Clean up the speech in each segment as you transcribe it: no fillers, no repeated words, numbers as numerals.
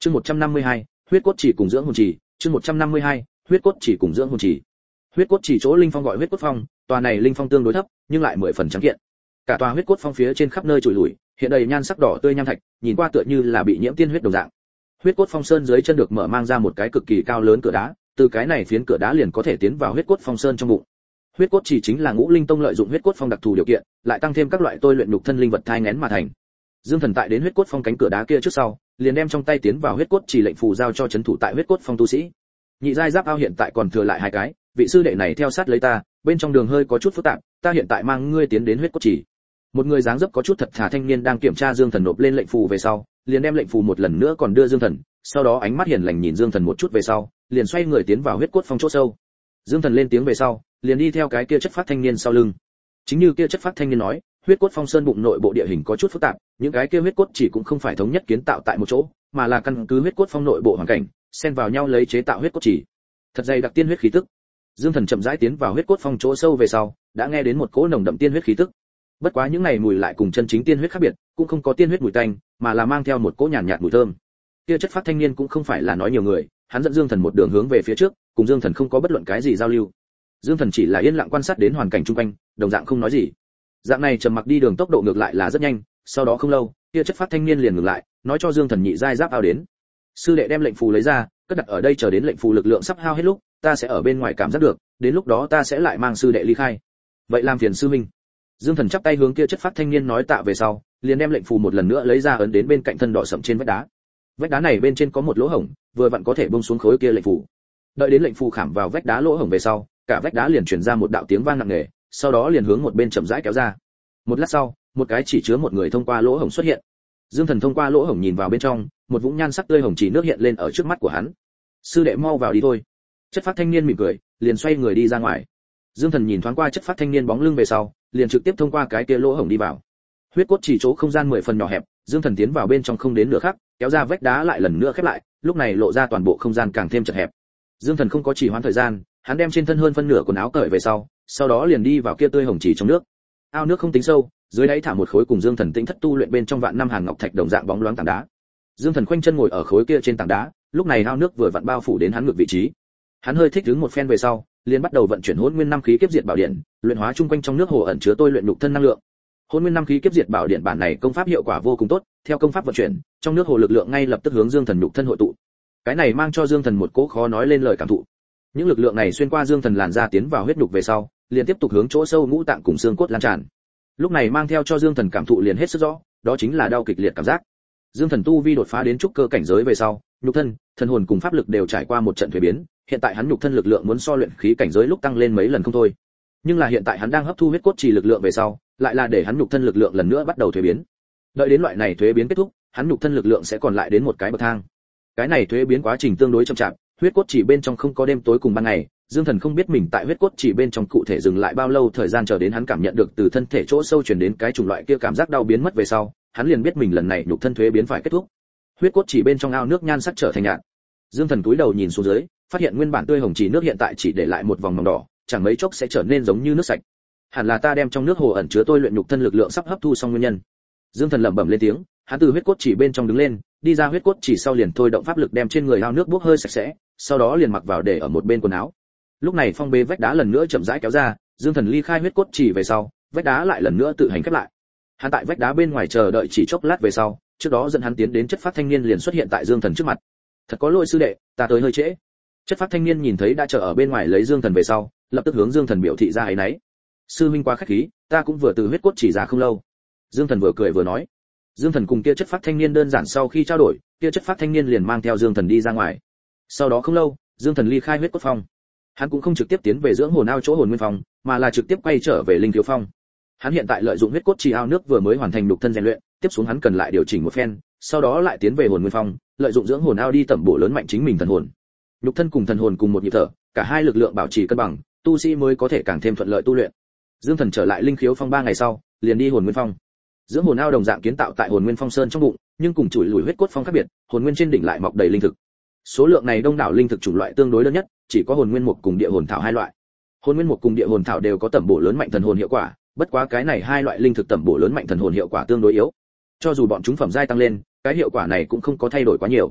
Chương 152, huyết cốt chỉ cùng dưỡng hồn chỉ, chương 152, huyết cốt chỉ cùng dưỡng hồn chỉ. Huyết cốt chỉ chỗ linh phong gọi huyết cốt phong, tòa này linh phong tương đối thấp, nhưng lại 10 phần trắng kiện. Cả tòa huyết cốt phong phía trên khắp nơi trụi lủi, hiện đầy nhan sắc đỏ tươi nham thạch, nhìn qua tựa như là bị nhiễm tiên huyết đồng dạng. Huyết cốt phong sơn dưới chân được mở mang ra một cái cực kỳ cao lớn cửa đá, từ cái này phiến cửa đá liền có thể tiến vào huyết cốt phong sơn trong bụng. Huyết cốt chỉ chính là Ngũ Linh Tông lợi dụng huyết cốt phong đặc thù điều kiện, lại tăng thêm các loại tôi luyện nhục thân linh vật thai nghén mà thành. Dương Thần tại đến huyết cốt phong cánh cửa đá kia trước sau, liền đem trong tay tiến vào huyết cốt chỉ lệnh phù giao cho trấn thủ tại huyết cốt phong tu sĩ. Nhị giai giáp ao hiện tại còn thừa lại 2 cái, vị sư đệ này theo sát lấy ta, bên trong đường hơi có chút phức tạp, ta hiện tại mang ngươi tiến đến huyết cốt chỉ. Một người dáng dấp có chút thật thà thanh niên đang kiểm tra Dương Thần nộp lên lệnh phù về sau, liền đem lệnh phù một lần nữa còn đưa Dương Thần, sau đó ánh mắt hiền lành nhìn Dương Thần một chút về sau, liền xoay người tiến vào huyết cốt phong chỗ sâu. Dương Thần lên tiếng về sau, liền đi theo cái kia chất phát thanh niên sau lưng. Chính như kia chất phát thanh niên nói, huyết cốt phong sơn bụng nội bộ địa hình có chút phức tạp, những cái kia huyết cốt chỉ cũng không phải thống nhất kiến tạo tại một chỗ, mà là căn cứ huyết cốt phong nội bộ hoàn cảnh, xen vào nhau lấy chế tạo huyết cốt chỉ. Thật dày đặc tiên huyết khí tức. Dương Thần chậm rãi tiến vào huyết cốt phong chỗ sâu về sau, đã nghe đến một cỗ nồng đậm tiên huyết khí tức. Bất quá những này mùi lại cùng chân chính tiên huyết khác biệt, cũng không có tiên huyết mùi tanh, mà là mang theo một cỗ nhàn nhạt mùi thơm. Kia chất phát thanh niên cũng không phải là nói nhiều người, hắn dẫn Dương Thần một đường hướng về phía trước, cùng Dương Thần không có bất luận cái gì giao lưu. Dương Thần chỉ là yên lặng quan sát đến hoàn cảnh xung quanh, đồng dạng không nói gì. Dạng này trầm mặc đi đường tốc độ ngược lại là rất nhanh, sau đó không lâu, kia chất phát thanh niên liền ngừng lại, nói cho Dương Thần nhị giai giáp ao đến. Sư đệ đem lệnh phù lấy ra, cất đặt ở đây chờ đến lệnh phù lực lượng sắp hao hết lúc, ta sẽ ở bên ngoài cảm giác được, đến lúc đó ta sẽ lại mang sư đệ ly khai. Vậy làm phiền sư minh. Dương Thần chắp tay hướng kia chất phát thanh niên nói tạ về sau, liền đem lệnh phù một lần nữa lấy ra ấn đến bên cạnh thân đỏ sẫm trên vách đá. Vách đá này bên trên có một lỗ hổng, vừa vặn có thể buông xuống khối kia lệnh phù. Đợi đến lệnh phù khảm vào vách đá lỗ hổng về sau, cả vách đá liền truyền ra một đạo tiếng vang nặng nề, sau đó liền hướng một bên chậm rãi kéo ra. Một lát sau, một cái chỉ chứa một người thông qua lỗ hổng xuất hiện. Dương Thần thông qua lỗ hổng nhìn vào bên trong, một vũng nhan sắc tươi hồng chỉ nước hiện lên ở trước mắt của hắn. Sư đệ mau vào đi thôi. Chất phát thanh niên mỉm cười, liền xoay người đi ra ngoài. Dương Thần nhìn thoáng qua chất phát thanh niên bóng lưng về sau, liền trực tiếp thông qua cái kia lỗ hổng đi vào. Huyết cốt chỉ chỗ không gian 10 phần nhỏ hẹp, Dương Thần tiến vào bên trong không đến nửa khắc, kéo ra vách đá lại lần nữa khép lại, lúc này lộ ra toàn bộ không gian càng thêm chật hẹp. Dương Thần không có trì hoãn thời gian, hắn đem trên thân hơn phân nửa quần áo cởi về sau đó liền đi vào kia tươi hồng chỉ trong nước. Ao nước không tính sâu, dưới đáy thả một khối cùng Dương Thần tĩnh thất tu luyện bên trong vạn năm hàn ngọc thạch đồng dạng bóng loáng tảng đá. Dương Thần khoanh chân ngồi ở khối kia trên tảng đá, lúc này ao nước vừa vặn bao phủ đến hắn ngực vị trí. Hắn hơi thích đứng một phen về sau, liền bắt đầu vận chuyển Hỗn Nguyên năm khí kiếp diệt bảo điện, luyện hóa chung quanh trong nước hồ ẩn chứa tôi luyện nhục thân năng lượng. Hỗn Nguyên năm khí kiếp diệt bảo điện bản này công pháp hiệu quả vô cùng tốt, theo công pháp vận chuyển, trong nước hồ lực lượng ngay lập tức hướng Dương Thần nhục thân hội tụ. Cái này mang cho Dương Thần một cỗ khó nói lên lời cảm thụ. Những lực lượng này xuyên qua Dương Thần làn da tiến vào huyết nhục về sau, liền tiếp tục hướng chỗ sâu ngũ tạng cùng xương cốt lan tràn. Lúc này mang theo cho Dương Thần cảm thụ liền hết sức rõ, đó chính là đau kịch liệt cảm giác. Dương Thần tu vi đột phá đến trúc cơ cảnh giới về sau, nhục thân, thần hồn cùng pháp lực đều trải qua một trận thuế biến, hiện tại hắn nhục thân lực lượng muốn so luyện khí cảnh giới lúc tăng lên mấy lần không thôi. Nhưng là hiện tại hắn đang hấp thu huyết cốt trì lực lượng về sau, lại là để hắn nhục thân lực lượng lần nữa bắt đầu thuế biến. Đợi đến loại này thuế biến kết thúc, hắn nhục thân lực lượng sẽ còn lại đến một cái bậc thang. Cái này thuế biến quá trình tương đối chậm chạp, huyết cốt chỉ bên trong không có đêm tối cùng ban ngày, Dương Thần không biết mình tại huyết cốt chỉ bên trong cụ thể dừng lại bao lâu thời gian chờ đến hắn cảm nhận được từ thân thể chỗ sâu truyền đến cái chủng loại kia cảm giác đau biến mất về sau, hắn liền biết mình lần này nhục thân thuế biến phải kết thúc. Huyết cốt chỉ bên trong ao nước nhan sắc trở thành nhạt. Dương Thần cúi đầu nhìn xuống dưới, phát hiện nguyên bản tươi hồng chỉ nước hiện tại chỉ để lại một vòng màu đỏ, chẳng mấy chốc sẽ trở nên giống như nước sạch. Hẳn là ta đem trong nước hồ ẩn chứa tôi luyện nhục thân lực lượng sắp hấp thu xong nguyên nhân. Dương Thần lẩm bẩm lên tiếng, hắn từ huyết cốt chỉ bên trong đứng lên, đi ra huyết cốt chỉ sau liền thôi động pháp lực đem trên người ao nước bốc hơi sạch sẽ, sau đó liền mặc vào để ở một bên quần áo. Lúc này phong bế vách đá lần nữa chậm rãi kéo ra, Dương Thần ly khai huyết cốt chỉ về sau, vách đá lại lần nữa tự hành khép lại. Hắn tại vách đá bên ngoài chờ đợi chỉ chốc lát về sau, trước đó dẫn hắn tiến đến chất phát thanh niên liền xuất hiện tại Dương Thần trước mặt. Thật có lỗi sư đệ, ta tới hơi trễ. Chất phát thanh niên nhìn thấy đã chờ ở bên ngoài lấy Dương Thần về sau, lập tức hướng Dương Thần biểu thị ra ấy nấy. Sư huynh quá khách khí, ta cũng vừa từ huyết cốt chỉ ra không lâu. Dương Thần vừa cười vừa nói. Dương Thần cùng kia chất phát thanh niên đơn giản sau khi trao đổi, kia chất phát thanh niên liền mang theo Dương Thần đi ra ngoài. Sau đó không lâu, Dương Thần ly khai huyết cốt phong. Hắn cũng không trực tiếp tiến về dưỡng hồn ao chỗ hồn nguyên phong, mà là trực tiếp quay trở về linh thiếu phong. Hắn hiện tại lợi dụng huyết cốt chỉ ao nước vừa mới hoàn thành nhục thân rèn luyện, tiếp xuống hắn cần lại điều chỉnh một phen, sau đó lại tiến về hồn nguyên phong, lợi dụng dưỡng hồn ao đi tẩm bổ lớn mạnh chính mình thần hồn. Nhục thân cùng thần hồn cùng một nhịp thở, cả hai lực lượng bảo trì cân bằng, tu sĩ mới có thể càng thêm thuận lợi tu luyện. Dương Thần trở lại linh khiếu phong 3 ngày sau, liền đi hồn nguyên phong. Dưỡng hồn ao đồng dạng kiến tạo tại hồn nguyên phong sơn trong bụng, nhưng cùng chuỗi lùi huyết cốt phong khác biệt, hồn nguyên trên đỉnh lại mọc đầy linh thực. Số lượng này đông đảo linh thực chủng loại tương đối lớn nhất, chỉ có hồn nguyên mục cùng địa hồn thảo hai loại. Hồn nguyên mục cùng địa hồn thảo đều có tẩm bổ lớn mạnh thần hồn hiệu quả, bất quá cái này hai loại linh thực tẩm bổ lớn mạnh thần hồn hiệu quả tương đối yếu. Cho dù bọn chúng phẩm giai tăng lên, cái hiệu quả này cũng không có thay đổi quá nhiều.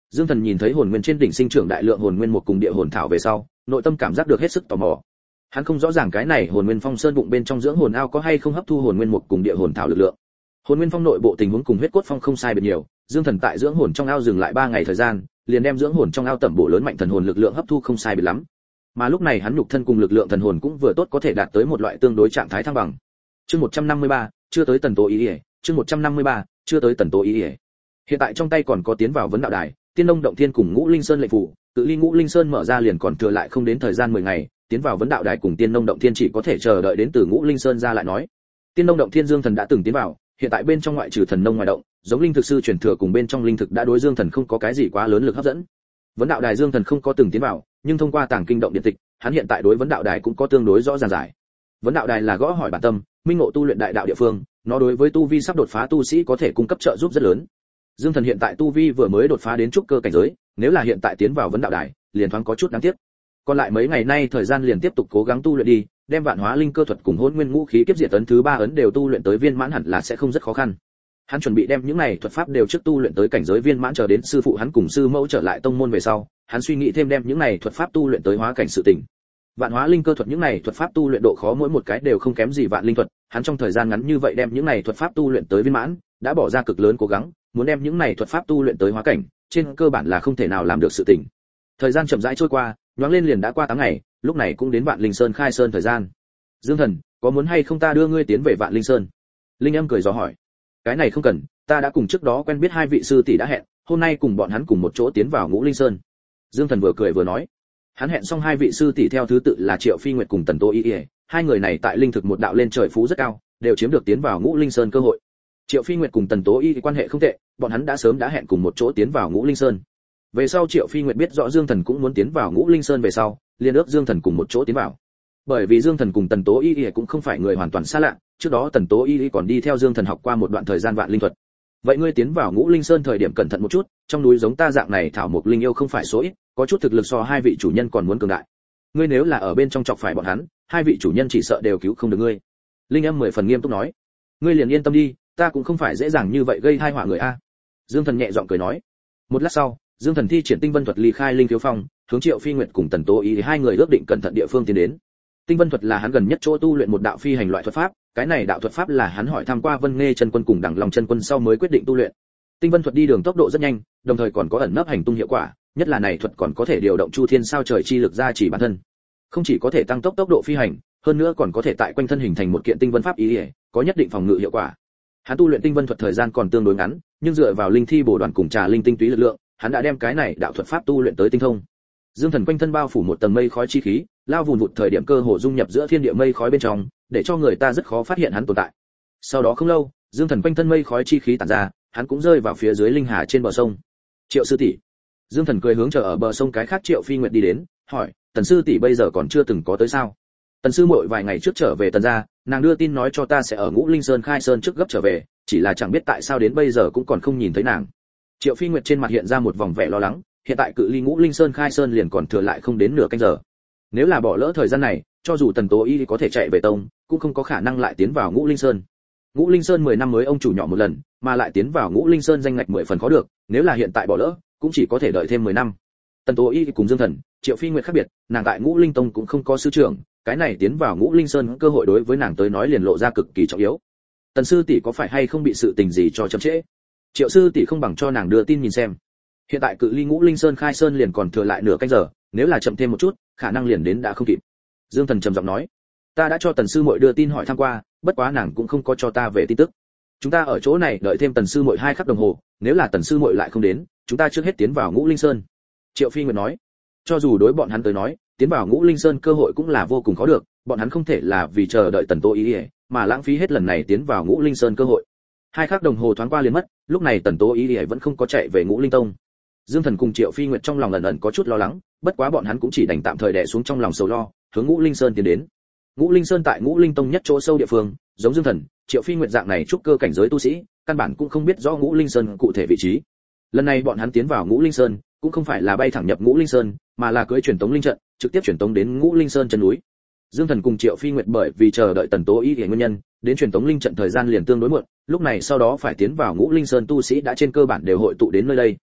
Dương Thần nhìn thấy hồn nguyên trên đỉnh sinh trưởng đại lượng hồn nguyên một cùng địa hồn thảo về sau, nội tâm cảm giác được hết sức tò mò. Hắn không rõ ràng cái này hồn nguyên phong sơn bụng bên trong dưỡng hồn ao có hay không hấp thu hồn nguyên một cùng địa hồn thảo lực lượng. Hồn nguyên phong nội bộ tình huống cùng huyết cốt phong không sai biệt nhiều, Dương Thần tại dưỡng hồn trong ao dừng lại 3 ngày thời gian, liền đem dưỡng hồn trong ao tẩm bổ lớn mạnh thần hồn lực lượng hấp thu không sai biệt lắm. Mà lúc này hắn nhục thân cùng lực lượng thần hồn cũng vừa tốt có thể đạt tới một loại tương đối trạng thái thăng bằng. Chương 153, chưa tới tần tố ý ý. Chương 153, chưa tới tần tố ý ý. Hiện tại trong tay còn có tiến vào vấn đạo đài, Tiên Đông động thiên cùng Ngũ Linh Sơn lệnh phủ, cự ly Ngũ Linh Sơn mở ra liền còn thừa lại không đến thời gian 10 ngày, tiến vào vấn đạo đài cùng Tiên Đông động thiên chỉ có thể chờ đợi đến từ Ngũ Linh Sơn ra lại nói. Tiên Đông động thiên Dương Thần đã từng tiến vào, hiện tại bên trong ngoại trừ thần nông ngoài động, giống linh thực sư truyền thừa cùng bên trong linh thực đã đối Dương Thần không có cái gì quá lớn lực hấp dẫn. Vấn đạo đài Dương Thần không có từng tiến vào, nhưng thông qua tàng kinh động điện tịch, hắn hiện tại đối vấn đạo đài cũng có tương đối rõ ràng giải. Vấn đạo đài là gõ hỏi bản tâm, minh ngộ tu luyện đại đạo địa phương, nó đối với tu vi sắp đột phá tu sĩ có thể cung cấp trợ giúp rất lớn. Dương Thần hiện tại tu vi vừa mới đột phá đến trúc cơ cảnh giới, nếu là hiện tại tiến vào vấn đạo đài, liền thoáng có chút đáng tiếc. Còn lại mấy ngày nay thời gian liền tiếp tục cố gắng tu luyện đi, đem vạn hóa linh cơ thuật cùng hỗn nguyên ngũ khí kiếp diệt ấn thứ 3 ấn đều tu luyện tới viên mãn hẳn là sẽ không rất khó khăn. Hắn chuẩn bị đem những này thuật pháp đều trước tu luyện tới cảnh giới viên mãn chờ đến sư phụ hắn cùng sư mẫu trở lại tông môn về sau, hắn suy nghĩ thêm đem những này thuật pháp tu luyện tới hóa cảnh sự tình. Vạn hóa linh cơ thuật những này thuật pháp tu luyện độ khó mỗi một cái đều không kém gì vạn linh thuật, hắn trong thời gian ngắn như vậy đem những này thuật pháp tu luyện tới viên mãn, đã bỏ ra cực lớn cố gắng, muốn đem những này thuật pháp tu luyện tới hóa cảnh, trên cơ bản là không thể nào làm được sự tình. Thời gian chậm rãi trôi qua, nhoáng lên liền đã qua 8 ngày, lúc này cũng đến Vạn Linh Sơn khai sơn thời gian. Dương Thần, có muốn hay không ta đưa ngươi tiến về Vạn Linh Sơn? Linh Âm cười dò hỏi. Cái này không cần, ta đã cùng trước đó quen biết 2 vị sư tỷ đã hẹn, hôm nay cùng bọn hắn cùng một chỗ tiến vào Ngũ Linh Sơn. Dương Thần vừa cười vừa nói. Hắn hẹn xong 2 vị sư tỷ theo thứ tự là Triệu Phi Nguyệt cùng Tần Tô Y Y, hai người này tại linh thực một đạo lên trời phú rất cao, đều chiếm được tiến vào Ngũ Linh Sơn cơ hội. Triệu Phi Nguyệt cùng Tần Tố Y quan hệ không tệ, bọn hắn đã sớm đã hẹn cùng một chỗ tiến vào Ngũ Linh Sơn. Về sau Triệu Phi Nguyệt biết rõ Dương Thần cũng muốn tiến vào Ngũ Linh Sơn về sau, liền ước Dương Thần cùng một chỗ tiến vào. Bởi vì Dương Thần cùng Tần Tố Y cũng không phải người hoàn toàn xa lạ, trước đó Tần Tố Y còn đi theo Dương Thần học qua một đoạn thời gian vạn linh thuật. Vậy ngươi tiến vào Ngũ Linh Sơn thời điểm cẩn thận một chút, trong núi giống ta dạng này thảo mộc linh yêu không phải số ít, có chút thực lực so 2 vị chủ nhân còn muốn cường đại. Ngươi nếu là ở bên trong chọc phải bọn hắn, 2 vị chủ nhân chỉ sợ đều cứu không được ngươi. Linh Âm 10 phần nghiêm túc nói. Ngươi liền yên tâm đi, ta cũng không phải dễ dàng như vậy gây tai họa người a. Dương Thần nhẹ giọng cười nói. Một lát sau, Dương Thần thi triển Tinh Vân thuật ly khai Linh Thiếu Phong, hướng Triệu Phi Nguyệt cùng Tần Tố Y hai người ước định cẩn thận địa phương tiến đến. Tinh Vân thuật là hắn gần nhất chỗ tu luyện một đạo phi hành loại thuật pháp, cái này đạo thuật pháp là hắn hỏi tham qua Vân Nghê chân quân cùng Đẳng Long chân quân sau mới quyết định tu luyện. Tinh Vân thuật đi đường tốc độ rất nhanh, đồng thời còn có ẩn nấp hành tung hiệu quả, nhất là này thuật còn có thể điều động Chu Thiên sao trời chi lực ra chỉ bản thân. Không chỉ có thể tăng tốc độ phi hành, hơn nữa còn có thể tại quanh thân hình thành một kiện tinh vân pháp ý, có nhất định phòng ngự hiệu quả. Hắn tu luyện Tinh Vân thuật thời gian còn tương đối ngắn, nhưng dựa vào linh thi bổ đoàn cùng trà linh tinh túy lực lượng, hắn đã đem cái này đạo thuật pháp tu luyện tới tinh thông. Dương Thần quanh thân bao phủ một tầng mây khói chi khí, lao vùn vụt thời điểm cơ hồ dung nhập giữa thiên địa mây khói bên trong, để cho người ta rất khó phát hiện hắn tồn tại. Sau đó không lâu, Dương Thần quanh thân mây khói chi khí tản ra, hắn cũng rơi vào phía dưới linh hà trên bờ sông. Triệu sư tỷ. Dương Thần cười hướng chờ ở bờ sông cái khác Triệu Phi Nguyệt đi đến, hỏi, Tần sư tỷ bây giờ còn chưa từng có tới sao? Tần sư muội vài ngày trước trở về Tần gia, nàng đưa tin nói cho ta sẽ ở Ngũ Linh Sơn khai sơn trước gấp trở về, chỉ là chẳng biết tại sao đến bây giờ cũng còn không nhìn thấy nàng. Triệu Phi Nguyệt trên mặt hiện ra một vòng vẻ lo lắng, hiện tại cự ly Ngũ Linh Sơn khai sơn liền còn thừa lại không đến nửa canh giờ. Nếu là bỏ lỡ thời gian này, cho dù Tần Tố Y có thể chạy về tông, cũng không có khả năng lại tiến vào Ngũ Linh Sơn. Ngũ Linh Sơn 10 năm mới ông chủ nhỏ một lần, mà lại tiến vào Ngũ Linh Sơn danh ngạch 10 phần khó được, nếu là hiện tại bỏ lỡ, cũng chỉ có thể đợi thêm 10 năm. Tần Tố Y cùng Dương Thần, Triệu Phi Nguyệt khác biệt, nàng tại Ngũ Linh Tông cũng không có sư trưởng, cái này tiến vào Ngũ Linh Sơn cơ hội đối với nàng tới nói liền lộ ra cực kỳ trọng yếu. Tần sư tỷ có phải hay không bị sự tình gì cho chậm trễ? Triệu sư tỷ không bằng cho nàng đưa tin nhìn xem. Hiện tại cự ly Ngũ Linh Sơn khai sơn liền còn thừa lại nửa canh giờ, nếu là chậm thêm một chút, khả năng liền đến đã không kịp. Dương Thần trầm giọng nói, ta đã cho Tần sư muội đưa tin hỏi thăm qua, bất quá nàng cũng không có cho ta về tin tức. Chúng ta ở chỗ này đợi thêm Tần sư muội 2 khắc đồng hồ, nếu là Tần sư muội lại không đến, chúng ta trước hết tiến vào Ngũ Linh Sơn. Triệu Phi Nguyệt nói, cho dù đối bọn hắn tới nói, tiến vào Ngũ Linh Sơn cơ hội cũng là vô cùng khó được, bọn hắn không thể là vì chờ đợi Tần Tố Y mà lãng phí hết lần này tiến vào Ngũ Linh Sơn cơ hội. 2 khắc đồng hồ thoáng qua liền mất, lúc này Tần Tố Y vẫn không có chạy về Ngũ Linh Tông. Dương Thần cùng Triệu Phi Nguyệt trong lòng ẩn ẩn có chút lo lắng, bất quá bọn hắn cũng chỉ đành tạm thời đè xuống trong lòng sầu lo, hướng Ngũ Linh Sơn tiến đến. Ngũ Linh Sơn tại Ngũ Linh Tông nhất chỗ sâu địa phương, giống Dương Thần, Triệu Phi Nguyệt dạng này trúc cơ cảnh giới tu sĩ, căn bản cũng không biết rõ Ngũ Linh Sơn cụ thể vị trí. Lần này bọn hắn tiến vào Ngũ Linh Sơn, cũng không phải là bay thẳng nhập Ngũ Linh Sơn, mà là cưỡi truyền tống linh trận, trực tiếp truyền tống đến Ngũ Linh Sơn chân núi. Dương Thần cùng Triệu Phi Nguyệt bởi vì chờ đợi Tần Tố Y nguyên nhân, đến truyền tống linh trận thời gian liền tương đối muộn, lúc này sau đó phải tiến vào Ngũ Linh Sơn tu sĩ đã trên cơ bản đều hội tụ đến nơi đây.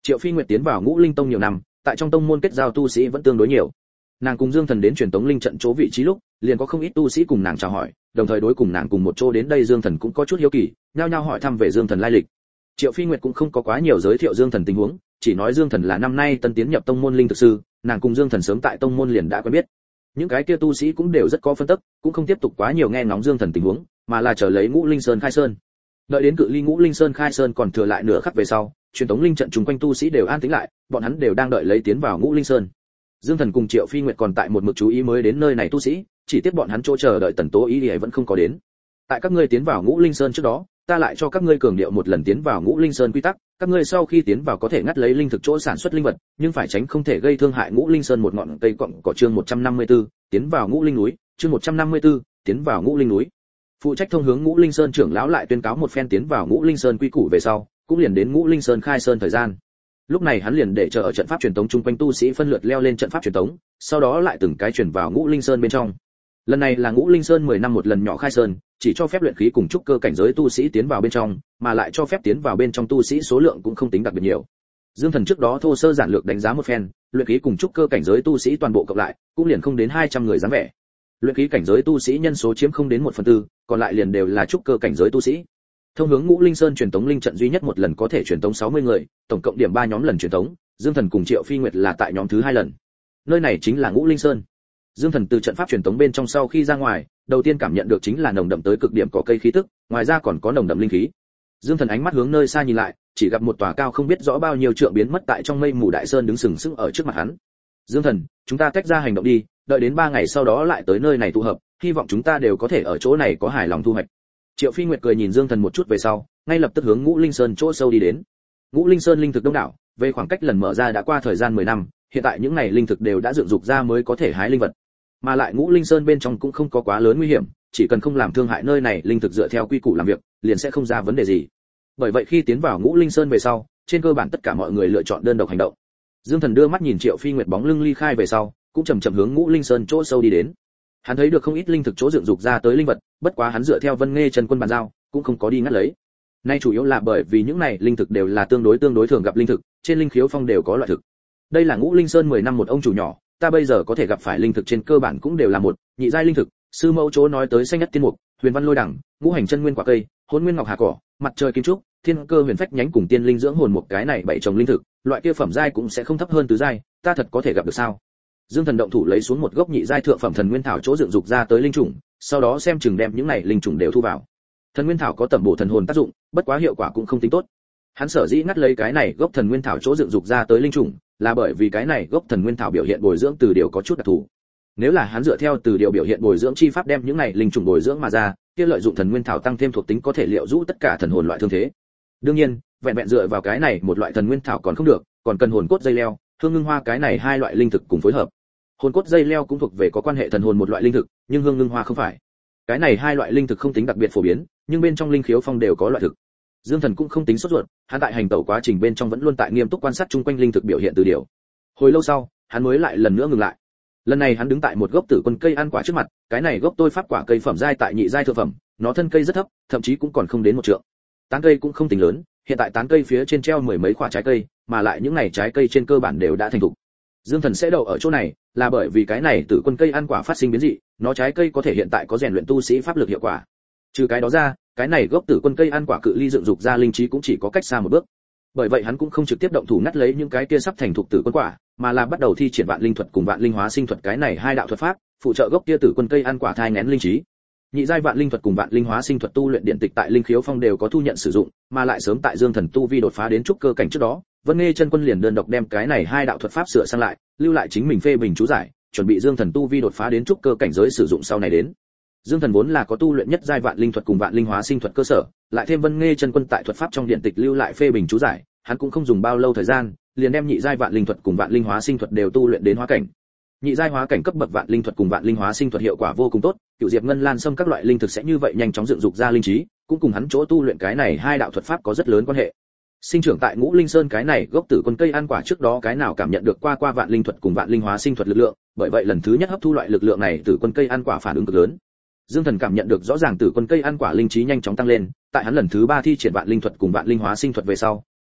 Triệu Phi Nguyệt tiến vào Ngũ Linh Tông nhiều năm, tại trong tông môn kết giao tu sĩ vẫn tương đối nhiều. Nàng cùng Dương Thần đến truyền tống linh trận chỗ vị trí lúc, liền có không ít tu sĩ cùng nàng chào hỏi, đồng thời đối cùng nàng cùng một chỗ đến đây Dương Thần cũng có chút hiếu kỳ, nhao nhao hỏi thăm về Dương Thần lai lịch. Triệu Phi Nguyệt cũng không có quá nhiều giới thiệu Dương Thần tình huống, chỉ nói Dương Thần là năm nay tân tiến nhập tông môn linh thực sư, nàng cùng Dương Thần sớm tại tông môn liền đã quen biết. Những cái kia tu sĩ cũng đều rất có phân tích, cũng không tiếp tục quá nhiều nghe ngóng Dương Thần tình huống, mà là chờ lấy Ngũ Linh Sơn khai sơn. Đợi đến cự ly Ngũ Linh Sơn khai sơn còn thừa lại nửa khắc về sau, truyền tống linh trận chung quanh tu sĩ đều an tĩnh lại, bọn hắn đều đang đợi lấy tiến vào Ngũ Linh Sơn. Dương Thần cùng Triệu Phi Nguyệt còn tại một mực chú ý mới đến nơi này tu sĩ, chỉ tiếc bọn hắn chỗ chờ đợi Tần Tố Ý thì vẫn không có đến. Tại các ngươi tiến vào Ngũ Linh Sơn trước đó, ta lại cho các ngươi cường điệu một lần tiến vào Ngũ Linh Sơn quy tắc, các ngươi sau khi tiến vào có thể ngắt lấy linh thực chỗ sản xuất linh vật, nhưng phải tránh không thể gây thương hại Ngũ Linh Sơn một ngọn cây cọng cỏ. Chương 154, tiến vào Ngũ Linh núi, chương 154, tiến vào Ngũ Linh núi. Phụ trách thông hướng Ngũ Linh Sơn trưởng lão lại tuyên cáo một phen tiến vào Ngũ Linh Sơn quy củ về sau, cũng liền đến Ngũ Linh Sơn khai sơn thời gian. Lúc này hắn liền để chờ ở trận pháp truyền tống chung quanh tu sĩ phân lượt leo lên trận pháp truyền tống, sau đó lại từng cái chuyển vào Ngũ Linh Sơn bên trong. Lần này là Ngũ Linh Sơn 10 năm một lần nhỏ khai sơn, chỉ cho phép luyện khí cùng trúc cơ cảnh giới tu sĩ tiến vào bên trong, mà lại cho phép tiến vào bên trong tu sĩ số lượng cũng không tính đặc biệt nhiều. Dương Thần trước đó thô sơ giản lược đánh giá một phen, luyện khí cùng trúc cơ cảnh giới tu sĩ toàn bộ cộng lại, cũng liền không đến 200 người dáng vẻ. Luyện khí cảnh giới tu sĩ nhân số chiếm không đến 1/4, còn lại liền đều là trúc cơ cảnh giới tu sĩ. Thông hướng Ngũ Linh Sơn truyền tống linh trận duy nhất một lần có thể truyền tống 60 người, tổng cộng điểm 3 nhóm lần truyền tống, Dương Thần cùng Triệu Phi Nguyệt là tại nhóm thứ 2 lần. Nơi này chính là Ngũ Linh Sơn. Dương Thần từ trận pháp truyền tống bên trong sau khi ra ngoài, đầu tiên cảm nhận được chính là nồng đậm tới cực điểm có cây khí tức, ngoài ra còn có nồng đậm linh khí. Dương Thần ánh mắt hướng nơi xa nhìn lại, chỉ gặp một tòa cao không biết rõ bao nhiêu trượng biến mất tại trong mây mù đại sơn đứng sừng sững ở trước mặt hắn. Dương Thần, chúng ta tách ra hành động đi, đợi đến 3 ngày sau đó lại tới nơi này tụ hợp, hy vọng chúng ta đều có thể ở chỗ này có hài lòng thu hoạch. Triệu Phi Nguyệt cười nhìn Dương Thần một chút về sau, ngay lập tức hướng Ngũ Linh Sơn chỗ sâu đi đến. Ngũ Linh Sơn linh thực đông đảo, về khoảng cách lần mở ra đã qua thời gian 10 năm, hiện tại những này linh thực đều đã dựng dục ra mới có thể hái linh vật. Mà lại Ngũ Linh Sơn bên trong cũng không có quá lớn nguy hiểm, chỉ cần không làm thương hại nơi này linh thực dựa theo quy củ làm việc, liền sẽ không ra vấn đề gì. Bởi vậy khi tiến vào Ngũ Linh Sơn về sau, trên cơ bản tất cả mọi người lựa chọn đơn độc hành động. Dương Thần đưa mắt nhìn Triệu Phi Nguyệt bóng lưng ly khai về sau, cũng chậm chậm hướng Ngũ Linh Sơn chỗ sâu đi đến. Hắn thấy được không ít linh thực chỗ dựng dục ra tới linh vật, bất quá hắn dựa theo Vân Nghê Chân Quân bàn giao, cũng không có đi ngắt lấy. Nay chủ yếu là bởi vì những này linh thực đều là tương đối thường gặp linh thực, trên linh khiếu phong đều có loại thực. Đây là Ngũ Linh Sơn 10 năm một ông chủ nhỏ, ta bây giờ có thể gặp phải linh thực trên cơ bản cũng đều là một nhị giai linh thực, sư mẫu chỗ nói tới xanh nhất tiên mục, huyền văn lôi đẳng, ngũ hành chân nguyên quả cây, hỗn nguyên ngọc hà cỏ, mặt trời kim trúc, thiên cơ huyền phách nhánh cùng tiên linh dưỡng hồn một cái này 7 trồng linh thực, loại kia phẩm giai cũng sẽ không thấp hơn tứ giai, ta thật có thể gặp được sao? Dương Thần động thủ lấy xuống một gốc nhị giai thượng phẩm thần nguyên thảo chỗ dựng dục ra tới linh trùng, sau đó xem chừng đem những này linh trùng đều thu vào. Thần nguyên thảo có tẩm bổ thần hồn tác dụng, bất quá hiệu quả cũng không tính tốt. Hắn sở dĩ ngắt lấy cái này gốc thần nguyên thảo chỗ dựng dục ra tới linh trùng, là bởi vì cái này gốc thần nguyên thảo biểu hiện bồi dưỡng từ điều có chút đặc thù. Nếu là hắn dựa theo từ điều biểu hiện bồi dưỡng chi pháp đem những này linh trùng bồi dưỡng mà ra, kia lợi dụng thần nguyên thảo tăng thêm thuộc tính có thể liệu rũ tất cả thần hồn loại thương thế. Đương nhiên, vẹn vẹn dựa vào cái này một loại thần nguyên thảo còn không được, còn cần hồn cốt dây leo, hương ngưng hoa cái này hai loại linh thực cùng phối hợp. Hồn cốt dây leo cũng thuộc về có quan hệ thần hồn một loại linh thực, nhưng hương ngưng hoa không phải. Cái này hai loại linh thực không tính đặc biệt phổ biến, nhưng bên trong linh khiếu phong đều có loại thực. Dương Thần cũng không tính sốt ruột, hắn tại hành tẩu quá trình bên trong vẫn luôn tại nghiêm túc quan sát chung quanh linh thực biểu hiện từ điều. Hồi lâu sau, hắn mới lại lần nữa ngừng lại. Lần này hắn đứng tại một gốc tử quân cây ăn quả trước mặt, cái này gốc tôi pháp quả cây phẩm giai tại nhị giai thượng phẩm, nó thân cây rất thấp, thậm chí cũng còn không đến 1 trượng. Tán cây cũng không tính lớn, hiện tại tán cây phía trên treo 10 mấy quả trái cây, mà lại những này trái cây trên cơ bản đều đã thành thục. Dương Thần sẽ đậu ở chỗ này, là bởi vì cái này tử quân cây ăn quả phát sinh biến dị, nó trái cây có thể hiện tại có rèn luyện tu sĩ pháp lực hiệu quả. Trừ cái đó ra, cái này gốc tử quân cây ăn quả cự ly dựng dục ra linh trí cũng chỉ có cách xa một bước. Bởi vậy hắn cũng không trực tiếp động thủ ngắt lấy những cái kia sắp thành thục tử quân quả, mà là bắt đầu thi triển vạn linh thuật cùng vạn linh hóa sinh thuật cái này hai đạo thuật pháp, phụ trợ gốc kia tử quân cây ăn quả thai nghén linh trí. Nhị giai vạn linh thuật cùng vạn linh hóa sinh thuật tu luyện điện tịch tại linh khiếu phong đều có thu nhận sử dụng, mà lại sớm tại Dương Thần tu vi đột phá đến trúc cơ cảnh trước đó, Vân Nghê Chân Quân liền đơn độc đem cái này hai đạo thuật pháp sửa sang lại, lưu lại chính mình phê bình chú giải, chuẩn bị Dương Thần tu vi đột phá đến trúc cơ cảnh giới sử dụng sau này đến. Dương Thần vốn là có tu luyện nhất giai vạn linh thuật cùng vạn linh hóa sinh thuật cơ sở, lại thêm Vân Nghê Chân Quân tại thuật pháp trong điện tịch lưu lại phê bình chú giải, hắn cũng không dùng bao lâu thời gian, liền đem nhị giai vạn linh thuật cùng vạn linh hóa sinh thuật đều tu luyện đến hóa cảnh. Nhị giai hóa cảnh cấp bậc vạn linh thuật cùng vạn linh hóa sinh thuật hiệu quả vô cùng tốt, cựu diệp ngân lan sâm các loại linh thực sẽ như vậy nhanh chóng dựng dục ra linh trí, cũng cùng hắn chỗ tu luyện cái này hai đạo thuật pháp có rất lớn quan hệ. Sinh trưởng tại Ngũ Linh Sơn cái này gốc tử quân cây ăn quả trước đó cái nào cảm nhận được qua vạn linh thuật cùng vạn linh hóa sinh thuật lực lượng, bởi vậy lần thứ nhất hấp thu loại lực lượng này tử quân cây ăn quả phản ứng cực lớn. Dương Thần cảm nhận được rõ ràng tử quân cây ăn quả linh trí nhanh chóng tăng lên, tại hắn lần thứ 3 thi triển vạn linh thuật cùng vạn linh hóa sinh thuật về sau,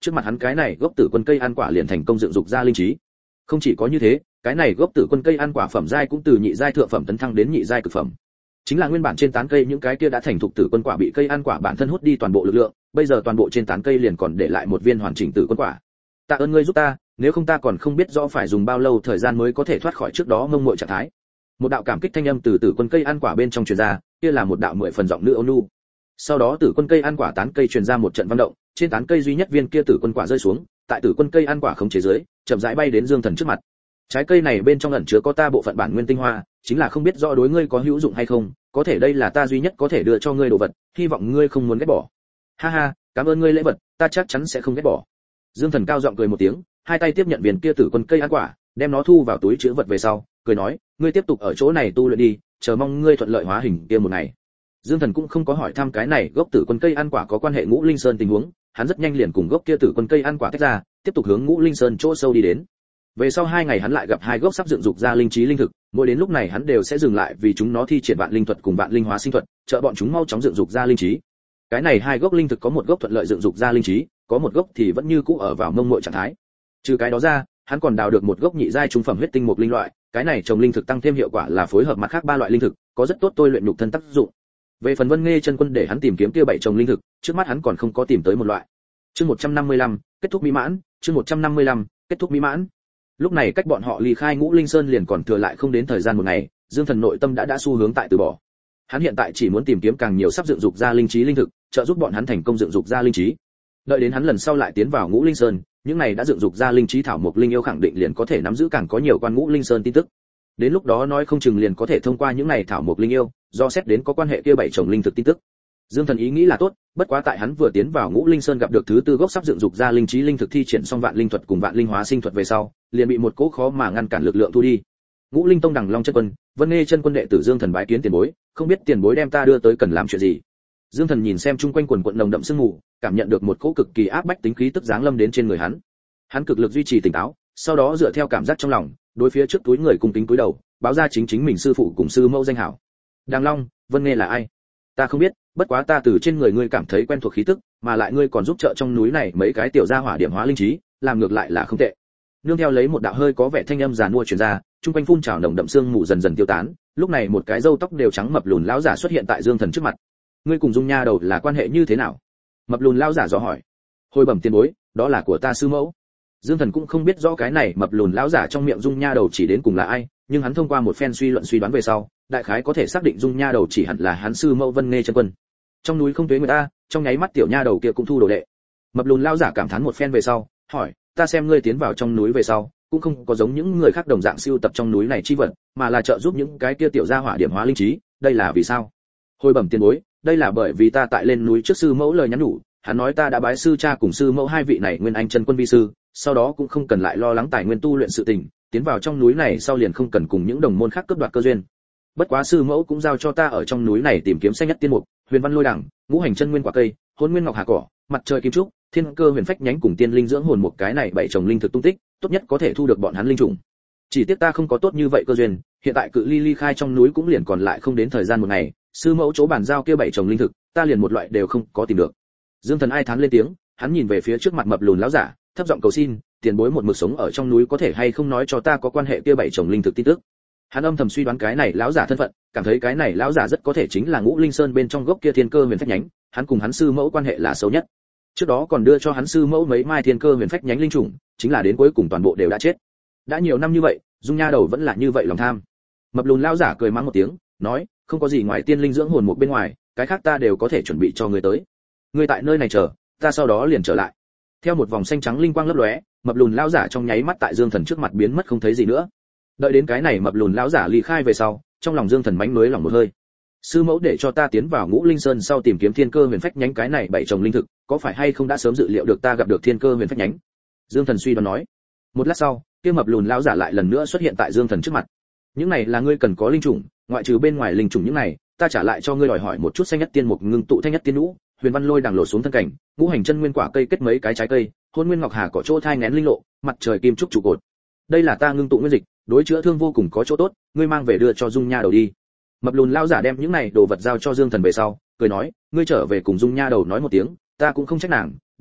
trước mặt hắn cái này gốc tử quân cây ăn quả liền thành công dựng dục ra linh trí. Không chỉ có như thế, cái này gốc tử quân cây ăn quả phẩm giai cũng từ nhị giai thượng phẩm tấn thăng đến nhị giai cực phẩm. Chính là nguyên bản trên tán cây những cái kia đã thành thục tử quân quả bị cây ăn quả bản thân hút đi toàn bộ lực lượng, bây giờ toàn bộ trên tán cây liền còn để lại một viên hoàn chỉnh tử quân quả. Tạ ơn ngươi giúp ta, nếu không ta còn không biết rõ phải dùng bao lâu thời gian mới có thể thoát khỏi trước đó mông muội trạng thái. Một đạo cảm kích thanh âm từ tử quân cây ăn quả bên trong truyền ra, kia là một đạo 10 phần giọng nữ ôn nhu. Sau đó tử quân cây ăn quả tán cây truyền ra một trận vận động, trên tán cây duy nhất viên kia tử quân quả rơi xuống, tại tử quân cây ăn quả khống chế dưới, chậm rãi bay đến Dương Thần trước mặt. Trái cây này bên trong ẩn chứa có ta bộ phận bản nguyên tinh hoa, chính là không biết rõ đối ngươi có hữu dụng hay không, có thể đây là ta duy nhất có thể đưa cho ngươi đồ vật, hy vọng ngươi không muốn ghét bỏ. Ha ha, cảm ơn ngươi lễ vật, ta chắc chắn sẽ không ghét bỏ. Dương Thần cao giọng cười một tiếng, hai tay tiếp nhận viên kia tử quân cây ăn quả, đem nó thu vào túi trữ vật về sau, cười nói, ngươi tiếp tục ở chỗ này tu luyện đi, chờ mong ngươi thuận lợi hóa hình kia một ngày. Dương Thần cũng không có hỏi thăm cái này gốc tử quân cây ăn quả có quan hệ Ngũ Linh Sơn tình huống, hắn rất nhanh liền cùng gốc kia tử quân cây ăn quả tách ra, tiếp tục hướng Ngũ Linh Sơn chỗ sâu đi đến. Về sau 2 ngày hắn lại gặp 2 gốc sắp dựng dục ra linh trí linh thực, mỗi đến lúc này hắn đều sẽ dừng lại vì chúng nó thi triển vạn linh thuật cùng vạn linh hóa sinh thuật, trợ bọn chúng mau chóng dựng dục ra linh trí. Cái này 2 gốc linh thực có một gốc thuận lợi dựng dục ra linh trí, có một gốc thì vẫn như cũ ở vào mông muội trạng thái. Trừ cái đó ra, hắn còn đào được một gốc nhị giai trung phẩm huyết tinh mục linh loại, cái này trồng linh thực tăng thêm hiệu quả là phối hợp mặt khác 3 loại linh thực, có rất tốt tôi luyện nhục thân tác dụng. Về phần Vân Nghê chân quân để hắn tìm kiếm kia 7 trồng linh thực, trước mắt hắn còn không có tìm tới một loại. Chương 155, kết thúc mỹ mãn, chương 155, kết thúc mỹ mãn. Lúc này cách bọn họ ly khai Ngũ Linh Sơn liền còn thừa lại không đến thời gian một ngày, Dương Thần nội tâm đã xu hướng tại từ bỏ. Hắn hiện tại chỉ muốn tìm kiếm càng nhiều sắp dựng dục ra linh trí linh thực, trợ giúp bọn hắn thành công dựng dục ra linh trí. Đợi đến hắn lần sau lại tiến vào Ngũ Linh Sơn, những này đã dựng dục ra linh trí thảo mộc linh yêu khẳng định liền có thể nắm giữ càng có nhiều quan Ngũ Linh Sơn tin tức. Đến lúc đó nói không chừng liền có thể thông qua những này thảo mộc linh yêu, do xét đến có quan hệ kia 7 chồng linh thực tin tức. Dương Thần ý nghĩ là tốt, bất quá tại hắn vừa tiến vào Ngũ Linh Sơn gặp được thứ 4 gốc sắp dựng dục ra linh trí linh thực thi triển xong vạn linh thuật cùng vạn linh hóa sinh thuật về sau, liền bị một cỗ khó mà ngăn cản lực lượng thu đi. Ngũ Linh Tông Đằng Long chân quân, Vân Nghê chân quân đệ tử Dương Thần bái kiến tiền bối, không biết tiền bối đem ta đưa tới cần làm chuyện gì. Dương Thần nhìn xem chung quanh quần quần nồng đậm sương mù, cảm nhận được một cỗ cực kỳ áp bách tính khí tức giáng lâm đến trên người hắn. Hắn cực lực duy trì tỉnh táo, sau đó dựa theo cảm giác trong lòng, đối phía trước túi người cung kính cúi đầu, báo ra chính mình sư phụ cùng sư mẫu danh hảo. Đằng Long, Vân Nghê là ai? Ta không biết, bất quá ta từ trên người ngươi cảm thấy quen thuộc khí tức, mà lại ngươi còn giúp trợ trong núi này mấy cái tiểu gia hỏa điểm hóa linh trí, làm ngược lại là không tệ. Nương theo lấy một đạo hơi có vẻ thanh âm giàn mua truyền ra, trung quanh phun trào nồng đậm sương mù dần dần tiêu tán, lúc này một cái râu tóc đều trắng mập lùn lão giả xuất hiện tại Dương Thần trước mặt. Ngươi cùng Dung Nha Đầu là quan hệ như thế nào? Mập lùn lão giả dò hỏi. Hồi bẩm tiền bối, đó là của ta sư mẫu. Dương Thần cũng không biết rõ cái này mập lùn lão giả trong miệng Dung Nha Đầu chỉ đến cùng là ai, nhưng hắn thông qua một phen suy đoán về sau, đại khái có thể xác định Dung Nha Đầu chỉ hẳn là hắn sư mẫu Vân Nghê chân quân. Trong núi không tuế người ta, trong nháy mắt tiểu nha đầu kia cũng thu đồ đệ. Mập lùn lão giả cảm thán một phen về sau, hỏi, ta xem ngươi tiến vào trong núi về sau, cũng không có giống những người khác đồng dạng siêu tập trong núi này chi vật, mà là trợ giúp những cái kia tiểu gia hỏa điểm hóa linh trí, đây là vì sao? Hồi bẩm tiền bối, đây là bởi vì ta tại lên núi trước sư mẫu lời nhắn nhủ, hắn nói ta đã bái sư cha cùng sư mẫu 2 vị này nguyên anh chân quân vi sư, sau đó cũng không cần lại lo lắng tài nguyên tu luyện sự tình, tiến vào trong núi này sau liền không cần cùng những đồng môn khác cướp đoạt cơ duyên. Bất quá sư mẫu cũng giao cho ta ở trong núi này tìm kiếm xanh nhất tiên mục, huyền văn lôi đằng, ngũ hành chân nguyên quả cây, hôn nguyên ngọc hà cỏ, mặt trời kim trúc, thiên cơ huyền phách nhánh cùng tiên linh dưỡng hồn một cái này 7 chồng linh thực tung tích, tốt nhất có thể thu được bọn hắn linh trùng. Chỉ tiếc ta không có tốt như vậy cơ duyên, hiện tại cự ly khai trong núi cũng liền còn lại không đến thời gian một ngày, sư mẫu chỗ bàn giao kia 7 chồng linh thực, ta liền một loại đều không có tìm được. Dương Thần ai thán lên tiếng, hắn nhìn về phía trước mặt mập lùn lão giả, thấp giọng cầu xin, tiền bối một mực sống ở trong núi có thể hay không nói cho ta có quan hệ kia 7 chồng linh thực tin tức. Hắn âm thầm suy đoán cái này lão giả thân phận, cảm thấy cái này lão giả rất có thể chính là Ngũ Linh Sơn bên trong gốc kia thiên cơ huyền phách nhánh, hắn cùng hắn sư mẫu quan hệ là xấu nhất. Trước đó còn đưa cho hắn sư mẫu mấy mai thiên cơ huyền phách nhánh linh trùng, chính là đến cuối cùng toàn bộ đều đã chết. Đã nhiều năm như vậy, Dung Nha Đầu vẫn là như vậy lòng tham. Mập lùn lão giả cười mắng một tiếng, nói, không có gì ngoài tiên linh dưỡng hồn một bên ngoài, cái khác ta đều có thể chuẩn bị cho ngươi tới. Ngươi tại nơi này chờ, ta sau đó liền trở lại. Theo một vòng xanh trắng linh quang lấp lóe, mập lùn lão giả trong nháy mắt tại Dương Thần trước mặt biến mất không thấy gì nữa. Đợi đến cái này mập lùn lão giả ly khai về sau, trong lòng Dương Thần mánh mới lòng một hơi. Sư mẫu để cho ta tiến vào Ngũ Linh Sơn sau tìm kiếm thiên cơ huyền phách nhánh cái này 7 chồng linh thực, có phải hay không đã sớm dự liệu được ta gặp được thiên cơ huyền phách nhánh? Dương Thần suy đoán nói. Một lát sau, kia mập lùn lão giả lại lần nữa xuất hiện tại Dương Thần trước mặt. Những này là ngươi cần có linh trùng, ngoại trừ bên ngoài linh trùng những này, ta trả lại cho ngươi đòi hỏi một chút xanh nhất tiên mục ngưng tụ thanh nhất tiên nhũ, huyền văn lôi đằng lột xuống thân cảnh, ngũ hành chân nguyên quả cây kết mấy cái trái cây, hôn nguyên ngọc hà cỏ chỗ thai nghén linh lộ, mặt trời kim trúc trụ cột. Đây là ta ngưng tụ nguyên dịch, đối chữa thương vô cùng có chỗ tốt, ngươi mang về đưa cho Dung Nha Đầu đi. Mập lùn lão giả đem những này đồ vật giao cho Dương Thần về sau, cười nói, ngươi trở về cùng Dung Nha Đầu nói một tiếng, ta cũng không trách nàng,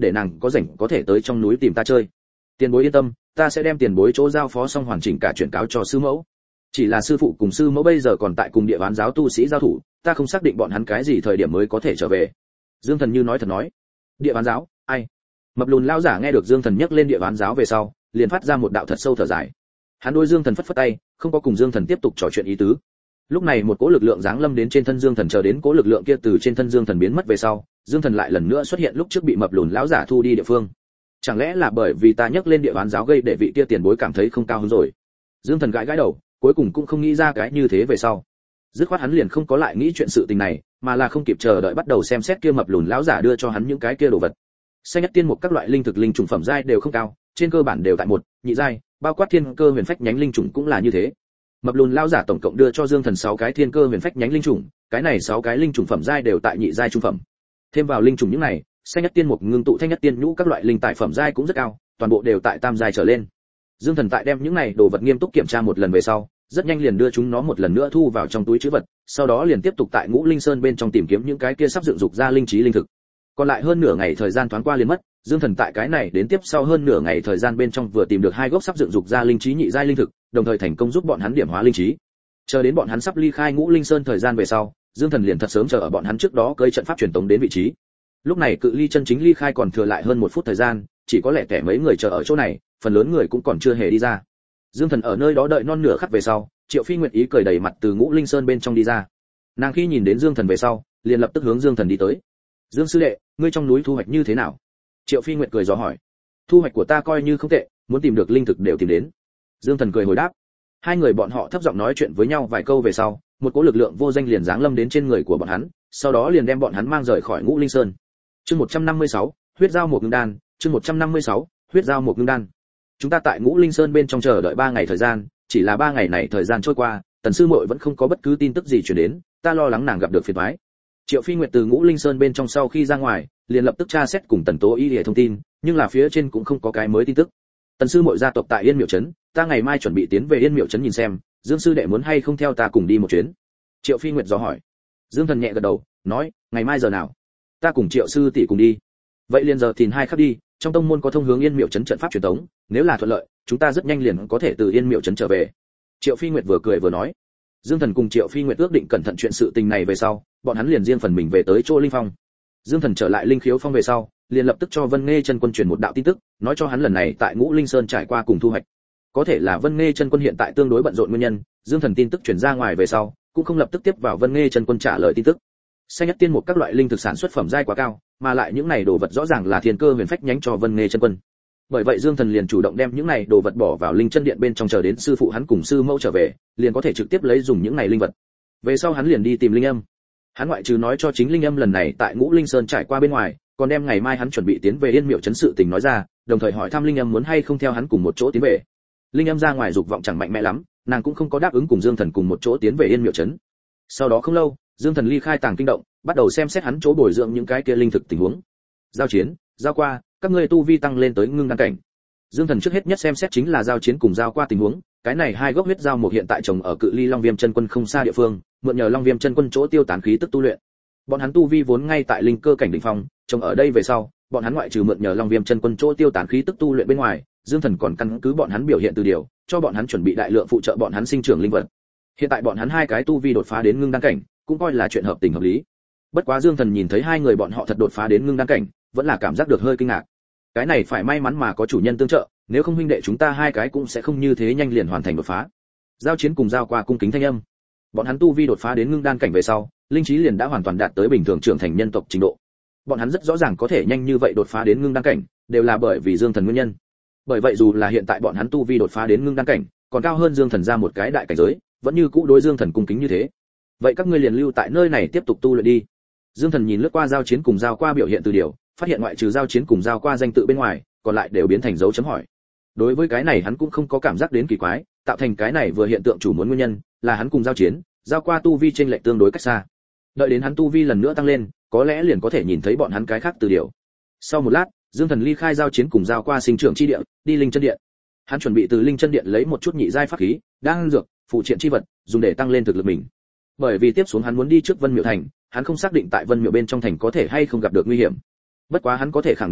để nàng có rảnh có thể tới trong núi tìm ta chơi. Tiền bối yên tâm, ta sẽ đem tiền bối chỗ giao phó xong hoàn chỉnh cả chuyển cáo cho sư mẫu. Chỉ là sư phụ cùng sư mẫu bây giờ còn tại cùng địa bán giáo tu sĩ giao thủ, ta không xác định bọn hắn cái gì thời điểm mới có thể trở về. Dương Thần như nói thật nói. Địa bán giáo, ai? Mập lùn lão giả nghe được Dương Thần nhắc lên địa bán giáo về sau, liền phát ra một đạo thật sâu thở dài. Hắn đối Dương Thần phất phất tay, không có cùng Dương Thần tiếp tục trò chuyện ý tứ. Lúc này một cỗ lực lượng giáng lâm đến trên thân Dương Thần, chờ đến cỗ lực lượng kia từ trên thân Dương Thần biến mất về sau, Dương Thần lại lần nữa xuất hiện lúc trước bị mập lùn lão giả thu đi địa phương. Chẳng lẽ là bởi vì ta nhắc lên địa bán giáo gây để vị kia tiền bối cảm thấy không cao hứng rồi? Dương Thần gãi gãi đầu, cuối cùng cũng không nghĩ ra cái như thế về sau. Dứt khoát hắn liền không có lại nghĩ chuyện sự tình này, mà là không kịp chờ đợi bắt đầu xem xét kia mập lùn lão giả đưa cho hắn những cái kia đồ vật. Xanh nhất tiên một các loại linh thực linh trùng phẩm giai đều không cao, trên cơ bản đều tại một, nhị giai, bao quát thiên cơ huyền phách nhánh linh trùng cũng là như thế. Mập lùn lão giả tổng cộng đưa cho Dương Thần 6 cái thiên cơ huyền phách nhánh linh trùng, cái này 6 cái linh trùng phẩm giai đều tại nhị giai trung phẩm. Thêm vào linh trùng những này, xanh nhất tiên một ngưng tụ thanh nhất tiên nhũ các loại linh tài phẩm giai cũng rất cao, toàn bộ đều tại tam giai trở lên. Dương Thần tại đem những này đồ vật nghiêm túc kiểm tra một lần về sau, rất nhanh liền đưa chúng nó một lần nữa thu vào trong túi trữ vật, sau đó liền tiếp tục tại Ngũ Linh Sơn bên trong tìm kiếm những cái kia sắp dựng dục ra linh trí linh thực. Còn lại hơn nửa ngày thời gian thoáng qua liền mất, Dương Thần tại cái này đến tiếp sau hơn nửa ngày thời gian bên trong vừa tìm được 2 gốc sắp dựng dục ra linh trí nhị giai linh thực, đồng thời thành công giúp bọn hắn điểm hóa linh trí. Chờ đến bọn hắn sắp ly khai Ngũ Linh Sơn thời gian về sau, Dương Thần liền thật sớm chờ ở bọn hắn trước đó cưỡi trận pháp truyền tống đến vị trí. Lúc này cự ly chân chính ly khai còn thừa lại hơn 1 phút thời gian, chỉ có lẽ kẻ mấy người chờ ở chỗ này, phần lớn người cũng còn chưa hề đi ra. Dương Thần ở nơi đó đợi non nửa khắc về sau, Triệu Phi Nguyệt ý cười đầy mặt từ Ngũ Linh Sơn bên trong đi ra. Nàng khi nhìn đến Dương Thần về sau, liền lập tức hướng Dương Thần đi tới. Dương sư đệ, ngươi trong núi thu hoạch như thế nào? Triệu Phi Nguyệt cười dò hỏi. Thu hoạch của ta coi như không tệ, muốn tìm được linh thực đều tìm đến. Dương Thần cười hồi đáp. Hai người bọn họ thấp giọng nói chuyện với nhau vài câu về sau, một cỗ lực lượng vô danh liền giáng lâm đến trên người của bọn hắn, sau đó liền đem bọn hắn mang rời khỏi Ngũ Linh Sơn. Chương 156, huyết giao một ngưng đan, chương 156, huyết giao một ngưng đan. Chúng ta tại Ngũ Linh Sơn bên trong chờ đợi 3 ngày thời gian, chỉ là 3 ngày này thời gian trôi qua, Tần sư muội vẫn không có bất cứ tin tức gì truyền đến, ta lo lắng nàng gặp được phiền toái. Triệu Phi Nguyệt từ Ngũ Linh Sơn bên trong sau khi ra ngoài, liền lập tức tra xét cùng Tần Tố Y để thông tin, nhưng là phía trên cũng không có cái mới tin tức. Tần sư muội gia tộc tại Yên Miệu trấn, ta ngày mai chuẩn bị tiến về Yên Miệu trấn nhìn xem, Dương sư đệ muốn hay không theo ta cùng đi một chuyến? Triệu Phi Nguyệt dò hỏi. Dương Thần nhẹ gật đầu, nói, ngày mai giờ nào? Ta cùng Triệu sư tỷ cùng đi. Vậy liền giờ thìn 2 khắc đi, trong tông môn có thông hướng Yên Miệu trấn trận pháp truyền tống, nếu là thuận lợi, chúng ta rất nhanh liền có thể từ Yên Miệu trấn trở về. Triệu Phi Nguyệt vừa cười vừa nói. Dương Thần cùng Triệu Phi Nguyệt ước định cẩn thận chuyện sự tình này về sau, bọn hắn liền riêng phần mình về tới chỗ Linh Phong. Dương Thần trở lại Linh Khiếu Phong về sau, liền lập tức cho Vân Nghê Chân Quân truyền một đạo tin tức, nói cho hắn lần này tại Ngũ Linh Sơn trải qua cùng thu hoạch. Có thể là Vân Nghê Chân Quân hiện tại tương đối bận rộn nguyên nhân, Dương Thần tin tức truyền ra ngoài về sau, cũng không lập tức tiếp vào Vân Nghê Chân Quân trả lời tin tức. Xanh nhất tiên một các loại linh thực sản xuất phẩm giai quá cao, mà lại những này đồ vật rõ ràng là thiên cơ huyền phách nhánh cho Vân Nghê Chân Quân. Bởi vậy Dương Thần liền chủ động đem những này đồ vật bỏ vào linh chân điện bên trong, chờ đến sư phụ hắn cùng sư mẫu trở về, liền có thể trực tiếp lấy dùng những này linh vật. Về sau hắn liền đi tìm Linh Âm. Hắn ngoại trừ nói cho chính Linh Âm lần này tại Ngũ Linh Sơn trải qua bên ngoài, còn đem ngày mai hắn chuẩn bị tiến về Yên Miệu trấn sự tình nói ra, đồng thời hỏi thăm Linh Âm muốn hay không theo hắn cùng một chỗ tiến về. Linh Âm ra ngoài dục vọng chẳng mạnh mẽ lắm, nàng cũng không có đáp ứng cùng Dương Thần cùng một chỗ tiến về Yên Miệu trấn. Sau đó không lâu, Dương Thần ly khai Tàng Kinh động, bắt đầu xem xét hắn chỗ bồi dưỡng những cái kia linh thực tình huống. Giao chiến, giao qua, các ngươi tu vi tăng lên tới ngưng đan cảnh. Dương Thần trước hết nhất xem xét chính là giao chiến cùng giao qua tình huống, cái này 2 gốc huyết giao một hiện tại trồng ở cự ly Long Viêm Chân Quân không xa địa phương, mượn nhờ Long Viêm Chân Quân chỗ tiêu tán khí tức tu luyện. Bọn hắn tu vi vốn ngay tại linh cơ cảnh đỉnh phong, trồng ở đây về sau, bọn hắn ngoại trừ mượn nhờ Long Viêm Chân Quân chỗ tiêu tán khí tức tu luyện bên ngoài, Dương Thần còn căn cứ bọn hắn biểu hiện từ điều, cho bọn hắn chuẩn bị đại lượng phụ trợ bọn hắn sinh trưởng linh vật. Hiện tại bọn hắn 2 cái tu vi đột phá đến ngưng đan cảnh, cũng coi là chuyện hợp tình hợp lý. Bất quá Dương Thần nhìn thấy 2 người bọn họ thật đột phá đến ngưng đan cảnh, vẫn là cảm giác được hơi kinh ngạc. Cái này phải may mắn mà có chủ nhân tương trợ, nếu không huynh đệ chúng ta 2 cái cũng sẽ không như thế nhanh liền hoàn thành đột phá. Giao chiến cùng giao qua cung kính thanh âm. Bọn hắn tu vi đột phá đến ngưng đan cảnh về sau, linh trí liền đã hoàn toàn đạt tới bình thường trưởng thành nhân tộc trình độ. Bọn hắn rất rõ ràng có thể nhanh như vậy đột phá đến ngưng đan cảnh, đều là bởi vì Dương Thần nguyên nhân. Bởi vậy dù là hiện tại bọn hắn tu vi đột phá đến ngưng đan cảnh, còn cao hơn Dương Thần ra một cái đại cảnh giới, vẫn như cũ đối Dương Thần cung kính như thế. Vậy các ngươi liền lưu tại nơi này tiếp tục tu luyện đi. Dương Thần nhìn lướt qua giao chiến cùng giao qua biểu hiện từ điều, phát hiện ngoại trừ giao chiến cùng giao qua danh tự bên ngoài, còn lại đều biến thành dấu chấm hỏi. Đối với cái này hắn cũng không có cảm giác đến kỳ quái, tạo thành cái này vừa hiện tượng chủ muốn nguyên nhân là hắn cùng giao chiến, giao qua tu vi trên lệch tương đối cách xa. Đợi đến hắn tu vi lần nữa tăng lên, có lẽ liền có thể nhìn thấy bọn hắn cái khác từ điều. Sau một lát, Dương Thần ly khai giao chiến cùng giao qua sinh trưởng chi địa, đi linh chân điện. Hắn chuẩn bị từ linh chân điện lấy một chút nhị giai pháp khí, đan dược, phụ triện chi vật, dùng để tăng lên thực lực mình. Bởi vì tiếp xuống hắn muốn đi trước Vân Miệu thành, hắn không xác định tại Vân Miệu bên trong thành có thể hay không gặp được nguy hiểm. Bất quá hắn có thể khẳng định là,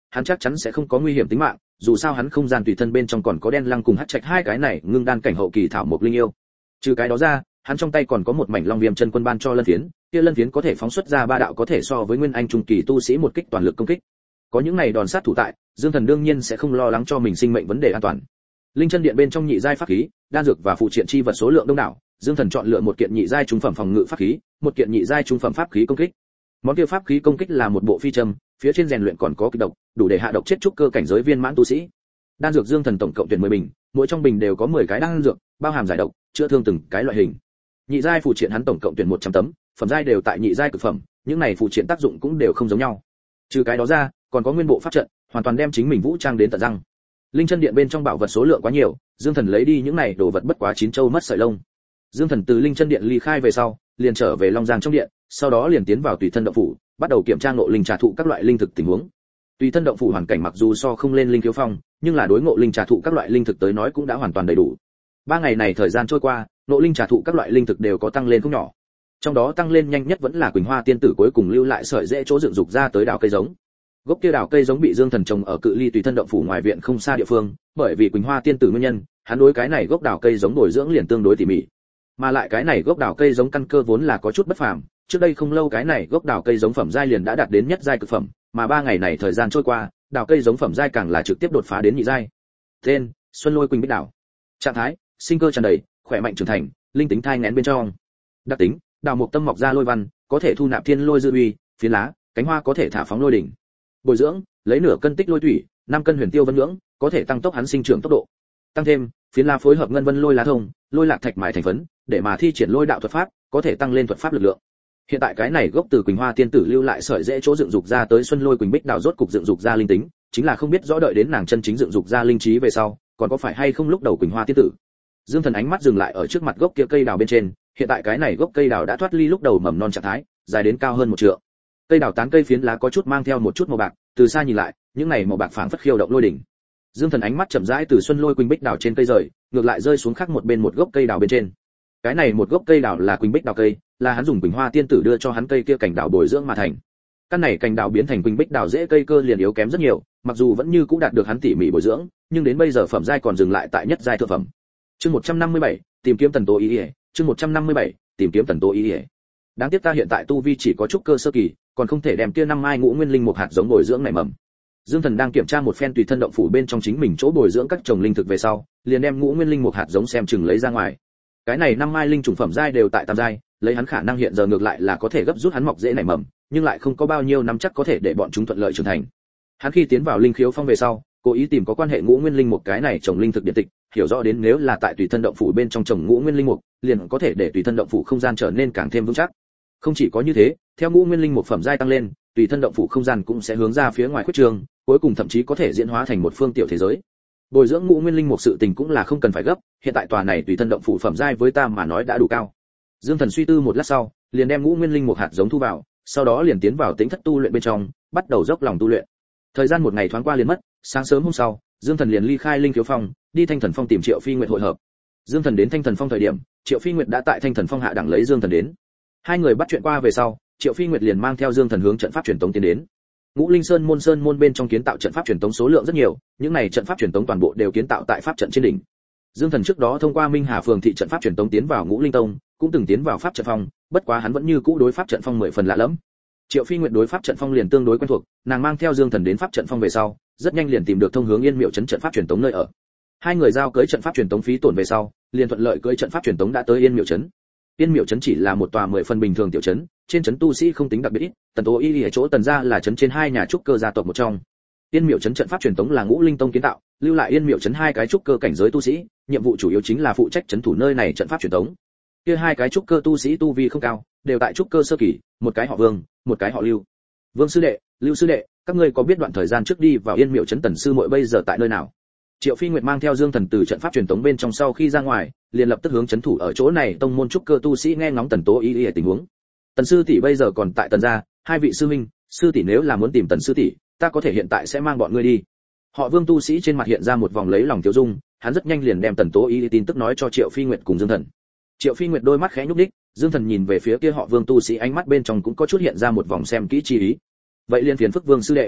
hắn chắc chắn sẽ không có nguy hiểm tính mạng, dù sao hắn không gian tùy thân bên trong còn có đen lăng cùng hắc trạch hai cái này ngưng đan cảnh hậu kỳ thảo mộc linh yêu. Trừ cái đó ra, hắn trong tay còn có một mảnh long viêm chân quân ban cho lân phiến, kia lân phiến có thể phóng xuất ra ba đạo có thể so với nguyên anh trung kỳ tu sĩ một kích toàn lực công kích. Có những này đòn sát thủ tại, Dương Thần đương nhiên sẽ không lo lắng cho mình sinh mệnh vấn đề an toàn. Linh chân điện bên trong nhị giai pháp khí, đan dược và phụ triện chi vật số lượng đông đảo, Dương Thần chọn lựa một kiện nhị giai trung phẩm phòng ngự pháp khí, một kiện nhị giai trung phẩm pháp khí công kích. Món kia pháp khí công kích là một bộ phi châm, phía trên rèn luyện còn có kịch độc, đủ để hạ độc chết trúc cơ cảnh giới viên mãn tu sĩ. Đan dược Dương Thần tổng cộng tuyển 10 bình, mỗi trong bình đều có 10 cái đan dược, bao hàm giải độc, chữa thương từng cái loại hình. Nhị giai phụ triện hắn tổng cộng tuyển 100 tấm, phẩm giai đều tại nhị giai cực phẩm, những này phụ triện tác dụng cũng đều không giống nhau. Trừ cái đó ra, còn có nguyên bộ pháp trận, hoàn toàn đem chính mình vũ trang đến tận răng. Linh chân điện bên trong bảo vật số lượng quá nhiều, Dương Thần lấy đi những này đồ vật bất quá 9 châu mất sợi lông. Dương Thần từ Linh chân điện ly khai về sau, liền trở về Long Giang trong điện, sau đó liền tiến vào Tùy thân động phủ, bắt đầu kiểm tra ngộ linh trà thụ các loại linh thực tình huống. Tùy thân động phủ hoàn cảnh mặc dù so không lên linh khiếu phong, nhưng là đối ngộ linh trà thụ các loại linh thực tới nói cũng đã hoàn toàn đầy đủ. 3 ngày này thời gian trôi qua, ngộ linh trà thụ các loại linh thực đều có tăng lên không nhỏ. Trong đó tăng lên nhanh nhất vẫn là Quỳnh Hoa tiên tử cuối cùng lưu lại sợi rễ chỗ dựng dục ra tới đào cây giống. Gốc kia đào cây giống bị Dương Thần trồng ở cự ly Tùy thân động phủ ngoài viện không xa địa phương, bởi vì Quỳnh Hoa tiên tử nguyên nhân, hắn đối cái này gốc đào cây giống bồi dưỡng liền tương đối tỉ mỉ. Mà lại cái này gốc đào cây giống căn cơ vốn là có chút bất phàm, trước đây không lâu cái này gốc đào cây giống phẩm giai liền đã đạt đến nhất giai cực phẩm, mà 3 ngày này thời gian trôi qua, đào cây giống phẩm giai càng là trực tiếp đột phá đến nhị giai. Tên: Xuân Lôi Quỳnh Bích Đào. Trạng thái: sinh cơ tràn đầy, khỏe mạnh trưởng thành, linh tính thai nghén bên trong. Đặc tính: đào mục tâm mọc ra lôi văn, có thể thu nạp thiên lôi dư uy, phiến lá, cánh hoa có thể thả phóng lôi đỉnh. Bồi dưỡng: lấy nửa cân tích lôi thủy, 5 cân huyền tiêu vân nhưỡng, có thể tăng tốc hắn sinh trưởng tốc độ. Tăng thêm: phiến lá phối hợp ngân vân lôi lá thông, lôi lạc thạch mại thành phấn, để mà thi triển lôi đạo thuật pháp, có thể tăng lên thuật pháp lực lượng. Hiện tại cái này gốc từ Quỳnh Hoa tiên tử lưu lại sợi rễ chỗ dựng dục ra tới Xuân Lôi Quỳnh Bích Đào rốt cục dựng dục ra linh tính, chính là không biết rõ đợi đến nàng chân chính dựng dục ra linh trí về sau, còn có phải hay không lúc đầu Quỳnh Hoa tiên tử. Dương Thần ánh mắt dừng lại ở trước mặt gốc kia cây đào bên trên, hiện tại cái này gốc cây đào đã thoát ly lúc đầu mầm non trạng thái, dài đến cao hơn 1 trượng. Cây đào tán cây phiến lá có chút mang theo một chút màu bạc, từ xa nhìn lại, những này màu bạc phảng phất khiêu động lôi đỉnh. Dương Thần ánh mắt chậm rãi từ Xuân Lôi Quỳnh Bích Đào trên cây rời, ngược lại rơi xuống khác một bên một gốc cây đào bên trên. Cái này một gốc cây đào là Quỳnh Bích Đào cây, là hắn dùng Quỳnh Hoa tiên tử đưa cho hắn cây kia cành đào bồi dưỡng mà thành. Căn này cành đào biến thành Quỳnh Bích Đào dễ cây cơ liền yếu kém rất nhiều, mặc dù vẫn như cũng đạt được hắn tỉ mỉ bồi dưỡng, nhưng đến bây giờ phẩm giai còn dừng lại tại nhất giai thượng phẩm. Chương 157, tìm kiếm Tần Tố Ý. Chương 157, tìm kiếm Tần Tố Ý. Đáng tiếc ta hiện tại tu vi chỉ có trúc cơ sơ kỳ, còn không thể đem kia 5 mai ngũ nguyên linh một hạt giống bồi dưỡng nảy mầm. Dương Thần đang kiểm tra một phen Tùy thân động phủ bên trong chính mình chỗ bồi dưỡng các trồng linh thực về sau, liền đem ngũ nguyên linh một hạt giống xem chừng lấy ra ngoài. Cái này 5 mai linh trùng phẩm giai đều tại tam giai, lấy hắn khả năng hiện giờ ngược lại là có thể gấp rút hắn mọc dễ nảy mầm, nhưng lại không có bao nhiêu nắm chắc có thể để bọn chúng thuận lợi trưởng thành. Hắn khi tiến vào linh khiếu phong về sau, cố ý tìm có quan hệ ngũ nguyên linh một cái này trồng linh thực điện tịch, hiểu rõ đến nếu là tại Tùy thân động phủ bên trong trồng ngũ nguyên linh mục, liền có thể để Tùy thân động phủ không gian trở nên càng thêm vững chắc. Không chỉ có như thế, theo ngũ nguyên linh một phẩm giai tăng lên, Tùy thân động phủ không gian cũng sẽ hướng ra phía ngoài khuyết trường, cuối cùng thậm chí có thể diễn hóa thành một phương tiểu thế giới. Bồi dưỡng ngũ nguyên linh một sự tình cũng là không cần phải gấp, hiện tại tòa này Tùy thân động phủ phẩm giai với ta mà nói đã đủ cao. Dương Thần suy tư một lát sau, liền đem ngũ nguyên linh một hạt giống thu vào, sau đó liền tiến vào tính thất tu luyện bên trong, bắt đầu dốc lòng tu luyện. Thời gian một ngày thoáng qua liền mất, sáng sớm hôm sau, Dương Thần liền ly khai linh khiếu phong, đi Thanh Thần Phong tìm Triệu Phi Nguyệt hội hợp. Dương Thần đến Thanh Thần Phong thời điểm, Triệu Phi Nguyệt đã tại Thanh Thần Phong hạ đẳng lấy Dương Thần đến. Hai người bắt chuyện qua về sau, Triệu Phi Nguyệt liền mang theo Dương Thần hướng trận pháp truyền tống tiến đến. Ngũ Linh Sơn môn bên trong kiến tạo trận pháp truyền tống số lượng rất nhiều, những này trận pháp truyền tống toàn bộ đều kiến tạo tại pháp trận trên đỉnh. Dương Thần trước đó thông qua Minh Hà phường thị trận pháp truyền tống tiến vào Ngũ Linh Tông, cũng từng tiến vào pháp trận phong, bất quá hắn vẫn như cũ đối pháp trận phong 10 phần lạ lẫm. Triệu Phi Nguyệt đối pháp trận phong liền tương đối quen thuộc, nàng mang theo Dương Thần đến pháp trận phong về sau, rất nhanh liền tìm được thông hướng Yên Miệu trấn trận pháp truyền tống nơi ở. Hai người giao cưới trận pháp truyền tống phí tổn về sau, liền thuận lợi cưới trận pháp truyền tống đã tới Yên Miệu trấn. Yên Miệu trấn chỉ là một tòa 10 phần bình thường tiểu trấn, trên trấn tu sĩ không tính đặc biệt ít, Tần Tố Y ở chỗ Tần gia là trấn trên 2 nhà trúc cơ gia tộc một trong. Yên Miệu trấn trận pháp truyền tống là Ngũ Linh Tông kiến tạo, lưu lại Yên Miệu trấn 2 cái trúc cơ cảnh giới tu sĩ, nhiệm vụ chủ yếu chính là phụ trách trấn thủ nơi này trận pháp truyền tống. Kia 2 cái trúc cơ tu sĩ tu vi không cao, đều tại trúc cơ sơ kỳ, một cái họ Vương, một cái họ Lưu. Vương sư đệ, Lưu sư đệ, các ngươi có biết đoạn thời gian trước đi vào Yên Miệu trấn Tần sư muội bây giờ tại nơi nào? Triệu Phi Nguyệt mang theo Dương Thần từ trận pháp truyền tống bên trong sau khi ra ngoài, liền lập tức hướng trấn thủ ở chỗ này tông môn trúc cơ tu sĩ nghe ngóng Tần Tố Y tình huống. Tần sư tỷ bây giờ còn tại Tần gia, 2 vị sư huynh, sư tỷ nếu là muốn tìm Tần sư tỷ, ta có thể hiện tại sẽ mang bọn ngươi đi. Họ Vương tu sĩ trên mặt hiện ra một vòng lấy lòng tiêu dung, hắn rất nhanh liền đem Tần Tố Y tin tức nói cho Triệu Phi Nguyệt cùng Dương Thần. Triệu Phi Nguyệt đôi mắt khẽ nhúc nhích, Dương Thần nhìn về phía kia họ Vương tu sĩ ánh mắt bên trong cũng có chút hiện ra một vòng xem kỹ chi ý. Vậy liền phiền phức Vương sư đệ.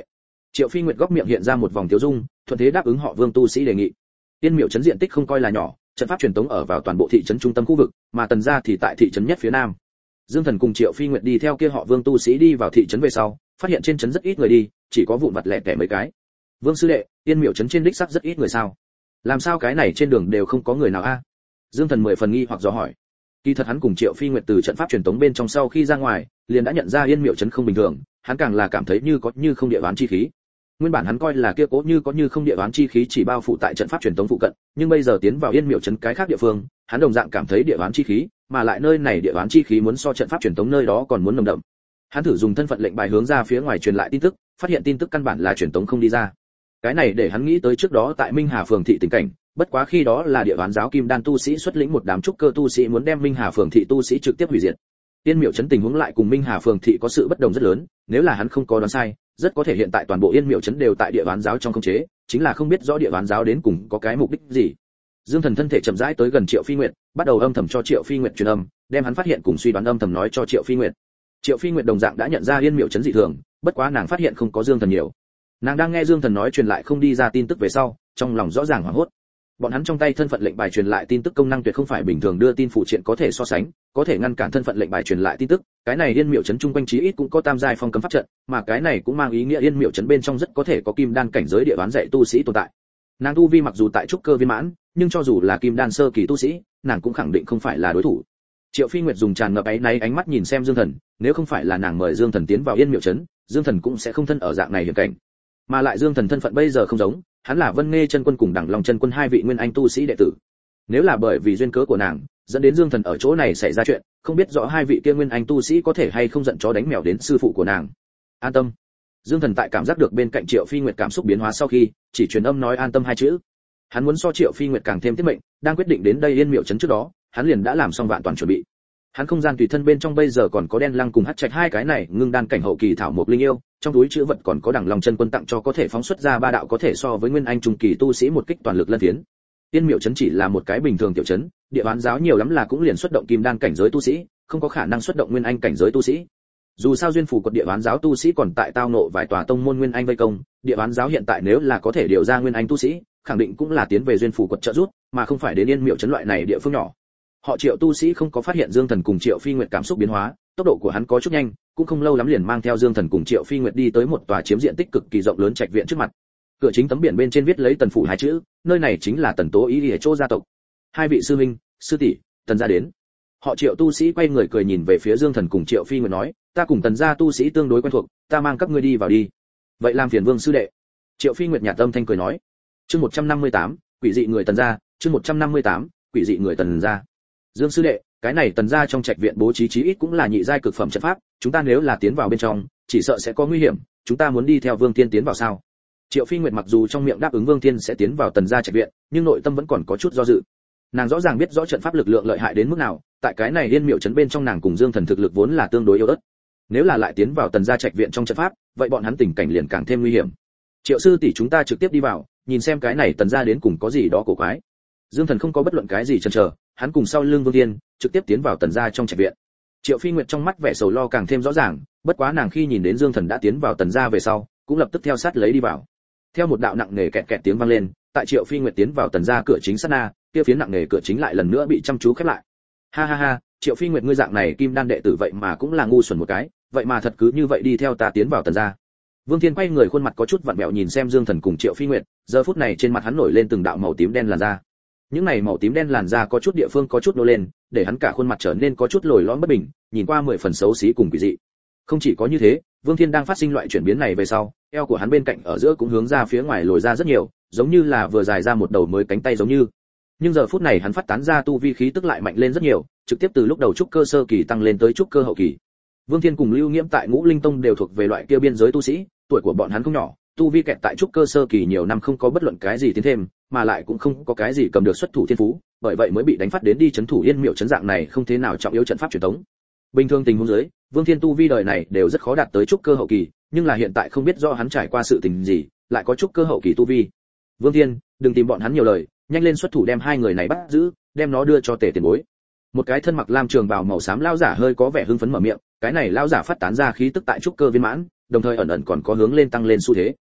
Triệu Phi Nguyệt góc miệng hiện ra một vòng tiêu dung, thuận thế đáp ứng họ Vương tu sĩ đề nghị. Tiên Miệu trấn diện tích không coi là nhỏ, trận pháp truyền tống ở vào toàn bộ thị trấn trung tâm khu vực, mà Tần gia thì tại thị trấn nhất phía nam. Dương Thần cùng Triệu Phi Nguyệt đi theo kia họ Vương tu sĩ đi vào thị trấn về sau, phát hiện trên trấn rất ít người đi, chỉ có vụn vặt lẻ tẻ mấy cái. Vương sư đệ, Tiên Miệu trấn trên đích xác rất ít người sao? Làm sao cái này trên đường đều không có người nào a? Dương Thần 10 phần nghi hoặc dò hỏi. Kỳ thật hắn cùng Triệu Phi Nguyệt từ trận pháp truyền tống bên trong sau khi ra ngoài, liền đã nhận ra Yên Miệu trấn không bình thường, hắn càng là cảm thấy như có như không địa đoán chi khí. Nguyên bản hắn coi là kia cố như có như không địa đoán chi khí chỉ bao phủ tại trận pháp truyền tống phụ cận, nhưng bây giờ tiến vào Yên Miệu trấn cái khác địa phương, hắn đồng dạng cảm thấy địa đoán chi khí, mà lại nơi này địa đoán chi khí muốn so trận pháp truyền tống nơi đó còn muốn nồng đậm. Hắn thử dùng thân phận lệnh bài hướng ra phía ngoài truyền lại tin tức, phát hiện tin tức căn bản là truyền tống không đi ra. Cái này để hắn nghĩ tới trước đó tại Minh Hà phường thị tình cảnh, bất quá khi đó là địa đoán giáo kim đan tu sĩ xuất lĩnh một đám trúc cơ tu sĩ muốn đem Minh Hà phường thị tu sĩ trực tiếp hủy diệt. Yên Miệu trấn tình huống lại cùng Minh Hà phường thị có sự bất đồng rất lớn, nếu là hắn không có đoán sai, rất có thể hiện tại toàn bộ Yên Miệu trấn đều tại địa đoán giáo trong khống chế, chính là không biết rõ địa đoán giáo đến cùng có cái mục đích gì. Dương Thần thân thể chậm rãi tới gần Triệu Phi Nguyệt, bắt đầu âm thầm cho Triệu Phi Nguyệt truyền âm, đem hắn phát hiện cùng suy đoán âm thầm nói cho Triệu Phi Nguyệt. Triệu Phi Nguyệt đồng dạng đã nhận ra Yên Miệu trấn dị thường, bất quá nàng phát hiện không có Dương Thần nhiều. Nàng đang nghe Dương Thần nói truyền lại không đi ra tin tức về sau, trong lòng rõ ràng hoảng hốt. Bọn hắn trong tay thân phận lệnh bài truyền lại tin tức công năng tuyệt không phải bình thường đưa tin phụ triện có thể so sánh, có thể ngăn cản thân phận lệnh bài truyền lại tin tức. Cái này Yên Miệu trấn chung quanh chí ít cũng có tam giai phong cấm pháp trận, mà cái này cũng mang ý nghĩa Yên Miệu trấn bên trong rất có thể có kim đan cảnh giới địa đoán dạy tu sĩ tồn tại. Nàng tu vi mặc dù tại trúc cơ viên mãn, nhưng cho dù là kim đan sơ kỳ tu sĩ, nàng cũng khẳng định không phải là đối thủ. Triệu Phi Nguyệt dùng tràn ngập áy náy ánh mắt nhìn xem Dương Thần, nếu không phải là nàng mời Dương Thần tiến vào Yên Miệu trấn, Dương Thần cũng sẽ không thân ở dạng này hiểm cảnh. Mà lại Dương Thần thân phận bây giờ không giống, hắn là Vân Nghê chân quân cùng Đẳng Long chân quân hai vị nguyên anh tu sĩ đệ tử. Nếu là bởi vì duyên cớ của nàng, dẫn đến Dương Thần ở chỗ này xảy ra chuyện, không biết rõ hai vị kia nguyên anh tu sĩ có thể hay không giận chó đánh mèo đến sư phụ của nàng. An tâm. Dương Thần tại cảm giác được bên cạnh Triệu Phi Nguyệt cảm xúc biến hóa sau khi, chỉ truyền âm nói an tâm hai chữ. Hắn muốn so Triệu Phi Nguyệt càng thêm tiết mệnh, đang quyết định đến đây Yên Miệu trấn trước đó, hắn liền đã làm xong vạn toàn chuẩn bị. Hắn không gian tùy thân bên trong bây giờ còn có đen lăng cùng hắc trạch hai cái này ngưng đan cảnh hậu kỳ thảo mộc linh yêu, trong túi chữ vật còn có Đẳng Long chân quân tặng cho có thể phóng xuất ra ba đạo có thể so với nguyên anh trung kỳ tu sĩ một kích toàn lực lân tiến. Tiên Miệu trấn chỉ là một cái bình thường tiểu trấn, địa bán giáo nhiều lắm là cũng liền xuất động kim đan cảnh giới tu sĩ, không có khả năng xuất động nguyên anh cảnh giới tu sĩ. Dù sao duyên phủ quật địa bán giáo tu sĩ còn tại tao nộ vài tòa tông môn nguyên anh vây công, địa bán giáo hiện tại nếu là có thể điều ra nguyên anh tu sĩ, khẳng định cũng là tiến về duyên phủ quật trợ giúp, mà không phải đến Yên Miệu trấn loại này địa phương nhỏ. Họ Triệu tu sĩ không có phát hiện Dương Thần cùng Triệu Phi Nguyệt cảm xúc biến hóa, tốc độ của hắn có chút nhanh, cũng không lâu lắm liền mang theo Dương Thần cùng Triệu Phi Nguyệt đi tới một tòa chiếm diện tích cực kỳ rộng lớn trạch viện trước mặt. Cửa chính tấm biển bên trên viết lấy Tần phủ hai chữ, nơi này chính là Tần Tố Ý ở chỗ gia tộc. Hai vị sư huynh, sư tỷ, Tần gia đến. Họ Triệu tu sĩ quay người cười nhìn về phía Dương Thần cùng Triệu Phi Nguyệt nói, ta cùng Tần gia tu sĩ tương đối quen thuộc, ta mang các ngươi đi vào đi. Vậy làm phiền Vương sư đệ. Triệu Phi Nguyệt nhạt âm thanh cười nói. Chương 158, quỷ dị người Tần gia, chương 158, quỷ dị người Tần gia. Dương sư đệ, cái này Tần gia trong trạch viện bố trí chí ít cũng là nhị giai cực phẩm trận pháp, chúng ta nếu là tiến vào bên trong, chỉ sợ sẽ có nguy hiểm, chúng ta muốn đi theo Vương Thiên tiến vào sao? Triệu Phi Nguyệt mặc dù trong miệng đáp ứng Vương Thiên sẽ tiến vào Tần gia trạch viện, nhưng nội tâm vẫn còn có chút do dự. Nàng rõ ràng biết rõ trận pháp lực lượng lợi hại đến mức nào, tại cái này Yên Miệu trấn bên trong nàng cùng Dương Thần thực lực vốn là tương đối yếu ớt. Nếu là lại tiến vào Tần gia trạch viện trong trận pháp, vậy bọn hắn tình cảnh liền càng thêm nguy hiểm. Triệu sư tỷ chúng ta trực tiếp đi vào, nhìn xem cái này Tần gia đến cùng có gì đó cổ quái. Dương Thần không có bất luận cái gì chần chờ, hắn cùng sau lưng Vương Thiên, trực tiếp tiến vào Tần gia trong trạch viện. Triệu Phi Nguyệt trong mắt vẻ sầu lo càng thêm rõ ràng, bất quá nàng khi nhìn đến Dương Thần đã tiến vào Tần gia về sau, cũng lập tức theo sát lấy đi vào. Theo một đạo nặng nề kẹt kẹt tiếng vang lên, tại Triệu Phi Nguyệt tiến vào Tần gia cửa chính sát na, kia phiến nặng nề cửa chính lại lần nữa bị chăm chú khép lại. Ha ha ha, Triệu Phi Nguyệt ngươi dạng này kim đan đệ tử vậy mà cũng là ngu xuẩn một cái, vậy mà thật cứ như vậy đi theo ta tiến vào Tần gia. Vương Thiên quay người khuôn mặt có chút vặn vẹo nhìn xem Dương Thần cùng Triệu Phi Nguyệt, giờ phút này trên mặt hắn nổi lên từng đạo màu tím đen làn da. Những này màu tím đen làn da có chút địa phương có chút nô lên, để hắn cả khuôn mặt trở nên có chút lồi lõm bất bình, nhìn qua 10 phần xấu xí cùng quỷ dị. Không chỉ có như thế, Vương Thiên đang phát sinh loại chuyển biến này về sau, eo của hắn bên cạnh ở giữa cũng hướng ra phía ngoài lồi ra rất nhiều, giống như là vừa dài ra một đầu mới cánh tay giống như. Nhưng giờ phút này hắn phát tán ra tu vi khí tức lại mạnh lên rất nhiều, trực tiếp từ lúc đầu trúc cơ sơ kỳ tăng lên tới trúc cơ hậu kỳ. Vương Thiên cùng Lưu Nghiễm tại Ngũ Linh Tông đều thuộc về loại kia biên giới tu sĩ, tuổi của bọn hắn không nhỏ, tu vi kẹt tại trúc cơ sơ kỳ nhiều năm không có bất luận cái gì tiến thêm, mà lại cũng không có cái gì cầm được xuất thủ thiên phú, bởi vậy mới bị đánh phát đến đi trấn thủ Yên Miệu trấn dạng này không thế nào trọng yếu trận pháp truyền thống. Bình thường tình huống dưới, Vương Thiên tu vi đời này đều rất khó đạt tới trúc cơ hậu kỳ, nhưng là hiện tại không biết do hắn trải qua sự tình gì, lại có trúc cơ hậu kỳ tu vi. Vương Thiên, đừng tìm bọn hắn nhiều lời, nhanh lên xuất thủ đem hai người này bắt giữ, đem nó đưa cho Tề tiền bối. Một cái thân mặc lam trường bào màu xám lão giả hơi có vẻ hưng phấn mở miệng, cái này lão giả phát tán ra khí tức tại trúc cơ viên mãn, đồng thời ẩn ẩn còn có hướng lên tăng lên xu thế.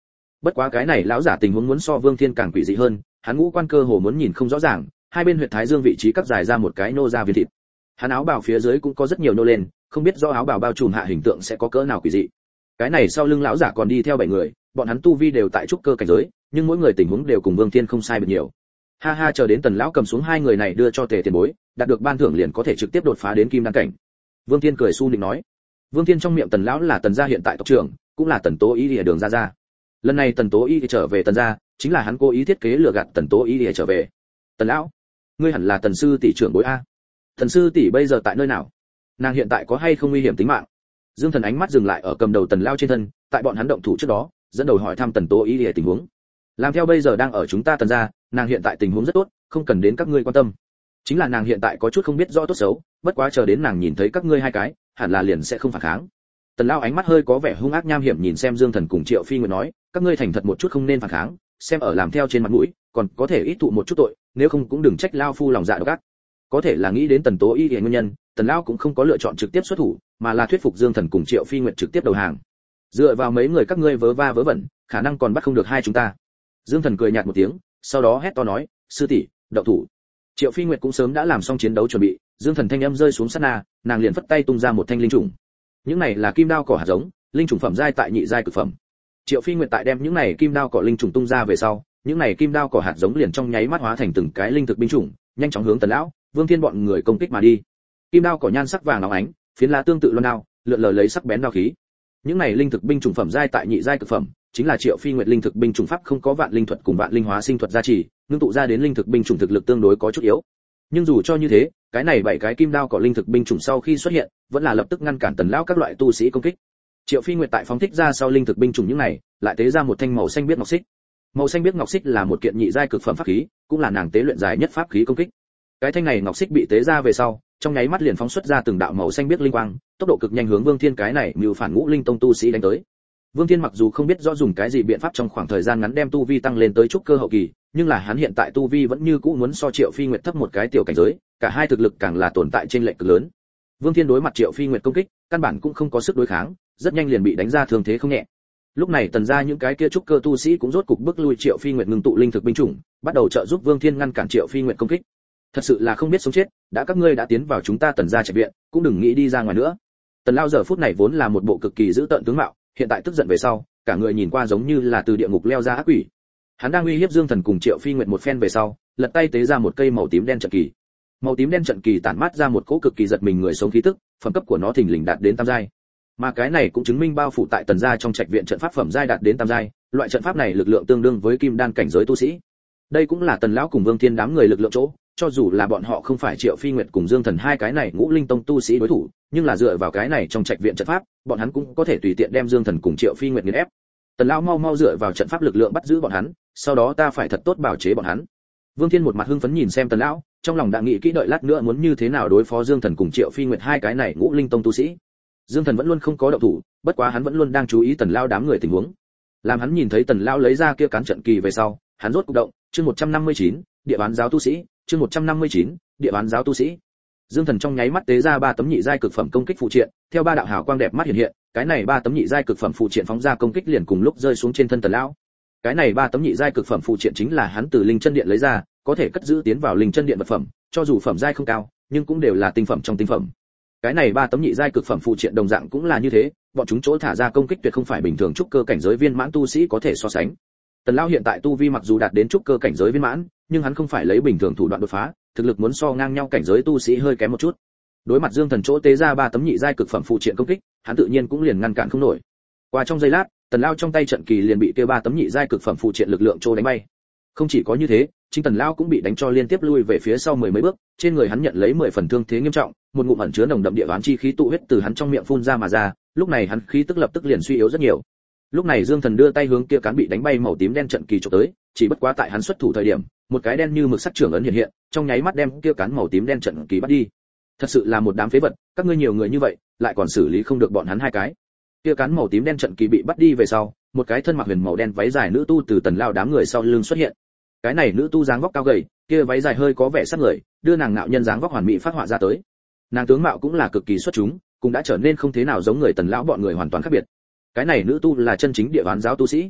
Bất quá cái này lão giả tình huống muốn so Vương Thiên càng quỷ dị hơn, hắn ngũ quan cơ hồ muốn nhìn không rõ ràng, hai bên huyệt thái dương vị trí cắt dài ra một cái nô ra viên thịt. Hắn áo bào phía dưới cũng có rất nhiều nô lên, không biết do áo bào bao trùm hạ hình tượng sẽ có cỡ nào quỷ dị. Cái này sau lưng lão giả còn đi theo 7 người, bọn hắn tu vi đều tại trúc cơ cảnh giới, nhưng mỗi người tình huống đều cùng Vương Thiên không sai biệt nhiều. Ha ha, chờ đến Tần lão cầm xuống hai người này đưa cho Tề tiền bối, đạt được ban thưởng liền có thể trực tiếp đột phá đến kim đan cảnh. Vương Thiên cười su nịnh nói. Vương Thiên trong miệng Tần lão là Tần gia hiện tại tộc trưởng, cũng là Tần Tố Ý Lìa đường ra. Lần này Tần Tố Ý trở về Tần gia, chính là hắn cố ý thiết kế lừa gạt Tần Tố Ý Lìa trở về. Tần lão, ngươi hẳn là Tần sư tỷ trưởng bối a. Tần sư tỷ bây giờ tại nơi nào? Nàng hiện tại có hay không nguy hiểm tính mạng? Dương Thần ánh mắt dừng lại ở cầm đầu Tần lão trên thân, tại bọn hắn động thủ trước đó, dẫn đầu hỏi thăm Tần Tố Ý Lìa tình huống. Làm theo bây giờ đang ở chúng ta Tần gia, nàng hiện tại tình huống rất tốt, không cần đến các ngươi quan tâm. Chính là nàng hiện tại có chút không biết rõ tốt xấu, bất quá chờ đến nàng nhìn thấy các ngươi hai cái, hẳn là liền sẽ không phản kháng. Tần lão ánh mắt hơi có vẻ hung ác nham hiểm nhìn xem Dương Thần cùng Triệu Phi Nguyệt nói, các ngươi thành thật một chút không nên phản kháng, xem ở làm theo trên mặt mũi, còn có thể ít thụ một chút tội, nếu không cũng đừng trách lao phu lòng dạ độc ác. Có thể là nghĩ đến Tần Tố Y nguyên nhân, Tần lão cũng không có lựa chọn trực tiếp xuất thủ, mà là thuyết phục Dương Thần cùng Triệu Phi Nguyệt trực tiếp đầu hàng. Dựa vào mấy người các ngươi vớ va vớ vẩn, khả năng còn bắt không được hai chúng ta. Dương Thần cười nhạt một tiếng, sau đó hét to nói, sư tỷ, động thủ. Triệu Phi Nguyệt cũng sớm đã làm xong chiến đấu chuẩn bị, Dương Thần thanh âm rơi xuống sát na, nàng liền phất tay tung ra một thanh linh trùng. Những này là kim đao cỏ hạt giống, linh trùng phẩm giai tại nhị giai cực phẩm. Triệu Phi Nguyệt tại đem những này kim đao cỏ linh trùng tung ra về sau, những này kim đao cỏ hạt giống liền trong nháy mắt hóa thành từng cái linh thực binh chủng, nhanh chóng hướng Tần lão, Vương Thiên bọn người công kích mà đi. Kim đao cỏ nhan sắc vàng óng ánh, phiến lá tương tự loan đao, lượn lờ lấy sắc bén đao khí. Những này linh thực binh chủng phẩm giai tại nhị giai cực phẩm, chính là Triệu Phi Nguyệt linh thực binh chủng pháp không có vạn linh thuật cùng vạn linh hóa sinh thuật gia trì, ngưng tụ ra đến linh thực binh chủng thực lực tương đối có chút yếu. Nhưng dù cho như thế, cái này 7 cái kim đao cỏ linh thực binh chủng sau khi xuất hiện, vẫn là lập tức ngăn cản Tần lão các loại tu sĩ công kích. Triệu Phi Nguyệt tại phóng thích ra sau linh thực binh chủng những này, lại tế ra một thanh màu xanh biếc ngọc xích. Màu xanh biếc ngọc xích là một kiện nhị giai cực phẩm pháp khí, cũng là nàng tế luyện dài nhất pháp khí công kích. Cái thanh này ngọc xích bị tế ra về sau, trong nháy mắt liền phóng xuất ra từng đạo màu xanh biếc linh quang, tốc độ cực nhanh hướng Vương Thiên cái này mưu phản ngũ linh tông tu sĩ đánh tới. Vương Thiên mặc dù không biết rõ dùng cái gì biện pháp trong khoảng thời gian ngắn đem tu vi tăng lên tới trúc cơ hậu kỳ, nhưng là hắn hiện tại tu vi vẫn như cũ muốn so Triệu Phi Nguyệt thấp một cái tiểu cảnh giới, cả hai thực lực càng là tồn tại trên lệch cực lớn. Vương Thiên đối mặt Triệu Phi Nguyệt công kích, căn bản cũng không có sức đối kháng, rất nhanh liền bị đánh ra thương thế không nhẹ. Lúc này Tần gia những cái kia trúc cơ tu sĩ cũng rốt cục bức lui Triệu Phi Nguyệt ngưng tụ linh thực binh chủng, bắt đầu trợ giúp Vương Thiên ngăn cản Triệu Phi Nguyệt công kích. Thật sự là không biết sống chết, đã các ngươi đã tiến vào chúng ta Tần gia trạch viện, cũng đừng nghĩ đi ra ngoài nữa. Tần lão giờ phút này vốn là một bộ cực kỳ dữ tợn tướng mạo, hiện tại tức giận về sau, cả người nhìn qua giống như là từ địa ngục leo ra ác quỷ. Hắn đang uy hiếp Dương Thần cùng Triệu Phi Nguyệt một phen về sau, lật tay tế ra một cây màu tím đen trận kỳ. Màu tím đen trận kỳ tản mát ra một cỗ cực kỳ giật mình người sống khí tức, phẩm cấp của nó thình lình đạt đến tam giai. Mà cái này cũng chứng minh bao phủ tại Tần gia trong trạch viện trận pháp phẩm giai đạt đến tam giai, loại trận pháp này lực lượng tương đương với kim đan cảnh giới tu sĩ. Đây cũng là Tần lão cùng Vương Thiên đám người lực lượng chỗ, cho dù là bọn họ không phải Triệu Phi Nguyệt cùng Dương Thần hai cái này ngũ linh tông tu sĩ đối thủ, nhưng là dựa vào cái này trong trạch viện trận pháp, bọn hắn cũng có thể tùy tiện đem Dương Thần cùng Triệu Phi Nguyệt nghiền ép. Tần lão mau mau dựa vào trận pháp lực lượng bắt giữ bọn hắn, sau đó ta phải thật tốt bảo chế bọn hắn. Vương Thiên một mặt hưng phấn nhìn xem Tần lão, trong lòng đã nghĩ kỹ đợi lát nữa muốn như thế nào đối phó Dương Thần cùng Triệu Phi Nguyệt hai cái này ngũ linh tông tu sĩ. Dương Thần vẫn luôn không có động thủ, bất quá hắn vẫn luôn đang chú ý Tần lão đám người tình huống. Làm hắn nhìn thấy Tần lão lấy ra kia cán trận kỳ về sau, hắn rốt cục động, chương 159, địa bán giáo tu sĩ, chương 159, địa bán giáo tu sĩ. Dương Thần trong nháy mắt tế ra 3 tấm nhị giai cực phẩm công kích phụ triện, theo 3 đạo hào quang đẹp mắt hiện hiện, cái này 3 tấm nhị giai cực phẩm phụ triện phóng ra công kích liền cùng lúc rơi xuống trên thân Tần lão. Cái này 3 tấm nhị giai cực phẩm phụ triện chính là hắn từ linh chân điện lấy ra, có thể cất giữ tiến vào linh chân điện vật phẩm, cho dù phẩm giai không cao, nhưng cũng đều là tinh phẩm trong tinh phẩm. Cái này 3 tấm nhị giai cực phẩm phụ triện đồng dạng cũng là như thế, bọn chúng chỗ thả ra công kích tuyệt không phải bình thường trúc cơ cảnh giới viên mãn tu sĩ có thể so sánh. Tần lão hiện tại tu vi mặc dù đạt đến trúc cơ cảnh giới viên mãn, nhưng hắn không phải lấy bình thường thủ đoạn đột phá, thực lực muốn so ngang nhau cảnh giới tu sĩ hơi kém một chút. Đối mặt Dương Thần chỗ tế ra 3 tấm nhị giai cực phẩm phụ triện công kích, hắn tự nhiên cũng liền ngăn cản không nổi. Qua trong giây lát, Tần lão trong tay trận kỳ liền bị kia 3 tấm nhị giai cực phẩm phụ triện lực lượng trô đánh bay. Không chỉ có như thế, chính Tần lão cũng bị đánh cho liên tiếp lui về phía sau mười mấy bước, trên người hắn nhận lấy 10 phần thương thế nghiêm trọng, một ngụm ẩn chứa nồng đậm địa oán chi khí tụ huyết từ hắn trong miệng phun ra mà ra, lúc này hắn khí tức lập tức liền suy yếu rất nhiều. Lúc này Dương Thần đưa tay hướng kia cán bị đánh bay màu tím đen trận kỳ chụp tới, chỉ bất quá tại hắn xuất thủ thời điểm, một cái đen như mực sắc trưởng ấn hiện hiện, trong nháy mắt đem kia cán màu tím đen trận kỳ bắt đi. Thật sự là một đám phế vật, các ngươi nhiều người như vậy, lại còn xử lý không được bọn hắn hai cái. Kia cán màu tím đen trận kỳ bị bắt đi về sau, một cái thân mặc huyền màu đen váy dài nữ tu từ Tần lão đám người sau lưng xuất hiện. Cái này nữ tu dáng vóc cao gầy, kia váy dài hơi có vẻ sắc người, đưa nàng nạo nhân dáng vóc hoàn mỹ phát họa ra tới. Nàng tướng mạo cũng là cực kỳ xuất chúng, cũng đã trở nên không thế nào giống người Tần lão bọn người hoàn toàn khác biệt. Cái này nữ tu là chân chính địa bán giáo tu sĩ.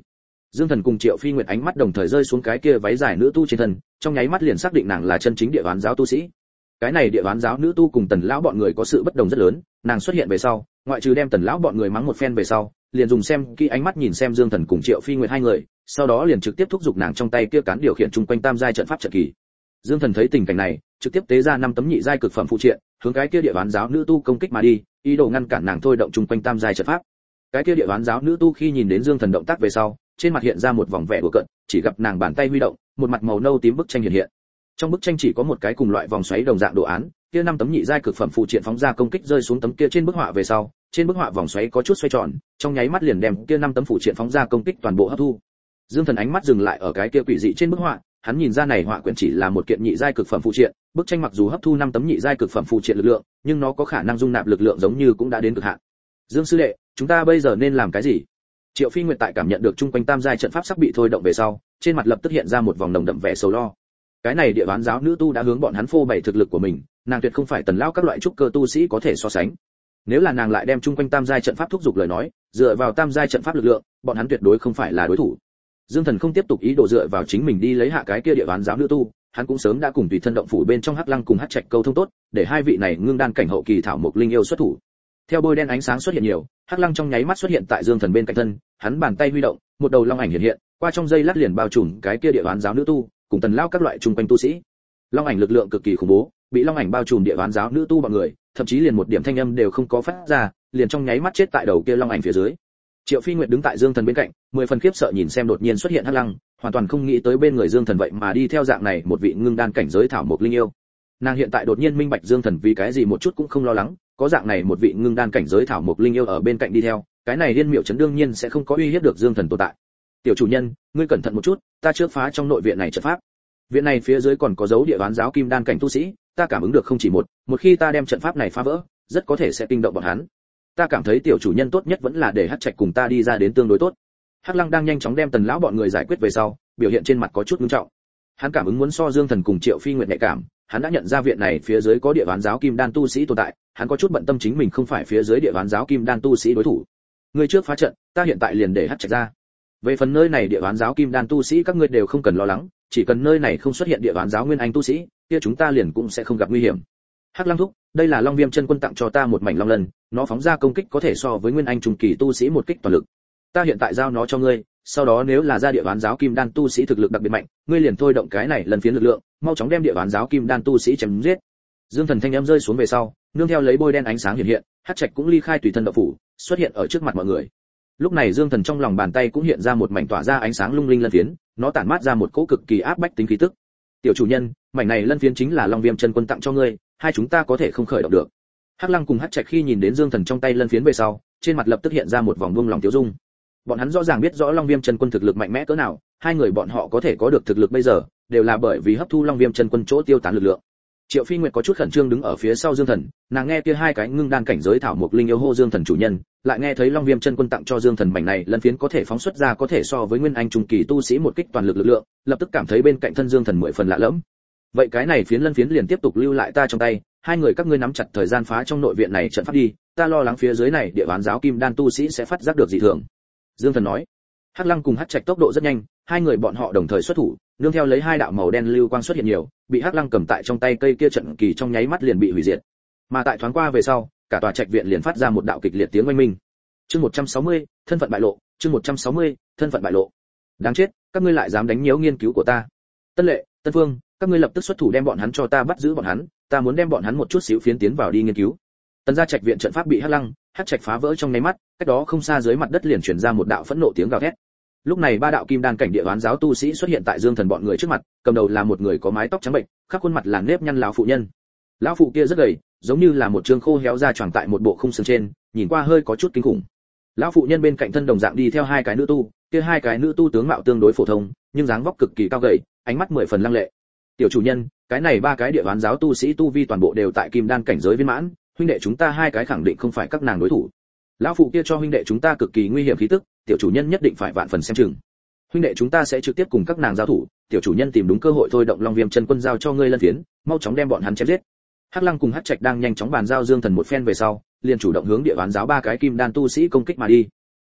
Dương Thần cùng Triệu Phi Nguyệt ánh mắt đồng thời rơi xuống cái kia váy dài nữ tu trên thân, trong nháy mắt liền xác định nàng là chân chính địa đoán giáo tu sĩ. Cái này địa đoán giáo nữ tu cùng Tần lão bọn người có sự bất đồng rất lớn, nàng xuất hiện về sau, ngoại trừ đem Tần lão bọn người mắng một phen về sau, liền dùng xem kỹ ánh mắt nhìn xem Dương Thần cùng Triệu Phi Nguyệt hai người, sau đó liền trực tiếp thúc giục nàng trong tay kia cán điều khiển chung quanh tam giai trận pháp trận kỳ. Dương Thần thấy tình cảnh này, trực tiếp tế ra 5 tấm nhị giai cực phẩm phụ triện, hướng cái kia địa đoán giáo nữ tu công kích mà đi, ý đồ ngăn cản nàng thôi động chung quanh tam giai trận pháp. Cái kia địa đoán giáo nữ tu khi nhìn đến Dương Thần động tác về sau, trên mặt hiện ra một vòng vẻ đùa cợt, chỉ gặp nàng bàn tay huy động, một mặt màu nâu tím bức tranh hiện hiện. Trong bức tranh chỉ có một cái cùng loại vòng xoáy đồng dạng đồ án, kia 5 tấm nhị giai cực phẩm phụ triện phóng ra công kích rơi xuống tấm kia trên bức họa về sau, trên bức họa vòng xoáy có chút xoay tròn, trong nháy mắt liền đem kia 5 tấm phụ triện phóng ra công kích toàn bộ hấp thu. Dương Thần ánh mắt dừng lại ở cái kia quỷ dị trên bức họa, hắn nhìn ra này họa quyển chỉ là một kiện nhị giai cực phẩm phụ triện, bức tranh mặc dù hấp thu 5 tấm nhị giai cực phẩm phụ triện lực lượng, nhưng nó có khả năng dung nạp lực lượng giống như cũng đã đến cực hạn. Dương sư đệ, chúng ta bây giờ nên làm cái gì? Triệu Phi Nguyệt tại cảm nhận được chung quanh tam giai trận pháp sắp bị thôi động về sau, trên mặt lập tức hiện ra một vòng nồng đậm vẻ sầu lo. Cái này địa đoán giáo nữ tu đã hướng bọn hắn phô bày thực lực của mình, nàng tuyệt không phải Tần lão các loại trúc cơ tu sĩ có thể so sánh. Nếu là nàng lại đem chung quanh tam giai trận pháp thúc giục lời nói, dựa vào tam giai trận pháp lực lượng, bọn hắn tuyệt đối không phải là đối thủ. Dương Thần không tiếp tục ý đồ dựa vào chính mình đi lấy hạ cái kia địa đoán giáo nữ tu, hắn cũng sớm đã cùng tùy thân động phủ bên trong Hắc Lăng cùng Hắc Trạch câu thông tốt, để hai vị này ngưng đan cảnh hậu kỳ thảo mộc linh yêu xuất thủ. Theo bôi đen ánh sáng xuất hiện nhiều, Hắc Lăng trong nháy mắt xuất hiện tại Dương Thần bên cạnh thân, hắn bàn tay huy động, một đầu long ảnh hiện hiện, qua trong giây lát liền bao trùm cái kia địa đoán giáo nữ tu, cùng Tần lão các loại trung quanh tu sĩ. Long ảnh lực lượng cực kỳ khủng bố, bị long ảnh bao trùm địa đoán giáo nữ tu bọn người, thậm chí liền một điểm thanh âm đều không có phát ra, liền trong nháy mắt chết tại đầu kia long ảnh phía dưới. Triệu Phi Nguyệt đứng tại Dương Thần bên cạnh, 10 phần khiếp sợ nhìn xem đột nhiên xuất hiện Hắc Lăng, hoàn toàn không nghĩ tới bên người Dương Thần vậy mà đi theo dạng này một vị ngưng đan cảnh giới thảo mộc linh yêu. Nàng hiện tại đột nhiên minh bạch Dương Thần vì cái gì một chút cũng không lo lắng, có dạng này một vị ngưng đan cảnh giới thảo mộc linh yêu ở bên cạnh đi theo, cái này Liên Miệu trấn đương nhiên sẽ không có uy hiếp được Dương Thần tồn tại. Tiểu chủ nhân, ngươi cẩn thận một chút, ta trước phá trong nội viện này trận pháp. Viện này phía dưới còn có dấu địa đoán giáo kim đan cảnh tu sĩ, ta cảm ứng được không chỉ một khi ta đem trận pháp này phá vỡ, rất có thể sẽ kinh động bọn hắn. Ta cảm thấy tiểu chủ nhân tốt nhất vẫn là để Hắc Trạch cùng ta đi ra đến tương đối tốt. Hắc Lăng đang nhanh chóng đem Tần lão bọn người giải quyết về sau, biểu hiện trên mặt có chút nghiêm trọng. Hắn cảm ứng muốn so Dương Thần cùng Triệu Phi Nguyệt nhạy cảm, hắn đã nhận ra viện này phía dưới có địa đoán giáo kim đan tu sĩ tồn tại, hắn có chút bận tâm chính mình không phải phía dưới địa đoán giáo kim đan tu sĩ đối thủ. Ngươi trước phá trận, ta hiện tại liền để Hắc Trạch ra. Về phần nơi này địa đoán giáo kim đan tu sĩ các ngươi đều không cần lo lắng, chỉ cần nơi này không xuất hiện địa đoán giáo nguyên anh tu sĩ, kia chúng ta liền cũng sẽ không gặp nguy hiểm. Hắc Lăng thúc, đây là Long Viêm chân quân tặng cho ta một mảnh long lân, nó phóng ra công kích có thể so với nguyên anh trung kỳ tu sĩ một kích toàn lực. Ta hiện tại giao nó cho ngươi, sau đó nếu là ra địa đoán giáo kim đan tu sĩ thực lực đặc biệt mạnh, ngươi liền thôi động cái này lần phiến lực lượng, mau chóng đem địa đoán giáo kim đan tu sĩ chém giết. Dương Thần thanh âm rơi xuống về sau, nương theo lấy bôi đen ánh sáng hiện hiện, Hắc Trạch cũng ly khai tùy thân đạo phủ, xuất hiện ở trước mặt mọi người. Lúc này Dương Thần trong lòng bàn tay cũng hiện ra một mảnh tỏa ra ánh sáng lung linh lân phiến, nó tản mát ra một cỗ cực kỳ áp bách tính khí tức. Tiểu chủ nhân, mảnh này lân phiến chính là Long Viêm chân quân tặng cho ngươi, hai chúng ta có thể không khởi động được. Hắc Lăng cùng Hắc Trạch khi nhìn đến Dương Thần trong tay lân phiến về sau, trên mặt lập tức hiện ra một vòng buông lòng tiêu dung. Bọn hắn rõ ràng biết rõ Long Viêm chân quân thực lực mạnh mẽ cỡ nào, hai người bọn họ có thể có được thực lực bây giờ, đều là bởi vì hấp thu Long Viêm chân quân chỗ tiêu tán lực lượng. Triệu Phi Nguyệt có chút khẩn trương đứng ở phía sau Dương Thần, nàng nghe kia hai cái ngưng đan cảnh giới thảo mộc linh yêu hô Dương Thần chủ nhân, lại nghe thấy Long Viêm chân quân tặng cho Dương Thần mảnh này lân phiến có thể phóng xuất ra có thể so với nguyên anh trung kỳ tu sĩ một kích toàn lực lực lượng, lập tức cảm thấy bên cạnh thân Dương Thần 10 phần lạ lẫm. Vậy cái này phiến lân phiến liền tiếp tục lưu lại ta trong tay, hai người các ngươi nắm chặt thời gian phá trong nội viện này trận pháp đi, ta lo lắng phía dưới này địa đoán giáo kim đan tu sĩ sẽ phát giác được dị thường. Dương Thần nói. Hắc Lăng cùng Hắc Trạch tốc độ rất nhanh, hai người bọn họ đồng thời xuất thủ, nương theo lấy hai đạo màu đen lưu quang xuất hiện nhiều, bị Hắc Lăng cầm tại trong tay cây kia trận kỳ trong nháy mắt liền bị hủy diệt. Mà tại thoáng qua về sau, cả tòa trạch viện liền phát ra một đạo kịch liệt tiếng oanh minh. Chương 160, thân phận bại lộ, chương 160, thân phận bại lộ. Đáng chết, các ngươi lại dám đánh nhiễu nghiên cứu của ta. Tân Lệ, Tân Phương, các ngươi lập tức xuất thủ đem bọn hắn cho ta bắt giữ bọn hắn, ta muốn đem bọn hắn một chút xíu phiến tiến vào đi nghiên cứu. Tần gia trạch viện trận pháp bị Hắc Lăng, Hắc Trạch phá vỡ trong nháy mắt, cách đó không xa dưới mặt đất liền truyền ra một đạo phẫn nộ tiếng gào thét. Lúc này ba đạo kim đan cảnh địa đoán giáo tu sĩ xuất hiện tại Dương Thần bọn người trước mặt, cầm đầu là một người có mái tóc trắng bệnh, khắp khuôn mặt là nếp nhăn lão phụ nhân. Lão phụ kia rất gầy, giống như là một trương khô héo da choàng tại một bộ khung xương trên, nhìn qua hơi có chút kinh khủng. Lão phụ nhân bên cạnh thân đồng dạng đi theo hai cái nữ tu, kia hai cái nữ tu tướng mạo tương đối phổ thông, nhưng dáng vóc cực kỳ cao gầy, ánh mắt 10 phần lăng lệ. Tiểu chủ nhân, cái này ba cái địa đoán giáo tu sĩ tu vi toàn bộ đều tại kim đan cảnh giới viên mãn, huynh đệ chúng ta hai cái khẳng định không phải các nàng đối thủ. Lão phụ kia cho huynh đệ chúng ta cực kỳ nguy hiểm khí tức, tiểu chủ nhân nhất định phải vạn phần xem chừng. Huynh đệ chúng ta sẽ trực tiếp cùng các nàng giao thủ, tiểu chủ nhân tìm đúng cơ hội thôi động Long Viêm chân quân giao cho ngươi lân phiến, mau chóng đem bọn hắn chém giết. Hắc Lăng cùng Hắc Trạch đang nhanh chóng bàn giao Dương Thần một phen về sau, liền chủ động hướng địa đoán giáo ba cái kim đan tu sĩ công kích mà đi.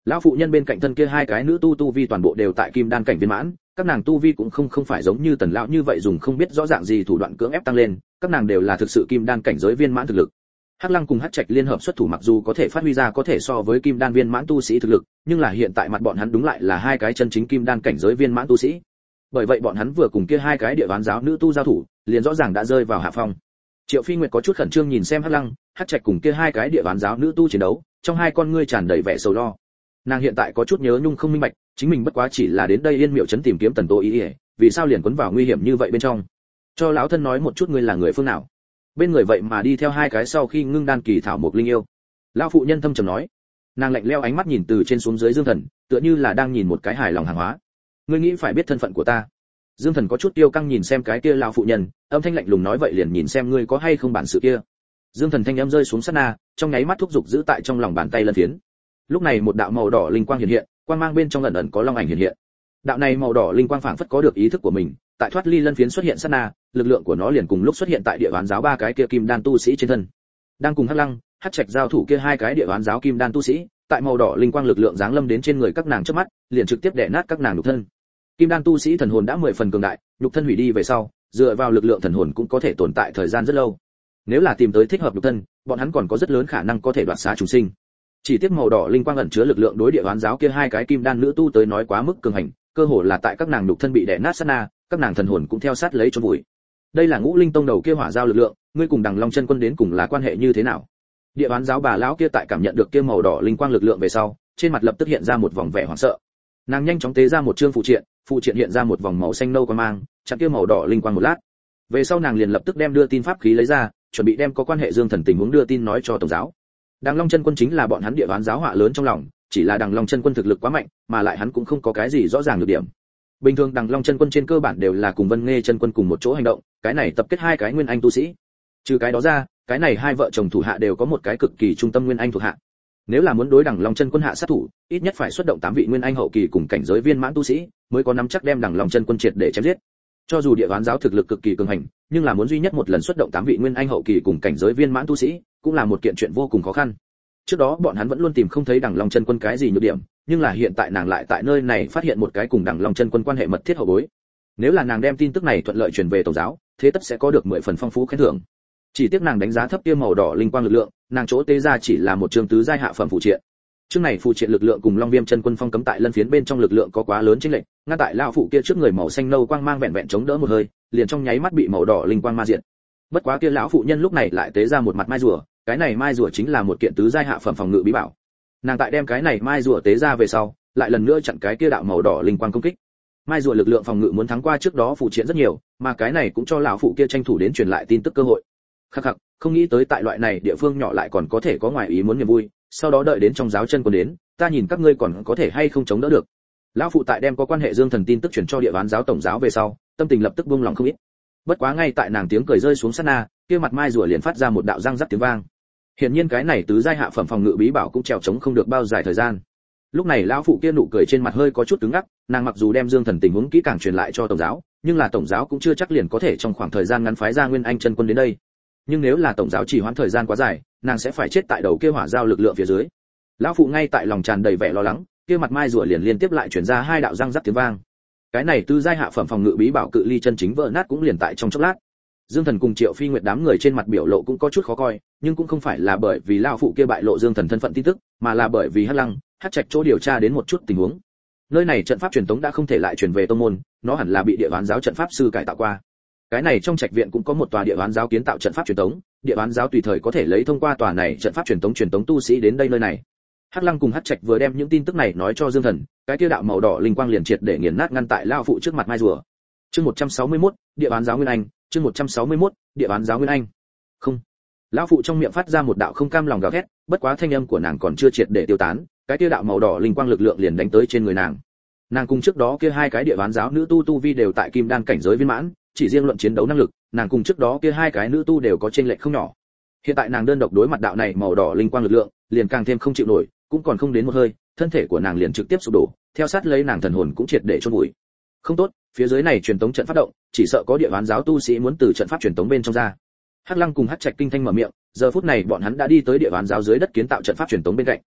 Lão phụ nhân bên cạnh thân kia hai cái nữ tu vi toàn bộ đều tại kim đan cảnh viên mãn, các nàng tu vi cũng không phải giống như Tần lão như vậy dùng không biết rõ dạng gì thủ đoạn cưỡng ép tăng lên, các nàng đều là thực sự kim đan cảnh giới viên mãn thực lực. Hắc Lăng cùng Hắc Trạch liên hợp xuất thủ mặc dù có thể phát huy ra có thể so với kim đan viên mãn tu sĩ thực lực, nhưng là hiện tại mặt bọn hắn đúng lại là hai cái chân chính kim đan cảnh giới viên mãn tu sĩ. Bởi vậy bọn hắn vừa cùng kia hai cái địa ván giáo nữ tu giao thủ, liền rõ ràng đã rơi vào hạ phong. Triệu Phi Nguyệt có chút khẩn trương nhìn xem Hắc Lăng, Hắc Trạch cùng kia hai cái địa ván giáo nữ tu chiến đấu, trong hai con ngươi tràn đầy vẻ sầu lo. Nàng hiện tại có chút nhớ nhung không minh bạch, chính mình bất quá chỉ là đến đây Yên Miệu trấn tìm kiếm Tần Tô Ý, vì sao liền cuốn vào nguy hiểm như vậy bên trong? Cho lão thân nói một chút ngươi là người phương nào? Bên người vậy mà đi theo hai cái sau khi ngưng đan kỳ thảo mục linh yêu. Lão phụ nhân thâm trầm nói. Nàng lạnh lẽo ánh mắt nhìn từ trên xuống dưới Dương Thần, tựa như là đang nhìn một cái hài lòng hàng hóa. Ngươi nghĩ phải biết thân phận của ta? Dương Thần có chút tiêu căng nhìn xem cái kia lão phụ nhân, âm thanh lạnh lùng nói vậy liền nhìn xem ngươi có hay không bản sự kia. Dương Thần thanh âm rơi xuống sát na, trong nháy mắt thúc giục giữ tại trong lòng bàn tay lân phiến. Lúc này một đạo màu đỏ linh quang hiện hiện, quang mang bên trong ẩn ẩn có long ảnh hiện hiện. Đạo này màu đỏ linh quang phảng phất có được ý thức của mình, tại thoát ly lân phiến xuất hiện sát na, lực lượng của nó liền cùng lúc xuất hiện tại địa ván giáo ba cái kia kim đan tu sĩ trên thân. Đang cùng Hắc Lăng, Hắc Trạch giao thủ kia hai cái địa ván giáo kim đan tu sĩ, tại màu đỏ linh quang lực lượng giáng lâm đến trên người các nàng trước mắt, liền trực tiếp đè nát các nàng nhục thân. Kim đan tu sĩ thần hồn đã 10 phần cường đại, nhục thân hủy đi về sau, dựa vào lực lượng thần hồn cũng có thể tồn tại thời gian rất lâu. Nếu là tìm tới thích hợp nhục thân, bọn hắn còn có rất lớn khả năng có thể đoạt xá chúng sinh. Chỉ tiếc màu đỏ linh quang ẩn chứa lực lượng đối địa ván giáo kia hai cái kim đan nữ tu tới nói quá mức cường hành, cơ hồ là tại các nàng nhục thân bị đè nát sát na, các nàng thần hồn cũng theo sát lấy chôn vùi. Đây là Ngũ Linh Tông đầu kia hỏa giao lực lượng, ngươi cùng Đằng Long Chân Quân đến cùng là quan hệ như thế nào? Địa ván giáo bà lão kia tại cảm nhận được kia màu đỏ linh quang lực lượng về sau, trên mặt lập tức hiện ra một vòng vẻ hoảng sợ. Nàng nhanh chóng tế ra một chương phụ triện hiện ra một vòng màu xanh nâu quang mang, chặn kia màu đỏ linh quang một lát. Về sau nàng liền lập tức đem đưa tin pháp khí lấy ra, chuẩn bị đem có quan hệ Dương Thần tình huống đưa tin nói cho tổng giáo. Đằng Long Chân Quân chính là bọn hắn địa ván giáo họa lớn trong lòng, chỉ là Đằng Long Chân Quân thực lực quá mạnh, mà lại hắn cũng không có cái gì rõ ràng được điểm. Bình thường Đằng Long Chân Quân trên cơ bản đều là cùng Vân Nghê Chân Quân cùng một chỗ hành động, cái này tập kết hai cái nguyên anh tu sĩ. Trừ cái đó ra, cái này hai vợ chồng thủ hạ đều có một cái cực kỳ trung tâm nguyên anh thuộc hạ. Nếu là muốn đối Đằng Long Chân Quân hạ sát thủ, ít nhất phải xuất động 8 vị nguyên anh hậu kỳ cùng cảnh giới viên mãn tu sĩ, mới có nắm chắc đem Đằng Long Chân Quân triệt để chém giết. Cho dù địa ván giáo thực lực cực kỳ cường hành, nhưng là muốn duy nhất một lần xuất động 8 vị nguyên anh hậu kỳ cùng cảnh giới viên mãn tu sĩ, cũng là một kiện chuyện vô cùng khó khăn. Trước đó bọn hắn vẫn luôn tìm không thấy Đằng Long Chân Quân cái gì nhược điểm, nhưng là hiện tại nàng lại tại nơi này phát hiện một cái cùng Đằng Long Chân Quân quan hệ mật thiết hậu bối. Nếu là nàng đem tin tức này thuận lợi truyền về tổng giáo, thế tất sẽ có được 10 phần phong phú khen thưởng. Chỉ tiếc nàng đánh giá thấp kia màu đỏ linh quang lực lượng, nàng chỗ tế ra chỉ là một chương tứ giai hạ phẩm phụ triện. Chương này phụ triện lực lượng cùng Long Viêm Chân Quân phong cấm tại lân phiến bên trong lực lượng có quá lớn chênh lệch, ngăn tại lão phụ kia trước người màu xanh nâu quang mang vẹn vẹn chống đỡ một hơi, liền trong nháy mắt bị màu đỏ linh quang ma diệt. Bất quá kia lão phụ nhân lúc này lại tế ra một mặt mai rùa, cái này mai rùa chính là một kiện tứ giai hạ phẩm phòng ngự bí bảo. Nàng tại đem cái này mai rùa tế ra về sau, lại lần nữa chặn cái kia đạo màu đỏ linh quang công kích. Mai rùa lực lượng phòng ngự muốn thắng qua trước đó phụ triện rất nhiều, mà cái này cũng cho lão phụ kia tranh thủ đến truyền lại tin tức cơ hội. Khắc khắc, không nghĩ tới tại loại này địa phương nhỏ lại còn có thể có ngoài ý muốn niềm vui, sau đó đợi đến trong giáo chân quân đến, ta nhìn các ngươi còn có thể hay không chống đỡ được. Lão phụ tại đem có quan hệ Dương Thần tin tức truyền cho địa ván giáo tổng giáo về sau, tâm tình lập tức buông lòng không ít. Bất quá ngay tại nàng tiếng cười rơi xuống sát na, kia mặt mai rùa liền phát ra một đạo răng rắc tiếng vang. Hiển nhiên cái này tứ giai hạ phẩm phòng ngự bí bảo cũng trèo chống không được bao dài thời gian. Lúc này lão phụ kia nụ cười trên mặt hơi có chút cứng ngắc, nàng mặc dù đem Dương Thần tình huống kỹ càng truyền lại cho tổng giáo, nhưng là tổng giáo cũng chưa chắc liền có thể trong khoảng thời gian ngắn phái ra Nguyên Anh chân quân đến đây. Nhưng nếu là tổng giáo trì hoãn thời gian quá dài, nàng sẽ phải chết tại đầu kia hỏa giao lực lượng phía dưới. Lão phụ ngay tại lòng tràn đầy vẻ lo lắng, kia mặt mai rùa liền liên tiếp lại truyền ra hai đạo răng rắc tiếng vang. Cái này tứ giai hạ phẩm phòng ngự bí bảo cự ly chân chính vỡ nát cũng liền tại trong chốc lát. Dương Thần cùng Triệu Phi Nguyệt đám người trên mặt biểu lộ cũng có chút khó coi, nhưng cũng không phải là bởi vì lão phụ kia bại lộ Dương Thần thân phận tin tức, mà là bởi vì Hắc Lăng, Hắc Trạch chỗ điều tra đến một chút tình huống. Nơi này trận pháp truyền tống đã không thể lại truyền về tông môn, nó hẳn là bị địa ván giáo trận pháp sư cải tạo qua. Cái này trong trạch viện cũng có một tòa địa ván giáo kiến tạo trận pháp truyền tống, địa ván giáo tùy thời có thể lấy thông qua tòa này trận pháp truyền tống tu sĩ đến đây nơi này. Hắc Lăng cùng Hắc Trạch vừa đem những tin tức này nói cho Dương Thần, cái kia đạo màu đỏ linh quang liền triệt để nghiền nát ngăn tại lão phụ trước mặt mai rùa. Chương 161, địa ván giáo Nguyên Anh, chương 161, địa ván giáo Nguyên Anh. Không. Lão phụ trong miệng phát ra một đạo không cam lòng gào thét, bất quá thanh âm của nàng còn chưa triệt để tiêu tán, cái kia đạo màu đỏ linh quang lực lượng liền đánh tới trên người nàng. Nàng cùng trước đó kia hai cái địa ván giáo nữ tu vi đều tại kim đan cảnh giới viên mãn, chỉ riêng luận chiến đấu năng lực, nàng cùng trước đó kia hai cái nữ tu đều có chênh lệch không nhỏ. Hiện tại nàng đơn độc đối mặt đạo này màu đỏ linh quang lực lượng, liền càng thêm không chịu nổi, cũng còn không đến một hơi, thân thể của nàng liền trực tiếp sụp đổ, theo sát lấy nàng thần hồn cũng triệt để chôn vùi. Không tốt, phía dưới này truyền tống trận phát động, chỉ sợ có địa ván giáo tu sĩ muốn từ trận pháp truyền tống bên trong ra. Hắc Lăng cùng Hắc Trạch kinh thanh mở miệng, giờ phút này bọn hắn đã đi tới địa ván giáo dưới đất kiến tạo trận pháp truyền tống bên cạnh.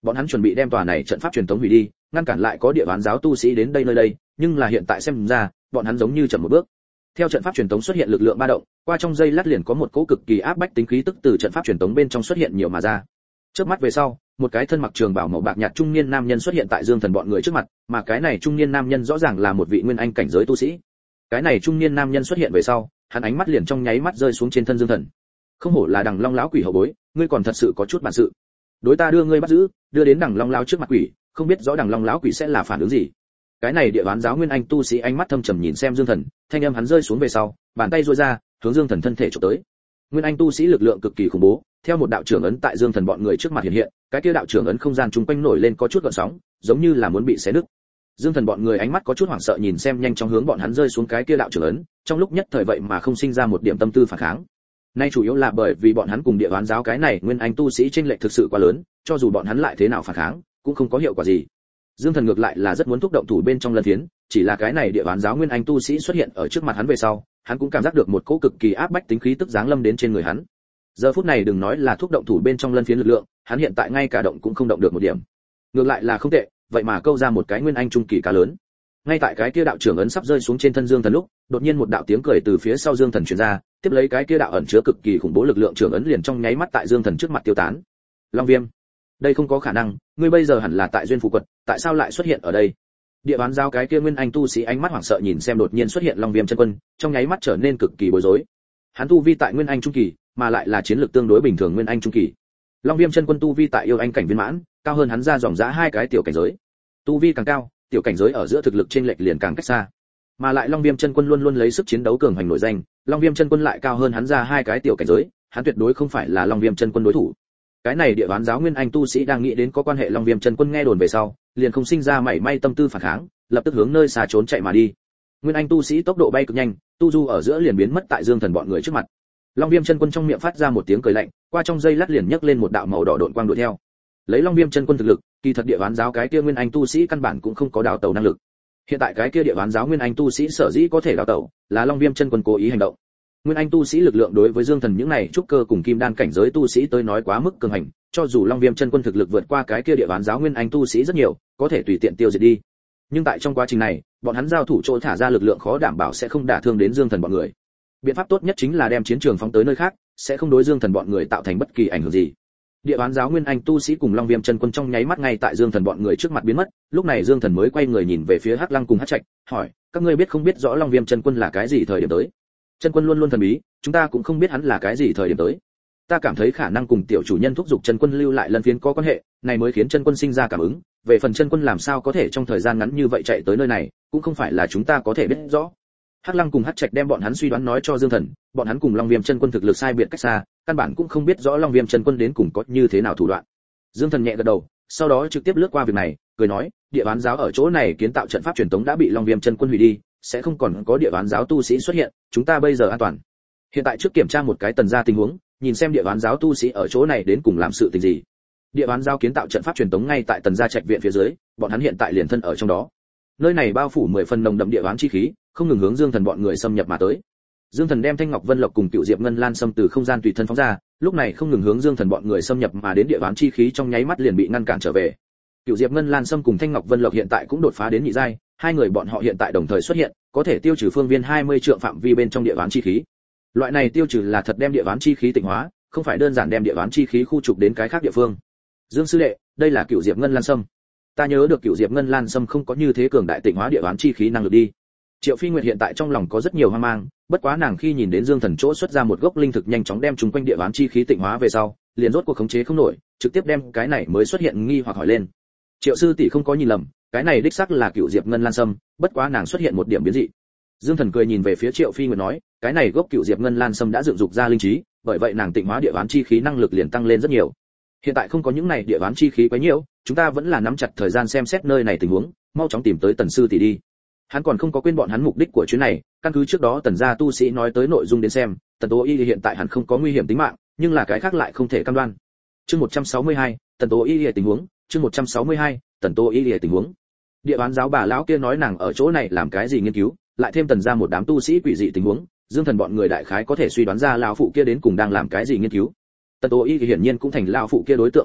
Bọn hắn chuẩn bị đem tòa này trận pháp truyền thống hủy đi, ngăn cản lại có địa bán giáo tu sĩ đến đây nơi đây, nhưng là hiện tại xem ra, bọn hắn giống như chậm một bước. Theo trận pháp truyền thống xuất hiện lực lượng ba động, qua trong giây lát liền có một cỗ cực kỳ áp bách tính khí tức từ trận pháp truyền thống bên trong xuất hiện nhiều mà ra. Chớp mắt về sau, một cái thân mặc trường bào màu bạc nhạt trung niên nam nhân xuất hiện tại Dương Thần bọn người trước mặt, mà cái này trung niên nam nhân rõ ràng là một vị nguyên anh cảnh giới tu sĩ. Cái này trung niên nam nhân xuất hiện về sau, hắn ánh mắt liền trong nháy mắt rơi xuống trên thân Dương Thần. Không hổ là Đằng Long lão quỷ hậu bối, ngươi còn thật sự có chút bản sự. Đối ta đưa ngươi bắt giữ, đưa đến Đằng Long lão trước mặt quỷ, không biết rõ Đằng Long lão quỷ sẽ là phản ứng gì. Cái này địa bán giáo nguyên anh tu sĩ ánh mắt thâm trầm nhìn xem Dương Thần, thanh âm hắn rơi xuống về sau, bàn tay duỗi ra, hướng Dương Thần thân thể chụp tới. Nguyên anh tu sĩ lực lượng cực kỳ khủng bố, theo một đạo trưởng ấn tại Dương Thần bọn người trước mặt hiện hiện, cái kia đạo trưởng ấn không gian chung quanh nổi lên có chút gợn sóng, giống như là muốn bị xé nứt. Dương Thần bọn người ánh mắt có chút hoảng sợ nhìn xem nhanh chóng hướng bọn hắn rơi xuống cái kia đạo trưởng ấn, trong lúc nhất thời vậy mà không sinh ra một điểm tâm tư phản kháng. Nay chủ yếu là bởi vì bọn hắn cùng địa bán giáo cái này nguyên anh tu sĩ chênh lệch thực sự quá lớn, cho dù bọn hắn lại thế nào phản kháng, cũng không có hiệu quả gì. Dương Thần ngược lại là rất muốn thúc động thủ bên trong lân phiến, chỉ là cái này địa bán giáo nguyên anh tu sĩ xuất hiện ở trước mặt hắn về sau, hắn cũng cảm giác được một cỗ cực kỳ áp bách tính khí tức giáng lâm đến trên người hắn. Giờ phút này đừng nói là thúc động thủ bên trong lân phiến lực lượng, hắn hiện tại ngay cả động cũng không động được một điểm. Ngược lại là không tệ, vậy mà câu ra một cái nguyên anh trung kỳ cá lớn. Ngay tại cái kia đạo trưởng ấn sắp rơi xuống trên thân Dương Thần lúc, đột nhiên một đạo tiếng cười từ phía sau Dương Thần truyền ra, tiếp lấy cái kia đạo ẩn chứa cực kỳ khủng bố lực lượng trưởng ấn liền trong nháy mắt tại Dương Thần trước mặt tiêu tán. Long Viêm, đây không có khả năng, ngươi bây giờ hẳn là tại duyên phù quật, tại sao lại xuất hiện ở đây? Địa bán giao cái kia nguyên anh tu sĩ ánh mắt hoảng sợ nhìn xem đột nhiên xuất hiện Long Viêm chân quân, trong nháy mắt trở nên cực kỳ bối rối. Hắn tu vi tại nguyên anh trung kỳ, mà lại là chiến lược tương đối bình thường nguyên anh trung kỳ. Long Viêm chân quân tu vi tại yêu anh cảnh viên mãn, cao hơn hắn ra dòng dã hai cái tiểu cảnh giới. Tu vi càng cao, tiểu cảnh giới ở giữa thực lực chênh lệch liền càng cách xa. Mà lại Long Viêm chân quân luôn luôn lấy sức chiến đấu cường hành nổi danh, Long Viêm chân quân lại cao hơn hắn ra hai cái tiểu cảnh giới, hắn tuyệt đối không phải là Long Viêm chân quân đối thủ. Cái này địa bán giáo nguyên anh tu sĩ đang nghĩ đến có quan hệ Long Viêm chân quân nghe đồn về sau, liền không sinh ra mảy may tâm tư phản kháng, lập tức hướng nơi xa trốn chạy mà đi. Nguyên anh tu sĩ tốc độ bay cực nhanh, tu du ở giữa liền biến mất tại Dương Thần bọn người trước mặt. Long Viêm chân quân trong miệng phát ra một tiếng cười lạnh, qua trong giây lát liền nhấc lên một đạo màu đỏ độn quang đuổi theo. Lấy Long Viêm chân quân thực lực, kỳ thật địa bán giáo cái kia nguyên anh tu sĩ căn bản cũng không có đào tẩu năng lực. Hiện tại cái kia địa bán giáo nguyên anh tu sĩ sở dĩ có thể đào tẩu, là Long Viêm chân quân cố ý hành động. Nguyên anh tu sĩ lực lượng đối với Dương Thần những này trúc cơ cùng kim đan cảnh giới tu sĩ tới nói quá mức cường hành, cho dù Long Viêm chân quân thực lực vượt qua cái kia địa bán giáo nguyên anh tu sĩ rất nhiều, có thể tùy tiện tiêu diệt đi. Nhưng tại trong quá trình này, bọn hắn giao thủ chỗ thả ra lực lượng khó đảm bảo sẽ không đả thương đến Dương Thần bọn người. Biện pháp tốt nhất chính là đem chiến trường phóng tới nơi khác, sẽ không đối Dương Thần bọn người tạo thành bất kỳ ảnh hưởng gì. Địa bán giáo nguyên anh tu sĩ cùng Long Viêm chân quân trong nháy mắt ngay tại Dương Thần bọn người trước mặt biến mất, lúc này Dương Thần mới quay người nhìn về phía Hắc Lăng cùng Hắc Trạch, hỏi: các ngươi biết không biết rõ Long Viêm chân quân là cái gì thời điểm tới? Chân quân luôn luôn thần bí, chúng ta cũng không biết hắn là cái gì thời điểm tới. Ta cảm thấy khả năng cùng tiểu chủ nhân thúc giục chân quân lưu lại lân phiến có quan hệ, này mới khiến chân quân sinh ra cảm ứng. Về phần chân quân làm sao có thể trong thời gian ngắn như vậy chạy tới nơi này, cũng không phải là chúng ta có thể biết rõ. Hắc Lăng cùng Hắc Trạch đem bọn hắn suy đoán nói cho Dương Thần, bọn hắn cùng Long Viêm chân quân thực lực sai biệt cách xa, căn bản cũng không biết rõ Long Viêm chân quân đến cùng có như thế nào thủ đoạn. Dương Thần nhẹ gật đầu, sau đó trực tiếp lướt qua việc này, cười nói: địa bán giáo ở chỗ này kiến tạo trận pháp truyền tống đã bị Long Viêm chân quân hủy đi, sẽ không còn có địa bán giáo tu sĩ xuất hiện, chúng ta bây giờ an toàn. Hiện tại trước kiểm tra một cái tần gia tình huống, nhìn xem địa bán giáo tu sĩ ở chỗ này đến cùng làm sự tình gì. Địa bán giáo kiến tạo trận pháp truyền tống ngay tại tần gia trạch viện phía dưới, bọn hắn hiện tại liền thân ở trong đó. Nơi này bao phủ 10 phần nồng đậm địa bán chi khí, không ngừng hướng Dương Thần bọn người xâm nhập mà tới. Dương Thần đem Thanh Ngọc Vân Lộc cùng Cựu Diệp Ngân Lan Sâm từ không gian tùy thân phóng ra, lúc này không ngừng hướng Dương Thần bọn người xâm nhập mà đến địa bán chi khí trong nháy mắt liền bị ngăn cản trở về. Cựu Diệp Ngân Lan Sâm cùng Thanh Ngọc Vân Lộc hiện tại cũng đột phá đến nhị giai, hai người bọn họ hiện tại đồng thời xuất hiện, có thể tiêu trừ phương viên 20 trượng phạm vi bên trong địa bán chi khí. Loại này tiêu trừ là thật đem địa bán chi khí tịnh hóa, không phải đơn giản đem địa bán chi khí khu trục đến cái khác địa phương. Dương sư đệ, đây là Cựu Diệp Ngân Lan Sâm. Ta nhớ được Cựu Diệp Ngân Lan Sâm không có như thế cường đại tịnh hóa địa bán chi khí năng lực đi. Triệu Phi Nguyệt hiện tại trong lòng có rất nhiều hoang mang, bất quá nàng khi nhìn đến Dương Thần chỗ xuất ra một gốc linh thực nhanh chóng đem chúng quanh địa bán chi khí tịnh hóa về sau, liền rốt cuộc khống chế không nổi, trực tiếp đem cái này mới xuất hiện nghi hoặc hỏi lên. Triệu sư tỷ không có nhìn lầm, cái này đích xác là Cựu Diệp Ngân Lan Sâm, bất quá nàng xuất hiện một điểm biến dị. Dương Thần cười nhìn về phía Triệu Phi Nguyệt nói, cái này gốc Cựu Diệp Ngân Lan Sâm đã dựng dục ra linh trí, bởi vậy nàng tịnh hóa địa bán chi khí năng lực liền tăng lên rất nhiều. Hiện tại không có những này địa bán chi khí quá nhiều, chúng ta vẫn là nắm chặt thời gian xem xét nơi này tình huống, mau chóng tìm tới Tần sư tỷ đi. Hắn còn không có quên bọn hắn mục đích của chuyến này, căn cứ trước đó Tần gia tu sĩ nói tới nội dung đến xem, Tần Tố Y hiện tại hẳn không có nguy hiểm tính mạng, nhưng là cái khác lại không thể cam đoan. Chương 162, Tần Tố Y tình huống, chương 162, Tần Tố Y tình huống. Địa bán giáo bà lão kia nói nàng ở chỗ này làm cái gì nghiên cứu, lại thêm Tần gia một đám tu sĩ quỷ dị tình huống, Dương Thần bọn người đại khái có thể suy đoán ra lão phụ kia đến cùng đang làm cái gì nghiên cứu. Tần Tố Y hiển nhiên cũng thành lão phụ kia đối tượng nghiên cứu,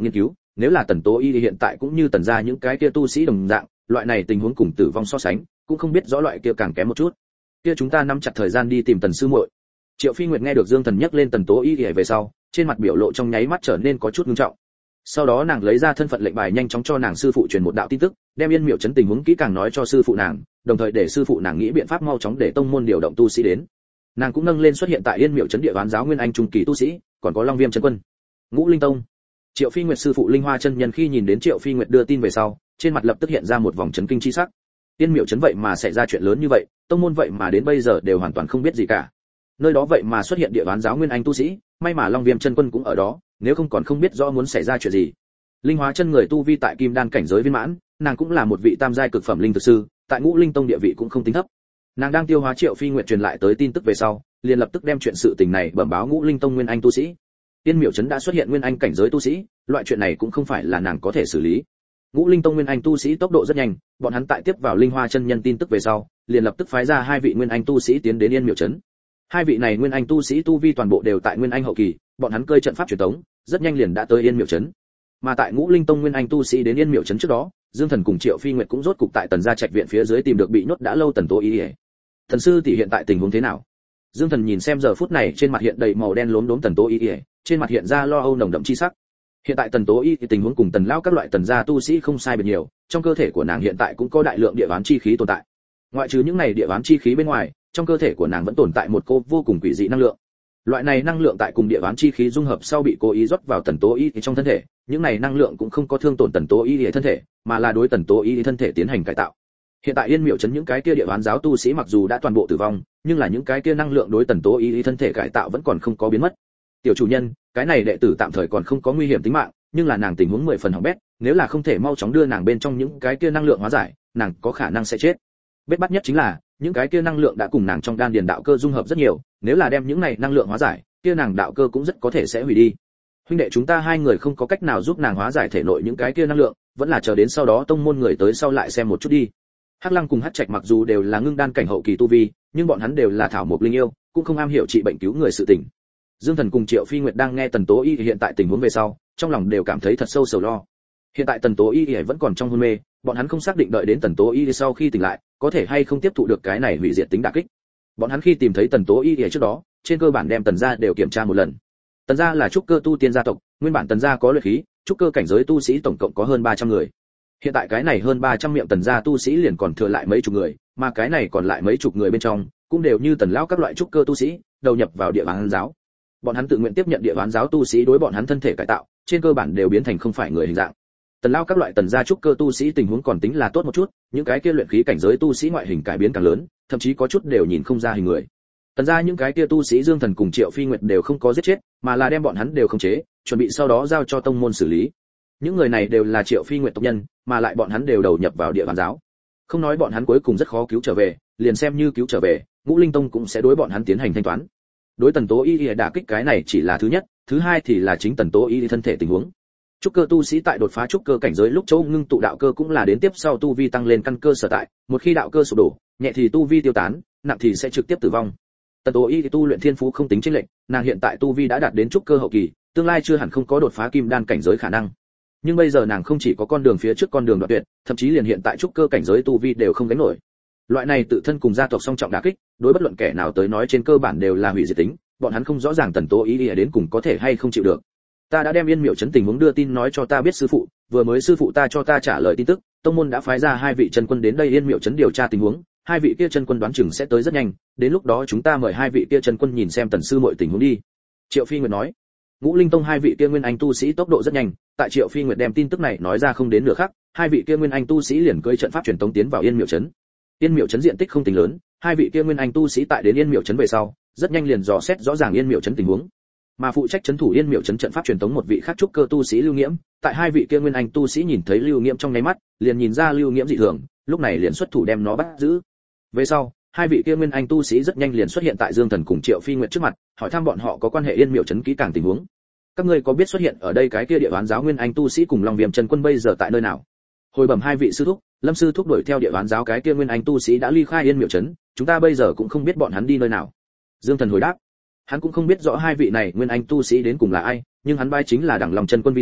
nếu là Tần Tố Y hiện tại cũng như Tần gia những cái kia tu sĩ đồng dạng, loại này tình huống cùng tử vong so sánh, cũng không biết rõ loại kia càng kém một chút. Kia chúng ta nắm chặt thời gian đi tìm Tần sư muội. Triệu Phi Nguyệt nghe được Dương Thần nhắc lên Tần Tố Y về sau, trên mặt biểu lộ trong nháy mắt trở nên có chút nghiêm trọng. Sau đó nàng lấy ra thân phận lệnh bài nhanh chóng cho nàng sư phụ truyền một đạo tin tức, đem Yên Miểu trấn tình huống kỹ càng nói cho sư phụ nàng, đồng thời để sư phụ nàng nghĩ biện pháp mau chóng để tông môn điều động tu sĩ đến. Nàng cũng nâng lên xuất hiện tại Yên Miểu trấn địa ván giáo nguyên anh trung kỳ tu sĩ, còn có Long Viêm chân quân, Ngũ Linh tông. Triệu Phi Nguyệt sư phụ Linh Hoa chân nhân khi nhìn đến Triệu Phi Nguyệt đưa tin về sau, trên mặt lập tức hiện ra một vòng chấn kinh chi sắc. Yên Miểu trấn vậy mà xảy ra chuyện lớn như vậy, tông môn vậy mà đến bây giờ đều hoàn toàn không biết gì cả. Nơi đó vậy mà xuất hiện địa ván giáo nguyên anh tu sĩ, may mà Long Viêm chân quân cũng ở đó, nếu không còn không biết rõ muốn xảy ra chuyện gì. Linh Hóa chân người tu vi tại kim đan cảnh giới viên mãn, nàng cũng là một vị tam giai cực phẩm linh thực sư, tại Ngũ Linh tông địa vị cũng không tính thấp. Nàng đang tiêu hóa Triệu Phi Nguyệt truyền lại tới tin tức về sau, liền lập tức đem chuyện sự tình này bẩm báo Ngũ Linh tông nguyên anh tu sĩ. Tiên Miểu trấn đã xuất hiện nguyên anh cảnh giới tu sĩ, loại chuyện này cũng không phải là nàng có thể xử lý. Ngũ Linh tông nguyên anh tu sĩ tốc độ rất nhanh, bọn hắn tại tiếp vào Linh Hoa chân nhân tin tức về sau, liền lập tức phái ra 2 vị nguyên anh tu sĩ tiến đến Yên Miểu trấn. 2 vị này nguyên anh tu sĩ tu vi toàn bộ đều tại nguyên anh hậu kỳ, bọn hắn cơi trận pháp truyền tống, rất nhanh liền đã tới Yên Miểu trấn. Mà tại Ngũ Linh tông nguyên anh tu sĩ đến Yên Miểu trấn trước đó, Dương Thần cùng Triệu Phi Nguyệt cũng rốt cục tại Tần gia trạch viện phía dưới tìm được bị nhốt đã lâu Tần Tố Y. Thần sư tỷ hiện tại tình huống thế nào? Dương Thần nhìn xem giờ phút này trên mặt hiện đầy màu đen lốm đốm Tần Tố Y, trên mặt hiện ra lo âu nồng đậm chi sắc. Hiện tại Tần Tố Y thì tình huống cùng Tần lão các loại Tần gia tu sĩ không sai biệt nhiều, trong cơ thể của nàng hiện tại cũng có đại lượng địa ván chi khí tồn tại. Ngoại trừ những này địa ván chi khí bên ngoài, trong cơ thể của nàng vẫn tồn tại một cô vô cùng quỷ dị năng lượng. Loại này năng lượng tại cùng địa ván chi khí dung hợp sau bị cố ý rót vào Tần Tố Y trong thân thể, những này năng lượng cũng không có thương tổn Tần Tố Y thân thể, mà là đối Tần Tố Y thân thể tiến hành cải tạo. Hiện tại Yên Miểu trấn những cái kia địa ván giáo tu sĩ mặc dù đã toàn bộ tử vong, nhưng là những cái kia năng lượng đối Tần Tố Y thân thể cải tạo vẫn còn không có biến mất. Tiểu chủ nhân, cái này đệ tử tạm thời còn không có nguy hiểm tính mạng, nhưng là nàng tình huống 10 phần hỏng bét, nếu là không thể mau chóng đưa nàng bên trong những cái kia năng lượng hóa giải, nàng có khả năng sẽ chết. Bết bắt nhất chính là, những cái kia năng lượng đã cùng nàng trong đan điền đạo cơ dung hợp rất nhiều, nếu là đem những này năng lượng hóa giải, kia nàng đạo cơ cũng rất có thể sẽ hủy đi. Huynh đệ chúng ta 2 người không có cách nào giúp nàng hóa giải thể nội những cái kia năng lượng, vẫn là chờ đến sau đó tông môn người tới sau lại xem một chút đi. Hắc Lăng cùng Hắc Trạch mặc dù đều là ngưng đan cảnh hậu kỳ tu vi, nhưng bọn hắn đều là thảo mộc linh yêu, cũng không am hiểu trị bệnh cứu người sự tình. Dương Thần cùng Triệu Phi Nguyệt đang nghe Tần Tố Y hiện tại tình huống về sau, trong lòng đều cảm thấy thật sâu sầu lo. Hiện tại Tần Tố Y vẫn còn trong hôn mê, bọn hắn không xác định đợi đến Tần Tố Y sau khi tỉnh lại, có thể hay không tiếp thụ được cái này hủy diệt tính đả kích. Bọn hắn khi tìm thấy Tần Tố Y trước đó, trên cơ bản đem Tần gia đều kiểm tra một lần. Tần gia là trúc cơ tu tiên gia tộc, nguyên bản Tần gia có luyện khí, trúc cơ cảnh giới tu sĩ tổng cộng có hơn 300 người. Hiện tại cái này hơn 300 miệng Tần gia tu sĩ liền còn thừa lại mấy chục người, mà cái này còn lại mấy chục người bên trong, cũng đều như Tần lão các loại trúc cơ tu sĩ, đầu nhập vào địa ván giáo. Bọn hắn tự nguyện tiếp nhận địa ván giáo tu sĩ đối bọn hắn thân thể cải tạo, trên cơ bản đều biến thành không phải người hình dạng. Tần lão các loại Tần gia trúc cơ tu sĩ tình huống còn tính là tốt một chút, những cái kia luyện khí cảnh giới tu sĩ ngoại hình cải biến càng lớn, thậm chí có chút đều nhìn không ra hình người. Tần gia những cái kia tu sĩ Dương Thần cùng Triệu Phi Nguyệt đều không có giết chết, mà là đem bọn hắn đều khống chế, chuẩn bị sau đó giao cho tông môn xử lý. Những người này đều là Triệu Phi Nguyệt tộc nhân, mà lại bọn hắn đều đầu nhập vào địa ván giáo. Không nói bọn hắn cuối cùng rất khó cứu trở về, liền xem như cứu trở về, Ngũ Linh tông cũng sẽ đối bọn hắn tiến hành thanh toán. Đối Tần Tố Y đả kích cái này chỉ là thứ nhất, thứ hai thì là chính Tần Tố Y thân thể tình huống. Trúc cơ tu sĩ tại đột phá trúc cơ cảnh giới lúc chỗ ngưng tụ đạo cơ cũng là đến tiếp sau tu vi tăng lên căn cơ sở tại, một khi đạo cơ sụp đổ, nhẹ thì tu vi tiêu tán, nặng thì sẽ trực tiếp tử vong. Tần Tố Y tu luyện thiên phú không tính chênh lệch, nàng hiện tại tu vi đã đạt đến trúc cơ hậu kỳ, tương lai chưa hẳn không có đột phá kim đan cảnh giới khả năng. Nhưng bây giờ nàng không chỉ có con đường phía trước con đường đoạn tuyệt, thậm chí liền hiện tại trúc cơ cảnh giới tu vi đều không gánh nổi. Loại này tự thân cùng gia tộc song trọng đả kích, đối bất luận kẻ nào tới nói trên cơ bản đều là hủy diệt tính, bọn hắn không rõ ràng Tần Tố Y đến cùng có thể hay không chịu được. Ta đã đem Yên Miểu trấn tình huống đưa tin nói cho ta biết sư phụ, vừa mới sư phụ ta cho ta trả lời tin tức, tông môn đã phái ra 2 vị chân quân đến đây Yên Miểu trấn điều tra tình huống, 2 vị kia chân quân đoán chừng sẽ tới rất nhanh, đến lúc đó chúng ta mời 2 vị kia chân quân nhìn xem Tần sư muội tình huống đi. Triệu Phi Nguyệt nói. Ngũ Linh tông 2 vị kia nguyên anh tu sĩ tốc độ rất nhanh, tại Triệu Phi Nguyệt đem tin tức này nói ra không đến nửa khắc, 2 vị kia nguyên anh tu sĩ liền cưỡi trận pháp truyền tống tiến vào Yên Miểu trấn. Yên Miểu trấn diện tích không tính lớn, 2 vị kia nguyên anh tu sĩ tại đến Yên Miểu trấn về sau, rất nhanh liền dò xét rõ ràng Yên Miểu trấn tình huống. Mà phụ trách trấn thủ Yên Miểu trấn trận pháp truyền tống một vị khác trúc cơ tu sĩ Lưu Nghiễm, tại 2 vị kia nguyên anh tu sĩ nhìn thấy Lưu Nghiễm trong nháy mắt, liền nhìn ra Lưu Nghiễm dị thường, lúc này liền xuất thủ đem nó bắt giữ. Về sau, 2 vị kia nguyên anh tu sĩ rất nhanh liền xuất hiện tại Dương Thần cùng Triệu Phi Nguyệt trước mặt, hỏi thăm bọn họ có quan hệ Yên Miểu trấn kỹ càng tình huống. Các ngươi có biết xuất hiện ở đây cái kia địa ván giáo nguyên anh tu sĩ cùng Long Viêm chân quân bây giờ tại nơi nào? Hồi bẩm 2 vị sư thúc, Lâm sư thúc đuổi theo địa ván giáo cái kia nguyên anh tu sĩ đã ly khai Yên Miểu trấn, chúng ta bây giờ cũng không biết bọn hắn đi nơi nào. Dương Thần hồi đáp. Hắn cũng không biết rõ 2 vị này nguyên anh tu sĩ đến cùng là ai, nhưng hắn bái chính là Đẳng Long chân quân vi sư,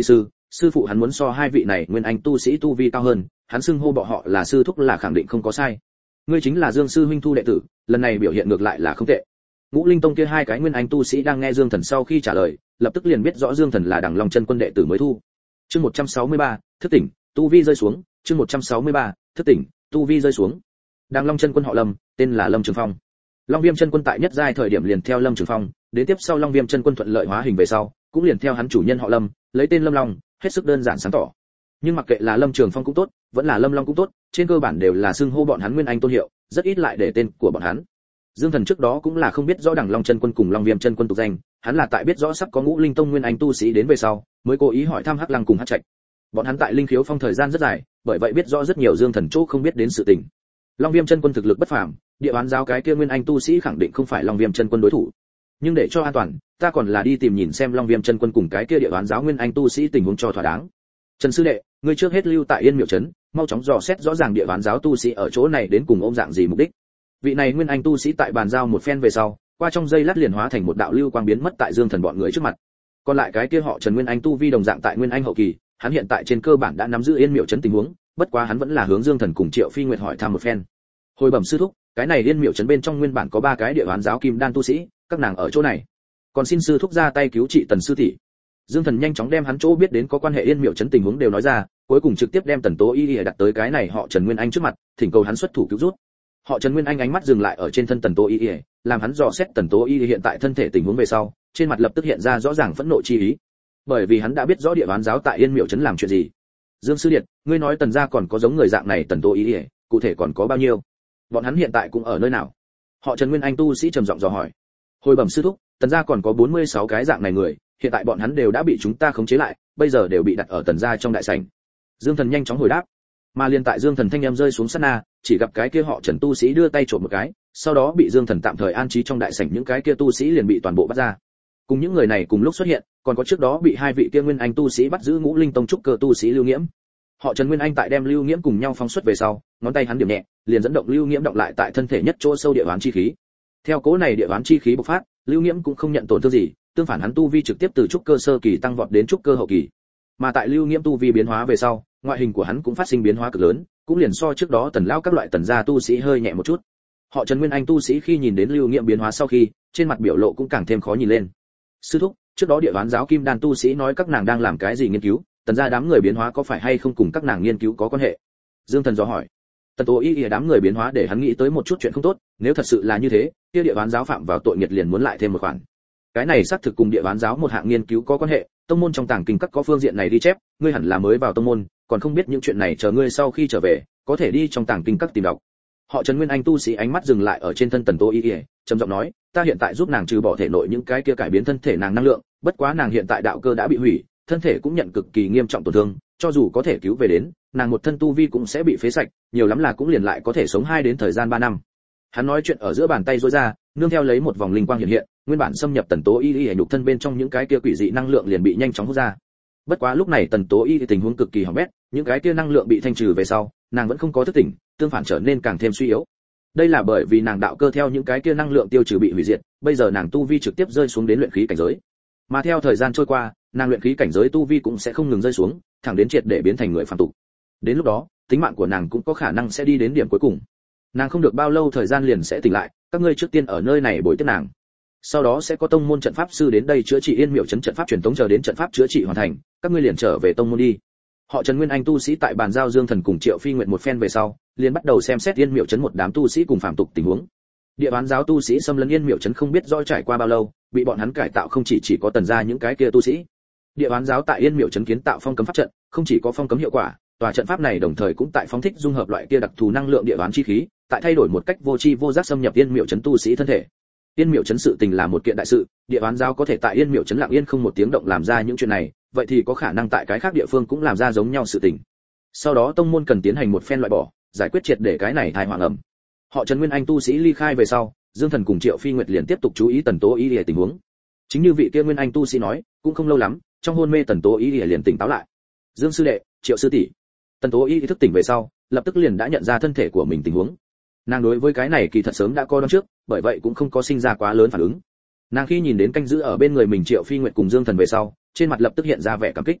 sư phụ hắn muốn so hai vị này nguyên anh tu sĩ tu vi cao hơn, hắn xưng hô bọn họ là sư thúc là khẳng định không có sai. Ngươi chính là Dương sư huynh thu đệ tử, lần này biểu hiện ngược lại là không tệ. Ngũ Linh Tông kia hai cái nguyên anh tu sĩ đang nghe Dương Thần sau khi trả lời, lập tức liền biết rõ Dương Thần là Đằng Long Chân Quân đệ tử mới thu. Chương 163, thức tỉnh, tu vi rơi xuống, chương 163, thức tỉnh, tu vi rơi xuống. Đằng Long Chân Quân họ Lâm, tên là Lâm Trường Phong. Long Viêm Chân Quân tại nhất giai thời điểm liền theo Lâm Trường Phong, đến tiếp sau Long Viêm Chân Quân thuận lợi hóa hình về sau, cũng liền theo hắn chủ nhân họ Lâm, lấy tên Lâm Long, hết sức đơn giản sáng tỏ. Nhưng mặc kệ là Lâm Trường Phong cũng tốt, vẫn là Lâm Long cũng tốt, trên cơ bản đều là xưng hô bọn hắn nguyên anh tôn hiệu, rất ít lại để tên của bọn hắn. Dương Thần trước đó cũng là không biết rõ Đằng Long Chân Quân cùng Long Viêm Chân Quân tục danh, hắn là tại biết rõ sắp có Ngũ Linh Tông nguyên anh tu sĩ đến về sau, mới cố ý hỏi thăm Hắc Lăng cùng Hắc Trạch. Bọn hắn tại Linh Khiếu Phong thời gian rất dài, bởi vậy biết rõ rất nhiều Dương Thần chỗ không biết đến sự tình. Long Viêm Chân Quân thực lực bất phàm, địa bán giáo cái kia nguyên anh tu sĩ khẳng định không phải Long Viêm Chân Quân đối thủ. Nhưng để cho an toàn, ta còn là đi tìm nhìn xem Long Viêm Chân Quân cùng cái kia địa bán giáo nguyên anh tu sĩ tình huống cho thỏa đáng. Trần sư đệ, ngươi trước hết lưu tại Yên Miệu trấn, mau chóng dò xét rõ ràng địa bán giáo tu sĩ ở chỗ này đến cùng ôm dạng gì mục đích. Vị này nguyên anh tu sĩ tại bàn giao một phen về sau, qua trong giây lát liền hóa thành một đạo lưu quang biến mất tại Dương Thần bọn người trước mặt. Còn lại cái kia họ Trần nguyên anh tu vi đồng dạng tại nguyên anh hậu kỳ, hắn hiện tại trên cơ bản đã nắm giữ Yên Miệu trấn tình huống, bất quá hắn vẫn là hướng Dương Thần cùng Triệu Phi Nguyệt hỏi thăm một phen. Hồi bẩm sư thúc, cái này Yên Miệu trấn bên trong nguyên bản có 3 cái địa bán giáo kim đan tu sĩ, các nàng ở chỗ này. Còn xin sư thúc ra tay cứu trị Tần sư tỷ. Dương Thần nhanh chóng đem hắn chỗ biết đến có quan hệ Yên Miệu trấn tình huống đều nói ra, cuối cùng trực tiếp đem Tần Tố Y đặt tới cái này họ Trần Nguyên Anh trước mặt, thỉnh cầu hắn xuất thủ cứu rút. Họ Trần Nguyên Anh ánh mắt dừng lại ở trên thân Tần Tố Y, làm hắn dò xét Tần Tố Y hiện tại thân thể tình huống về sau, trên mặt lập tức hiện ra rõ ràng phẫn nộ chi ý. Bởi vì hắn đã biết rõ địa bán giáo tại Yên Miệu trấn làm chuyện gì. Dương sư điện, ngươi nói Tần gia còn có giống người dạng này Tần Tố Y, cụ thể còn có bao nhiêu? Bọn hắn hiện tại cũng ở nơi nào? Họ Trần Nguyên Anh tu sĩ trầm giọng dò hỏi. Hồi bẩm sư thúc, Tần gia còn có 46 cái dạng này người, hiện tại bọn hắn đều đã bị chúng ta khống chế lại, bây giờ đều bị đặt ở Tần gia trong đại sảnh. Dương Thần nhanh chóng hồi đáp. Mà liền tại Dương Thần thanh em rơi xuống sát na, chỉ gặp cái kia họ Trần tu sĩ đưa tay trộm một cái, sau đó bị Dương Thần tạm thời an trí trong đại sảnh, những cái kia tu sĩ liền bị toàn bộ bắt ra. Cùng những người này cùng lúc xuất hiện, còn có trước đó bị hai vị kia nguyên anh tu sĩ bắt giữ Ngũ Linh Tông trúc cơ tu sĩ Lưu Nghiễm. Họ Trần Nguyên Anh tại đem Lưu Nghiễm cùng nhau phóng xuất về sau, ngón tay hắn điểm nhẹ, liền dẫn động Lưu Nghiễm động lại tại thân thể nhất chỗ sâu địa oán chi khí. Theo cố này địa oán chi khí bộc phát, Lưu Nghiễm cũng không nhận tổn thương gì, tương phản hắn tu vi trực tiếp từ trúc cơ sơ kỳ tăng vọt đến trúc cơ hậu kỳ. Mà tại Lưu Nghiễm tu vi biến hóa về sau, ngoại hình của hắn cũng phát sinh biến hóa cực lớn, cũng liền so trước đó Tần lão các loại Tần gia tu sĩ hơi nhẹ một chút. Họ Trần Nguyên Anh tu sĩ khi nhìn đến Lưu Nghiễm biến hóa sau khi, trên mặt biểu lộ cũng càng thêm khó nhìn lên. Sư thúc, trước đó địa bán giáo kim đan tu sĩ nói các nàng đang làm cái gì nghiên cứu, Tần gia đám người biến hóa có phải hay không cùng các nàng nghiên cứu có quan hệ? Dương Thần dò hỏi. Tần Tố Y đám người biến hóa để hắn nghĩ tới một chút chuyện không tốt, nếu thật sự là như thế, kia địa bán giáo phạm vào tội nghiệt liền muốn lại thêm một khoản. Cái này xác thực cùng địa bán giáo một hạng nghiên cứu có quan hệ, tông môn trong tàng kinh các có phương diện này ghi chép, ngươi hẳn là mới vào tông môn, còn không biết những chuyện này, chờ ngươi sau khi trở về, có thể đi trong tàng kinh các tìm đọc. Họ Trần Nguyên Anh tu sĩ ánh mắt dừng lại ở trên thân Tần Tố Y, trầm giọng nói, ta hiện tại giúp nàng trừ bỏ thể nội những cái kia cải biến thân thể nàng năng lượng, bất quá nàng hiện tại đạo cơ đã bị hủy, thân thể cũng nhận cực kỳ nghiêm trọng tổn thương, cho dù có thể cứu về đến, nàng một thân tu vi cũng sẽ bị phế sạch, nhiều lắm là cũng liền lại có thể sống 2 đến thời gian 3 năm. Hắn nói chuyện ở giữa bàn tay duỗi ra, nương theo lấy một vòng linh quang hiện hiện, nguyên bản xâm nhập Tần Tố Y nhục thân bên trong những cái kia quỷ dị năng lượng liền bị nhanh chóng hút ra. Bất quá lúc này Tần Tố Y tình huống cực kỳ hỏng bét, những cái kia năng lượng bị thanh trừ về sau, nàng vẫn không có thức tỉnh, tương phản trở nên càng thêm suy yếu. Đây là bởi vì nàng đạo cơ theo những cái kia năng lượng tiêu trừ bị hủy diệt, bây giờ nàng tu vi trực tiếp rơi xuống đến luyện khí cảnh giới. Mà theo thời gian trôi qua, nàng luyện khí cảnh giới tu vi cũng sẽ không ngừng rơi xuống, thẳng đến triệt để biến thành người phàm tục. Đến lúc đó, tính mạng của nàng cũng có khả năng sẽ đi đến điểm cuối cùng. Nàng không được bao lâu thời gian liền sẽ tỉnh lại, các ngươi trước tiên ở nơi này bồi tiếp nàng. Sau đó sẽ có tông môn trận pháp sư đến đây chữa trị Yên Miệu trấn trận pháp truyền tống, chờ đến trận pháp chữa trị hoàn thành, các ngươi liền trở về tông môn đi. Họ Trần Nguyên Anh tu sĩ tại bàn giao Dương Thần cùng Triệu Phi Nguyệt một phen về sau, liền bắt đầu xem xét Yên Miệu trấn một đám tu sĩ cùng phàm tục tình huống. Địa bán giáo tu sĩ xâm lấn Yên Miệu trấn không biết rõ trải qua bao lâu, bị bọn hắn cải tạo không chỉ có Tần gia những cái kia tu sĩ. Địa bán giáo tại Yên Miệu trấn kiến tạo phong cấm pháp trận, không chỉ có phong cấm hiệu quả, tòa trận pháp này đồng thời cũng tại phóng thích dung hợp loại kia đặc thù năng lượng địa bán chi khí, tại thay đổi một cách vô tri vô giác xâm nhập Yên Miệu trấn tu sĩ thân thể. Yên Miệu trấn sự tình là một kiện đại sự, địa bán giáo có thể tại Yên Miệu trấn lặng yên không một tiếng động làm ra những chuyện này, vậy thì có khả năng tại cái khác địa phương cũng làm ra giống nhau sự tình. Sau đó tông môn cần tiến hành một phen loại bỏ, giải quyết triệt để cái này tai họa ngầm. Họ Trần Nguyên Anh tu sĩ ly khai về sau, Dương Thần cùng Triệu Phi Nguyệt liền tiếp tục chú ý Tần Tố Y tình huống. Chính như vị kia Nguyên Anh tu sĩ nói, cũng không lâu lắm, trong hôn mê Tần Tố Y liền tỉnh táo lại. Dương sư đệ, Triệu sư tỷ. Tần Tố Y thức tỉnh về sau, lập tức liền đã nhận ra thân thể của mình tình huống. Nàng đối với cái này kỳ thật sớm đã coi đoán trước, bởi vậy cũng không có sinh ra quá lớn phản ứng. Nàng khi nhìn đến canh giữ ở bên người mình Triệu Phi Nguyệt cùng Dương Thần về sau, trên mặt lập tức hiện ra vẻ cảm kích.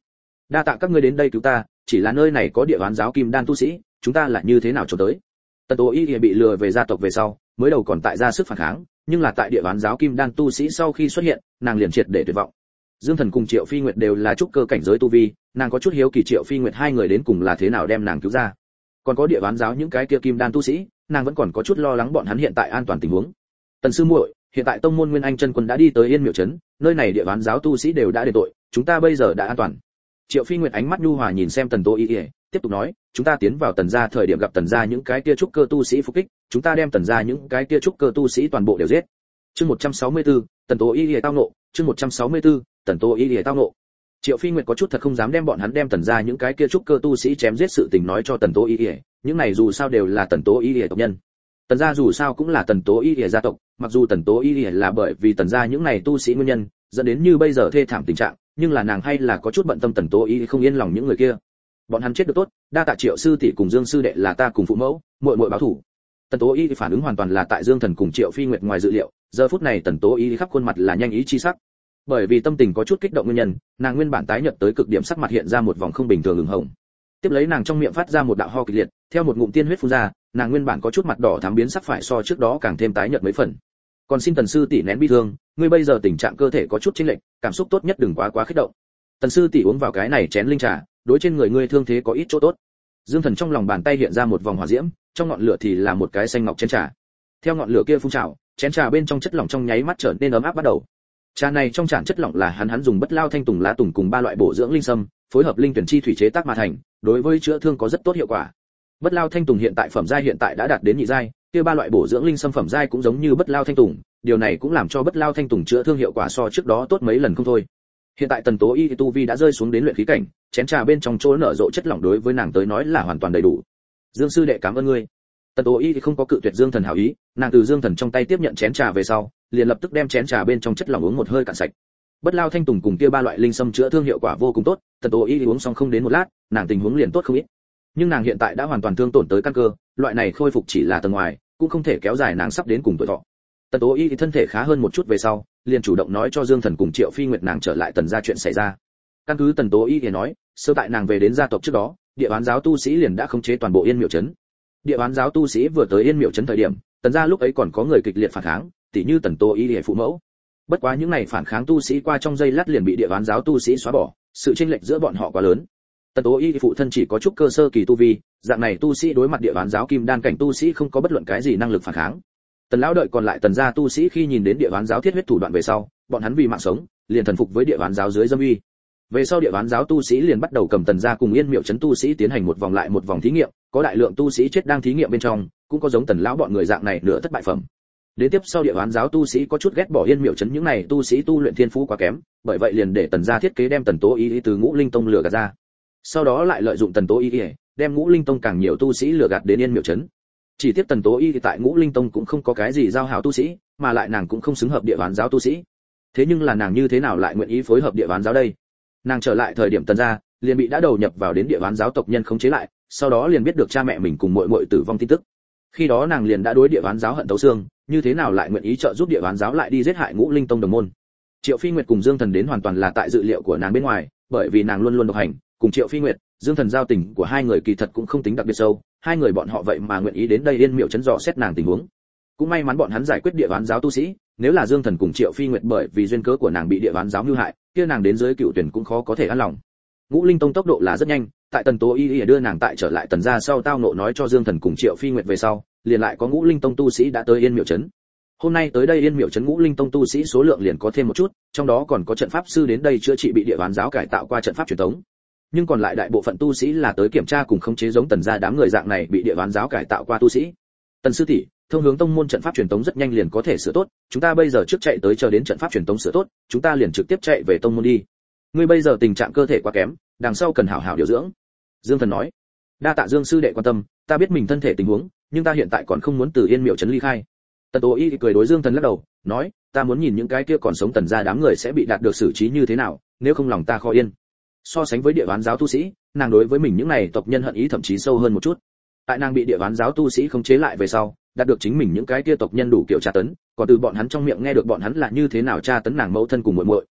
Đa tạ các ngươi đến đây cứu ta, chỉ là nơi này có địa oán giáo kim đan tu sĩ, chúng ta là như thế nào trốn tới? Tần Tố Y bị lừa về gia tộc về sau, mới đầu còn tại ra sức phản kháng, nhưng là tại địa oán giáo kim đan tu sĩ sau khi xuất hiện, nàng liền triệt để tuyệt vọng. Dương Thần cùng Triệu Phi Nguyệt đều là trúc cơ cảnh giới tu vi, nàng có chút hiếu kỳ Triệu Phi Nguyệt hai người đến cùng là thế nào đem nàng cứu ra. Còn có địa oán giáo những cái kia kim đan tu sĩ, nàng vẫn còn có chút lo lắng bọn hắn hiện tại an toàn tình huống. Tần sư muội, hiện tại tông môn Nguyên Anh chân quân đã đi tới Yên Miểu trấn, nơi này địa oán giáo tu sĩ đều đã đền tội, chúng ta bây giờ đã an toàn. Triệu Phi Nguyệt ánh mắt nhu hòa nhìn xem Tần Tố Y, tiếp tục nói, chúng ta tiến vào Tần gia thời điểm gặp Tần gia những cái kia trúc cơ tu sĩ phục kích, chúng ta đem Tần gia những cái kia trúc cơ tu sĩ toàn bộ đều giết. Chương 164, Tần Tố Y tao nộ, chương 164, Tần Tố Y tao nộ. Triệu Phi Nguyệt có chút thật không dám đem bọn hắn đem Tần gia những cái kia trúc cơ tu sĩ chém giết sự tình nói cho Tần Tố Y, những này dù sao đều là Tần Tố Y tộc nhân. Tần gia dù sao cũng là Tần Tố Y gia tộc, mặc dù Tần Tố Y là bởi vì Tần gia những này tu sĩ nguyên nhân, dẫn đến như bây giờ thê thảm tình trạng, nhưng là nàng hay là có chút bận tâm Tần Tố Y không yên lòng những người kia. Bọn hắn chết được tốt, đa tạ Triệu sư tỷ cùng Dương sư đệ là ta cùng phụ mẫu, muội muội báo thủ. Tần Tố Y phản ứng hoàn toàn là tại Dương Thần cùng Triệu Phi Nguyệt ngoài dự liệu, giờ phút này Tần Tố Y khắp khuôn mặt là nhanh ý chi sắc. Bởi vì tâm tình có chút kích động nguyên nhân, nàng nguyên bản tái nhợt tới cực điểm sắc mặt hiện ra một vòng không bình thường ửng hồng. Tiếp lấy nàng trong miệng phát ra một đạo ho kịch liệt, theo một ngụm tiên huyết phun ra, nàng nguyên bản có chút mặt đỏ thắm biến sắc phải so trước đó càng thêm tái nhợt mấy phần. Còn xin Tần sư tỷ nén bi thương, ngươi bây giờ tình trạng cơ thể có chút chênh lệch, cảm xúc tốt nhất đừng quá kích động. Tần sư tỷ uống vào cái này chén linh trà, đối trên người ngươi thương thế có ít chỗ tốt. Dương Thần trong lòng bàn tay hiện ra một vòng hỏa diễm, trong ngọn lửa thì là một cái xanh ngọc chén trà. Theo ngọn lửa kia phun trào, chén trà bên trong chất lỏng trong nháy mắt trở nên ấm áp bắt đầu. Trà này trong tràn chất lỏng là hắn dùng bất lao thanh tùng lá tùng cùng ba loại bổ dưỡng linh sâm, phối hợp linh tuyển chi thủy chế tác mà thành, đối với chữa thương có rất tốt hiệu quả. Bất lao thanh tùng hiện tại phẩm giai hiện tại đã đạt đến nhị giai, kia ba loại bổ dưỡng linh sâm phẩm giai cũng giống như bất lao thanh tùng, điều này cũng làm cho bất lao thanh tùng chữa thương hiệu quả so trước đó tốt mấy lần không thôi. Hiện tại Tần Tố Y tu vi đã rơi xuống đến luyện khí cảnh, chén trà bên trong chỗ nở rộ chất lỏng đối với nàng tới nói là hoàn toàn đầy đủ. Dương sư đệ cảm ơn ngươi. Tần Tố Y thì không có cự tuyệt Dương Thần hảo ý, nàng từ Dương Thần trong tay tiếp nhận chén trà về sau, liền lập tức đem chén trà bên trong chất lỏng uống một hơi cạn sạch. Bất lao thanh tùng cùng kia ba loại linh sâm chữa thương hiệu quả vô cùng tốt, Tần Tố Y uống xong không đến một lát, nàng tình huống liền tốt không ít. Nhưng nàng hiện tại đã hoàn toàn thương tổn tới căn cơ, loại này khôi phục chỉ là tầng ngoài, cũng không thể kéo dài nàng sắp đến cùng tuổi thọ. Tần Tố Y thì thân thể khá hơn một chút về sau, liền chủ động nói cho Dương Thần cùng Triệu Phi Nguyệt nàng trở lại Tần gia chuyện xảy ra. Căn cứ Tần Tố Y thì nói, sơ tại nàng về đến gia tộc trước đó, địa oán giáo tu sĩ liền đã khống chế toàn bộ Yên Miểu trấn. Địa oán giáo tu sĩ vừa tới Yên Miểu trấn thời điểm, Tần gia lúc ấy còn có người kịch liệt phản kháng, tỉ như Tần Tố Y thì phụ mẫu. Bất quá những này phản kháng tu sĩ qua trong giây lát liền bị địa oán giáo tu sĩ xóa bỏ, sự chênh lệch giữa bọn họ quá lớn. Tần Tố Y thì phụ thân chỉ có chút cơ sơ kỳ tu vi, dạng này tu sĩ đối mặt địa oán giáo kim đan cảnh tu sĩ không có bất luận cái gì năng lực phản kháng. Tần lão đợi còn lại Tần gia tu sĩ khi nhìn đến địa oán giáo thiết huyết thủ đoạn về sau, bọn hắn vì mạng sống, liền thần phục với địa oán giáo dưới dâm uy. Về sau địa oán giáo tu sĩ liền bắt đầu cầm Tần gia cùng Yên Miểu trấn tu sĩ tiến hành một vòng lại một vòng thí nghiệm, có đại lượng tu sĩ chết đang thí nghiệm bên trong, cũng có giống Tần lão bọn người dạng này nửa thất bại phẩm. Đến tiếp sau địa oán giáo tu sĩ có chút ghét bỏ Yên Miểu trấn những này tu sĩ tu luyện thiên phú quá kém, bởi vậy liền để Tần gia thiết kế đem Tần Tố Y từ Ngũ Linh tông lừa gạt ra. Sau đó lại lợi dụng Tần Tố Y, đem Ngũ Linh tông càng nhiều tu sĩ lừa gạt đến Yên Miểu trấn. Chỉ tiếc Tần Tố Y tại Ngũ Linh tông cũng không có cái gì giao hảo tu sĩ, mà lại nàng cũng không xứng hợp địa oán giáo tu sĩ. Thế nhưng là nàng như thế nào lại nguyện ý phối hợp địa oán giáo đây? Nàng trở lại thời điểm Tần gia, liền bị đã đầu nhập vào đến địa oán giáo tộc nhân khống chế lại, sau đó liền biết được cha mẹ mình cùng muội muội tử vong tin tức. Khi đó nàng liền đã đối địa oán giáo hận thấu xương, như thế nào lại nguyện ý trợ giúp địa oán giáo lại đi giết hại Ngũ Linh tông đồng môn. Triệu Phi Nguyệt cùng Dương Thần đến hoàn toàn là tại dự liệu của nàng bên ngoài, bởi vì nàng luôn luôn độc hành, cùng Triệu Phi Nguyệt, Dương Thần giao tình của hai người kỳ thật cũng không tính đặc biệt sâu, hai người bọn họ vậy mà nguyện ý đến đây Yên Miểu trấn dò xét nàng tình huống. Cũng may mắn bọn hắn giải quyết địa oán giáo tu sĩ, nếu là Dương Thần cùng Triệu Phi Nguyệt bởi vì duyên cớ của nàng bị địa oán giáo mưu hại, kia nàng đến dưới cựu tuyển cũng khó có thể an lòng. Ngũ Linh tông tốc độ là rất nhanh, tại Tần Tố Y đưa nàng tại trở lại Tần gia sau tao nộ nói cho Dương Thần cùng Triệu Phi Nguyệt về sau, liền lại có Ngũ Linh tông tu sĩ đã tới Yên Miểu trấn. Hôm nay tới đây Yên Miểu trấn Ngũ Linh tông tu sĩ số lượng liền có thêm một chút, trong đó còn có trận pháp sư đến đây chữa trị bị địa oán giáo cải tạo qua trận pháp truyền thống. Nhưng còn lại đại bộ phận tu sĩ là tới kiểm tra cùng khống chế giống Tần gia đám người dạng này bị địa oán giáo cải tạo qua tu sĩ. Tần sư tỷ, thông hướng tông môn trận pháp truyền thống rất nhanh liền có thể sửa tốt, chúng ta bây giờ trước chạy tới chờ đến trận pháp truyền thống sửa tốt, chúng ta liền trực tiếp chạy về tông môn đi. Ngươi bây giờ tình trạng cơ thể quá kém, đằng sau cần hảo hảo điều dưỡng. Dương Thần nói. Đa tạ Dương sư đệ quan tâm, ta biết mình thân thể tình huống, nhưng ta hiện tại còn không muốn từ Yên Miểu trấn ly khai. Tần Tố Y cười đối Dương Thần lắc đầu, nói, ta muốn nhìn những cái kia còn sống Tần gia đám người sẽ bị đạt được xử trí như thế nào, nếu không lòng ta khó yên. So sánh với địa oán giáo tu sĩ, nàng đối với mình những này tộc nhân hận ý thậm chí sâu hơn một chút. Tại nàng bị địa oán giáo tu sĩ khống chế lại về sau, đạt được chính mình những cái kia tộc nhân đủ kiểu tra tấn, còn từ bọn hắn trong miệng nghe được bọn hắn là như thế nào tra tấn nàng mẫu thân cùng muội muội.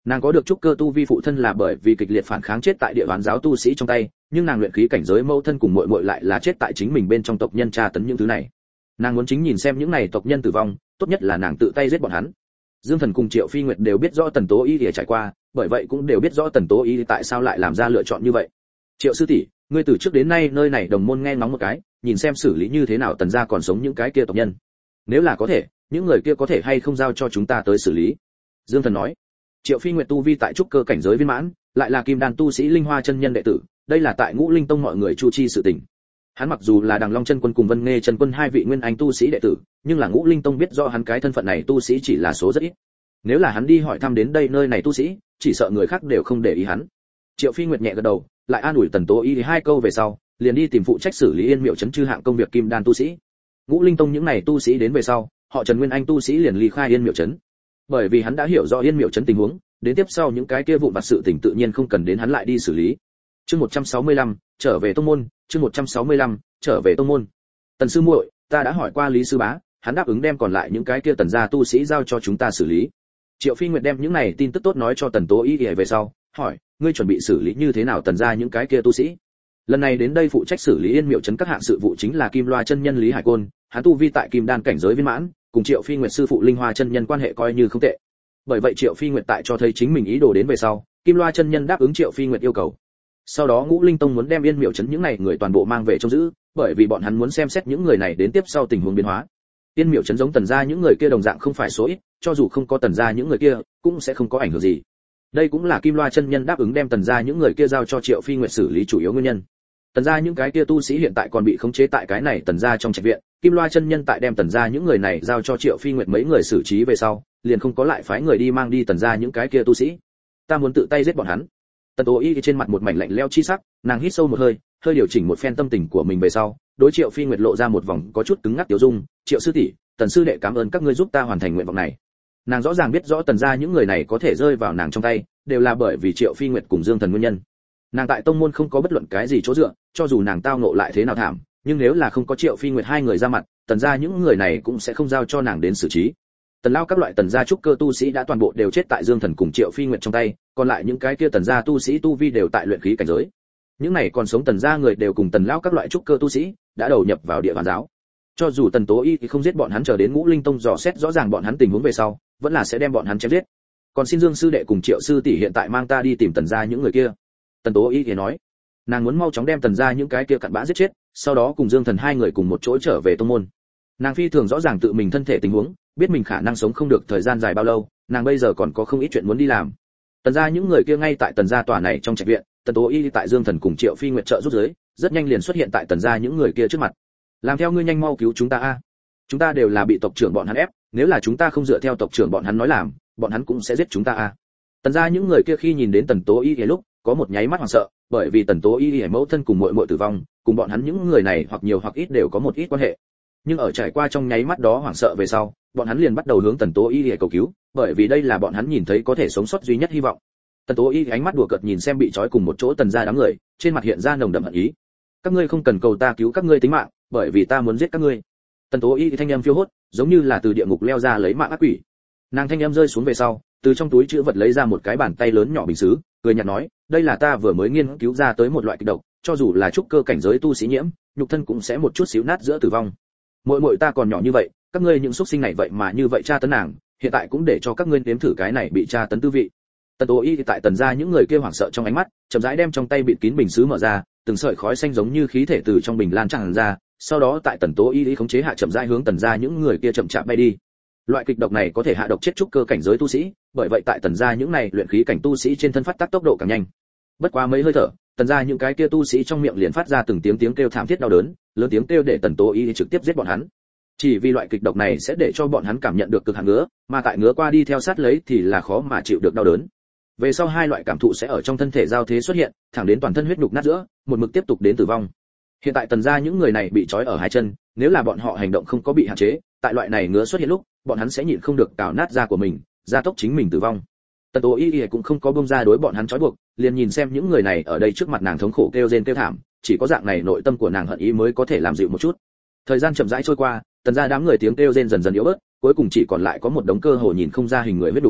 Nàng có được trúc cơ tu vi phụ thân là bởi vì kịch liệt phản kháng chết tại địa bán giáo tu sĩ trong tay, nhưng nàng luyện khí cảnh giới mẫu thân cùng muội muội lại là chết tại chính mình bên trong tộc nhân tra tấn những thứ này. Nàng muốn chính nhìn xem những này tộc nhân tử vong, tốt nhất là nàng tự tay giết bọn hắn. Dương Thần cùng Triệu Phi Nguyệt đều biết rõ Tần Tố Y để trải qua, bởi vậy cũng đều biết rõ Tần Tố Y tại sao lại làm ra lựa chọn như vậy. Triệu sư tỷ, ngươi từ trước đến nay nơi này đồng môn nghe ngóng một cái, nhìn xem xử lý như thế nào Tần gia còn sống những cái kia tộc nhân. Nếu là có thể, những người kia có thể hay không giao cho chúng ta tới xử lý. Dương Thần nói. Triệu Phi Nguyệt tu vi tại trúc cơ cảnh giới viên mãn, lại là kim đan tu sĩ Linh Hoa chân nhân đệ tử, đây là tại Ngũ Linh Tông mọi người chu chi sự tình. Hắn mặc dù là Đằng Long chân quân cùng Vân Nghê chân quân hai vị nguyên anh tu sĩ đệ tử, nhưng là Ngũ Linh Tông biết rõ hắn cái thân phận này tu sĩ chỉ là số rất ít. Nếu là hắn đi hỏi thăm đến đây nơi này tu sĩ, chỉ sợ người khác đều không để ý hắn. Triệu Phi Nguyệt nhẹ gật đầu, lại an ủi Tần Tố Y hai câu về sau, liền đi tìm phụ trách xử lý Yên Miệu trấn chư hạng công việc kim đan tu sĩ. Ngũ Linh Tông những này tu sĩ đến về sau, họ Trần Nguyên Anh tu sĩ liền ly khai Yên Miệu trấn. Bởi vì hắn đã hiểu rõ Yên Miệu trấn tình huống, đến tiếp sau những cái kia vụn vặt sự tình tự nhiên không cần đến hắn lại đi xử lý. Chương 165, trở về tông môn, chương 165, trở về tông môn. Tần sư muội, ta đã hỏi qua Lý sư bá, hắn đáp ứng đem còn lại những cái kia Tần gia tu sĩ giao cho chúng ta xử lý. Triệu Phi Nguyệt đem những này tin tức tốt nói cho Tần Tố Y về sau, hỏi, ngươi chuẩn bị xử lý như thế nào Tần gia những cái kia tu sĩ? Lần này đến đây phụ trách xử lý Yên Miệu trấn các hạng sự vụ chính là Kim Loa chân nhân Lý Hải Côn, hắn tu vi tại Kim Đan cảnh giới viên mãn, cùng Triệu Phi Nguyệt sư phụ Linh Hoa chân nhân quan hệ coi như không tệ. Bởi vậy Triệu Phi Nguyệt tại cho thấy chính mình ý đồ đến về sau, Kim Loa chân nhân đáp ứng Triệu Phi Nguyệt yêu cầu. Sau đó Ngũ Linh Tông muốn đem Yên Miệu trấn những này người toàn bộ mang về trông giữ, bởi vì bọn hắn muốn xem xét những người này đến tiếp sau tình huống biến hóa. Yên Miệu trấn giống Tần gia những người kia đồng dạng không phải số ít, cho dù không có Tần gia những người kia, cũng sẽ không có ảnh hưởng gì. Đây cũng là Kim Loa chân nhân đáp ứng đem Tần gia những người kia giao cho Triệu Phi Nguyệt xử lý chủ yếu nguyên nhân. Tần gia những cái kia tu sĩ hiện tại còn bị khống chế tại cái này Tần gia trong trạch viện, Kim Loa chân nhân tại đem Tần gia những người này giao cho Triệu Phi Nguyệt mấy người xử trí về sau, liền không có lại phái người đi mang đi Tần gia những cái kia tu sĩ. Ta muốn tự tay giết bọn hắn. Tần Tố Y trên mặt một mảnh lạnh lẽo chi sắc, nàng hít sâu một hơi, hơi điều chỉnh một phen tâm tình của mình về sau, đối Triệu Phi Nguyệt lộ ra một vòng có chút cứng ngắc tiểu dung, "Triệu sư tỷ, Tần sư đệ cảm ơn các ngươi giúp ta hoàn thành nguyện vọng này." Nàng rõ ràng biết rõ Tần gia những người này có thể rơi vào nàng trong tay, đều là bởi vì Triệu Phi Nguyệt cùng Dương Thần nguyên nhân. Nàng tại tông môn không có bất luận cái gì chỗ dựa, cho dù nàng tao ngộ lại thế nào thảm, nhưng nếu là không có Triệu Phi Nguyệt hai người ra mặt, Tần gia những người này cũng sẽ không giao cho nàng đến xử trí. Tần lao các loại Tần gia trúc cơ tu sĩ đã toàn bộ đều chết tại Dương Thần cùng Triệu Phi Nguyệt trong tay, còn lại những cái kia Tần gia tu sĩ tu vi đều tại luyện khí cảnh giới. Những này còn sống Tần gia người đều cùng Tần lao các loại trúc cơ tu sĩ đã đầu nhập vào địa bàn giáo. Cho dù Tần Tố Y thì không giết bọn hắn, chờ đến Ngũ Linh Tông dò xét rõ ràng bọn hắn tình huống về sau, vẫn là sẽ đem bọn hắn chém giết. Còn xin Dương sư đệ cùng Triệu sư tỷ hiện tại mang ta đi tìm Tần gia những người kia. Tần Tố Y thì nói, nàng muốn mau chóng đem Tần gia những cái kia cặn bã giết chết, sau đó cùng Dương Thần hai người cùng một chỗ trở về tông môn. Nàng phi thường rõ ràng tự mình thân thể tình huống, biết mình khả năng sống không được thời gian dài bao lâu, nàng bây giờ còn có không ít chuyện muốn đi làm. Tần gia những người kia ngay tại Tần gia tòa này trong trạch viện, Tần Tố Y tại Dương Thần cùng Triệu Phi Nguyệt trợ giúp dưới, rất nhanh liền xuất hiện tại Tần gia những người kia trước mặt. Làm theo ngươi, nhanh mau cứu chúng ta a. Chúng ta đều là bị tộc trưởng bọn hắn ép, nếu là chúng ta không dựa theo tộc trưởng bọn hắn nói làm, bọn hắn cũng sẽ giết chúng ta a. Tần gia những người kia khi nhìn đến Tần Tố Y thì lúc có một nháy mắt hoảng sợ, bởi vì Tần Tố Y mẫu thân cùng muội muội tử vong, cùng bọn hắn những người này hoặc nhiều hoặc ít đều có một ít quan hệ. Nhưng ở trải qua trong nháy mắt đó hoảng sợ về sau, bọn hắn liền bắt đầu hướng Tần Tố Y cầu cứu, bởi vì đây là bọn hắn nhìn thấy có thể sống sót duy nhất hy vọng. Tần Tố Y ánh mắt đùa cợt nhìn xem bị trói cùng một chỗ Tần gia đám người, trên mặt hiện ra nồng đậm hận ý. Các ngươi không cần cầu ta cứu các ngươi tính mạng, bởi vì ta muốn giết các ngươi. Tần Tố Y thanh âm phiêu hốt, giống như là từ địa ngục leo ra lấy mạng ác quỷ. Nàng thanh âm rơi xuống về sau, từ trong túi trữ vật lấy ra một cái bàn tay lớn nhỏ bình sứ, cười nhạt nói, đây là ta vừa mới nghiên cứu ra tới một loại kịch độc, cho dù là trúc cơ cảnh giới tu sĩ nhiễm, nhục thân cũng sẽ một chút xíu nát giữa tử vong. Muội muội ta còn nhỏ như vậy, các ngươi những xuất sinh này vậy mà như vậy tra tấn nàng, hiện tại cũng để cho các ngươi nếm thử cái này bị tra tấn tư vị. Tần Tố Y tại Tần gia những người kia hoảng sợ trong ánh mắt, chậm rãi đem trong tay bịt kín bình sứ mở ra, từng sợi khói xanh giống như khí thể từ trong bình lan tràn ra, sau đó tại Tần Tố Y khống chế hạ chậm rãi hướng Tần gia những người kia chậm chạp bay đi. Loại kịch độc này có thể hạ độc chết trúc cơ cảnh giới tu sĩ, bởi vậy tại Tần gia những này luyện khí cảnh tu sĩ trên thân phát tác tốc độ càng nhanh. Bất quá mấy hơi thở, Tần gia những cái kia tu sĩ trong miệng liền phát ra từng tiếng kêu thảm thiết đau đớn, lớn tiếng kêu để Tần Tố Y trực tiếp giết bọn hắn. Chỉ vì loại kịch độc này sẽ để cho bọn hắn cảm nhận được cực hạn ngứa, mà tại ngứa qua đi theo sát lấy thì là khó mà chịu được đau đớn. Về sau hai loại cảm thụ sẽ ở trong thân thể giao thế xuất hiện, thẳng đến toàn thân huyết nhục nát giữa, một mực tiếp tục đến tử vong. Hiện tại Tần gia những người này bị trói ở hai chân, nếu là bọn họ hành động không có bị hạn chế, tại loại này ngứa xuất hiện lúc, bọn hắn sẽ nhịn không được cào nát da của mình, gia tốc chính mình tử vong. Tần Tố Y cũng không có buông ra đối bọn hắn trói buộc, liền nhìn xem những người này ở đây trước mặt nàng thống khổ kêu rên kêu thảm, chỉ có dạng này nội tâm của nàng hận ý mới có thể làm dịu một chút. Thời gian chậm rãi trôi qua, Tần gia đám người tiếng kêu rên dần dần yếu bớt, cuối cùng chỉ còn lại có một đống cơ hồ nhìn không ra hình người huyết đủ.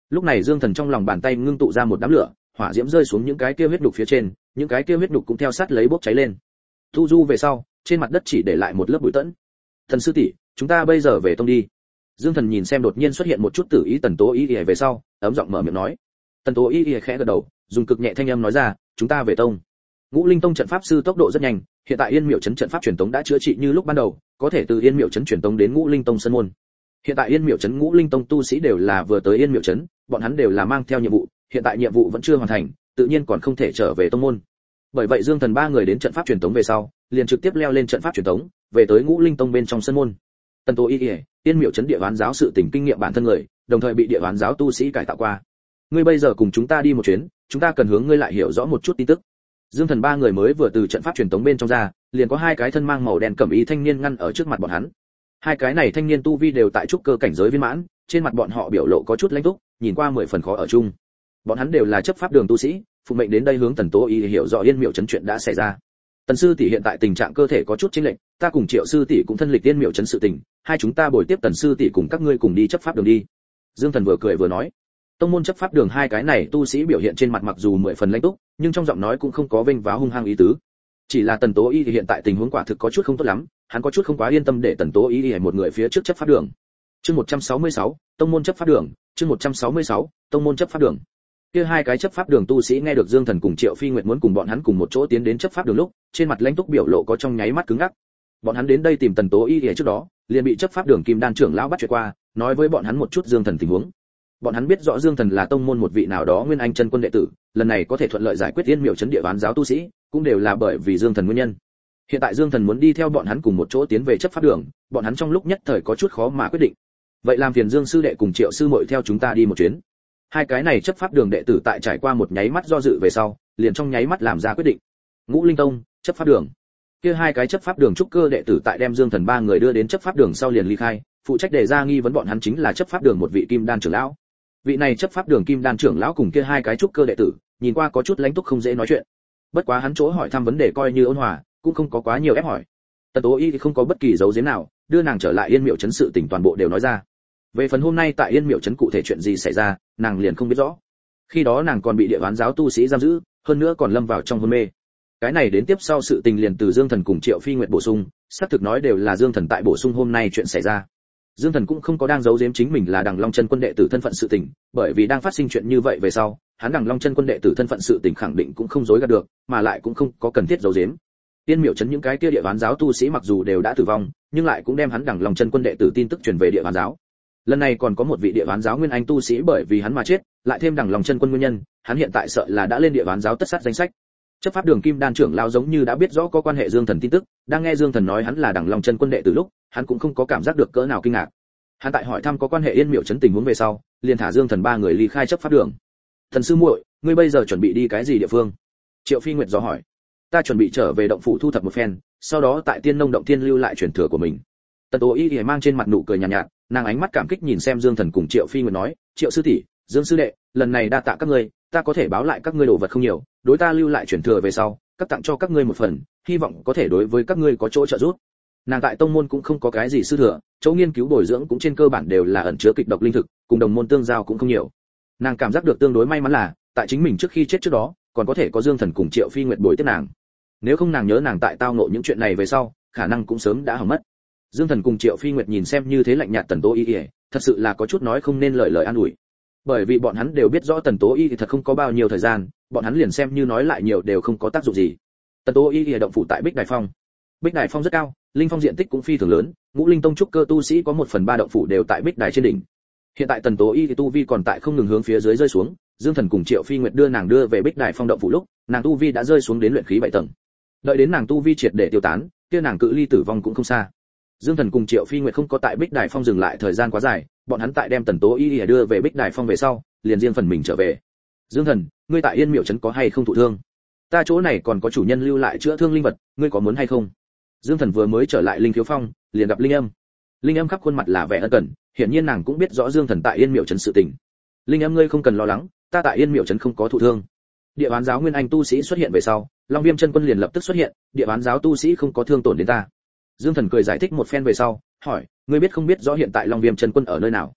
Lúc này Dương Thần trong lòng bàn tay ngưng tụ ra một đám lửa, hỏa diễm rơi xuống những cái kia huyết đục phía trên, những cái kia huyết đục cũng theo sát lấy bốc cháy lên. Thu du về sau, trên mặt đất chỉ để lại một lớp bụi tẫn. Thần sư tỷ, chúng ta bây giờ về tông đi. Dương Thần nhìn xem đột nhiên xuất hiện một chút tử ý Tần Tố Y về sau, ấm giọng mở miệng nói. Tần Tố Y khẽ gật đầu, dùng cực nhẹ thanh âm nói ra, chúng ta về tông. Ngũ Linh Tông trận pháp sư tốc độ rất nhanh, hiện tại Yên Miểu trấn trận pháp truyền tống đã chữa trị như lúc ban đầu, có thể từ Yên Miểu trấn truyền tống đến Ngũ Linh Tông sân môn. Hiện tại Yên Miểu trấn Ngũ Linh Tông tu sĩ đều là vừa tới Yên Miểu trấn, bọn hắn đều là mang theo nhiệm vụ, hiện tại nhiệm vụ vẫn chưa hoàn thành, tự nhiên còn không thể trở về tông môn. Bởi vậy Dương Thần ba người đến trận pháp truyền tống về sau, liền trực tiếp leo lên trận pháp truyền tống, về tới Ngũ Linh Tông bên trong sân môn. Tần Tố Y, Yên Miểu trấn địa ván giáo sự tình kinh nghiệm bản thân người, đồng thời bị địa ván giáo tu sĩ cải tạo qua. Ngươi bây giờ cùng chúng ta đi một chuyến, chúng ta cần hướng ngươi lại hiểu rõ một chút tin tức. Dương Thần ba người mới vừa từ trận pháp truyền tống bên trong ra, liền có hai cái thân mang màu đen cẩm y thanh niên ngăn ở trước mặt bọn hắn. Hai cái này thanh niên tu vi đều tại trúc cơ cảnh giới viên mãn, trên mặt bọn họ biểu lộ có chút lãnh túc, nhìn qua 10 phần khó ở chung. Bọn hắn đều là chấp pháp đường tu sĩ, phụ mệnh đến đây hướng Tần Tố Y hiểu rõ Yên Miểu trấn chuyện đã xảy ra. Tần sư tỷ hiện tại tình trạng cơ thể có chút chênh lệch, ta cùng Triệu sư tỷ cũng thân lịch Yên Miểu trấn sự tình, hai chúng ta bồi tiếp Tần sư tỷ cùng các ngươi cùng đi chấp pháp đường đi. Dương Thần vừa cười vừa nói. Tông môn chấp pháp đường hai cái này tu sĩ biểu hiện trên mặt mặc dù 10 phần lãnh túc, nhưng trong giọng nói cũng không có vênh váo hung hăng ý tứ. Chỉ là Tần Tố Y thì hiện tại tình huống quả thực có chút không tốt lắm, hắn có chút không quá yên tâm để Tần Tố Y một người phía trước chấp pháp đường. Chương 166, Tông môn chấp pháp đường, chương 166, Tông môn chấp pháp đường. Kia hai cái chấp pháp đường tu sĩ nghe được Dương Thần cùng Triệu Phi Nguyệt muốn cùng bọn hắn cùng một chỗ tiến đến chấp pháp đường lúc, trên mặt lãnh túc biểu lộ có trong nháy mắt cứng ngắc. Bọn hắn đến đây tìm Tần Tố Y trước đó, liền bị chấp pháp đường Kim Đan trưởng lão bắt chuyện qua, nói với bọn hắn một chút Dương Thần tình huống. Bọn hắn biết rõ Dương Thần là tông môn một vị nào đó nguyên anh chân quân đệ tử, lần này có thể thuận lợi giải quyết Yên Miểu trấn địa ván giáo tu sĩ, cũng đều là bởi vì Dương Thần nguyên nhân. Hiện tại Dương Thần muốn đi theo bọn hắn cùng một chỗ tiến về chấp pháp đường, bọn hắn trong lúc nhất thời có chút khó mà quyết định. Vậy làm phiền Dương sư đệ cùng Triệu sư muội theo chúng ta đi một chuyến. Hai cái này chấp pháp đường đệ tử tại trải qua một nháy mắt do dự về sau, liền trong nháy mắt làm ra quyết định. Ngũ Linh Tông, chấp pháp đường. Kia hai cái chấp pháp đường trúc cơ đệ tử tại đem Dương Thần ba người đưa đến chấp pháp đường sau liền ly khai, phụ trách đề ra nghi vấn bọn hắn chính là chấp pháp đường một vị Kim Đan trưởng lão. Vị này chấp pháp đường Kim Đan trưởng lão cùng kia hai cái trúc cơ đệ tử, nhìn qua có chút lãnh túc không dễ nói chuyện. Bất quá hắn chỗ hỏi thăm vấn đề coi như ôn hòa, cũng không có quá nhiều ép hỏi. Tần Tố Y thì không có bất kỳ dấu giếm nào, đưa nàng trở lại Yên Miểu trấn sự tình toàn bộ đều nói ra. Về phần hôm nay tại Yên Miểu trấn cụ thể chuyện gì xảy ra, nàng liền không biết rõ. Khi đó nàng còn bị địa ván giáo tu sĩ giam giữ, hơn nữa còn lâm vào trong hôn mê. Cái này đến tiếp sau sự tình liền từ Dương Thần cùng Triệu Phi Nguyệt bổ sung, xác thực nói đều là Dương Thần tại bổ sung hôm nay chuyện xảy ra. Dương Thần cũng không có đang giấu giếm chính mình là Đằng Long Chân Quân đệ tử thân phận sự tình, bởi vì đang phát sinh chuyện như vậy về sau, hắn Đằng Long Chân Quân đệ tử thân phận sự tình khẳng định cũng không dối gạt được, mà lại cũng không có cần thiết giấu giếm. Tiên Miểu trấn những cái kia địa ván giáo tu sĩ mặc dù đều đã tử vong, nhưng lại cũng đem hắn Đằng Long Chân Quân đệ tử tin tức truyền về địa ván giáo. Lần này còn có một vị địa ván giáo nguyên anh tu sĩ bởi vì hắn mà chết, lại thêm Đằng Long Chân Quân nguyên nhân, hắn hiện tại sợ là đã lên địa ván giáo tất sát danh sách. Chấp pháp đường Kim Đan trưởng lão giống như đã biết rõ có quan hệ Dương Thần tin tức, đang nghe Dương Thần nói hắn là Đằng Long Chân Quân đệ tử lúc, hắn cũng không có cảm giác được cỡ nào kinh ngạc. Hắn tại hỏi thăm có quan hệ Yên Miểu trấn tình huống về sau, liền thả Dương Thần ba người ly khai chấp pháp đường. Thần sư muội, ngươi bây giờ chuẩn bị đi cái gì địa phương? Triệu Phi Nguyệt dò hỏi. Ta chuẩn bị trở về động phủ thu thập một phen, sau đó tại Tiên Nông động tiên lưu lại truyền thừa của mình. Tần Tố Y thì mang trên mặt nụ cười nhàn nhạt, nàng ánh mắt cảm kích nhìn xem Dương Thần cùng Triệu Phi Nguyệt nói, Triệu sư tỷ, Dương sư đệ, lần này đa tạ các ngươi, ta có thể báo lại các ngươi đồ vật không nhiều, đối ta lưu lại truyền thừa về sau, các tặng cho các ngươi một phần, hy vọng có thể đối với các ngươi có chỗ trợ giúp. Nàng tại tông môn cũng không có cái gì sư thừa, chỗ nghiên cứu bồi dưỡng cũng trên cơ bản đều là ẩn chứa kịch độc linh thực, cùng đồng môn tương giao cũng không nhiều. Nàng cảm giác được tương đối may mắn là, tại chính mình trước khi chết trước đó, còn có thể có Dương Thần cùng Triệu Phi Nguyệt bồi tiếp nàng. Nếu không nàng nhớ nàng tại tao ngộ những chuyện này về sau, khả năng cũng sớm đã hỏng mất. Dương Thần cùng Triệu Phi Nguyệt nhìn xem như thế lạnh nhạt Tần Tố Y, thật sự là có chút nói không nên lời an ủi. Bởi vì bọn hắn đều biết rõ Tần Tố Y thì thật không có bao nhiêu thời gian, bọn hắn liền xem như nói lại nhiều đều không có tác dụng gì. Tần Tố Y động phủ tại Bích Đài Phong. Bích Đài Phong rất cao, linh phong diện tích cũng phi thường lớn, Ngũ Linh Tông trúc cơ tu sĩ có 1/3 động phủ đều tại Bích Đài trên đỉnh. Hiện tại Tần Tố Y thì tu vi còn tại không ngừng hướng phía dưới rơi xuống, Dương Thần cùng Triệu Phi Nguyệt đưa nàng đưa về Bích Đài Phong động phủ lúc, nàng tu vi đã rơi xuống đến luyện khí 7 tầng. Đợi đến nàng tu vi triệt để tiêu tán, kia nàng cự ly tử vong cũng không xa. Dương Thần cùng Triệu Phi Nguyệt không có tại Bích Đài Phong dừng lại thời gian quá dài, bọn hắn tại đem Tần Tố Y đưa về Bích Đài Phong về sau, liền riêng phần mình trở về. Dương Thần, ngươi tại Yên Miểu trấn có hay không thụ thương? Ta chỗ này còn có chủ nhân lưu lại chữa thương linh vật, ngươi có muốn hay không? Dương Thần vừa mới trở lại Linh Khiếu Phong, liền gặp Linh Âm. Linh Âm khắp khuôn mặt là vẻ ân cần, hiển nhiên nàng cũng biết rõ Dương Thần tại Yên Miểu trấn sự tình. Linh Âm, ngươi không cần lo lắng, ta tại Yên Miểu trấn không có thụ thương. Địa bán giáo nguyên anh tu sĩ xuất hiện về sau, Long Viêm chân quân liền lập tức xuất hiện, địa bán giáo tu sĩ không có thương tổn đến ta. Dương Thần cười giải thích một phen về sau, hỏi, ngươi biết không biết rõ hiện tại Long Viêm chân quân ở nơi nào?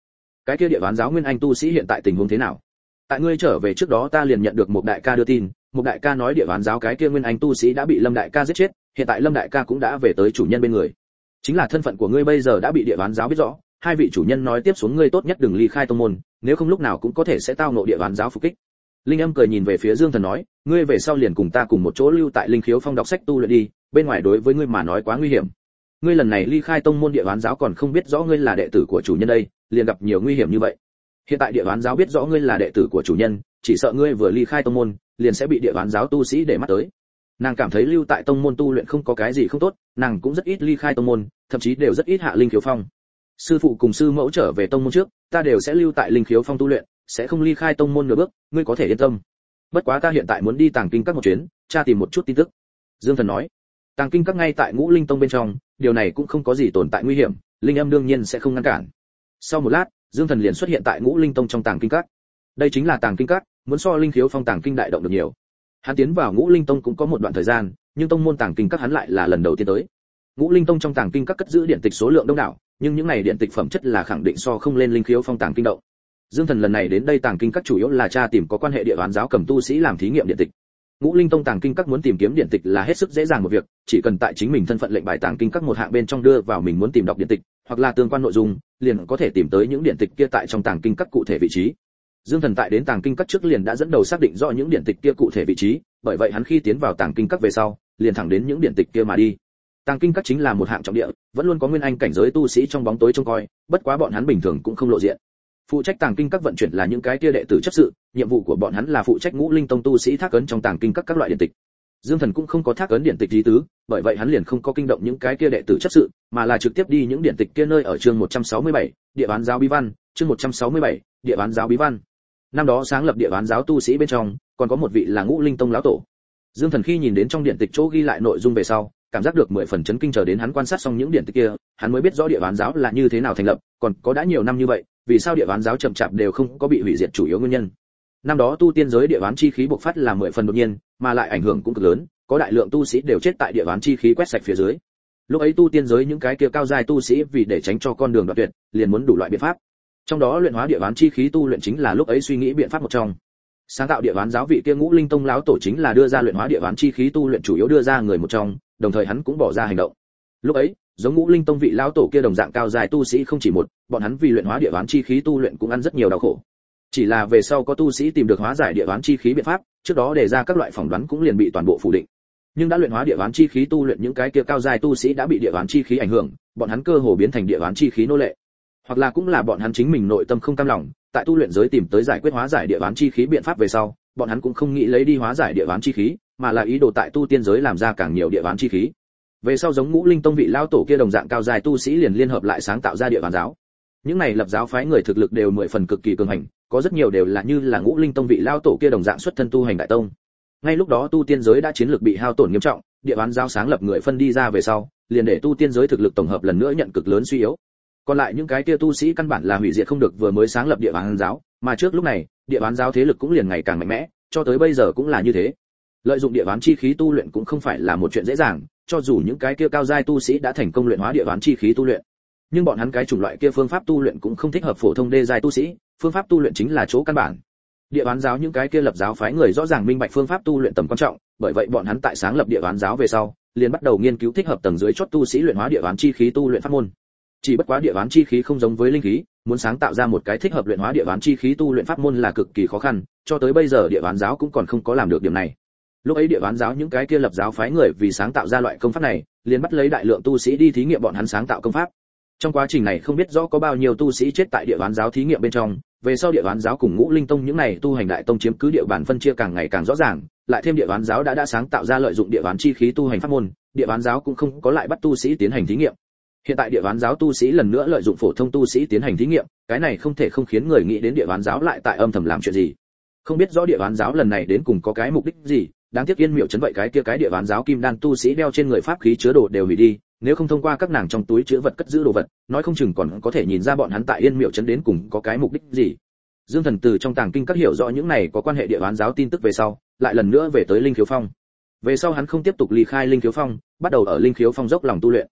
cái kia địa bán giáo nguyên anh tu sĩ hiện tại tình huống thế nào? Tại ngươi trở về trước đó ta liền nhận được một đại ca đưa tin, một đại ca nói địa bán giáo cái kia nguyên anh tu sĩ đã bị Lâm đại ca giết chết, hiện tại Lâm đại ca cũng đã về tới chủ nhân bên người. Chính là thân phận của ngươi bây giờ đã bị địa bán giáo biết rõ, hai vị chủ nhân nói tiếp xuống ngươi tốt nhất đừng ly khai tông môn, nếu không lúc nào cũng có thể sẽ tao ngộ địa bán giáo phục kích. Linh Âm cười nhìn về phía Dương Thần nói, ngươi về sau liền cùng ta cùng một chỗ lưu tại Linh Khiếu Phong đọc sách tu luyện đi, bên ngoài đối với ngươi mà nói quá nguy hiểm. Ngươi lần này ly khai tông môn địa bán giáo còn không biết rõ ngươi là đệ tử của chủ nhân đây, liền gặp nhiều nguy hiểm như vậy. Hiện tại địa bán giáo biết rõ ngươi là đệ tử của chủ nhân, chỉ sợ ngươi vừa ly khai tông môn, liền sẽ bị địa bán giáo tu sĩ để mắt tới. Nàng cảm thấy lưu tại tông môn tu luyện không có cái gì không tốt, nàng cũng rất ít ly khai tông môn, thậm chí đều rất ít hạ Linh Khiếu Phong. Sư phụ cùng sư mẫu trở về tông môn trước, ta đều sẽ lưu tại Linh Khiếu Phong tu luyện, sẽ không ly khai tông môn nửa bước, ngươi có thể yên tâm. Bất quá ta hiện tại muốn đi Tàng Kinh Các một chuyến, tra tìm một chút tin tức. Dương Thần nói. Tàng Kinh Các ngay tại Ngũ Linh Tông bên trong, điều này cũng không có gì tồn tại nguy hiểm, Linh Âm đương nhiên sẽ không ngăn cản. Sau một lát, Dương Thần liền xuất hiện tại Ngũ Linh Tông trong Tàng Kinh Các. Đây chính là Tàng Kinh Các, muốn so Linh Khiếu Phong Tàng Kinh đại động được nhiều. Hắn tiến vào Ngũ Linh Tông cũng có một đoạn thời gian, nhưng tông môn Tàng Kinh Các hắn lại là lần đầu tiên tới. Ngũ Linh Tông trong Tàng Kinh Các cất giữ điện tịch số lượng đông đảo, nhưng những này điện tịch phẩm chất là khẳng định so không lên Linh Khiếu Phong Tàng Kinh động. Dương Thần lần này đến đây Tàng Kinh Các chủ yếu là tra tìm có quan hệ địa bán giáo cầm tu sĩ làm thí nghiệm điện tịch. Ngũ Linh Tông Tàng Kinh Các muốn tìm kiếm điện tịch là hết sức dễ dàng một việc, chỉ cần tại chính mình thân phận lệnh bài Tàng Kinh Các một hạng bên trong đưa vào mình muốn tìm đọc điện tịch, hoặc là tương quan nội dung, liền có thể tìm tới những điện tịch kia tại trong Tàng Kinh Các cụ thể vị trí. Dương Thần tại đến Tàng Kinh Các trước liền đã dẫn đầu xác định rõ những điện tịch kia cụ thể vị trí, bởi vậy hắn khi tiến vào Tàng Kinh Các về sau, liền thẳng đến những điện tịch kia mà đi. Tàng Kinh Các chính là một hạng trọng địa, vẫn luôn có nguyên anh cảnh giới tu sĩ trong bóng tối trông coi, bất quá bọn hắn bình thường cũng không lộ diện. Phụ trách Tàng Kinh Các vận chuyển là những cái kia đệ tử chấp sự, nhiệm vụ của bọn hắn là phụ trách Ngũ Linh Tông tu sĩ thác ấn trong Tàng Kinh các loại điện tịch. Dương Thần cũng không có thác ấn điện tịch lý tứ, bởi vậy hắn liền không có kinh động những cái kia đệ tử chấp sự, mà là trực tiếp đi những điện tịch kia nơi ở chương 167, địa bán giáo bí văn, chương 167, địa bán giáo bí văn. Năm đó sáng lập địa bán giáo tu sĩ bên trong, còn có một vị là Ngũ Linh Tông lão tổ. Dương Thần khi nhìn đến trong điện tịch chỗ ghi lại nội dung về sau, cảm giác được 10 phần chấn kinh, chờ đến hắn quan sát xong những điện tịch kia, hắn mới biết rõ địa bán giáo là như thế nào thành lập, còn có đã nhiều năm như vậy, vì sao địa bán giáo chậm chạp đều không có bị hủy diệt chủ yếu nguyên nhân. Năm đó tu tiên giới địa bán chi khí bộc phát là 10 phần đột nhiên, mà lại ảnh hưởng cũng cực lớn, có đại lượng tu sĩ đều chết tại địa bán chi khí quét sạch phía dưới. Lúc ấy tu tiên giới những cái kia cao giai tu sĩ vì để tránh cho con đường đoạn tuyệt, liền muốn đủ loại biện pháp. Trong đó luyện hóa địa bán chi khí tu luyện chính là lúc ấy suy nghĩ biện pháp một trong. Sáng tạo địa bán giáo vị kia Ngũ Linh Tông lão tổ chính là đưa ra luyện hóa địa bán chi khí tu luyện chủ yếu đưa ra người một trong, đồng thời hắn cũng bỏ ra hành động. Lúc ấy, giống Ngũ Linh Tông vị lão tổ kia đồng dạng cao dài tu sĩ không chỉ một, bọn hắn vì luyện hóa địa bán chi khí tu luyện cũng ăn rất nhiều đau khổ. Chỉ là về sau có tu sĩ tìm được hóa giải địa bán chi khí biện pháp, trước đó đề ra các loại phỏng đoán cũng liền bị toàn bộ phủ định. Nhưng đã luyện hóa địa bán chi khí tu luyện những cái kia cao dài tu sĩ đã bị địa bán chi khí ảnh hưởng, bọn hắn cơ hồ biến thành địa bán chi khí nô lệ. Hoặc là cũng là bọn hắn chính mình nội tâm không cam lòng, tại tu luyện giới tìm tới giải quyết hóa giải địa bán chi khí biện pháp về sau, bọn hắn cũng không nghĩ lấy đi hóa giải địa bán chi khí, mà là ý đồ tại tu tiên giới làm ra càng nhiều địa bán chi khí. Về sau giống Ngũ Linh Tông vị lão tổ kia đồng dạng cao dài tu sĩ liền liên hợp lại sáng tạo ra địa bán giáo. Những này lập giáo phái người thực lực đều 10 phần cực kỳ cường hành, có rất nhiều đều là như là Ngũ Linh Tông vị lão tổ kia đồng dạng xuất thân tu hành đại tông. Ngay lúc đó tu tiên giới đã chiến lược bị hao tổn nghiêm trọng, địa bán giáo sáng lập người phân đi ra về sau, liền để tu tiên giới thực lực tổng hợp lần nữa nhận cực lớn suy yếu. Còn lại những cái kia tu sĩ căn bản là hủy diệt không được vừa mới sáng lập địa bán giáo, mà trước lúc này, địa bán giáo thế lực cũng liền ngày càng mạnh mẽ, cho tới bây giờ cũng là như thế. Lợi dụng địa bán chi khí tu luyện cũng không phải là một chuyện dễ dàng, cho dù những cái kia cao giai tu sĩ đã thành công luyện hóa địa bán chi khí tu luyện, nhưng bọn hắn cái chủng loại kia phương pháp tu luyện cũng không thích hợp phổ thông đê giai tu sĩ, phương pháp tu luyện chính là chỗ căn bản. Địa bán giáo những cái kia lập giáo phái người rõ ràng minh bạch phương pháp tu luyện tầm quan trọng, bởi vậy bọn hắn tại sáng lập địa bán giáo về sau, liền bắt đầu nghiên cứu thích hợp tầng dưới chót tu sĩ luyện hóa địa bán chi khí tu luyện pháp môn. Chỉ bất quá địa bán chi khí không giống với linh khí, muốn sáng tạo ra một cái thích hợp luyện hóa địa bán chi khí tu luyện pháp môn là cực kỳ khó khăn, cho tới bây giờ địa bán giáo cũng còn không có làm được điểm này. Lúc ấy địa bán giáo những cái kia lập giáo phái người vì sáng tạo ra loại công pháp này, liền bắt lấy đại lượng tu sĩ đi thí nghiệm bọn hắn sáng tạo công pháp. Trong quá trình này không biết rõ có bao nhiêu tu sĩ chết tại địa bán giáo thí nghiệm bên trong, về sau địa bán giáo cùng Ngũ Linh Tông những này tu hành đại tông chiếm cứ địa bàn phân chia càng ngày càng rõ ràng, lại thêm địa bán giáo đã sáng tạo ra lợi dụng địa bán chi khí tu hành pháp môn, địa bán giáo cũng không có lại bắt tu sĩ tiến hành thí nghiệm. Hiện tại địa bán giáo tu sĩ lần nữa lợi dụng phổ thông tu sĩ tiến hành thí nghiệm, cái này không thể không khiến người nghĩ đến địa bán giáo lại tại âm thầm làm chuyện gì. Không biết rõ địa bán giáo lần này đến cùng có cái mục đích gì, đáng tiếc Yên Miệu trấn vậy cái kia cái địa bán giáo kim đan tu sĩ đeo trên người pháp khí chứa đồ đều hủy đi, nếu không thông qua các nàng trong túi chứa vật cất giữ đồ vật, nói không chừng còn có thể nhìn ra bọn hắn tại Yên Miệu trấn đến cùng có cái mục đích gì. Dương Thần từ trong tàng kinh các hiểu rõ những này có quan hệ địa bán giáo tin tức về sau, lại lần nữa về tới Linh Khiếu Phong. Về sau hắn không tiếp tục ly khai Linh Khiếu Phong, bắt đầu ở Linh Khiếu Phong dốc lòng tu luyện.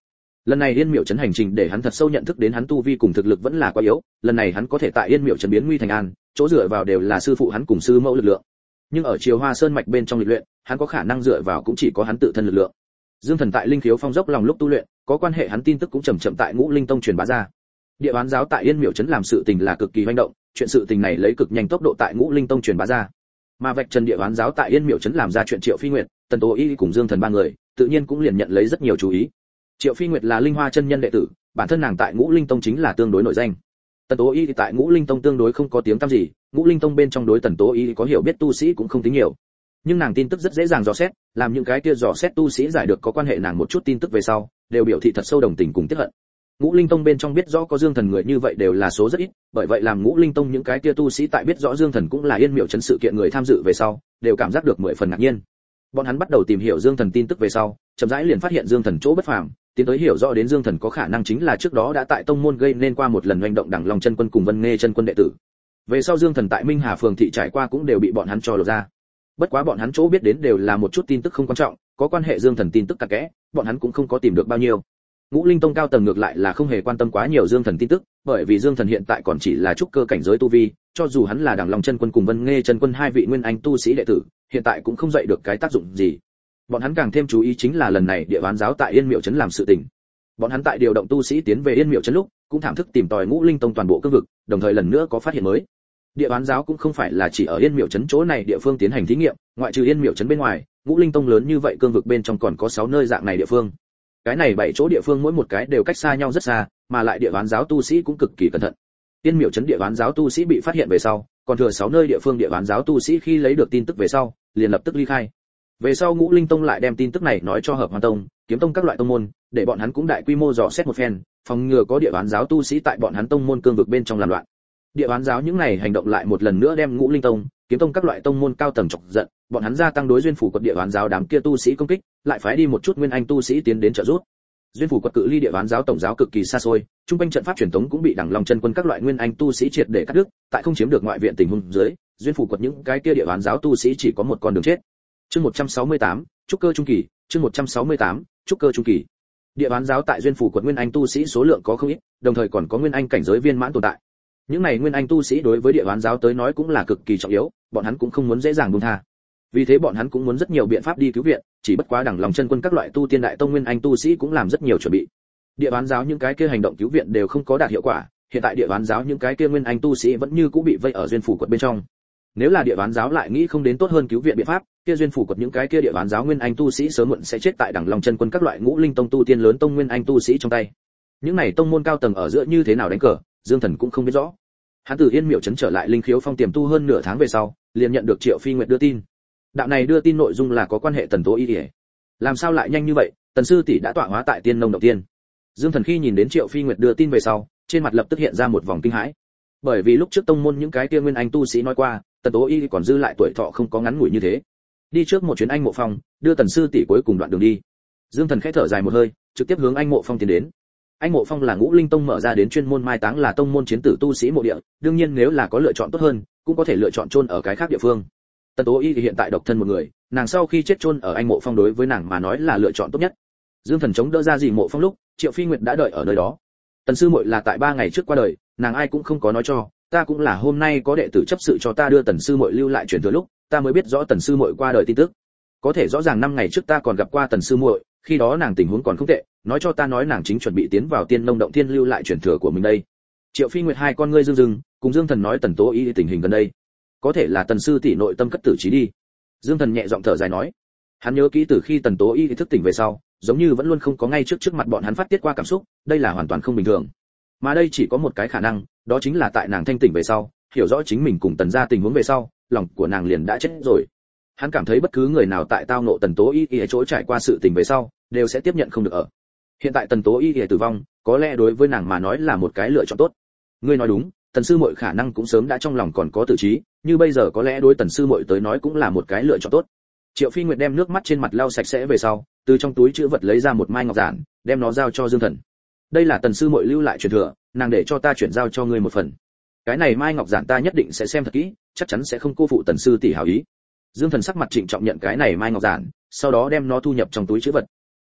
Lần này Yên Miểu trấn hành trình để hắn thật sâu nhận thức đến hắn tu vi cùng thực lực vẫn là quá yếu, lần này hắn có thể tại Yên Miểu trấn biến nguy thành an, chỗ dựa vào đều là sư phụ hắn cùng sư mẫu lực lượng. Nhưng ở Triều Hoa Sơn mạch bên trong lịch luyện, hắn có khả năng dựa vào cũng chỉ có hắn tự thân lực lượng. Dương Thần tại Linh Khiếu Phong dốc lòng lúc tu luyện, có quan hệ hắn tin tức cũng chậm chậm tại Ngũ Linh Tông truyền bá ra. Địa Bán giáo tại Yên Miểu trấn làm sự tình là cực kỳ hoành động, chuyện sự tình này lấy cực nhanh tốc độ tại Ngũ Linh Tông truyền bá ra. Mà vạch trần Địa Bán giáo tại Yên Miểu trấn làm ra chuyện Triệu Phi Nguyệt, Tần Tố Y cùng Dương Thần ba người, tự nhiên cũng liền nhận lấy rất nhiều chú ý. Triệu Phi Nguyệt là Linh Hoa chân nhân đệ tử, bản thân nàng tại Ngũ Linh Tông chính là tương đối nổi danh. Tần Tố Y thì tại Ngũ Linh Tông tương đối không có tiếng tăm gì, Ngũ Linh Tông bên trong đối Tần Tố Y có hiểu biết tu sĩ cũng không tính nhiều. Nhưng nàng tin tức rất dễ dàng dò xét, làm những cái kia dò xét tu sĩ giải được có quan hệ nàng một chút tin tức về sau, đều biểu thị thật sâu đồng tình cùng tiếc hận. Ngũ Linh Tông bên trong biết rõ có Dương Thần người như vậy đều là số rất ít, bởi vậy làm Ngũ Linh Tông những cái kia tu sĩ tại biết rõ Dương Thần cũng là Yên Miểu trấn sự kiện người tham dự về sau, đều cảm giác được 10 phần ngạc nhiên. Bọn hắn bắt đầu tìm hiểu Dương Thần tin tức về sau, chậm rãi liền phát hiện Dương Thần chỗ bất phàm, tiến tới hiểu rõ đến Dương Thần có khả năng chính là trước đó đã tại tông môn gây nên qua một lần hành động Đẳng Long chân quân cùng Vân Nghê chân quân đệ tử. Về sau Dương Thần tại Minh Hà phường thị trải qua cũng đều bị bọn hắn cho lột ra. Bất quá bọn hắn chỗ biết đến đều là một chút tin tức không quan trọng, có quan hệ Dương Thần tin tức cặn kẽ, bọn hắn cũng không có tìm được bao nhiêu. Ngũ Linh Tông cao tầng ngược lại là không hề quan tâm quá nhiều Dương Thần tin tức, bởi vì Dương Thần hiện tại còn chỉ là trúc cơ cảnh giới tu vi, cho dù hắn là Đẳng Long chân quân cùng Vân Nghê chân quân hai vị nguyên anh tu sĩ đệ tử, hiện tại cũng không dậy được cái tác dụng gì. Bọn hắn càng thêm chú ý chính là lần này Địa Bán giáo tại Yên Miểu trấn làm sự tình. Bọn hắn tại điều động tu sĩ tiến về Yên Miểu trấn lúc, cũng thảm thức tìm tòi Ngũ Linh Tông toàn bộ cương vực, đồng thời lần nữa có phát hiện mới. Địa Bán giáo cũng không phải là chỉ ở Yên Miểu trấn chỗ này địa phương tiến hành thí nghiệm, ngoại trừ Yên Miểu trấn bên ngoài, Ngũ Linh Tông lớn như vậy cương vực bên trong còn có 6 nơi dạng này địa phương. Cái này 7 chỗ địa phương mỗi một cái đều cách xa nhau rất xa, mà lại Địa Bán giáo tu sĩ cũng cực kỳ cẩn thận. Yên Miểu trấn Địa Bán giáo tu sĩ bị phát hiện về sau, còn thừa 6 nơi địa phương Địa Bán giáo tu sĩ khi lấy được tin tức về sau, liền lập tức ly khai. Về sau Ngũ Linh Tông lại đem tin tức này nói cho Hợp Hoan Tông, Kiếm Tông các loại tông môn, để bọn hắn cũng đại quy mô dò xét một phen, phòng ngừa có Địa Bán giáo tu sĩ tại bọn hắn tông môn cương vực bên trong làm loạn. Địa Bán giáo những này hành động lại một lần nữa đem Ngũ Linh Tông, Kiếm Tông các loại tông môn cao tầng chọc giận, bọn hắn gia tăng đối duyên phủ quật Địa Bán giáo đám kia tu sĩ công kích, lại phái đi một chút nguyên anh tu sĩ tiến đến trợ giúp. Duyên phủ quật cự ly Địa Bán giáo tổng giáo cực kỳ xa xôi, trung quanh trận pháp truyền thống cũng bị Đẳng Long chân quân các loại nguyên anh tu sĩ triệt để cắt đứt, tại không chiếm được ngoại viện tình huống dưới, duyên phủ quật những cái kia Địa Bán giáo tu sĩ chỉ có một con đường chết. Chương 168, trúc cơ trung kỳ, chương 168, trúc cơ trung kỳ. Địa Bán giáo tại duyên phủ quật nguyên anh tu sĩ số lượng có không ít, đồng thời còn có nguyên anh cảnh giới viên mãn tồn tại. Những này nguyên anh tu sĩ đối với Địa Bán giáo tới nói cũng là cực kỳ trọng yếu, bọn hắn cũng không muốn dễ dàng buông tha. Vì thế bọn hắn cũng muốn rất nhiều biện pháp đi cứu viện, chỉ bất quá Đẳng Long chân quân các loại tu tiên đại tông nguyên anh tu sĩ cũng làm rất nhiều chuẩn bị. Địa Bán giáo những cái kia hành động cứu viện đều không có đạt hiệu quả, hiện tại Địa Bán giáo những cái kia nguyên anh tu sĩ vẫn như cũ bị vây ở duyên phủ quật bên trong. Nếu là Địa Bán giáo lại nghĩ không đến tốt hơn cứu viện biện pháp, kia duyên phủ quật những cái kia Địa Bán giáo nguyên anh tu sĩ sớm muộn sẽ chết tại Đẳng Long chân quân các loại Ngũ Linh Tông tu tiên lớn tông nguyên anh tu sĩ trong tay. Những này tông môn cao tầng ở giữa như thế nào đánh cờ, Dương Thần cũng không biết rõ. Hắn từ Yên Miểu trấn trở lại Linh Khiếu Phong tiềm tu hơn nửa tháng về sau, liền nhận được Triệu Phi Nguyệt đưa tin. Đạo này đưa tin nội dung là có quan hệ Tần Tố Y. Làm sao lại nhanh như vậy, Tần sư tỷ đã tọa hóa tại Tiên Nông Động Tiên. Dương Thần khi nhìn đến Triệu Phi Nguyệt đưa tin về sau, trên mặt lập tức hiện ra một vòng kinh hãi. Bởi vì lúc trước tông môn những cái kia nguyên anh tu sĩ nói qua, Tần Tố Y còn dư lại tuổi thọ không có ngắn ngủi như thế. Đi trước một chuyến Anh Mộ Phong, đưa Tần sư tỷ cuối cùng đoạn đường đi. Dương Thần khẽ thở dài một hơi, trực tiếp hướng Anh Mộ Phong tiến đến. Anh Mộ Phong là Ngũ Linh Tông mở ra đến chuyên môn mai táng là tông môn chiến tử tu sĩ mộ địa, đương nhiên nếu là có lựa chọn tốt hơn, cũng có thể lựa chọn chôn ở cái khác địa phương. Tần Tố Y thì hiện tại độc thân một người, nàng sau khi chết chôn ở Anh Mộ Phong đối với nàng mà nói là lựa chọn tốt nhất. Dương Thần chống đỡ ra gì Mộ Phong lúc, Triệu Phi Nguyệt đã đợi ở nơi đó. Tần sư muội là tại 3 ngày trước qua đời, nàng ai cũng không có nói cho, ta cũng là hôm nay có đệ tử chấp sự cho ta đưa Tần sư muội lưu lại truyền thừa lúc, ta mới biết rõ Tần sư muội qua đời tin tức. Có thể rõ ràng 5 ngày trước ta còn gặp qua Tần sư muội, khi đó nàng tình huống còn không tệ, nói cho ta nói nàng chính chuẩn bị tiến vào Tiên Nông Động Thiên lưu lại truyền thừa của mình đây. Triệu Phi Nguyệt hai con ngươi rưng rưng, cùng Dương Thần nói Tần Tố Y tình hình gần đây, có thể là Tần sư tỷ nội tâm cất tử trí đi. Dương Thần nhẹ giọng thở dài nói, hắn nhớ kỹ từ khi Tần Tố Y thức tỉnh về sau, giống như vẫn luôn không có ngay trước mặt bọn hắn phát tiết qua cảm xúc, đây là hoàn toàn không bình thường. Mà đây chỉ có một cái khả năng, đó chính là tại nàng thanh tỉnh về sau, hiểu rõ chính mình cùng Tần gia tình huống về sau, lòng của nàng liền đã chết rồi. Hắn cảm thấy bất cứ người nào tại tao ngộ Tần Tố Y ở chỗ trải qua sự tình về sau, đều sẽ tiếp nhận không được ở. Hiện tại Tần Tố Y tử vong, có lẽ đối với nàng mà nói là một cái lựa chọn tốt. Ngươi nói đúng, Tần sư muội khả năng cũng sớm đã trong lòng còn có tử trí, như bây giờ có lẽ đối Tần sư muội tới nói cũng là một cái lựa chọn tốt. Triệu Phi Nguyệt đem nước mắt trên mặt lau sạch sẽ về sau, từ trong túi trữ vật lấy ra một mai ngọc giản, đem nó giao cho Dương Thần. Đây là Tần sư muội lưu lại truyền thừa, nàng để cho ta chuyển giao cho ngươi một phần. Cái này mai ngọc giản ta nhất định sẽ xem thật kỹ, chắc chắn sẽ không cô phụ Tần sư tỷ hảo ý. Dương Thần sắc mặt trịnh trọng nhận cái này mai ngọc giản, sau đó đem nó thu nhập trong túi trữ vật.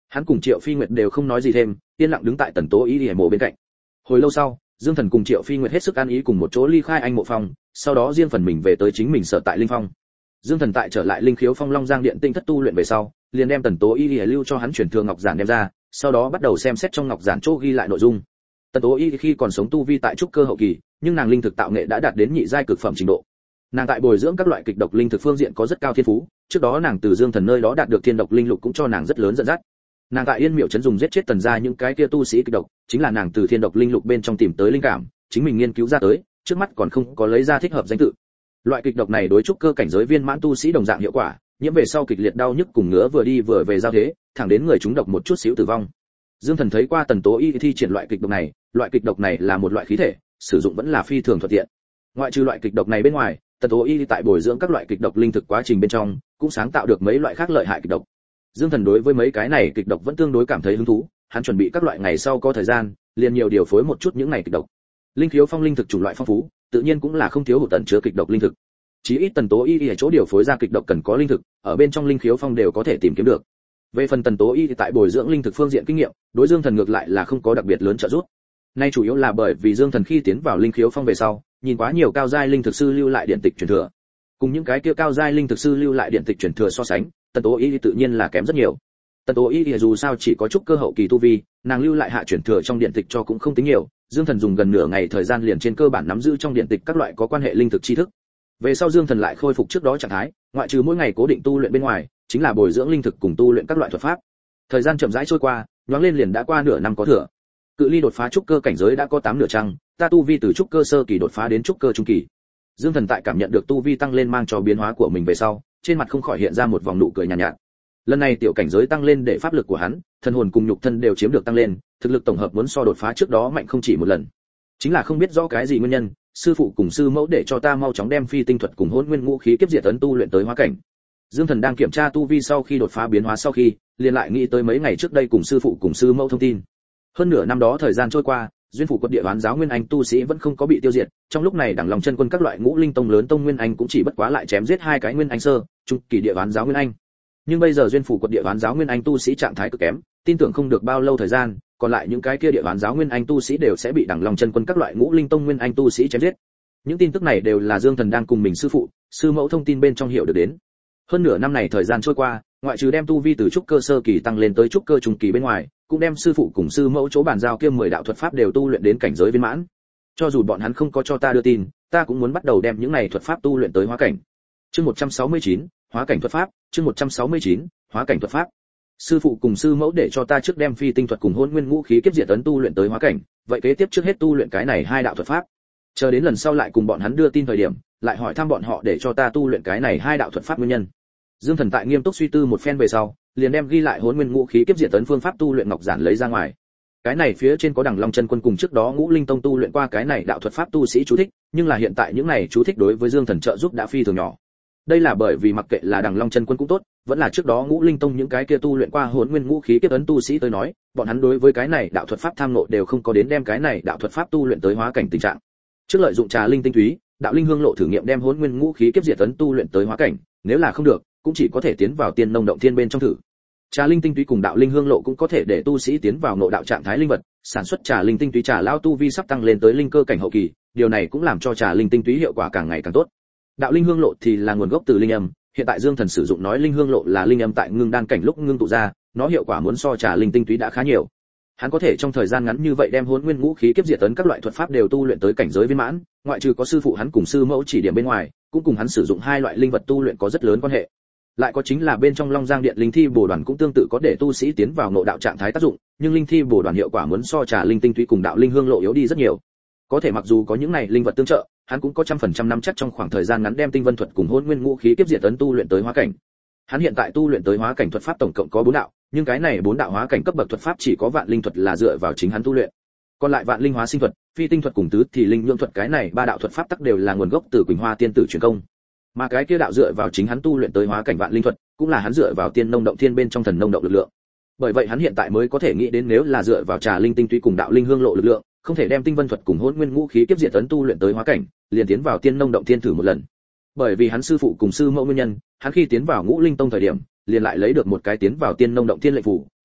Hắn cùng Triệu Phi Nguyệt đều không nói gì thêm, yên lặng đứng tại Tần Tố Y mộ bên cạnh. Hồi lâu sau, Dương Thần cùng Triệu Phi Nguyệt hết sức an ý cùng một chỗ ly khai anh mộ phong, sau đó riêng phần mình về tới chính mình sở tại Linh Phong. Dương Thần tại trở lại Linh Khiếu Phong Long Giang Điện Tinh thất tu luyện về sau, liền đem Tần Tố Y lưu cho hắn chuyển thừa ngọc giản đem ra, sau đó bắt đầu xem xét trong ngọc giản chỗ ghi lại nội dung. Tần Tố Y khi còn sống tu vi tại trúc cơ hậu kỳ, nhưng nàng linh thực tạo nghệ đã đạt đến nhị giai cực phẩm trình độ. Nàng tại bồi dưỡng các loại kịch độc linh thực phương diện có rất cao thiên phú, trước đó nàng từ Dương Thần nơi đó đạt được thiên độc linh lục cũng cho nàng rất lớn dẫn dắt. Nàng tại Yên Miểu trấn dùng giết chết Tần gia những cái kia tu sĩ kịch độc, chính là nàng từ thiên độc linh lục bên trong tìm tới linh cảm, chính mình nghiên cứu ra tới, trước mắt còn không có lấy ra thích hợp danh tự. Loại kịch độc này đối trúc cơ cảnh giới viên mãn tu sĩ đồng dạng hiệu quả, nhiễm về sau kịch liệt đau nhức cùng ngứa vừa đi vừa về giao thế, thẳng đến người chúng độc một chút xíu tử vong. Dương Thần thấy qua Tần Tố Y thi triển loại kịch độc này là một loại khí thể, sử dụng vẫn là phi thường thuận tiện. Ngoại trừ loại kịch độc này bên ngoài, Tần Tố Y tại bồi dưỡng các loại kịch độc linh thực quá trình bên trong, cũng sáng tạo được mấy loại khác lợi hại kịch độc. Dương Thần đối với mấy cái này kịch độc vẫn tương đối cảm thấy hứng thú, hắn chuẩn bị các loại ngày sau có thời gian, liền nhiều điều phối một chút những này kịch độc. Linh Khiếu Phong linh thực chủng loại phong phú, tự nhiên cũng là không thiếu hụt tận chứa kịch độc linh thực. Chí ít Tần Tố Y ở chỗ điều phối ra kịch độc cần có linh thực, ở bên trong Linh Khiếu Phong đều có thể tìm kiếm được. Về phần Tần Tố Y tại bồi dưỡng linh thực phương diện kinh nghiệm, đối Dương Thần ngược lại là không có đặc biệt lớn trợ giúp. Nay chủ yếu là bởi vì Dương Thần khi tiến vào Linh Khiếu Phong về sau, nhìn quá nhiều cao giai linh thực sư lưu lại điện tịch truyền thừa. Cùng những cái kia cao giai linh thực sư lưu lại điện tịch truyền thừa so sánh, Tần Tố Y tự nhiên là kém rất nhiều. Tần Tố Y dù sao chỉ có chút cơ hậu kỳ tu vi, nàng lưu lại hạ truyền thừa trong điện tịch cho cũng không tính nhiều, Dương Thần dùng gần nửa ngày thời gian liền trên cơ bản nắm giữ trong điện tịch các loại có quan hệ linh thực tri thức. Về sau Dương Thần lại khôi phục trước đó trạng thái, ngoại trừ mỗi ngày cố định tu luyện bên ngoài, chính là bồi dưỡng linh thực cùng tu luyện các loại thuật pháp. Thời gian chậm rãi trôi qua, nhoáng lên liền đã qua nửa năm có thừa. Cự ly đột phá trúc cơ cảnh giới đã có 8 nửa chăng, ta tu vi từ trúc cơ sơ kỳ đột phá đến trúc cơ trung kỳ. Dương Thần tại cảm nhận được tu vi tăng lên mang cho biến hóa của mình về sau, trên mặt không khỏi hiện ra một vòng nụ cười nhàn nhạt. Lần này tiểu cảnh giới tăng lên để pháp lực của hắn, thân hồn cùng nhục thân đều chiếm được tăng lên, thực lực tổng hợp muốn so đột phá trước đó mạnh không chỉ một lần. Chính là không biết rõ cái gì nguyên nhân, sư phụ cùng sư mẫu để cho ta mau chóng đem phi tinh thuật cùng hỗn nguyên ngũ khí kiếp diệt ấn tu luyện tới hóa cảnh. Dương Thần đang kiểm tra tu vi sau khi đột phá biến hóa sau khi, liền lại nghĩ tới mấy ngày trước đây cùng sư phụ cùng sư mẫu thông tin. Hơn nửa năm đó thời gian trôi qua, duyên phủ quận địa bán giáo nguyên anh tu sĩ vẫn không có bị tiêu diệt, trong lúc này đẳng lòng chân quân các loại ngũ linh tông lớn tông nguyên anh cũng chỉ bất quá lại chém giết 2 cái nguyên anh sơ, trung kỳ địa bán giáo nguyên anh. Nhưng bây giờ duyên phủ quận địa bán giáo nguyên anh tu sĩ trạng thái cực kém, tin tưởng không được bao lâu thời gian, còn lại những cái kia địa bán giáo nguyên anh tu sĩ đều sẽ bị đẳng lòng chân quân các loại ngũ linh tông nguyên anh tu sĩ chém giết. Những tin tức này đều là Dương Thần đang cùng mình sư phụ, sư mẫu thông tin bên trong hiểu được đến. Hơn nửa năm này thời gian trôi qua, ngoại trừ đem tu vi từ trúc cơ sơ kỳ tăng lên tới trúc cơ trung kỳ bên ngoài, cũng đem sư phụ cùng sư mẫu chỗ bàn giao kia 10 đạo thuật pháp đều tu luyện đến cảnh giới viên mãn. Cho dù bọn hắn không có cho ta đưa tin, ta cũng muốn bắt đầu đem những này thuật pháp tu luyện tới hóa cảnh. Chương 169, hóa cảnh thuật pháp, chương 169, hóa cảnh thuật pháp. Sư phụ cùng sư mẫu để cho ta trước đem phi tinh thuật cùng hỗn nguyên ngũ khí kiếp diệt ấn tu luyện tới hóa cảnh, vậy kế tiếp trước hết tu luyện cái này 2 đạo thuật pháp. Chờ đến lần sau lại cùng bọn hắn đưa tin thời điểm, lại hỏi thăm bọn họ để cho ta tu luyện cái này 2 đạo thuật pháp nguyên nhân. Dương Thần tại nghiêm túc suy tư một phen về sau, liền đem ghi lại hỗn nguyên ngũ khí kiếp diệt ấn phương pháp tu luyện ngọc giản lấy ra ngoài. Cái này phía trên có đẳng long chân quân cùng trước đó ngũ linh tông tu luyện qua cái này đạo thuật pháp tu sĩ chú thích, nhưng là hiện tại những này chú thích đối với Dương Thần trợ giúp đã phi thường nhỏ. Đây là bởi vì mặc kệ là đẳng long chân quân cũng tốt, vẫn là trước đó ngũ linh tông những cái kia tu luyện qua hỗn nguyên ngũ khí kiếp ấn tu sĩ tới nói, bọn hắn đối với cái này đạo thuật pháp tham ngộ đều không có đến đem cái này đạo thuật pháp tu luyện tới hóa cảnh tình trạng. Trước lợi dụng trà linh tinh túy, đạo linh hương lộ thử nghiệm đem hỗn nguyên ngũ khí kiếp diệt ấn tu luyện tới hóa cảnh, nếu là không được, cũng chỉ có thể tiến vào tiên nông động thiên bên trong thử. Trà linh tinh túy cùng đạo linh hương lộ cũng có thể để tu sĩ tiến vào ngộ đạo trạng thái linh vật, sản xuất trà linh tinh túy trà lao tu vi sắp tăng lên tới linh cơ cảnh hậu kỳ, điều này cũng làm cho trà linh tinh túy hiệu quả càng ngày càng tốt. Đạo linh hương lộ thì là nguồn gốc từ linh âm, hiện tại Dương Thần sử dụng nói linh hương lộ là linh âm tại ngưng đan cảnh lúc ngưng tụ ra, nó hiệu quả muốn so trà linh tinh túy đã khá nhiều. Hắn có thể trong thời gian ngắn như vậy đem hỗn nguyên ngũ khí kiếp diệt ấn các loại thuật pháp đều tu luyện tới cảnh giới viên mãn, ngoại trừ có sư phụ hắn cùng sư mẫu chỉ điểm bên ngoài, cũng cùng hắn sử dụng 2 loại linh vật tu luyện có rất lớn quan hệ. Lại có chính là bên trong Long Giang Điện linh thi bổ đoàn cũng tương tự có để tu sĩ tiến vào ngộ đạo trạng thái tác dụng, nhưng linh thi bổ đoàn hiệu quả muốn so trà linh tinh túy cùng đạo linh hương lộ yếu đi rất nhiều. Có thể mặc dù có những này linh vật tương trợ, hắn cũng có 100% nắm chắc trong khoảng thời gian ngắn đem tinh vân thuật cùng hỗn nguyên ngũ khí kiếp diệt ấn tu luyện tới hóa cảnh. Hắn hiện tại tu luyện tới hóa cảnh thuật pháp tổng cộng có 4 đạo, nhưng cái này 4 đạo hóa cảnh cấp bậc thuật pháp chỉ có vạn linh thuật là dựa vào chính hắn tu luyện. Còn lại vạn linh hóa sinh thuật, phi tinh thuật cùng tứ thì linh nhượng thuật cái này 3 đạo thuật pháp tắc đều là nguồn gốc từ Quỳnh Hoa tiên tử truyền công. Mà cái kia đạo dựa vào chính hắn tu luyện tới hóa cảnh vạn linh thuật, cũng là hắn dựa vào tiên nông động thiên bên trong thần nông động lực lượng. Bởi vậy hắn hiện tại mới có thể nghĩ đến nếu là dựa vào trà linh tinh túy cùng đạo linh hương lộ lực lượng, không thể đem tinh vân thuật cùng hỗn nguyên ngũ khí kiếp diệt ấn tu luyện tới hóa cảnh, liền tiến vào tiên nông động thiên thử một lần. Bởi vì hắn sư phụ cùng sư mẫu nguyên nhân, hắn khi tiến vào ngũ linh tông thời điểm, liền lại lấy được một cái tiến vào tiên nông động thiên lệnh phù,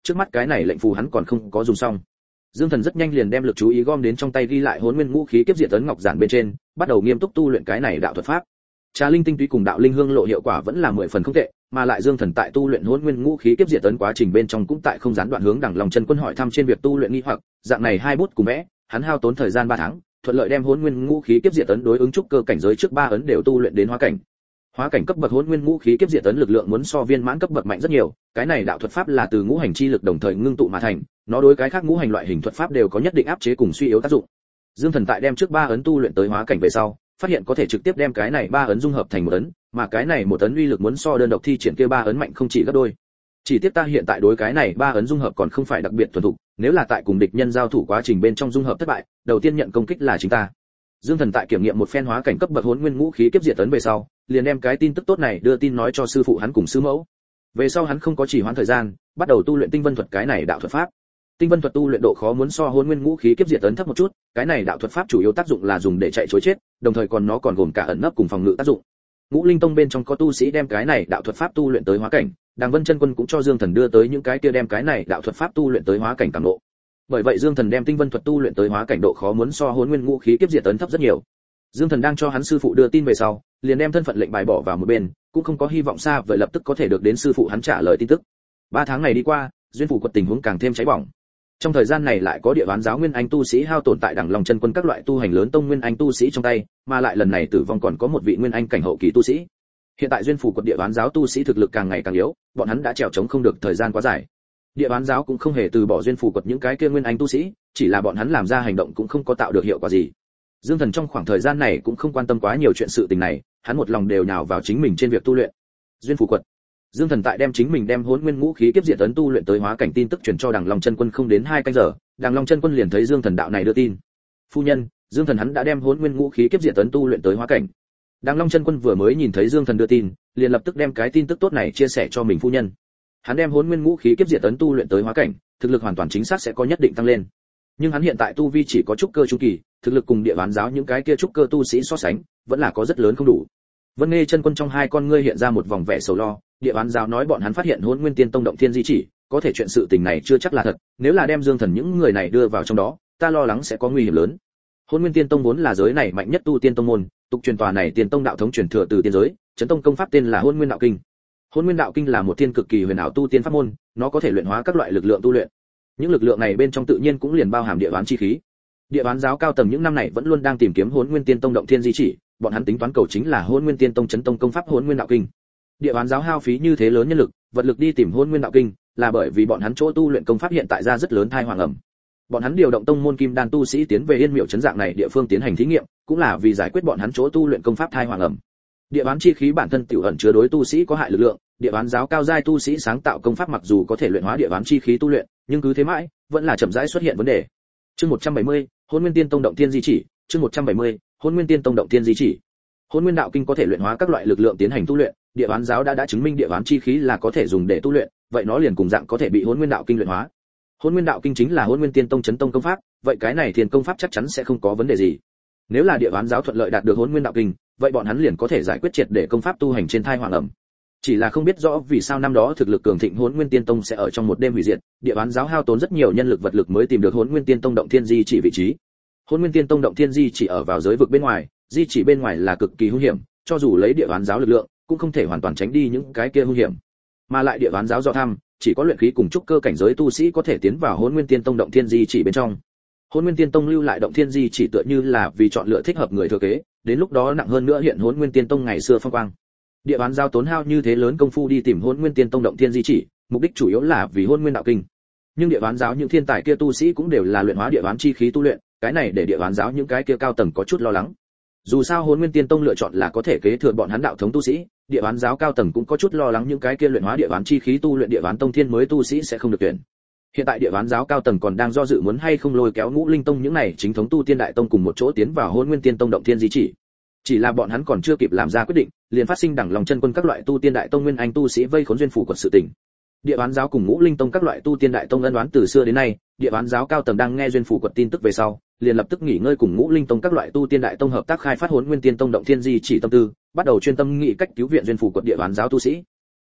trước mắt cái này lệnh phù hắn còn không có dùng xong. Dương Thần rất nhanh liền đem lực chú ý gom đến trong tay ghi lại Hỗn Nguyên Ngũ Khí Kiếp Diệt Ấn ngọc giản bên trên, bắt đầu nghiêm túc tu luyện cái này đạo thuật pháp. Trà linh tinh túy cùng đạo linh hương lộ hiệu quả vẫn là 10 phần không tệ, mà lại Dương Thần tại tu luyện Hỗn Nguyên Ngũ Khí Kiếp Diệt Ấn quá trình bên trong cũng tại không gián đoạn hướng Đằng Long Chân Quân hỏi thăm trên việc tu luyện nghi hoặc, dạng này hai bút cùng vẽ, hắn hao tốn thời gian 3 tháng, thuận lợi đem Hỗn Nguyên Ngũ Khí Kiếp Diệt Ấn đối ứng trúc cơ cảnh giới trước 3 ấn đều tu luyện đến hóa cảnh. Hóa cảnh cấp bậc Hỗn Nguyên Ngũ Khí Kiếp Diệt Ấn lực lượng muốn so viên mãn cấp bậc mạnh rất nhiều, cái này đạo thuật pháp là từ ngũ hành chi lực đồng thời ngưng tụ mà thành, nó đối cái khác ngũ hành loại hình thuật pháp đều có nhất định áp chế cùng suy yếu tác dụng. Dương Thần tại đem trước 3 ấn tu luyện tới hóa cảnh về sau, phát hiện có thể trực tiếp đem cái này 3 ấn dung hợp thành một ấn, mà cái này một ấn uy lực muốn so đơn độc thi triển kia 3 ấn mạnh không chỉ gấp đôi. Chỉ tiếc ta hiện tại đối cái này 3 ấn dung hợp còn không phải đặc biệt thuần thục, nếu là tại cùng địch nhân giao thủ quá trình bên trong dung hợp thất bại, đầu tiên nhận công kích là chính ta. Dương Thần tại kiểm nghiệm một phen hóa cảnh cấp bậc Hỗn Nguyên Ngũ Khí Kiếp Diệt Ấn về sau, liền đem cái tin tức tốt này đưa tin nói cho sư phụ hắn cùng sư mẫu. Về sau hắn không có trì hoãn thời gian, bắt đầu tu luyện Tinh Vân thuật cái này đạo thuật pháp. Tinh Vân thuật tu luyện độ khó muốn so Hỗn Nguyên Ngũ Khí Kiếp Diệt Ấn thấp một chút, cái này đạo thuật pháp chủ yếu tác dụng là dùng để chạy trối chết, đồng thời nó còn gồm cả ẩn nấp cùng phòng ngự tác dụng. Ngũ Linh Tông bên trong có tu sĩ đem cái này đạo thuật pháp tu luyện tới hóa cảnh, Đàng Vân Chân Quân cũng cho Dương Thần đưa tới những cái kia đem cái này đạo thuật pháp tu luyện tới hóa cảnh cảm ngộ. Bởi vậy Dương Thần đem Tinh Vân thuật tu luyện tới hóa cảnh độ khó muốn so Hỗn Nguyên Ngũ Khí Kiếp Diệt Ấn thấp rất nhiều. Dương Thần đang cho hắn sư phụ đưa tin về sau, liền đem thân phận lệnh bài bỏ vào một bên, cũng không có hy vọng xa vời lập tức có thể được đến sư phụ hắn trả lời tin tức. 3 tháng này đi qua, duyên phủ quật tình huống càng thêm cháy bỏng. Trong thời gian này lại có địa bán giáo nguyên anh tu sĩ hao tổn tại Đằng Long Chân Quân các loại tu hành lớn tông nguyên anh tu sĩ trong tay, mà lại lần này tử vong còn có một vị nguyên anh cảnh hậu kỳ tu sĩ. Hiện tại duyên phủ quật địa bán giáo tu sĩ thực lực càng ngày càng yếu, bọn hắn đã trèo chống không được thời gian quá dài. Địa bán giáo cũng không hề từ bỏ duyên phủ quật những cái kia nguyên anh tu sĩ, chỉ là bọn hắn làm ra hành động cũng không có tạo được hiệu quả gì. Dương Thần trong khoảng thời gian này cũng không quan tâm quá nhiều chuyện sự tình này, hắn một lòng đều nhào vào chính mình trên việc tu luyện. Duyên phủ quật. Dương Thần tại đem chính mình đem Hỗn Nguyên Ngũ Khí Kiếp Diệt Ấn tu luyện tới hóa cảnh tin tức truyền cho Đằng Long Chân Quân không đến 2 canh giờ, Đằng Long Chân Quân liền thấy Dương Thần đạo này đưa tin. Phu nhân, Dương Thần hắn đã đem Hỗn Nguyên Ngũ Khí Kiếp Diệt Ấn tu luyện tới hóa cảnh. Đằng Long Chân Quân vừa mới nhìn thấy Dương Thần đưa tin, liền lập tức đem cái tin tức tốt này chia sẻ cho mình phu nhân. Hắn đem Hỗn Nguyên Ngũ Khí Kiếp Diệt Ấn tu luyện tới hóa cảnh, thực lực hoàn toàn chính xác sẽ có nhất định tăng lên. Nhưng hắn hiện tại tu vi chỉ có trúc cơ trung kỳ, thực lực cùng địa bán giáo những cái kia trúc cơ tu sĩ so sánh, vẫn là có rất lớn không đủ. Vân Nghê Chân Quân trong hai con ngươi hiện ra một vòng vẻ sầu lo, địa bán giáo nói bọn hắn phát hiện Hỗn Nguyên Tiên Tông động thiên di chỉ, có thể chuyện sự tình này chưa chắc là thật, nếu là đem Dương Thần những người này đưa vào trong đó, ta lo lắng sẽ có nguy hiểm lớn. Hỗn Nguyên Tiên Tông vốn là giới này mạnh nhất tu tiên tông môn, tục truyền tòa này Tiên Tông đạo thống truyền thừa từ tiên giới, chấn tông công pháp tên là Hỗn Nguyên Đạo Kinh. Hỗn Nguyên Đạo Kinh là một tiên cực kỳ huyền ảo tu tiên pháp môn, nó có thể luyện hóa các loại lực lượng tu luyện. Những lực lượng này bên trong tự nhiên cũng liền bao hàm địa bán chi khí. Địa bán giáo cao tầng những năm này vẫn luôn đang tìm kiếm Hỗn Nguyên Tiên Tông động thiên di chỉ, bọn hắn tính toán cầu chính là Hỗn Nguyên Tiên Tông chấn tông công pháp Hỗn Nguyên Đạo Kinh. Địa bán giáo hao phí như thế lớn nhân lực, vật lực đi tìm Hỗn Nguyên Đạo Kinh, là bởi vì bọn hắn chỗ tu luyện công pháp hiện tại ra rất lớn tai họa ngầm. Bọn hắn điều động tông môn kim đan tu sĩ tiến về Yên Miệu trấn dạng này địa phương tiến hành thí nghiệm, cũng là vì giải quyết bọn hắn chỗ tu luyện công pháp tai họa ngầm. Địa bán chi khí bản thân tiểu ẩn chứa đối tu sĩ có hại lực lượng, địa bán giáo cao giai tu sĩ sáng tạo công pháp mặc dù có thể luyện hóa địa bán chi khí tu luyện, nhưng cứ thế mãi, vẫn là chậm rãi xuất hiện vấn đề. Chương 170, Hỗn Nguyên Tiên Tông động thiên di chỉ, chương 170, Hỗn Nguyên Tiên Tông động thiên di chỉ. Hỗn Nguyên Đạo Kinh có thể luyện hóa các loại lực lượng tiến hành tu luyện, địa bán giáo đã chứng minh địa bán chi khí là có thể dùng để tu luyện, vậy nó liền cùng dạng có thể bị Hỗn Nguyên Đạo Kinh luyện hóa. Hỗn Nguyên Đạo Kinh chính là Hỗn Nguyên Tiên Tông chấn tông công pháp, vậy cái này thiền công pháp chắc chắn sẽ không có vấn đề gì. Nếu là địa bán giáo thuận lợi đạt được Hỗn Nguyên Đạo Kinh, vậy bọn hắn liền có thể giải quyết triệt để công pháp tu hành trên thai hoàng ẩm. Chỉ là không biết rõ vì sao năm đó thực lực cường thịnh Hỗn Nguyên Tiên Tông sẽ ở trong một đêm hủy diệt, địa bán giáo hao tốn rất nhiều nhân lực vật lực mới tìm được Hỗn Nguyên Tiên Tông động thiên di chỉ vị trí. Hỗn Nguyên Tiên Tông động thiên di chỉ ở vào giới vực bên ngoài, di chỉ bên ngoài là cực kỳ hung hiểm, cho dù lấy địa bán giáo lực lượng, cũng không thể hoàn toàn tránh đi những cái kia hung hiểm. Mà lại địa bán giáo do tham, chỉ có luyện khí cùng trúc cơ cảnh giới tu sĩ có thể tiến vào Hỗn Nguyên Tiên Tông động thiên di chỉ bên trong. Hỗn Nguyên Tiên Tông lưu lại động thiên di chỉ tựa như là vì chọn lựa thích hợp người thừa kế, đến lúc đó nặng hơn nữa hiện Hỗn Nguyên Tiên Tông ngày xưa phong quang. Địa bán giao tốn hao như thế lớn công phu đi tìm Hỗn Nguyên Tiên Tông động thiên di chỉ, mục đích chủ yếu là vì Hỗn Nguyên Đạo Kinh. Nhưng địa bán giáo những thiên tài kia tu sĩ cũng đều là luyện hóa địa bán chi khí tu luyện, cái này để địa bán giáo những cái kia cao tầng có chút lo lắng. Dù sao Hỗn Nguyên Tiên Tông lựa chọn là có thể kế thừa bọn hắn đạo thống tu sĩ, địa bán giáo cao tầng cũng có chút lo lắng những cái kia luyện hóa địa bán chi khí tu luyện địa bán tông thiên mới tu sĩ sẽ không được tuyển. Hiện tại địa bán giáo cao tầng còn đang do dự muốn hay không lôi kéo Ngũ Linh Tông những này chính thống tu tiên đại tông cùng một chỗ tiến vào Hỗn Nguyên Tiên Tông động thiên di chỉ là bọn hắn còn chưa kịp làm ra quyết định, liền phát sinh Đằng Long Chân Quân các loại tu tiên đại tông nguyên anh tu sĩ vây khốn duyên phủ quật sự tình. Địa bán giáo cùng Ngũ Linh Tông các loại tu tiên đại tông ân oán từ xưa đến nay, địa bán giáo cao tầng đang nghe duyên phủ quật tin tức về sau, liền lập tức nghỉ ngơi cùng Ngũ Linh Tông các loại tu tiên đại tông hợp tác khai phát Hỗn Nguyên Tiên Tông động thiên di chỉ tâm tư, bắt đầu chuyên tâm nghị cách cứu viện duyên phủ quật địa bán giáo tu sĩ.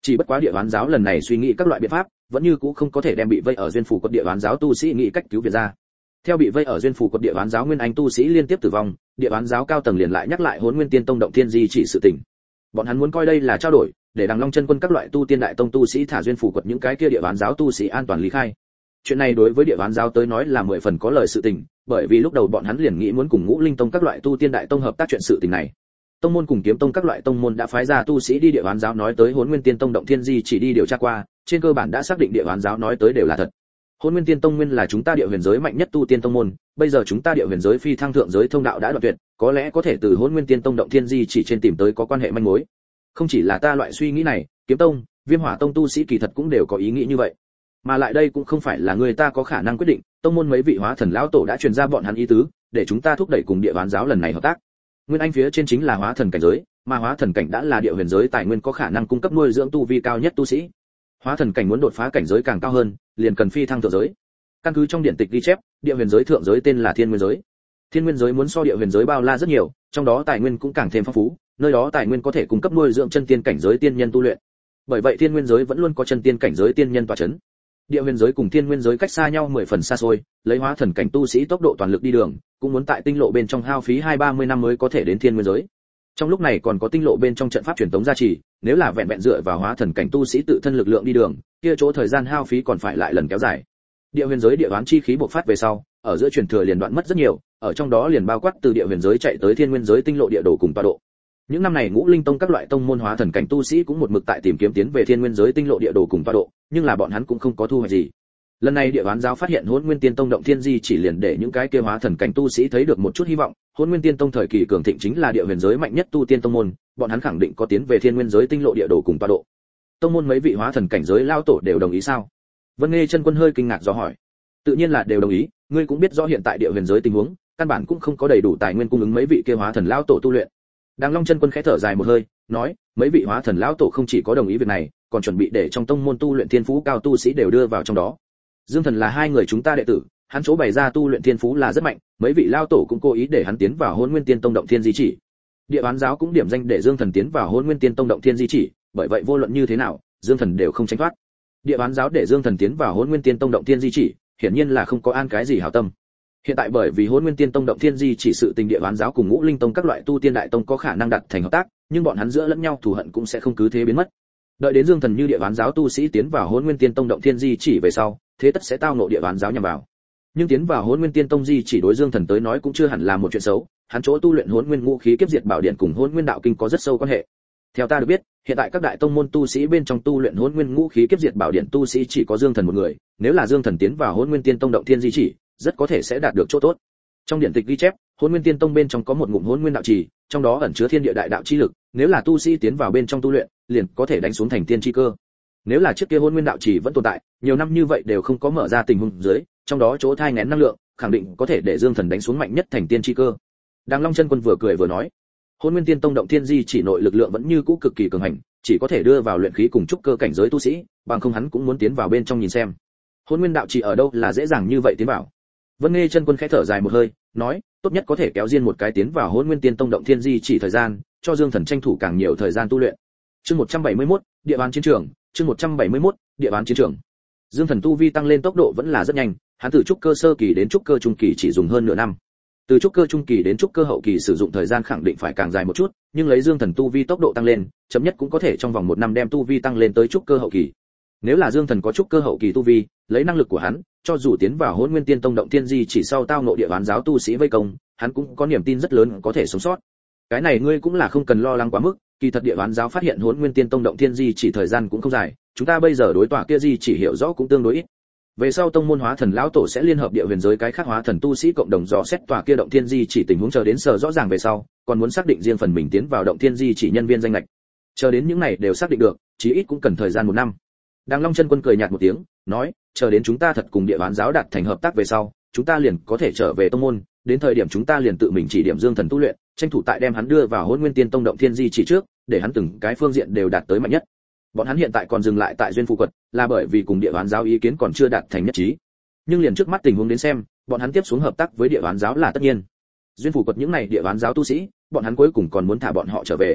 Chỉ bất quá địa oán giáo lần này suy nghĩ các loại biện pháp, vẫn như cũ không có thể đem bị vây ở duyên phủ quật địa oán giáo tu sĩ nghĩ cách cứu viện ra. Theo bị vây ở duyên phủ quật địa oán giáo nguyên anh tu sĩ liên tiếp tử vong, địa oán giáo cao tầng liền lại nhắc lại Hỗn Nguyên Tiên Tông động thiên di chỉ sự tình. Bọn hắn muốn coi đây là trao đổi, để Đằng Long chân quân các loại tu tiên đại tông tu sĩ thả duyên phủ quật những cái kia địa oán giáo tu sĩ an toàn lý khai. Chuyện này đối với địa oán giáo tới nói là 10 phần có lợi sự tình, bởi vì lúc đầu bọn hắn liền nghĩ muốn cùng Ngũ Linh Tông các loại tu tiên đại tông hợp tác chuyện sự tình này. Tông môn cùng Kiếm Tông các loại tông môn đã phái ra tu sĩ đi địa oán giáo nói tới Hỗn Nguyên Tiên Tông động thiên di chỉ đi điều tra qua, trên cơ bản đã xác định địa oán giáo nói tới đều là thật. Hỗn Nguyên Tiên Tông nguyên là chúng ta địa huyền giới mạnh nhất tu tiên tông môn, bây giờ chúng ta địa huyền giới phi thăng thượng giới thông đạo đã đoạn tuyệt, có lẽ có thể từ Hỗn Nguyên Tiên Tông động thiên di chỉ trên tìm tới có quan hệ manh mối. Không chỉ là ta loại suy nghĩ này, Kiếm Tông, Viêm Hỏa Tông tu sĩ kỳ thật cũng đều có ý nghĩ như vậy. Mà lại đây cũng không phải là người ta có khả năng quyết định, tông môn mấy vị hóa thần lão tổ đã truyền ra bọn hắn ý tứ, để chúng ta thúc đẩy cùng địa oán giáo lần này hợp tác. Nguyên anh phía trên chính là hóa thần cảnh giới, mà hóa thần cảnh đã là địa huyền giới tài nguyên có khả năng cung cấp nuôi dưỡng tu vi cao nhất tu sĩ. Hóa thần cảnh muốn đột phá cảnh giới càng cao hơn, liền cần phi thăng thượng giới. Căn cứ trong điển tịch ghi chép, địa huyền giới thượng giới tên là Thiên Nguyên giới. Thiên Nguyên giới muốn so địa huyền giới bao la rất nhiều, trong đó tài nguyên cũng càng thêm phong phú, nơi đó tài nguyên có thể cung cấp nuôi dưỡng chân tiên cảnh giới tiên nhân tu luyện. Bởi vậy Thiên Nguyên giới vẫn luôn có chân tiên cảnh giới tiên nhân tọa chấn. Địa huyền giới cùng Thiên Nguyên giới cách xa nhau 10 phần xa xôi, lấy hóa thần cảnh tu sĩ tốc độ toàn lực đi đường, cũng muốn tại tinh lộ bên trong hao phí 2-30 năm mới có thể đến Thiên Nguyên giới. Trong lúc này còn có tinh lộ bên trong trận pháp truyền tống gia trì, nếu là vẹn vẹn dựa vào hóa thần cảnh tu sĩ tự thân lực lượng đi đường, kia chỗ thời gian hao phí còn phải lại lần kéo dài. Địa huyền giới địa oán chi khí bộc phát về sau, ở giữa truyền thừa liền đoạn mất rất nhiều, ở trong đó liền bao quát từ địa huyền giới chạy tới Thiên Nguyên giới tinh lộ địa đồ cùng tọa độ. Những năm này Ngũ Linh Tông các loại tông môn hóa thần cảnh tu sĩ cũng một mực tại tìm kiếm tiến về Thiên Nguyên giới tinh lộ địa đồ cùng tọa độ, nhưng là bọn hắn cũng không có thu hoạch gì. Lần này địa oán giáo phát hiện Hỗn Nguyên Tiên Tông động thiên di chỉ liền để những cái kia hóa thần cảnh tu sĩ thấy được một chút hy vọng. Hỗn Nguyên Tiên Tông thời kỳ cường thịnh chính là địa huyền giới mạnh nhất tu tiên tông môn, bọn hắn khẳng định có tiến về Thiên Nguyên giới tinh lộ địa đồ cùng tọa độ. Tông môn mấy vị hóa thần cảnh giới lao tổ đều đồng ý sao? Vân Nghê chân quân hơi kinh ngạc do hỏi. Tự nhiên là đều đồng ý, ngươi cũng biết rõ hiện tại địa huyền giới tình huống, căn bản cũng không có đầy đủ tài nguyên cung ứng mấy vị kia hóa thần lao tổ tu luyện. Đàng Long chân quân khẽ thở dài một hơi, nói, mấy vị hóa thần lão tổ không chỉ có đồng ý việc này, còn chuẩn bị để trong tông môn tu luyện thiên phú cao tu sĩ đều đưa vào trong đó. Dương Thần là hai người chúng ta đệ tử, hắn chỗ bày ra tu luyện thiên phú là rất mạnh, mấy vị lao tổ cũng cố ý để hắn tiến vào Hỗn Nguyên Tiên Tông động thiên di chỉ. Địa oán giáo cũng điểm danh để Dương Thần tiến vào Hỗn Nguyên Tiên Tông động thiên di chỉ, bởi vậy vô luận như thế nào, Dương Thần đều không tránh thoát. Địa oán giáo để Dương Thần tiến vào Hỗn Nguyên Tiên Tông động thiên di chỉ, hiển nhiên là không có an cái gì hảo tâm. Hiện tại bởi vì Hỗn Nguyên Tiên Tông động thiên di chỉ sự tình địa oán giáo cùng Ngũ Linh Tông các loại tu tiên đại tông có khả năng đặt thành hợp tác, nhưng bọn hắn giữa lẫn nhau thù hận cũng sẽ không cứ thế biến mất. Đợi đến Dương Thần như địa oán giáo tu sĩ tiến vào Hỗn Nguyên Tiên Tông động thiên di chỉ về sau, thế tất sẽ tao ngộ địa oán giáo nhằm vào. Nhưng tiến vào Hỗn Nguyên Tiên Tông di chỉ đối Dương Thần tới nói cũng chưa hẳn là một chuyện xấu, hắn chỗ tu luyện Hỗn Nguyên Ngũ Khí Kiếp Diệt Bảo Điện cùng Hỗn Nguyên Đạo Kinh có rất sâu quan hệ. Theo ta được biết, hiện tại các đại tông môn tu sĩ bên trong tu luyện Hỗn Nguyên Ngũ Khí Kiếp Diệt Bảo Điện tu sĩ chỉ có Dương Thần một người, nếu là Dương Thần tiến vào Hỗn Nguyên Tiên Tông động thiên di chỉ, rất có thể sẽ đạt được chỗ tốt. Trong điển tịch ghi chép, Hỗn Nguyên Tiên Tông bên trong có một ngụm Hỗn Nguyên đạo trì, trong đó ẩn chứa thiên địa đại đạo chi lực, nếu là tu sĩ tiến vào bên trong tu luyện, liền có thể đánh xuống thành tiên chi cơ. Nếu là trước kia Hỗn Nguyên đạo trì vẫn tồn tại, nhiều năm như vậy đều không có mở ra tình huống dưới, trong đó chỗ thai nghén năng lượng, khẳng định có thể để Dương Thần đánh xuống mạnh nhất thành tiên chi cơ. Đàng Long chân quân vừa cười vừa nói, Hỗn Nguyên Tiên Tông động thiên di chỉ nội lực lượng vẫn như cũ cực kỳ cường hành, chỉ có thể đưa vào luyện khí cùng trúc cơ cảnh giới tu sĩ, bằng không hắn cũng muốn tiến vào bên trong nhìn xem. Hỗn Nguyên đạo trì ở đâu là dễ dàng như vậy tiến vào. Vân Nghê chân quân khẽ thở dài một hơi, nói, tốt nhất có thể kéo riêng một cái tiến vào Hỗn Nguyên Tiên Tông động thiên di chỉ thời gian, cho Dương Thần tranh thủ càng nhiều thời gian tu luyện. Chương 171, địa bàn chiến trường, chương 171, địa bàn chiến trường. Dương Thần tu vi tăng lên tốc độ vẫn là rất nhanh, hắn từ trúc cơ sơ kỳ đến trúc cơ trung kỳ chỉ dùng hơn nửa năm. Từ trúc cơ trung kỳ đến trúc cơ hậu kỳ sử dụng thời gian khẳng định phải càng dài một chút, nhưng lấy Dương Thần tu vi tốc độ tăng lên, chậm nhất cũng có thể trong vòng 1 năm đem tu vi tăng lên tới trúc cơ hậu kỳ. Nếu là Dương Thần có trúc cơ hậu kỳ tu vi, lấy năng lực của hắn, cho dù tiến vào Hỗn Nguyên Tiên Tông động thiên di chỉ sau tao ngộ địa oán giáo tu sĩ vây công, hắn cũng có niềm tin rất lớn có thể sống sót. Cái này ngươi cũng là không cần lo lắng quá mức, kỳ thật địa oán giáo phát hiện Hỗn Nguyên Tiên Tông động thiên di chỉ thời gian cũng không dài, chúng ta bây giờ đối tọa kia di chỉ hiểu rõ cũng tương đối ít. Về sau tông môn hóa thần lão tổ sẽ liên hợp địa huyền giới cái khác hóa thần tu sĩ cộng đồng dò xét tòa kia động thiên di chỉ tình huống, chờ đến sở rõ ràng về sau, còn muốn xác định riêng phần mình tiến vào động thiên di chỉ nhân viên danh lệch. Chờ đến những này đều xác định được, chí ít cũng cần thời gian 1 năm. Đàng Long chân quân cười nhạt một tiếng, nói, chờ đến chúng ta thật cùng địa oán giáo đạt thành hợp tác về sau, chúng ta liền có thể trở về tông môn, đến thời điểm chúng ta liền tự mình chỉ điểm Dương Thần tu luyện, tranh thủ tại đem hắn đưa vào Hỗn Nguyên Tiên Tông động thiên di chỉ trước, để hắn từng cái phương diện đều đạt tới mạnh nhất. Bọn hắn hiện tại còn dừng lại tại duyên phù quật, là bởi vì cùng địa oán giáo ý kiến còn chưa đạt thành nhất trí. Nhưng liền trước mắt tình huống đến xem, bọn hắn tiếp xuống hợp tác với địa oán giáo là tất nhiên. Duyên phù quật những này địa oán giáo tu sĩ, bọn hắn cuối cùng còn muốn thả bọn họ trở về.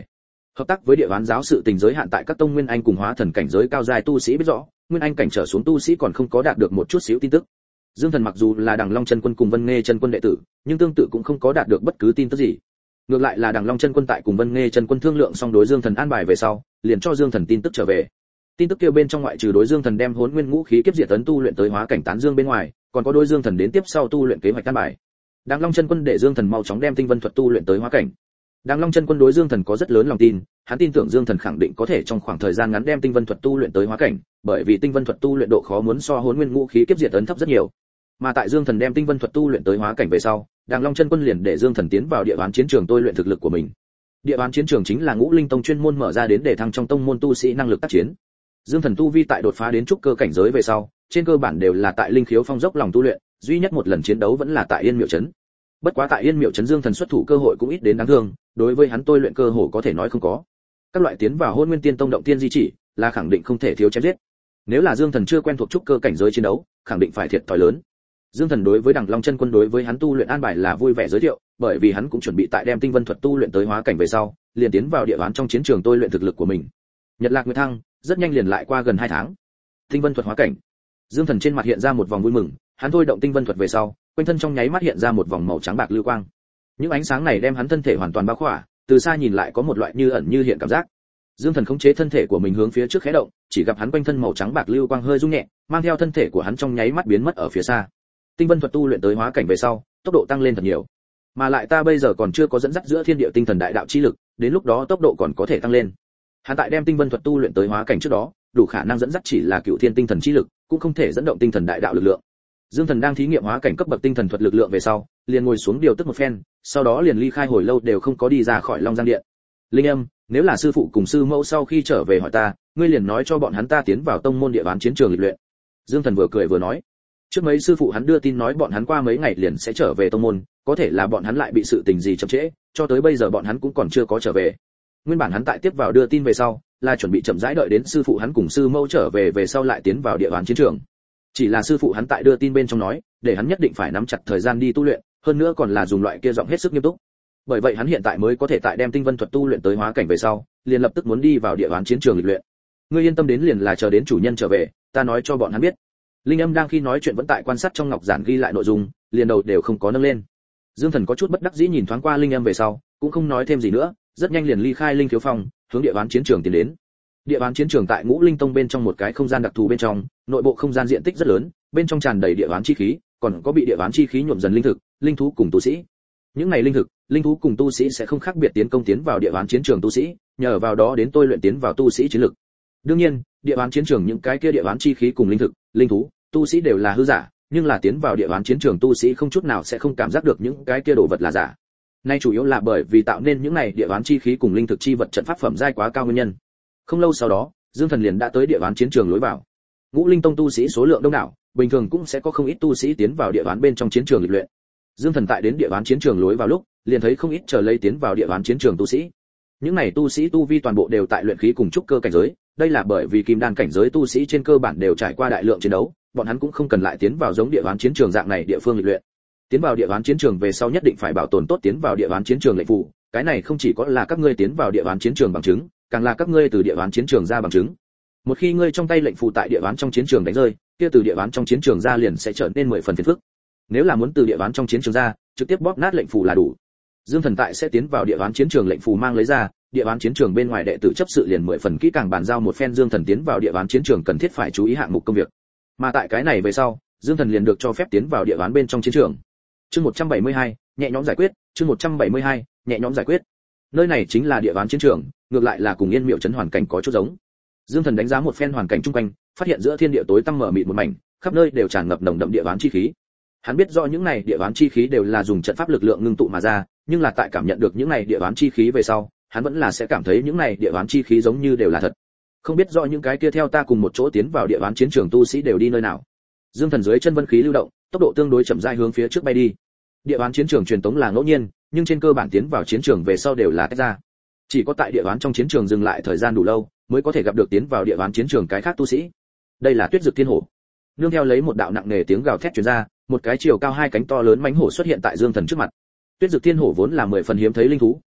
Hợp tác với địa ván giáo sự tình giới hạn tại các tông nguyên anh cùng hóa thần cảnh giới cao giai tu sĩ biết rõ, nguyên anh cảnh trở xuống tu sĩ còn không có đạt được một chút xíu tin tức. Dương Thần mặc dù là Đằng Long Chân Quân cùng Vân Nghê Chân Quân đệ tử, nhưng tương tự cũng không có đạt được bất cứ tin tức gì. Ngược lại là Đằng Long Chân Quân tại cùng Vân Nghê Chân Quân thương lượng xong đối Dương Thần an bài về sau, liền cho Dương Thần tin tức trở về. Tin tức kia bên trong ngoại trừ đối Dương Thần đem Hỗn Nguyên Ngũ Khí kiếp diệt tấn tu luyện tới hóa cảnh tán dương bên ngoài, còn có đối Dương Thần đến tiếp sau tu luyện kế hoạch an bài. Đằng Long Chân Quân để Dương Thần mau chóng đem Tinh Vân thuật tu luyện tới hóa cảnh. Đằng Long Chân Quân đối Dương Thần có rất lớn lòng tin, hắn tin tưởng Dương Thần khẳng định có thể trong khoảng thời gian ngắn đem Tinh Vân thuật tu luyện tới hóa cảnh, bởi vì Tinh Vân thuật tu luyện độ khó muốn so Hỗn Nguyên Ngũ Khí kiếp diệt tấn thấp rất nhiều. Mà tại Dương Thần đem Tinh Vân thuật tu luyện tới hóa cảnh về sau, Đằng Long Chân Quân liền để Dương Thần tiến vào địa ván chiến trường tôi luyện thực lực của mình. Địa ván chiến trường chính là Ngũ Linh Tông chuyên môn mở ra đến để thăng trong tông môn tu sĩ năng lực tác chiến. Dương Thần tu vi tại đột phá đến trúc cơ cảnh giới về sau, trên cơ bản đều là tại linh khiếu phong dốc lòng tu luyện, duy nhất một lần chiến đấu vẫn là tại Yên Miệu trấn. Bất quá tại Yên Miệu trấn Dương Thần xuất thủ cơ hội cũng ít đến đáng thương, đối với hắn tôi luyện cơ hội có thể nói không có. Các loại tiến vào Hôn Nguyên Tiên Tông động tiên di chỉ, là khẳng định không thể thiếu chém giết. Nếu là Dương Thần chưa quen thuộc trúc cơ cảnh giới chiến đấu, khẳng định phải thiệt thòi lớn. Dương Thần đối với Đằng Long Chân Quân đối với hắn tu luyện an bài là vui vẻ giới thiệu, bởi vì hắn cũng chuẩn bị tại đem Tinh Vân thuật tu luyện tới hóa cảnh về sau, liền tiến vào địa ván trong chiến trường tôi luyện thực lực của mình. Nhật Lạc Nguyệt Thăng, rất nhanh liền lại qua gần 2 tháng. Tinh Vân thuật hóa cảnh. Dương Thần trên mặt hiện ra một vòng vui mừng, hắn thôi động Tinh Vân thuật về sau, quanh thân trong nháy mắt hiện ra một vòng màu trắng bạc lưu quang. Những ánh sáng này đem hắn thân thể hoàn toàn bao khỏa, từ xa nhìn lại có một loại như ẩn như hiện cảm giác. Dương Thần khống chế thân thể của mình hướng phía trước khẽ động, chỉ gặp hắn quanh thân màu trắng bạc lưu quang hơi rung nhẹ, mang theo thân thể của hắn trong nháy mắt biến mất ở phía xa. Tinh Vân thuật tu luyện tới hóa cảnh về sau, tốc độ tăng lên thật nhiều. Mà lại ta bây giờ còn chưa có dẫn dắt giữa thiên địa tinh thần đại đạo chi lực, đến lúc đó tốc độ còn có thể tăng lên. Hắn tại đem Tinh Vân thuật tu luyện tới hóa cảnh trước đó, đủ khả năng dẫn dắt chỉ là cựu thiên tinh thần chi lực, cũng không thể dẫn động tinh thần đại đạo lực lượng. Dương Thần đang thí nghiệm hóa cảnh cấp bậc tinh thần thuật lực lượng về sau, liền ngồi xuống điều tức một phen, sau đó liền ly khai hồi lâu đều không có đi ra khỏi Long Giang điện. Linh Âm, nếu là sư phụ cùng sư mẫu sau khi trở về hỏi ta, ngươi liền nói cho bọn hắn ta tiến vào tông môn địa ván chiến trường lịch luyện. Dương Thần vừa cười vừa nói. Trước mấy sư phụ hắn đưa tin nói bọn hắn qua mấy ngày liền sẽ trở về tông môn, có thể là bọn hắn lại bị sự tình gì chậm trễ, cho tới bây giờ bọn hắn cũng còn chưa có trở về. Nguyên bản hắn tại tiếp vào đưa tin về sau, là chuẩn bị chậm rãi đợi đến sư phụ hắn cùng sư mẫu trở về về sau lại tiến vào địa bàn chiến trường. Chỉ là sư phụ hắn tại đưa tin bên trong nói, để hắn nhất định phải nắm chặt thời gian đi tu luyện, hơn nữa còn là dùng loại kia giọng hết sức nghiêm túc. Bởi vậy hắn hiện tại mới có thể tại đem Tinh Vân thuật tu luyện tới hóa cảnh về sau, liền lập tức muốn đi vào địa bàn chiến trường lịch luyện. Ngươi yên tâm đến liền là chờ đến chủ nhân trở về, ta nói cho bọn hắn biết. Linh Âm đang khi nói chuyện vẫn tại quan sát trong ngọc giản ghi lại nội dung, liền đầu đều không có nâng lên. Dương Thần có chút bất đắc dĩ nhìn thoáng qua Linh Âm về sau, cũng không nói thêm gì nữa, rất nhanh liền ly khai linh khiếu phong, hướng địa ván chiến trường tiến đến. Địa ván chiến trường tại Ngũ Linh Tông bên trong một cái không gian đặc thù bên trong, nội bộ không gian diện tích rất lớn, bên trong tràn đầy địa ván chi khí, còn có bị địa ván chi khí nhuộm dần linh thực, linh thú cùng tu sĩ. Những này linh thực, linh thú cùng tu sĩ sẽ không khác biệt tiến công tiến vào địa ván chiến trường tu sĩ, nhờ vào đó đến tôi luyện tiến vào tu sĩ chiến lực. Đương nhiên, địa ván chiến trường những cái kia địa ván chi khí cùng linh thực, linh thú, tu sĩ đều là hư giả, nhưng là tiến vào địa ván chiến trường tu sĩ không chút nào sẽ không cảm giác được những cái kia đồ vật là giả. Nay chủ yếu là bởi vì tạo nên những này địa ván chi khí cùng linh thực chi vật trận pháp phẩm giai quá cao nguyên nhân. Không lâu sau đó, Dương Thần liền đã tới địa ván chiến trường lối vào. Ngũ Linh Tông tu sĩ số lượng đông đảo, bình thường cũng sẽ có không ít tu sĩ tiến vào địa ván bên trong chiến trường lịch luyện. Dương Thần tại đến địa ván chiến trường lối vào lúc, liền thấy không ít chờ lấy tiến vào địa ván chiến trường tu sĩ. Những này tu sĩ tu vi toàn bộ đều tại luyện khí cùng trúc cơ cảnh giới, đây là bởi vì kim đan cảnh giới tu sĩ trên cơ bản đều trải qua đại lượng chiến đấu, bọn hắn cũng không cần lại tiến vào giống địa ván chiến trường dạng này địa phương lịch luyện. Tiến vào địa ván chiến trường về sau nhất định phải bảo tồn tốt tiến vào địa ván chiến trường lệnh phù, cái này không chỉ có là các ngươi tiến vào địa ván chiến trường bằng chứng, càng là các ngươi từ địa ván chiến trường ra bằng chứng. Một khi ngươi trong tay lệnh phù tại địa ván trong chiến trường đánh rơi, kia từ địa ván trong chiến trường ra liền sẽ trở nên 10 phần phiền phức. Nếu là muốn từ địa ván trong chiến trường ra, trực tiếp bóp nát lệnh phù là đủ. Dương Thần tại sẽ tiến vào địa ván chiến trường lệnh phù mang lấy ra, địa ván chiến trường bên ngoài đệ tử chấp sự liền 10 phần kỹ càng bàn giao một phen Dương Thần tiến vào địa ván chiến trường cần thiết phải chú ý hạng mục công việc. Mà tại cái này về sau, Dương Thần liền được cho phép tiến vào địa ván bên trong chiến trường. Chương 172, nhẹ nhõm giải quyết, chương 172, nhẹ nhõm giải quyết. Nơi này chính là địa ván chiến trường, ngược lại là cùng Yên Miệu trấn hoàn cảnh có chút giống. Dương Thần đánh giá một phen hoàn cảnh chung quanh, phát hiện giữa thiên địa tối tăm mở mịt một mảnh, khắp nơi đều tràn ngập nồng đậm địa ván chi khí. Hắn biết rõ những này địa ván chi khí đều là dùng trận pháp lực lượng ngưng tụ mà ra, nhưng là tại cảm nhận được những này địa ván chi khí về sau, hắn vẫn là sẽ cảm thấy những này địa ván chi khí giống như đều là thật. Không biết rõ những cái kia theo ta cùng một chỗ tiến vào địa ván chiến trường tu sĩ đều đi nơi nào. Dương Thần dưới chân vân khí lưu động, tốc độ tương đối chậm rãi hướng phía trước bay đi. Địa ván chiến trường truyền tống là ngẫu nhiên, nhưng trên cơ bản tiến vào chiến trường về sau đều là tách ra. Chỉ có tại địa ván trong chiến trường dừng lại thời gian đủ lâu, mới có thể gặp được tiến vào địa ván chiến trường cái khác tu sĩ. Đây là Tuyết Dực Thiên Hổ. Nương theo lấy một đạo nặng nề tiếng gào thét truyền ra, một cái chiều cao 2 cánh to lớn mãnh hổ xuất hiện tại Dương Thần trước mặt. Tuyết Dực Thiên Hổ vốn là 10 phần hiếm thấy linh thú,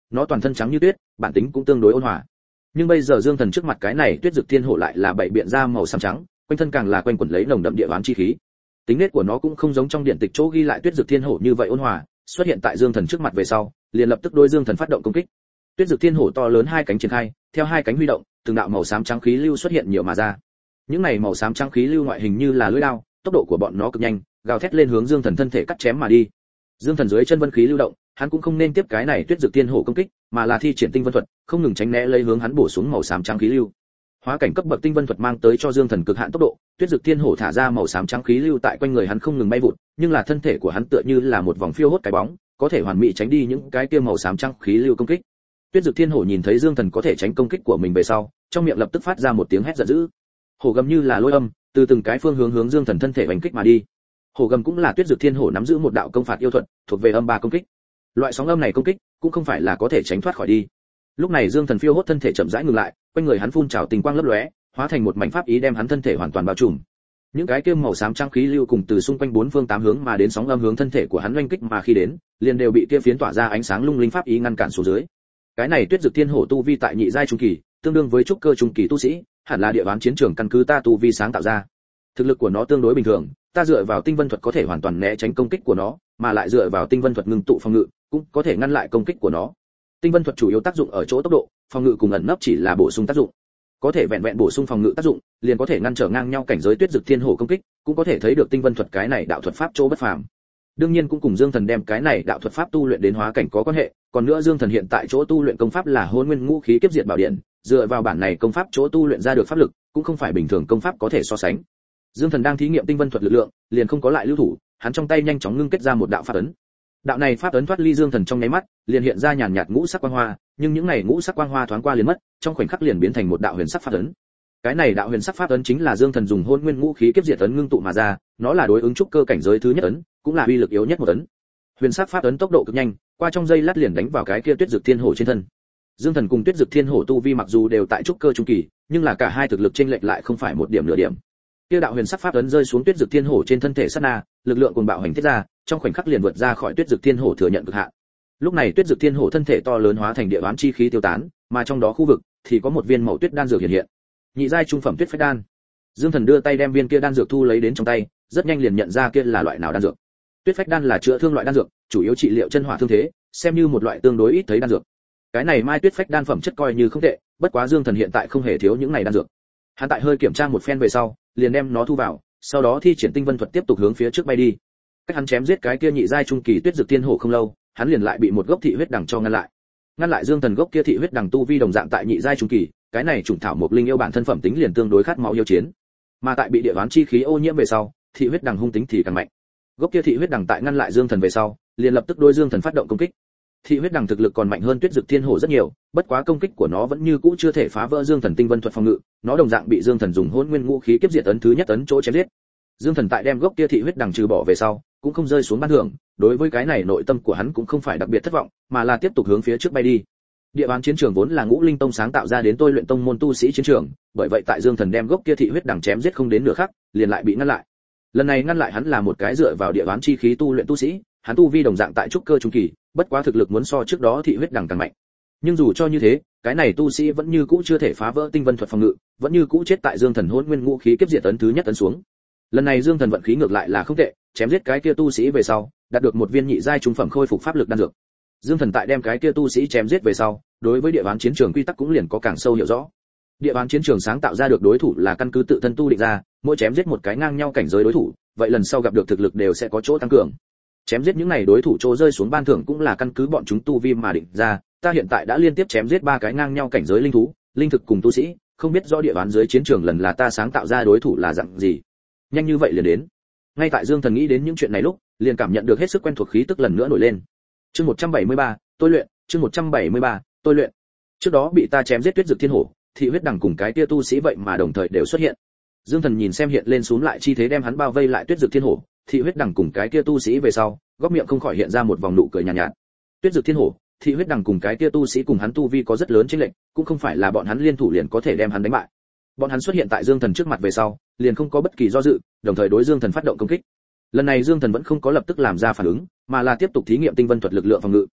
nó toàn thân trắng như tuyết, bản tính cũng tương đối ôn hòa. Nhưng bây giờ Dương Thần trước mặt cái này Tuyết Dực Thiên Hổ lại là bảy biện ra màu xám trắng, quanh thân càng là quanh quẩn lấy nồng đậm địa oán chi khí. Tính nết của nó cũng không giống trong điện tịch chỗ ghi lại Tuyết Dực Thiên Hổ như vậy ôn hòa, xuất hiện tại Dương Thần trước mặt về sau, liền lập tức đối Dương Thần phát động công kích. Tuyết Dực Thiên Hổ to lớn hai cánh triển khai, theo hai cánh huy động, từng đạo màu xám trắng khí lưu xuất hiện nhiều mà ra. Những này màu xám trắng khí lưu ngoại hình như là lưỡi dao, tốc độ của bọn nó cực nhanh, gào thét lên hướng Dương Thần thân thể cắt chém mà đi. Dương Thần dưới chân vân khí lưu động, hắn cũng không nên tiếp cái này Tuyết Dực Thiên Hổ công kích, mà là thi triển tinh vân thuật, không ngừng tránh né lấy hướng hắn bổ xuống màu xám trắng khí lưu. Hóa cảnh cấp bậc tinh vân thuật mang tới cho Dương Thần cực hạn tốc độ, Tuyết Dực Thiên Hổ thả ra màu xám trắng khí lưu tại quanh người hắn không ngừng bay vụt, nhưng là thân thể của hắn tựa như là một vòng phiêu hốt cái bóng, có thể hoàn mỹ tránh đi những cái kia màu xám trắng khí lưu công kích. Tuyết Dực Thiên Hổ nhìn thấy Dương Thần có thể tránh công kích của mình về sau, trong miệng lập tức phát ra một tiếng hét giận dữ. Hổ gầm như là lôi âm, từ từng cái phương hướng Dương Thần thân thể đánh kích mà đi. Hổ gầm cũng là Tuyết Dực Thiên Hổ nắm giữ một đạo công phạt yêu thuật, thuộc về âm ba công kích. Loại sóng âm này công kích cũng không phải là có thể tránh thoát khỏi đi. Lúc này Dương Thần phiêu hốt thân thể chậm rãi ngừng lại, quanh người hắn phun trào tình quang lấp lóe, hóa thành một mảnh pháp ý đem hắn thân thể hoàn toàn bao trùm. Những cái kia màu xám trắng khí lưu cùng từ xung quanh bốn phương tám hướng mà đến sóng âm hướng thân thể của hắn oanh kích mà khi đến, liền đều bị kia phiến tỏa ra ánh sáng lung linh pháp ý ngăn cản xuống dưới. Cái này Tuyết Dực Thiên Hổ tu vi tại nhị giai trung kỳ, tương đương với trúc cơ trung kỳ tu sĩ, hẳn là địa ván chiến trường căn cứ ta tu vi sáng tạo ra. Thực lực của nó tương đối bình thường, ta dựa vào tinh vân thuật có thể hoàn toàn né tránh công kích của nó, mà lại dựa vào tinh vân thuật ngưng tụ phòng ngự, cũng có thể ngăn lại công kích của nó. Tinh vân thuật chủ yếu tác dụng ở chỗ tốc độ, phòng ngự cùng ẩn nấp chỉ là bổ sung tác dụng. Có thể vẹn vẹn bổ sung phòng ngự tác dụng, liền có thể ngăn trở ngang nhau cảnh giới Tuyết Dực Thiên Hổ công kích, cũng có thể thấy được tinh vân thuật cái này đạo thuật pháp chỗ bất phàm. Đương nhiên cũng cùng Dương Thần đem cái này đạo thuật pháp tu luyện đến hóa cảnh có quan hệ, còn nữa Dương Thần hiện tại chỗ tu luyện công pháp là Hỗn Nguyên Ngũ Khí Kiếp Diệt Bảo Điện, dựa vào bản này công pháp chỗ tu luyện ra được pháp lực, cũng không phải bình thường công pháp có thể so sánh. Dương Thần đang thí nghiệm tinh vân thuật lực lượng, liền không có lại lưu thủ, hắn trong tay nhanh chóng ngưng kết ra một đạo pháp ấn. Đạo này pháp ấn thoát ly Dương Thần trong nháy mắt, liền hiện ra nhàn nhạt ngũ sắc quang hoa, nhưng những này ngũ sắc quang hoa thoáng qua liền mất, trong khoảnh khắc liền biến thành một đạo huyền sắc pháp ấn. Cái này đạo huyền sắc pháp ấn chính là Dương Thần dùng Hỗn Nguyên Ngũ Khí Kiếp Diệt ấn ngưng tụ mà ra, nó là đối ứng trúc cơ cảnh giới thứ nhất ấn, cũng là uy lực yếu nhất một ấn. Huyền sắc pháp ấn tốc độ cực nhanh, qua trong giây lát liền đánh vào cái kia Tuyết Dực Thiên Hổ trên thân. Dương Thần cùng Tuyết Dực Thiên Hổ tu vi mặc dù đều tại trúc cơ trung kỳ, nhưng là cả hai thực lực chênh lệch lại không phải một điểm nửa điểm. Kia đạo huyền sắc pháp ấn rơi xuống Tuyết Dực Thiên Hổ trên thân thể sát na, lực lượng cuồng bạo hành thiết ra, trong khoảnh khắc liền vượt ra khỏi Tuyết Dực Thiên Hổ thừa nhận cực hạn. Lúc này Tuyết Dực Thiên Hổ thân thể to lớn hóa thành địa oán chi khí tiêu tán, mà trong đó khu vực thì có một viên màu tuyết đan dược hiện hiện. Nhị giai trung phẩm tuyết phách đan. Dương Thần đưa tay đem viên kia đan dược thu lấy đến trong tay, rất nhanh liền nhận ra kia là loại nào đan dược. Tuyết phách đan là chữa thương loại đan dược, chủ yếu trị liệu chân hỏa thương thế, xem như một loại tương đối ít thấy đan dược. Cái này mai tuyết phách đan phẩm chất coi như không tệ, bất quá Dương Thần hiện tại không hề thiếu những này đan dược. Hắn tại hơi kiểm tra một phen về sau, liền đem nó thu vào, sau đó thi triển tinh vân thuật tiếp tục hướng phía trước bay đi. Cách hắn chém giết cái kia nhị giai trung kỳ Tuyết Dực Thiên Hổ không lâu, hắn liền lại bị một gốc thị huyết đằng cho ngăn lại. Ngăn lại Dương Thần gốc kia thị huyết đằng tu vi đồng dạng tại nhị giai trung kỳ, cái này chủng thảo mộc linh yêu bản thân phẩm tính liền tương đối khát máu yêu chiến. Mà tại bị địa oán chi khí ô nhiễm về sau, thị huyết đằng hung tính thì càng mạnh. Gốc kia thị huyết đằng tại ngăn lại Dương Thần về sau, liền lập tức đối Dương Thần phát động công kích. Thị huyết đằng thực lực còn mạnh hơn Tuyết Dực Thiên Hổ rất nhiều, bất quá công kích của nó vẫn như cũ chưa thể phá vỡ Dương Thần tinh vân thuật phòng ngự, nó đồng dạng bị Dương Thần dùng Hỗn Nguyên Ngũ Khí Kiếp Diệt ấn thứ nhất ấn chỗ chém giết. Dương Thần tại đem gốc kia thị huyết đằng trừ bỏ về sau, cũng không rơi xuống ban thưởng, đối với cái này nội tâm của hắn cũng không phải đặc biệt thất vọng, mà là tiếp tục hướng phía trước bay đi. Địa bàn chiến trường vốn là Ngũ Linh Tông sáng tạo ra đến tôi luyện tông môn tu sĩ chiến trường, bởi vậy tại Dương Thần đem gốc kia thị huyết đằng chém giết không đến nửa khắc, liền lại bị ngăn lại. Lần này ngăn lại hắn là một cái dựa vào địa bàn chi khí tu luyện tu sĩ, hắn tu vi đồng dạng tại trúc cơ trung kỳ, bất quá thực lực muốn so trước đó thị huyết đằng càng mạnh. Nhưng dù cho như thế, cái này tu sĩ vẫn như cũ chưa thể phá vỡ tinh vân thuật phòng ngự, vẫn như cũ chết tại Dương Thần Hỗn Nguyên Ngũ Khí Kiếp Diệt ấn thứ nhất ấn xuống. Lần này Dương Thần vận khí ngược lại là không tệ, chém giết cái kia tu sĩ về sau, đạt được một viên nhị giai trung phẩm khôi phục pháp lực đan dược. Dương Thần tại đem cái kia tu sĩ chém giết về sau, đối với địa bàn chiến trường quy tắc cũng liền có càng sâu hiểu rõ. Địa bàn chiến trường sáng tạo ra được đối thủ là căn cứ tự thân tu định ra, mỗi chém giết một cái ngang nhau cảnh giới đối thủ, vậy lần sau gặp được thực lực đều sẽ có chỗ tăng cường. Chém giết những này đối thủ chỗ rơi xuống ban thưởng cũng là căn cứ bọn chúng tu vi mà định ra, ta hiện tại đã liên tiếp chém giết 3 cái ngang nhau cảnh giới linh thú, linh thực cùng tu sĩ, không biết rõ địa bàn dưới chiến trường lần là ta sáng tạo ra đối thủ là dạng gì. Nhanh như vậy liền đến. Ngay tại Dương Thần nghĩ đến những chuyện này lúc, liền cảm nhận được hết sức quen thuộc khí tức lần nữa nổi lên. Chương 173, tôi luyện, chương 173, tôi luyện. Trước đó bị ta chém giết Tuyết Dực Thiên Hổ, thị huyết đằng cùng cái kia tu sĩ vậy mà đồng thời đều xuất hiện. Dương Thần nhìn xem hiện lên xuống lại chi thế đem hắn bao vây lại Tuyết Dực Thiên Hổ, thị huyết đằng cùng cái kia tu sĩ về sau, góc miệng không khỏi hiện ra một vòng nụ cười nhàn nhạt. Tuyết Dực Thiên Hổ, thị huyết đằng cùng cái kia tu sĩ cùng hắn tu vi có rất lớn chênh lệch, cũng không phải là bọn hắn liên thủ liền có thể đem hắn đánh bại. Bọn hắn xuất hiện tại Dương Thần trước mặt về sau, liền không có bất kỳ do dự, đồng thời đối Dương Thần phát động công kích. Lần này Dương Thần vẫn không có lập tức làm ra phản ứng, mà là tiếp tục thí nghiệm tinh vân thuật lực lượng phòng ngự.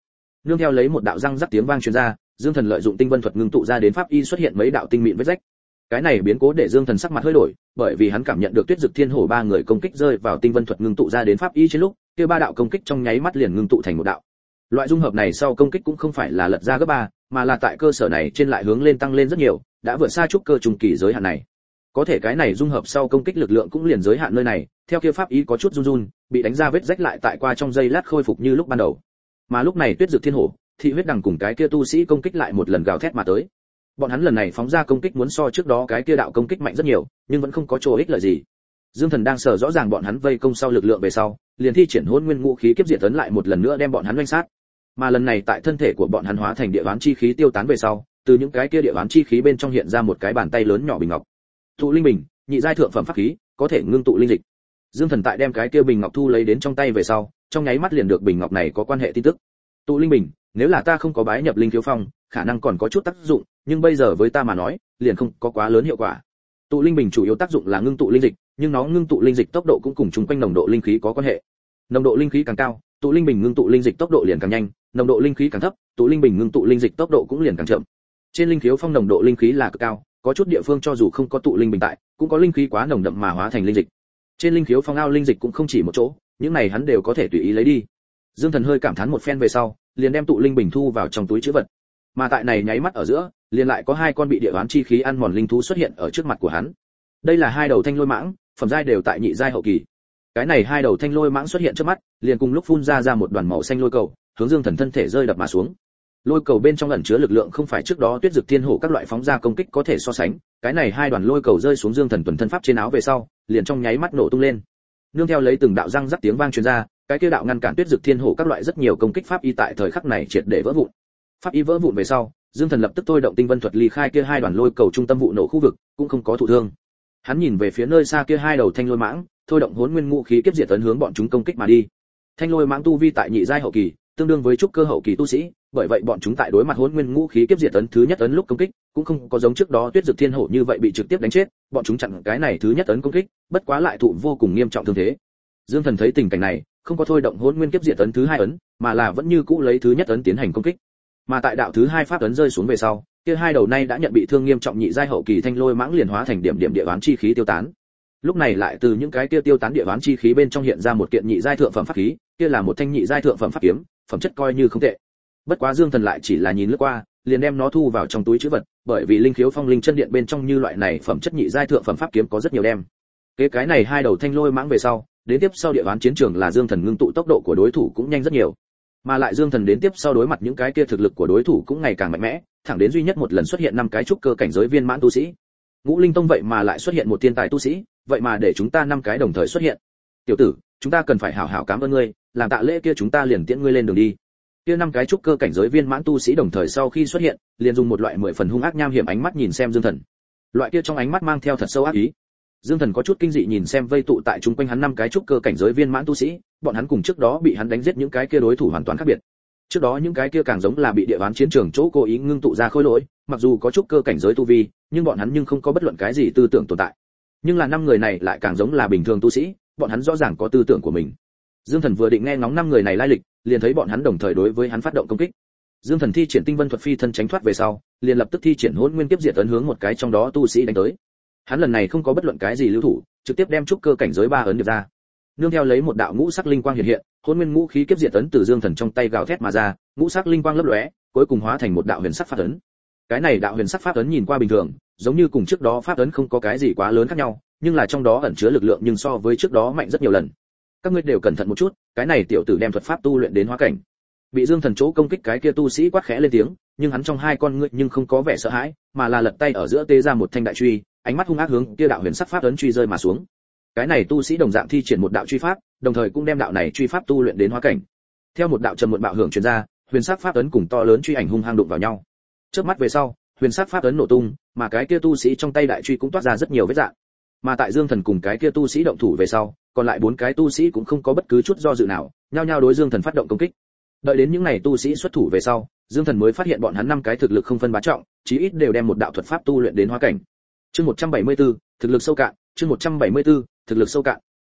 Nương theo lấy một đạo răng rắc tiếng vang truyền ra, Dương Thần lợi dụng tinh vân thuật ngưng tụ ra đến pháp y xuất hiện mấy đạo tinh mịn vết rách. Cái này biến cố để Dương Thần sắc mặt hơi đổi, bởi vì hắn cảm nhận được Tuyết Dực Thiên Hổ ba người công kích rơi vào tinh vân thuật ngưng tụ ra đến pháp y trên lúc, kia ba đạo công kích trong nháy mắt liền ngưng tụ thành một đạo. Loại dung hợp này sau công kích cũng không phải là lật ra gấp 3, mà là tại cơ sở này trên lại hướng lên tăng lên rất nhiều, đã vượt xa trúc cơ trùng kỳ giới hạn này. Có thể cái này dung hợp sau công kích lực lượng cũng liền giới hạn nơi này, theo kia pháp ý có chút run run, bị đánh ra vết rách lại tại qua trong giây lát khôi phục như lúc ban đầu. Mà lúc này Tuyết Dực Thiên Hổ, Thị Huyết Đằng cùng cái kia tu sĩ công kích lại một lần gào thét mà tới. Bọn hắn lần này phóng ra công kích muốn so trước đó cái kia đạo công kích mạnh rất nhiều, nhưng vẫn không có chỗ ích lợi gì. Dương Thần đang sở rõ ràng bọn hắn vây công sau lực lượng về sau, liền thi triển Hỗn Nguyên Ngũ Khí Kiếp Diệt Tấn lại một lần nữa đem bọn hắn oanh sát. Mà lần này tại thân thể của bọn hắn hóa thành địa oán chi khí tiêu tán về sau, từ những cái kia địa oán chi khí bên trong hiện ra một cái bàn tay lớn nhỏ bình ngọc. Tụ linh bình, nhị giai thượng phẩm pháp khí, có thể ngưng tụ linh dịch. Dương Thần tại đem cái kia bình ngọc thu lấy đến trong tay về sau, trong nháy mắt liền được bình ngọc này có quan hệ tin tức. Tụ linh bình, nếu là ta không có bái nhập linh thiếu phong, khả năng còn có chút tác dụng, nhưng bây giờ với ta mà nói, liền không có quá lớn hiệu quả. Tụ linh bình chủ yếu tác dụng là ngưng tụ linh dịch, nhưng nó ngưng tụ linh dịch tốc độ cũng cùng chung quanh nồng độ linh khí có quan hệ. Nồng độ linh khí càng cao, tụ linh bình ngưng tụ linh dịch tốc độ liền càng nhanh, nồng độ linh khí càng thấp, tụ linh bình ngưng tụ linh dịch tốc độ cũng liền càng chậm. Trên linh khiếu phong nồng độ linh khí là cực cao, có chút địa phương cho dù không có tụ linh bình tại, cũng có linh khí quá nồng đậm mà hóa thành linh dịch. Trên linh khiếu phong ao linh dịch cũng không chỉ một chỗ, những này hắn đều có thể tùy ý lấy đi. Dương Thần hơi cảm thán một phen về sau, liền đem tụ linh bình thu vào trong túi trữ vật. Mà tại này nháy mắt ở giữa, liền lại có hai con bị địa oán chi khí ăn mòn linh thú xuất hiện ở trước mặt của hắn. Đây là hai đầu thanh lôi mãng, phẩm giai đều tại nhị giai hậu kỳ. Cái này hai đầu thanh lôi mãng xuất hiện trước mắt, liền cùng lúc phun ra một đoàn màu xanh lôi cầu, hướng Dương Thần thân thể rơi đập mà xuống. Lôi cầu bên trong ẩn chứa lực lượng không phải trước đó Tuyết Dực Thiên Hổ các loại phóng ra công kích có thể so sánh, cái này hai đoàn lôi cầu rơi xuống Dương Thần tuần thân pháp trên áo về sau, liền trong nháy mắt nổ tung lên. Nương theo lấy từng đạo răng rắc tiếng vang truyền ra, cái kia đạo ngăn cản Tuyết Dực Thiên Hổ các loại rất nhiều công kích pháp y tại thời khắc này triệt để vỡ vụn. Pháp y vỡ vụn về sau, Dương Thần lập tức thôi động tinh vân thuật ly khai kia hai đoàn lôi cầu trung tâm vụ nổ khu vực, cũng không có thụ thương. Hắn nhìn về phía nơi xa kia hai đầu thanh lôi mãng, thôi động Hỗn Nguyên Ngũ Khí Kiếp Diệt Tấn hướng bọn chúng công kích mà đi. Thanh lôi mãng tu vi tại nhị giai hậu kỳ, tương đương với trúc cơ hậu kỳ tu sĩ, bởi vậy bọn chúng tại đối mặt Hỗn Nguyên Ngũ Khí Kiếp Diệt Tấn thứ nhất ấn lúc công kích, cũng không có giống trước đó Tuyết Dực Thiên Hổ như vậy bị trực tiếp đánh chết, bọn chúng chặn cái này thứ nhất ấn công kích, bất quá lại thụ vô cùng nghiêm trọng thương thế. Dương Thần thấy tình cảnh này, không có thôi động Hỗn Nguyên Kiếp Diệt Ấn thứ hai ấn, mà là vẫn như cũ lấy thứ nhất ấn tiến hành công kích. Mà tại đạo thứ hai pháp ấn rơi xuống về sau, kia hai đầu nay đã nhận bị thương nghiêm trọng nhị giai hậu kỳ thanh lôi mãng liền hóa thành điểm điểm địa oán chi khí tiêu tán. Lúc này lại từ những cái kia tiêu tán địa oán chi khí bên trong hiện ra một kiện nhị giai thượng phẩm pháp khí, kia là một thanh nhị giai thượng phẩm pháp kiếm, phẩm chất coi như không tệ. Bất quá Dương Thần lại chỉ là nhìn lướt qua, liền đem nó thu vào trong túi trữ vật, bởi vì linh khiếu phong linh chân điện bên trong như loại này phẩm chất nhị giai thượng phẩm pháp kiếm có rất nhiều đem. Cái này hai đầu thanh lôi mãng về sau, đến tiếp sau địa oán chiến trường là Dương Thần ngưng tụ tốc độ của đối thủ cũng nhanh rất nhiều. Mà lại Dương Thần đến tiếp sau đối mặt những cái kia thực lực của đối thủ cũng ngày càng mạnh mẽ, thẳng đến duy nhất một lần xuất hiện 5 cái trúc cơ cảnh giới viên mãn tu sĩ. Ngũ Linh Tông vậy mà lại xuất hiện một thiên tài tu sĩ, vậy mà để chúng ta 5 cái đồng thời xuất hiện. Tiểu tử, chúng ta cần phải hảo hảo cảm ơn ngươi, làm tạ lễ kia chúng ta liền tiễn ngươi lên đường đi. Kia 5 cái trúc cơ cảnh giới viên mãn tu sĩ đồng thời sau khi xuất hiện, liền dùng một loại 10 phần hung ác nham hiểm ánh mắt nhìn xem Dương Thần. Loại kia trong ánh mắt mang theo thật sâu ác ý. Dương Thần có chút kinh dị nhìn xem vây tụ tại chúng quanh hắn 5 cái trúc cơ cảnh giới viên mãn tu sĩ, bọn hắn cùng trước đó bị hắn đánh giết những cái kia đối thủ hoàn toàn khác biệt. Trước đó những cái kia càng giống là bị địa oán chiến trường chỗ cố ý ngưng tụ ra khối lỗi, mặc dù có trúc cơ cảnh giới tu vi, nhưng bọn hắn nhưng không có bất luận cái gì tư tưởng tồn tại. Nhưng là 5 người này lại càng giống là bình thường tu sĩ, bọn hắn rõ ràng có tư tưởng của mình. Dương Thần vừa định nghe ngóng 5 người này lai lịch, liền thấy bọn hắn đồng thời đối với hắn phát động công kích. Dương Thần thi triển tinh vân thuật phi thân tránh thoát về sau, liền lập tức thi triển Hỗn Nguyên Kiếp Diệt Ấn hướng một cái trong đó tu sĩ đánh tới. Hắn lần này không có bất luận cái gì lưu thủ, trực tiếp đem trúc cơ cảnh giới 3 ấn điệp ra. Nương theo lấy một đạo ngũ sắc linh quang hiện hiện, Hỗn Nguyên Ngũ Khí Kiếp Diệt Ấn từ Dương Thần trong tay gào thét mà ra, ngũ sắc linh quang lấp lóe, cuối cùng hóa thành một đạo huyền sắc pháp ấn. Cái này đạo huyền sắc pháp ấn nhìn qua bình thường, giống như cùng trước đó pháp ấn không có cái gì quá lớn khác nhau, nhưng là trong đó ẩn chứa lực lượng nhưng so với trước đó mạnh rất nhiều lần. Các ngươi đều cẩn thận một chút, cái này tiểu tử đem thuật pháp tu luyện đến hóa cảnh. Bị Dương Thần chỗ công kích cái kia tu sĩ quát khẽ lên tiếng, nhưng hắn trong hai con ngươi nhưng không có vẻ sợ hãi, mà là lật tay ở giữa tê ra một thanh đại truy, ánh mắt hung ác hướng kia đạo huyền sắc pháp ấn truy rơi mà xuống. Cái này tu sĩ đồng dạng thi triển một đạo truy pháp, đồng thời cũng đem đạo này truy pháp tu luyện đến hóa cảnh. Theo một đạo trầm muộn bạo hưởng truyền ra, huyền sắc pháp ấn cùng to lớn truy ảnh hung hăng đụng vào nhau. Chớp mắt về sau, huyền sắc pháp ấn nổ tung, mà cái kia tu sĩ trong tay đại truy cũng toát ra rất nhiều vết rạn. Mà tại Dương Thần cùng cái kia tu sĩ động thủ về sau, còn lại 4 cái tu sĩ cũng không có bất cứ chút do dự nào, nhao nhao đối Dương Thần phát động công kích. Đợi đến những này tu sĩ xuất thủ về sau, Dương Thần mới phát hiện bọn hắn 5 cái thực lực không phân bá trọng, chí ít đều đem một đạo thuật pháp tu luyện đến hóa cảnh. Chương 174, thực lực sâu cạn, chương 174, thực lực sâu cạn.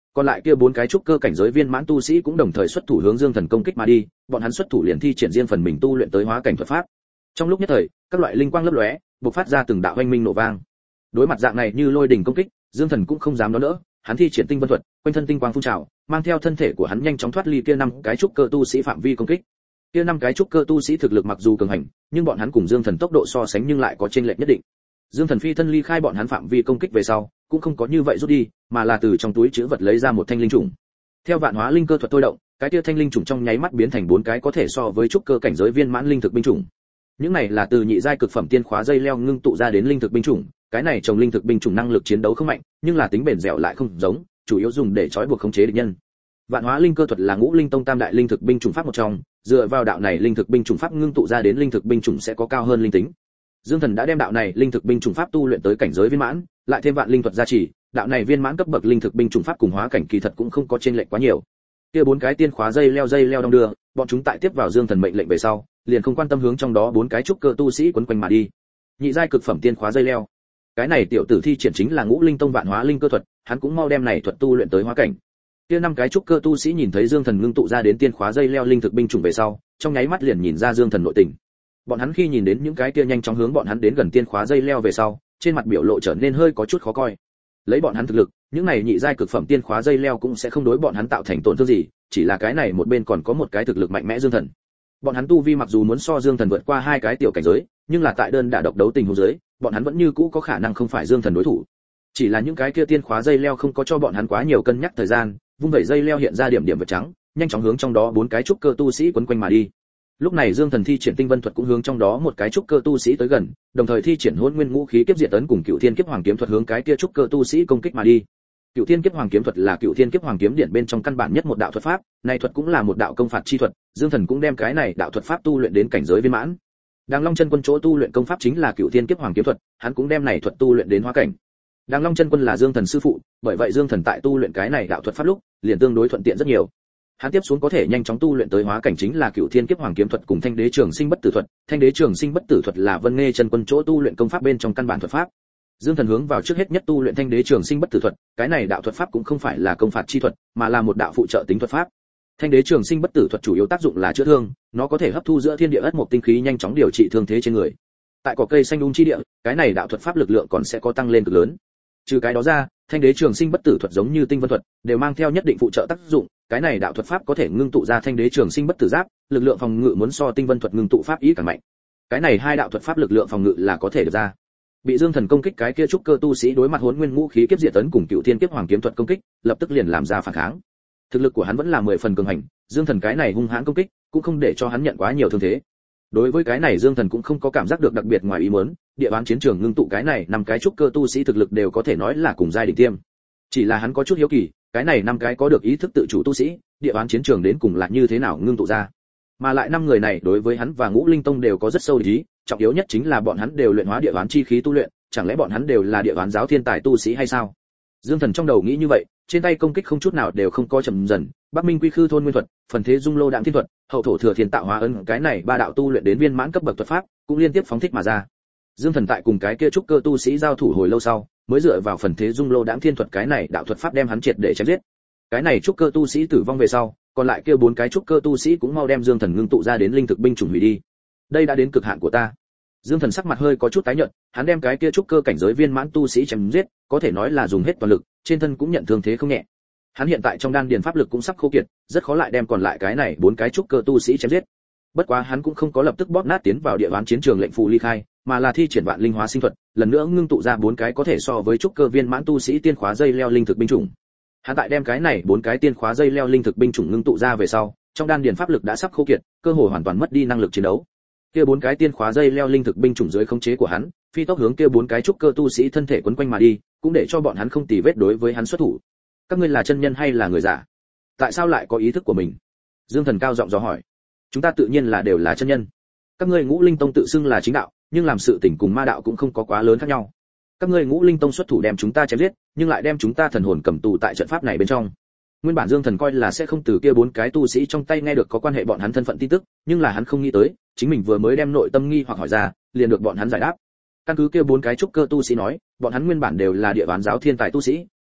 Còn lại kia 4 cái trúc cơ cảnh giới viên mãn tu sĩ cũng đồng thời xuất thủ hướng Dương Thần công kích mà đi, bọn hắn xuất thủ liền thi triển riêng phần mình tu luyện tới hóa cảnh thuật pháp. Trong lúc nhất thời, các loại linh quang lấp lóe, bộc phát ra từng đạo oanh minh nổ vang. Đối mặt dạng này như lôi đỉnh công kích, Dương Thần cũng không dám đón đỡ, hắn thi triển tinh vân thuật, quanh thân tinh quang phun trào, mang theo thân thể của hắn nhanh chóng thoát ly kia 5 cái trúc cơ tu sĩ phạm vi công kích. Kia 5 cái trúc cơ tu sĩ thực lực mặc dù cường hành, nhưng bọn hắn cùng Dương Thần tốc độ so sánh nhưng lại có chênh lệch nhất định. Dương Thần phi thân ly khai bọn hắn phạm vi công kích về sau, cũng không có như vậy rút đi, mà là từ trong túi trữ vật lấy ra một thanh linh trùng. Theo vạn hóa linh cơ thuật thôi động, cái kia thanh linh trùng trong nháy mắt biến thành 4 cái có thể so với trúc cơ cảnh giới viên mãn linh thực binh chủng. Những này là từ nhị giai cực phẩm tiên khóa dây leo ngưng tụ ra đến linh thực binh chủng, cái này trồng linh thực binh chủng năng lực chiến đấu không mạnh, nhưng là tính bền dẻo lại không giống, chủ yếu dùng để trói buộc khống chế địch nhân. Vạn hóa linh cơ thuật là Ngũ Linh Tông tam đại linh thực binh chủng pháp một trong, dựa vào đạo này linh thực binh chủng pháp ngưng tụ ra đến linh thực binh chủng sẽ có cao hơn linh tính. Dương Thần đã đem đạo này linh thực binh chủng pháp tu luyện tới cảnh giới viên mãn, lại thêm vạn linh thuật gia trì, đạo này viên mãn cấp bậc linh thực binh chủng pháp cùng hóa cảnh kỳ thật cũng không có chênh lệch quá nhiều. Kia 4 cái tiên khóa dây leo đong đưa, bọn chúng tại tiếp vào Dương Thần mệnh lệnh về sau, liền không quan tâm hướng trong đó 4 cái trúc cơ tu sĩ quấn quanh mà đi. Nhị giai cực phẩm tiên khóa dây leo. Cái này tiểu tử thi triển chính là Ngũ Linh Tông vạn hóa linh cơ thuật, hắn cũng mau đem này thuật tu luyện tới hóa cảnh. Kia 5 cái trúc cơ tu sĩ nhìn thấy Dương Thần ngưng tụ ra đến tiên khóa dây leo linh thực binh chủng về sau, trong nháy mắt liền nhìn ra Dương Thần nội tình. Bọn hắn khi nhìn đến những cái kia nhanh chóng hướng bọn hắn đến gần tiên khóa dây leo về sau, trên mặt biểu lộ trở nên hơi có chút khó coi. Lấy bọn hắn thực lực, những này nhị giai cực phẩm tiên khóa dây leo cũng sẽ không đối bọn hắn tạo thành tổn thương gì, chỉ là cái này một bên còn có một cái thực lực mạnh mẽ Dương Thần. Bọn hắn tu vi mặc dù muốn so Dương Thần vượt qua 2 cái tiểu cảnh giới, nhưng là tại đơn đả độc đấu tình huống dưới, bọn hắn vẫn như cũ có khả năng không phải Dương Thần đối thủ. Chỉ là những cái kia tiên khóa dây leo không có cho bọn hắn quá nhiều cân nhắc thời gian, vung vẩy dây leo hiện ra điểm vệt trắng, nhanh chóng hướng trong đó 4 cái trúc cơ tu sĩ quấn quanh mà đi. Lúc này Dương Thần thi triển tinh vân thuật cũng hướng trong đó một cái trúc cơ tu sĩ tới gần, đồng thời thi triển hỗn nguyên ngũ khí kiếp diệt tấn cùng cựu thiên kiếp hoàng kiếm thuật hướng cái kia trúc cơ tu sĩ công kích mà đi. Cựu thiên kiếp hoàng kiếm thuật là cựu thiên kiếp hoàng kiếm điển bên trong căn bản nhất một đạo thuật pháp, này thuật cũng là một đạo công phạt chi thuật, Dương Thần cũng đem cái này đạo thuật pháp tu luyện đến cảnh giới viên mãn. Đàng Long Chân Quân chỗ tu luyện công pháp chính là cựu thiên kiếp hoàng kiếm thuật, hắn cũng đem này thuật tu luyện đến hóa cảnh. Đàng Long Chân Quân là Dương Thần sư phụ, bởi vậy Dương Thần tại tu luyện cái này đạo thuật pháp lúc, liền tương đối thuận tiện rất nhiều. Hắn tiếp xuống có thể nhanh chóng tu luyện tới hóa cảnh chính là cựu thiên kiếp hoàng kiếm thuật cùng thanh đế trường sinh bất tử thuật. Thanh đế trường sinh bất tử thuật là Vân Nghê Chân Quân chỗ tu luyện công pháp bên trong căn bản thuật pháp. Dương Thần hướng vào trước hết nhất tu luyện thanh đế trường sinh bất tử thuật, cái này đạo thuật pháp cũng không phải là công phạt chi thuật, mà là một đạo phụ trợ tính thuật pháp. Thanh đế trường sinh bất tử thuật chủ yếu tác dụng là chữa thương, nó có thể hấp thu giữa thiên địa ất mộc tinh khí nhanh chóng điều trị thương thế trên người. Tại cỏ cây xanh chi địa, cái này đạo thuật pháp lực lượng còn sẽ có tăng lên cực lớn. Trừ cái đó ra, thanh đế trường sinh bất tử thuật giống như tinh vân thuật, đều mang theo nhất định phụ trợ tác dụng, cái này đạo thuật pháp có thể ngưng tụ ra thanh đế trường sinh bất tử giáp, lực lượng phòng ngự muốn so tinh vân thuật ngưng tụ pháp ý càng mạnh. Cái này hai đạo thuật pháp lực lượng phòng ngự là có thể được ra. Bị Dương Thần công kích cái kia trúc cơ tu sĩ đối mặt hỗn nguyên ngũ khí kiếp diệt tấn cùng cựu thiên kiếp hoàng kiếm thuật công kích, lập tức liền làm ra phản kháng. Thực lực của hắn vẫn là 10 phần cường hành, Dương Thần cái này hung hãn công kích, cũng không để cho hắn nhận quá nhiều thương thế. Đối với cái này Dương Thần cũng không có cảm giác được đặc biệt ngoài ý muốn, địa bàn chiến trường ngưng tụ cái này 5 cái trúc cơ tu sĩ thực lực đều có thể nói là cùng giai đỉnh tiêm. Chỉ là hắn có chút hiếu kỳ, cái này 5 cái có được ý thức tự chủ tu sĩ, địa bàn chiến trường đến cùng là như thế nào ngưng tụ ra. Mà lại 5 người này đối với hắn và Ngũ Linh Tông đều có rất sâu ý, trọng yếu nhất chính là bọn hắn đều luyện hóa địa bàn chi khí tu luyện, chẳng lẽ bọn hắn đều là địa bàn giáo thiên tài tu sĩ hay sao? Dương Thần trong đầu nghĩ như vậy, trên tay công kích không chút nào đều không có chậm dần, Bắc Minh Quy Khư thôn nguyên thuật, phần thế dung lô đạm thiên thuật, hậu thổ thừa thiên tạo hóa ân, cái này ba đạo tu luyện đến viên mãn cấp bậc thuật pháp, cũng liên tiếp phóng thích mà ra. Dương Thần tại cùng cái kia trúc cơ tu sĩ giao thủ hồi lâu sau, mới dựa vào phần thế dung lô đạm thiên thuật cái này đạo thuật pháp đem hắn triệt để chém giết. Cái này trúc cơ tu sĩ tử vong về sau, còn lại kia 4 cái trúc cơ tu sĩ cũng mau đem Dương Thần ngưng tụ ra đến linh thực binh chủng hủy đi. Đây đã đến cực hạn của ta. Dương Thần sắc mặt hơi có chút tái nhợt, hắn đem cái kia trúc cơ cảnh giới viên mãn tu sĩ chém giết, có thể nói là dùng hết toàn lực, trên thân cũng nhận thương thế không nhẹ. Hắn hiện tại trong đan điền pháp lực cũng sắp khô kiệt, rất khó lại đem còn lại cái này 4 cái trúc cơ tu sĩ chém giết. Bất quá hắn cũng không có lập tức bóp nát tiến vào địa bàn chiến trường lệnh phù ly khai, mà là thi triển vạn linh hóa sinh thuật, lần nữa ngưng tụ ra 4 cái có thể so với trúc cơ viên mãn tu sĩ tiên khóa dây leo linh thực binh chủng. Hắn tại đem cái này 4 cái tiên khóa dây leo linh thực binh chủng ngưng tụ ra về sau, trong đan điền pháp lực đã sắp khô kiệt, cơ hội hoàn toàn mất đi năng lực chiến đấu. Kia 4 cái tiên khóa dây leo linh thực binh chủng dưới khống chế của hắn, phi tốc hướng kia 4 cái trúc cơ tu sĩ thân thể quấn quanh mà đi, cũng để cho bọn hắn không tì vết đối với hắn xuất thủ. Các ngươi là chân nhân hay là người giả? Tại sao lại có ý thức của mình? Dương Thần cao giọng dò hỏi. Chúng ta tự nhiên là đều là chân nhân. Các ngươi Ngũ Linh Tông tự xưng là chính đạo, nhưng làm sự tình cùng ma đạo cũng không có quá lớn khác nhau. Các ngươi Ngũ Linh Tông xuất thủ đem chúng ta chém giết, nhưng lại đem chúng ta thần hồn cầm tù tại trận pháp này bên trong. Nguyên bản Dương Thần coi là sẽ không từ kia 4 cái tu sĩ trong tay nghe được có quan hệ bọn hắn thân phận tin tức, nhưng là hắn không nghĩ tới, chính mình vừa mới đem nội tâm nghi hoặc hỏi ra, liền được bọn hắn giải đáp. Căn cứ kia 4 cái trúc cơ tu sĩ nói, bọn hắn nguyên bản đều là địa bàn giáo thiên tài tu sĩ,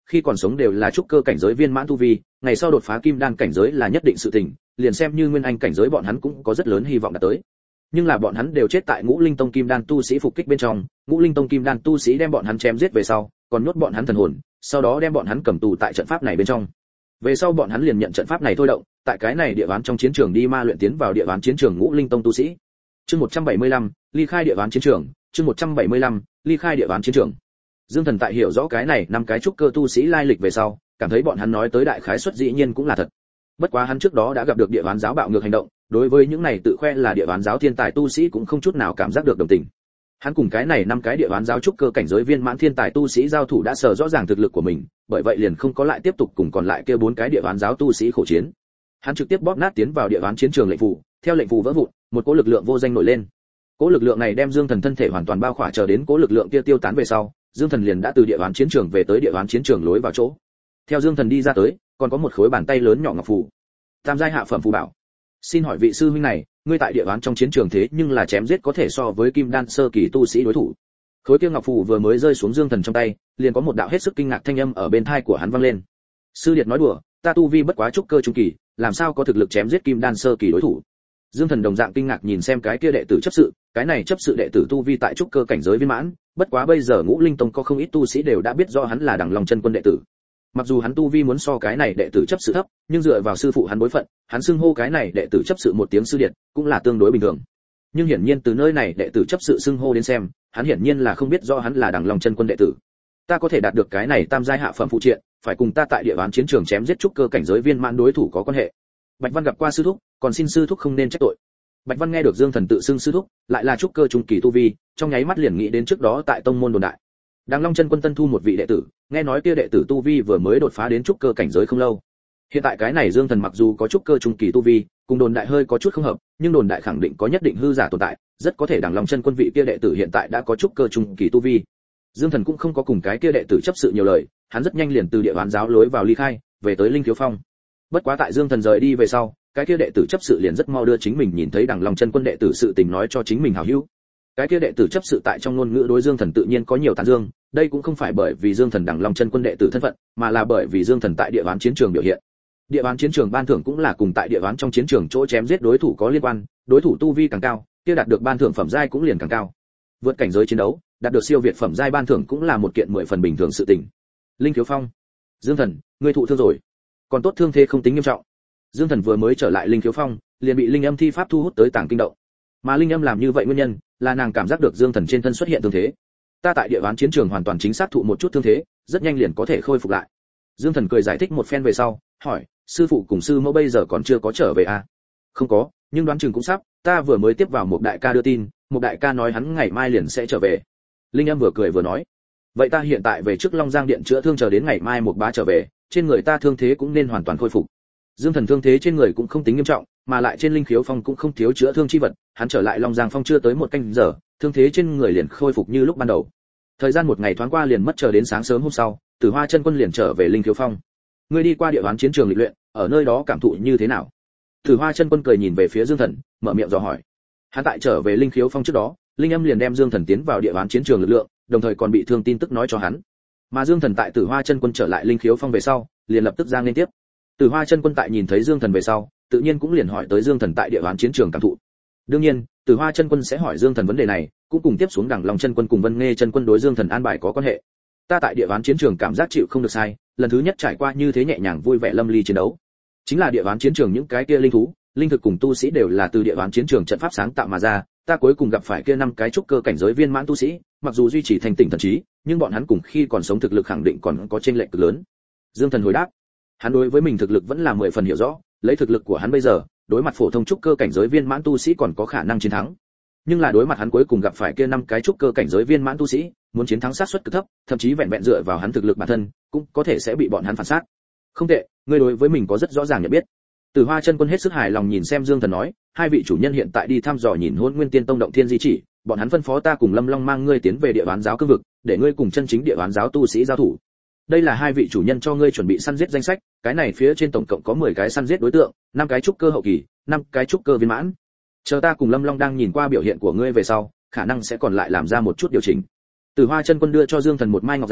khi còn sống đều là trúc cơ cảnh giới viên mãn tu vi, ngày sau đột phá kim đan cảnh giới là nhất định sự tình, liền xem như nguyên anh cảnh giới bọn hắn cũng có rất lớn hy vọng đạt tới. Nhưng là bọn hắn đều chết tại Ngũ Linh Tông Kim Đan tu sĩ phục kích bên trong, Ngũ Linh Tông Kim Đan tu sĩ đem bọn hắn chém giết về sau, còn nhốt bọn hắn thần hồn, sau đó đem bọn hắn cầm tù tại trận pháp này bên trong. Về sau bọn hắn liền nhận trận pháp này thôi động, tại cái này địa ván trong chiến trường đi ma luyện tiến vào địa ván chiến trường Ngũ Linh Tông tu sĩ. Chương 175, ly khai địa ván chiến trường, chương 175, ly khai địa ván chiến trường. Dương Thần tại hiểu rõ cái này năm cái trúc cơ tu sĩ lai lịch về sau, cảm thấy bọn hắn nói tới đại khái suất dĩ nhiên cũng là thật. Bất quá hắn trước đó đã gặp được địa ván giáo bạo ngược hành động, đối với những này tự khoe là địa ván giáo thiên tài tu sĩ cũng không chút nào cảm giác được đồng tình. Hắn cùng cái này năm cái địa ván giáo trúc cơ cảnh giới viên mãn thiên tài tu sĩ giao thủ đã sở rõ ràng thực lực của mình, bởi vậy liền không có lại tiếp tục cùng còn lại kia 4 cái địa ván giáo tu sĩ khổ chiến. Hắn trực tiếp bóp nát tiến vào địa ván chiến trường lệnh phù, theo lệnh phù vỡ vụn, một cỗ lực lượng vô danh nổi lên. Cỗ lực lượng này đem Dương Thần thân thể hoàn toàn bao khỏa, chờ đến cỗ lực lượng kia tiêu tán về sau, Dương Thần liền đã từ địa ván chiến trường về tới địa ván chiến trường lối vào chỗ. Theo Dương Thần đi ra tới, còn có một khối bàn tay lớn nhỏ ngọc phù. Tam giai hạ phẩm phù bảo. Xin hỏi vị sư huynh này, ngươi tại địa ván trong chiến trường thế nhưng là chém giết có thể so với kim đan sơ kỳ tu sĩ đối thủ. Khối kia ngọc phù vừa mới rơi xuống Dương Thần trong tay, liền có một đạo hết sức kinh ngạc thanh âm ở bên tai của hắn vang lên. Sư điệt nói đùa, ta tu vi bất quá trúc cơ trung kỳ, làm sao có thực lực chém giết kim đan sơ kỳ đối thủ. Dương Thần đồng dạng kinh ngạc nhìn xem cái kia đệ tử chấp sự, cái này chấp sự đệ tử tu vi tại trúc cơ cảnh giới viên mãn, bất quá bây giờ Ngũ Linh Tông có không ít tu sĩ đều đã biết rõ hắn là Đằng Long Chân Quân đệ tử. Mặc dù hắn tu vi muốn so cái này đệ tử chấp sự thấp, nhưng dựa vào sư phụ hắn bối phận, hắn xưng hô cái này đệ tử chấp sự một tiếng sư điệt, cũng là tương đối bình thường. Nhưng hiển nhiên từ nơi này đệ tử chấp sự xưng hô đến xem, hắn hiển nhiên là không biết rõ hắn là Đằng Long Chân Quân đệ tử. Ta có thể đạt được cái này tam giai hạ phẩm phụ triện, phải cùng ta tại địa ván chiến trường chém giết trúc cơ cảnh giới viên mãn đối thủ có quan hệ. Bạch Văn gặp qua sư thúc, còn xin sư thúc không nên trách tội. Bạch Văn nghe được Dương Thần tự xưng sư thúc, lại là trúc cơ trung kỳ tu vi, trong nháy mắt liền nghĩ đến trước đó tại tông môn đồn đại. Đằng Long Chân Quân tân thu một vị đệ tử, nghe nói kia đệ tử tu vi vừa mới đột phá đến trúc cơ cảnh giới không lâu. Hiện tại cái này Dương Thần mặc dù có trúc cơ trung kỳ tu vi, cùng đồn đại hơi có chút không hợp, nhưng đồn đại khẳng định có nhất định hư giả tồn tại, rất có thể Đằng Long Chân Quân vị kia đệ tử hiện tại đã có trúc cơ trung kỳ tu vi. Dương Thần cũng không có cùng cái kia đệ tử chấp sự nhiều lời, hắn rất nhanh liền từ địa ván giáo lối vào ly khai, về tới Linh Thiếu Phong. Bất quá tại Dương Thần rời đi về sau, cái kia đệ tử chấp sự liền rất mau đưa chính mình nhìn thấy Đằng Long Chân Quân đệ tử sự tình nói cho chính mình hảo hữu. Cái kia đệ tử chấp sự tại trong ngôn ngữ đối Dương Thần tự nhiên có nhiều tán dương, đây cũng không phải bởi vì Dương Thần Đằng Long Chân Quân đệ tử thân phận, mà là bởi vì Dương Thần tại địa ván chiến trường biểu hiện. Địa ván chiến trường ban thưởng cũng là cùng tại địa ván trong chiến trường chỗ chém giết đối thủ có liên quan, đối thủ tu vi càng cao, kia đạt được ban thưởng phẩm giai cũng liền càng cao. Vượt cảnh giới chiến đấu, đạt được siêu việt phẩm giai ban thưởng cũng là một kiện 10 phần bình thường sự tình. Linh Thiếu Phong, Dương Thần, ngươi thụ thương rồi. Còn tốt thương thế không tính nghiêm trọng. Dương Thần vừa mới trở lại Linh Thiếu Phong, liền bị linh âm thi pháp thu hút tới tàng kinh động. Mà linh âm làm như vậy nguyên nhân là nàng cảm giác được Dương Thần trên thân xuất hiện thương thế. Ta tại địa ván chiến trường hoàn toàn chính xác thụ một chút thương thế, rất nhanh liền có thể khôi phục lại. Dương Thần cười giải thích một phen về sau, hỏi, sư phụ cùng sư mẫu bây giờ còn chưa có trở về à? Không có, nhưng đoán chừng cũng sắp, ta vừa mới tiếp vào một đại ca đưa tin, một đại ca nói hắn ngày mai liền sẽ trở về. Linh âm vừa cười vừa nói, vậy ta hiện tại về trước Long Giang điện chữa thương, chờ đến ngày mai một bá trở về, trên người ta thương thế cũng nên hoàn toàn khôi phục. Dương Thần thương thế trên người cũng không tính nghiêm trọng, mà lại trên Linh Khiếu Phong cũng không thiếu chữa thương chi vật, hắn trở lại Long Giang Phong chưa tới một canh giờ, thương thế trên người liền khôi phục như lúc ban đầu. Thời gian một ngày thoáng qua liền mất, chờ đến sáng sớm hôm sau, Tử Hoa Chân Quân liền trở về Linh Khiếu Phong. Ngươi đi qua địa ván chiến trường lịch luyện, ở nơi đó cảm thụ như thế nào? Tử Hoa Chân Quân cười nhìn về phía Dương Thần, mở miệng dò hỏi. Hắn tại trở về Linh Khiếu Phong trước đó, Linh Âm liền đem Dương Thần tiến vào địa ván chiến trường lực lượng, đồng thời còn bị thương tin tức nói cho hắn. Mà Dương Thần tại Tử Hoa Chân Quân trở lại Linh Khiếu Phong về sau, liền lập tức giang lên tiếp. Tử Hoa Chân Quân tại nhìn thấy Dương Thần về sau, tự nhiên cũng liền hỏi tới Dương Thần tại địa ván chiến trường cảm thụ. Đương nhiên, Tử Hoa Chân Quân sẽ hỏi Dương Thần vấn đề này, cũng cùng tiếp xuống Đằng Long Chân Quân cùng Vân Nghê Chân Quân đối Dương Thần an bài có quan hệ. Ta tại địa ván chiến trường cảm giác chịu không được sai, lần thứ nhất trải qua như thế nhẹ nhàng vui vẻ lâm ly chiến đấu. Chính là địa ván chiến trường những cái kia linh thú, linh thực cùng tu sĩ đều là từ địa ván chiến trường trận pháp sáng tạo mà ra, ta cuối cùng gặp phải kia 5 cái trúc cơ cảnh giới viên mãn tu sĩ, mặc dù duy trì thành tỉnh thần trí, nhưng bọn hắn cùng khi còn sống thực lực khẳng định còn có chênh lệch cực lớn. Dương Thần hồi đáp, hắn đối với mình thực lực vẫn là 10 phần hiểu rõ, lấy thực lực của hắn bây giờ, đối mặt phổ thông trúc cơ cảnh giới viên mãn tu sĩ còn có khả năng chiến thắng. Nhưng là đối mặt hắn cuối cùng gặp phải kia 5 cái trúc cơ cảnh giới viên mãn tu sĩ, muốn chiến thắng xác suất cực thấp, thậm chí vẹn vẹn dựa vào hắn thực lực bản thân, cũng có thể sẽ bị bọn hắn phản sát. Không tệ, ngươi đối với mình có rất rõ ràng nhận biết. Tử Hoa Chân Quân hết sức hài lòng nhìn xem Dương Thần nói, hai vị chủ nhân hiện tại đi thăm dò nhìn Hỗn Nguyên Tiên Tông động thiên di chỉ, bọn hắn phân phó ta cùng Lâm Long mang ngươi tiến về địa ván giáo cương vực, để ngươi cùng chân chính địa ván giáo tu sĩ giao thủ. Đây là hai vị chủ nhân cho ngươi chuẩn bị săn giết danh sách, cái này phía trên tổng cộng có 10 cái săn giết đối tượng, 5 cái trúc cơ hậu kỳ, 5 cái trúc cơ viên mãn. Chờ ta cùng Lâm Long đang nhìn qua biểu hiện của ngươi về sau, khả năng sẽ còn lại làm ra một chút điều chỉnh. Tử Hoa Chân Quân đưa cho Dương Thần một mai ngọc giản,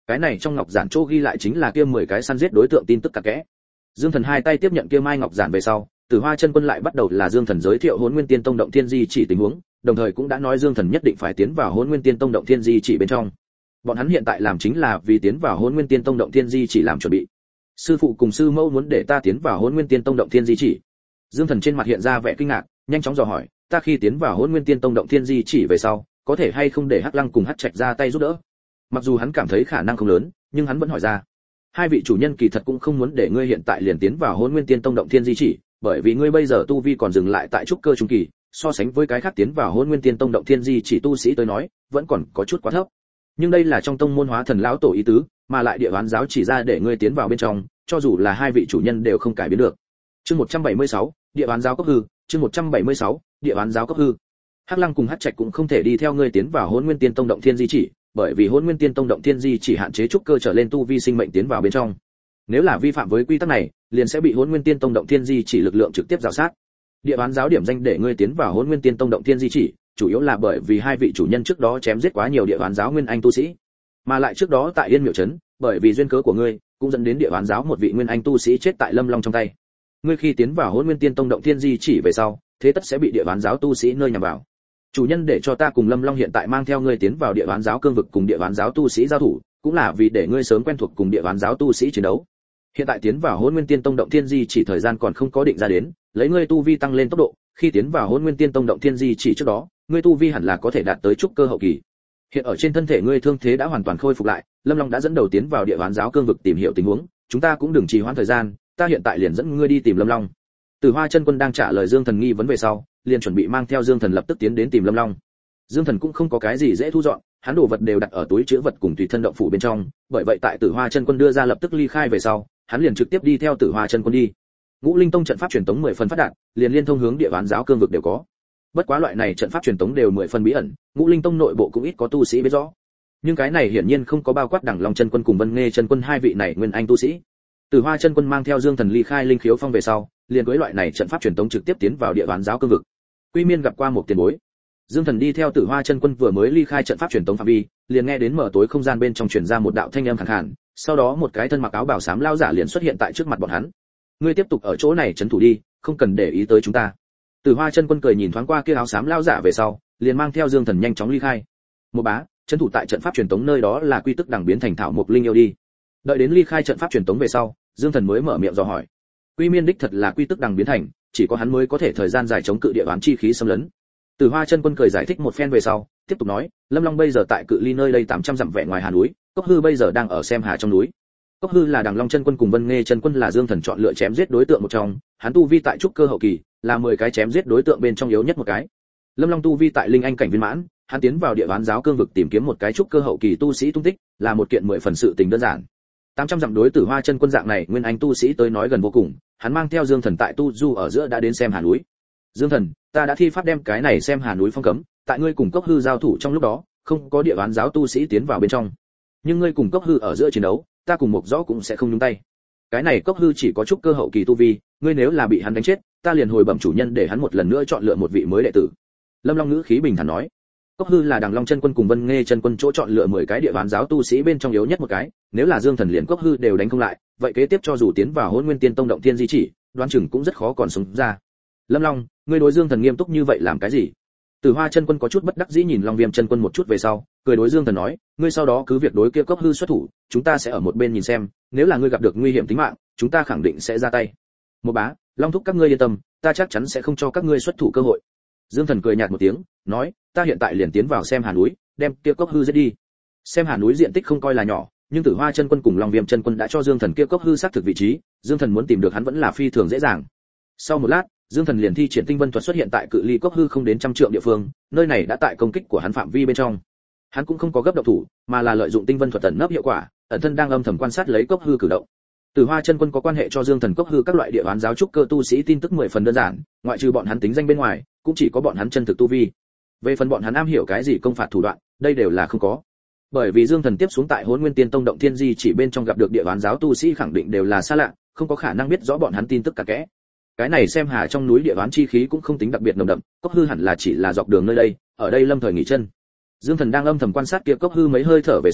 Cái này trong ngọc giản chỗ ghi lại chính là kia 10 cái săn giết đối tượng tin tức cặn kẽ. Dương Thần hai tay tiếp nhận kia mai ngọc giản về sau, Tử Hoa Chân Quân lại bắt đầu là Dương Thần giới thiệu Hỗn Nguyên Tiên Tông động thiên di chỉ tình huống, đồng thời cũng đã nói Dương Thần nhất định phải tiến vào Hỗn Nguyên Tiên Tông động thiên di chỉ bên trong. Bọn hắn hiện tại làm chính là vì tiến vào Hỗn Nguyên Tiên Tông động thiên di chỉ làm chuẩn bị. Sư phụ cùng sư mẫu muốn để ta tiến vào Hỗn Nguyên Tiên Tông động thiên di chỉ. Dương Thần trên mặt hiện ra vẻ kinh ngạc, nhanh chóng dò hỏi, ta khi tiến vào Hỗn Nguyên Tiên Tông động thiên di chỉ về sau, có thể hay không để Hắc Lăng cùng Hắc Trạch ra tay giúp đỡ? Mặc dù hắn cảm thấy khả năng không lớn, nhưng hắn vẫn hỏi ra. Hai vị chủ nhân kỳ thật cũng không muốn để ngươi hiện tại liền tiến vào Hỗn Nguyên Tiên Tông động thiên di chỉ, bởi vì ngươi bây giờ tu vi còn dừng lại tại trúc cơ trung kỳ, so sánh với cái khác tiến vào Hỗn Nguyên Tiên Tông động thiên di chỉ tu sĩ tới nói, vẫn còn có chút quá thấp. Nhưng đây là trong tông môn Hóa Thần lão tổ ý tứ, mà lại địa oán giáo chỉ ra để ngươi tiến vào bên trong, cho dù là hai vị chủ nhân đều không cải biến được. Chương 176, địa oán giáo cấp hư, chương 176, địa oán giáo cấp hư. Hắc Lăng cùng Hắc Trạch cũng không thể đi theo ngươi tiến vào Hỗn Nguyên Tiên Tông động thiên di chỉ, bởi vì Hỗn Nguyên Tiên Tông động thiên di chỉ hạn chế trúc cơ trở lên tu vi sinh mệnh tiến vào bên trong. Nếu là vi phạm với quy tắc này, liền sẽ bị Hỗn Nguyên Tiên Tông động thiên di chỉ lực lượng trực tiếp rào sát. Địa oán giáo điểm danh để ngươi tiến vào Hỗn Nguyên Tiên Tông động thiên di chỉ, chủ yếu là bởi vì hai vị chủ nhân trước đó chém giết quá nhiều địa oán giáo nguyên anh tu sĩ, mà lại trước đó tại Yên Miệu trấn, bởi vì duyên cớ của ngươi, cũng dẫn đến địa oán giáo một vị nguyên anh tu sĩ chết tại Lâm Long trong tay. Ngươi khi tiến vào Hỗn Nguyên Tiên Tông động thiên di chỉ về sau, thế tất sẽ bị địa oán giáo tu sĩ nơi nhằm vào. Chủ nhân để cho ta cùng Lâm Long hiện tại mang theo ngươi tiến vào địa oán giáo cương vực cùng địa oán giáo tu sĩ giao thủ, cũng là vì để ngươi sớm quen thuộc cùng địa oán giáo tu sĩ chiến đấu. Hiện tại tiến vào Hỗn Nguyên Tiên Tông động thiên di chỉ thời gian còn không có định ra đến, lấy ngươi tu vi tăng lên tốc độ, khi tiến vào Hỗn Nguyên Tiên Tông động thiên di chỉ trước đó, ngươi tu vi hẳn là có thể đạt tới trúc cơ hậu kỳ. Hiện ở trên thân thể ngươi thương thế đã hoàn toàn khôi phục lại, Lâm Long đã dẫn đầu tiến vào địa oán giáo cương vực tìm hiểu tình huống, chúng ta cũng đừng trì hoãn thời gian, ta hiện tại liền dẫn ngươi đi tìm Lâm Long. Tử Hoa Chân Quân đang trả lời Dương Thần nghi vấn về sau, liền chuẩn bị mang theo Dương Thần lập tức tiến đến tìm Lâm Long. Dương Thần cũng không có cái gì dễ thu dọn, hắn đồ vật đều đặt ở túi trữ vật cùng tùy thân động phủ bên trong, bởi vậy tại Tử Hoa Chân Quân đưa ra lập tức ly khai về sau, hắn liền trực tiếp đi theo Tử Hoa Chân Quân đi. Ngũ Linh Tông trận pháp truyền tống 10 phần phát đạt, liền liên thông hướng địa oán giáo cương vực đều có. Bất quá loại này trận pháp truyền tống đều 10 phần bí ẩn, Ngũ Linh Tông nội bộ cũng ít có tu sĩ biết rõ. Nhưng cái này hiển nhiên không có bao quát Đẳng Long Chân Quân cùng Vân Nghê Chân Quân hai vị này nguyên anh tu sĩ. Tử Hoa Chân Quân mang theo Dương Thần ly khai Linh Khiếu Phong về sau, liền với loại này trận pháp truyền tống trực tiếp tiến vào địa oán giáo cương vực. Quy Miên gặp qua một tiền bối. Dương Thần đi theo Tử Hoa Chân Quân vừa mới ly khai trận pháp truyền tống phạm vi, liền nghe đến mở tối không gian bên trong truyền ra một đạo thanh âm khàn khàn, sau đó một cái thân mặc áo bào xám lao giả liền xuất hiện tại trước mặt bọn hắn. Ngươi tiếp tục ở chỗ này trấn thủ đi, không cần để ý tới chúng ta. Tử Hoa Chân Quân cười nhìn thoáng qua kia áo xám lao giả về sau, liền mang theo Dương Thần nhanh chóng ly khai. Một bá, trấn thủ tại trận pháp truyền tống nơi đó là quy tức đẳng biến thành thảo mục linh yêu đi. Đợi đến ly khai trận pháp truyền tống về sau, Dương Thần mới mở miệng dò hỏi. Quy Miên đích thật là quy tức đẳng biến thành, chỉ có hắn mới có thể thời gian dài chống cự địa oán chi khí xâm lấn. Tử Hoa Chân Quân cười giải thích một phen về sau, tiếp tục nói, Lâm Long bây giờ tại cự ly nơi đây 800 dặm vẻ ngoài Hà núi, Cốc Hư bây giờ đang ở Xem Hà trong núi. Cốc Hư là Đằng Long Chân Quân cùng Vân Nghê Chân Quân là Dương Thần chọn lựa chém giết đối tượng một trong, hắn tu vi tại trúc cơ hậu kỳ, là 10 cái chém giết đối tượng bên trong yếu nhất một cái. Lâm Long tu vi tại linh anh cảnh viên mãn, hắn tiến vào địa oán giáo cương vực tìm kiếm một cái trúc cơ hậu kỳ tu sĩ tung tích, là một kiện 10 phần sự tình đơn giản. 800 dặm đối Tử Hoa Chân Quân dạng này nguyên anh tu sĩ tới nói gần vô cùng, hắn mang theo Dương Thần tại tu du ở giữa đã đến Xem Hà núi. Dương Thần, ta đã thi pháp đem cái này Xem Hà núi phong cấm, tại ngươi cùng Cốc Hư giao thủ trong lúc đó, không có địa oán giáo tu sĩ tiến vào bên trong. Nhưng ngươi cùng Cốc Hư ở giữa chiến đấu, ta cùng Mộc Rõ cũng sẽ không nhúng tay. Cái này Cốc Hư chỉ có trúc cơ hậu kỳ tu vi, ngươi nếu là bị hắn đánh chết, ta liền hồi bẩm chủ nhân để hắn một lần nữa chọn lựa một vị mới đệ tử. Lâm Long ngữ khí bình thản nói. Cốc Hư là Đằng Long Chân Quân cùng Vân Nghê Chân Quân chỗ chọn lựa 10 cái địa oán giáo tu sĩ bên trong yếu nhất một cái, nếu là Dương Thần liền Cốc Hư đều đánh không lại, vậy kế tiếp cho dù tiến vào Hỗn Nguyên Tiên Tông động thiên di chỉ, đoán chừng cũng rất khó còn sống ra. Lâm Long, ngươi đối Dương Thần nghiêm túc như vậy làm cái gì? Tử Hoa Chân Quân có chút bất đắc dĩ nhìn Long Viêm Chân Quân một chút về sau, cười đối Dương Thần nói, ngươi sau đó cứ việc đối kia Cốc Hư xuất thủ, chúng ta sẽ ở một bên nhìn xem, nếu là ngươi gặp được nguy hiểm tính mạng, chúng ta khẳng định sẽ ra tay. Một bá, Long thúc các ngươi yên tâm, ta chắc chắn sẽ không cho các ngươi xuất thủ cơ hội. Dương Thần cười nhạt một tiếng, nói, ta hiện tại liền tiến vào Xem Hà núi, đem kia Cốc Hư giết đi. Xem Hà núi diện tích không coi là nhỏ, nhưng Tử Hoa Chân Quân cùng Long Viêm Chân Quân đã cho Dương Thần kia Cốc Hư xác thực vị trí, Dương Thần muốn tìm được hắn vẫn là phi thường dễ dàng. Sau một lát, Dương Thần liền thi triển Tinh Vân thuật xuất hiện tại cự ly Cốc Hư không đến 100 trượng địa phương, nơi này đã tại công kích của hắn phạm vi bên trong. Hắn cũng không có gấp động thủ, mà là lợi dụng Tinh Vân thuật ẩn nấp hiệu quả, ẩn thân đang âm thầm quan sát lấy Cốc Hư cử động. Tử Hoa Chân Quân có quan hệ cho Dương Thần Cốc Hư các loại địa oán giáo trúc cơ tu sĩ tin tức 10 phần đơn giản, ngoại trừ bọn hắn tính danh bên ngoài, cũng chỉ có bọn hắn chân thực tu vi. Về phần bọn hắn am hiểu cái gì công phạt thủ đoạn, đây đều là không có. Bởi vì Dương Thần tiếp xuống tại Hỗn Nguyên Tiên Tông động thiên di chỉ bên trong gặp được địa oán giáo tu sĩ khẳng định đều là xa lạ, không có khả năng biết rõ bọn hắn tin tức cả kẽ. Cái này Xem Hà trong núi địa oán chi khí cũng không tính đặc biệt nồng đậm, Cốc Hư hẳn là chỉ là dọc đường nơi đây, ở đây lâm thời nghỉ chân. Dương Thần đang âm thầm quan sát kia Cốc Hư mấy hơi thở về sau,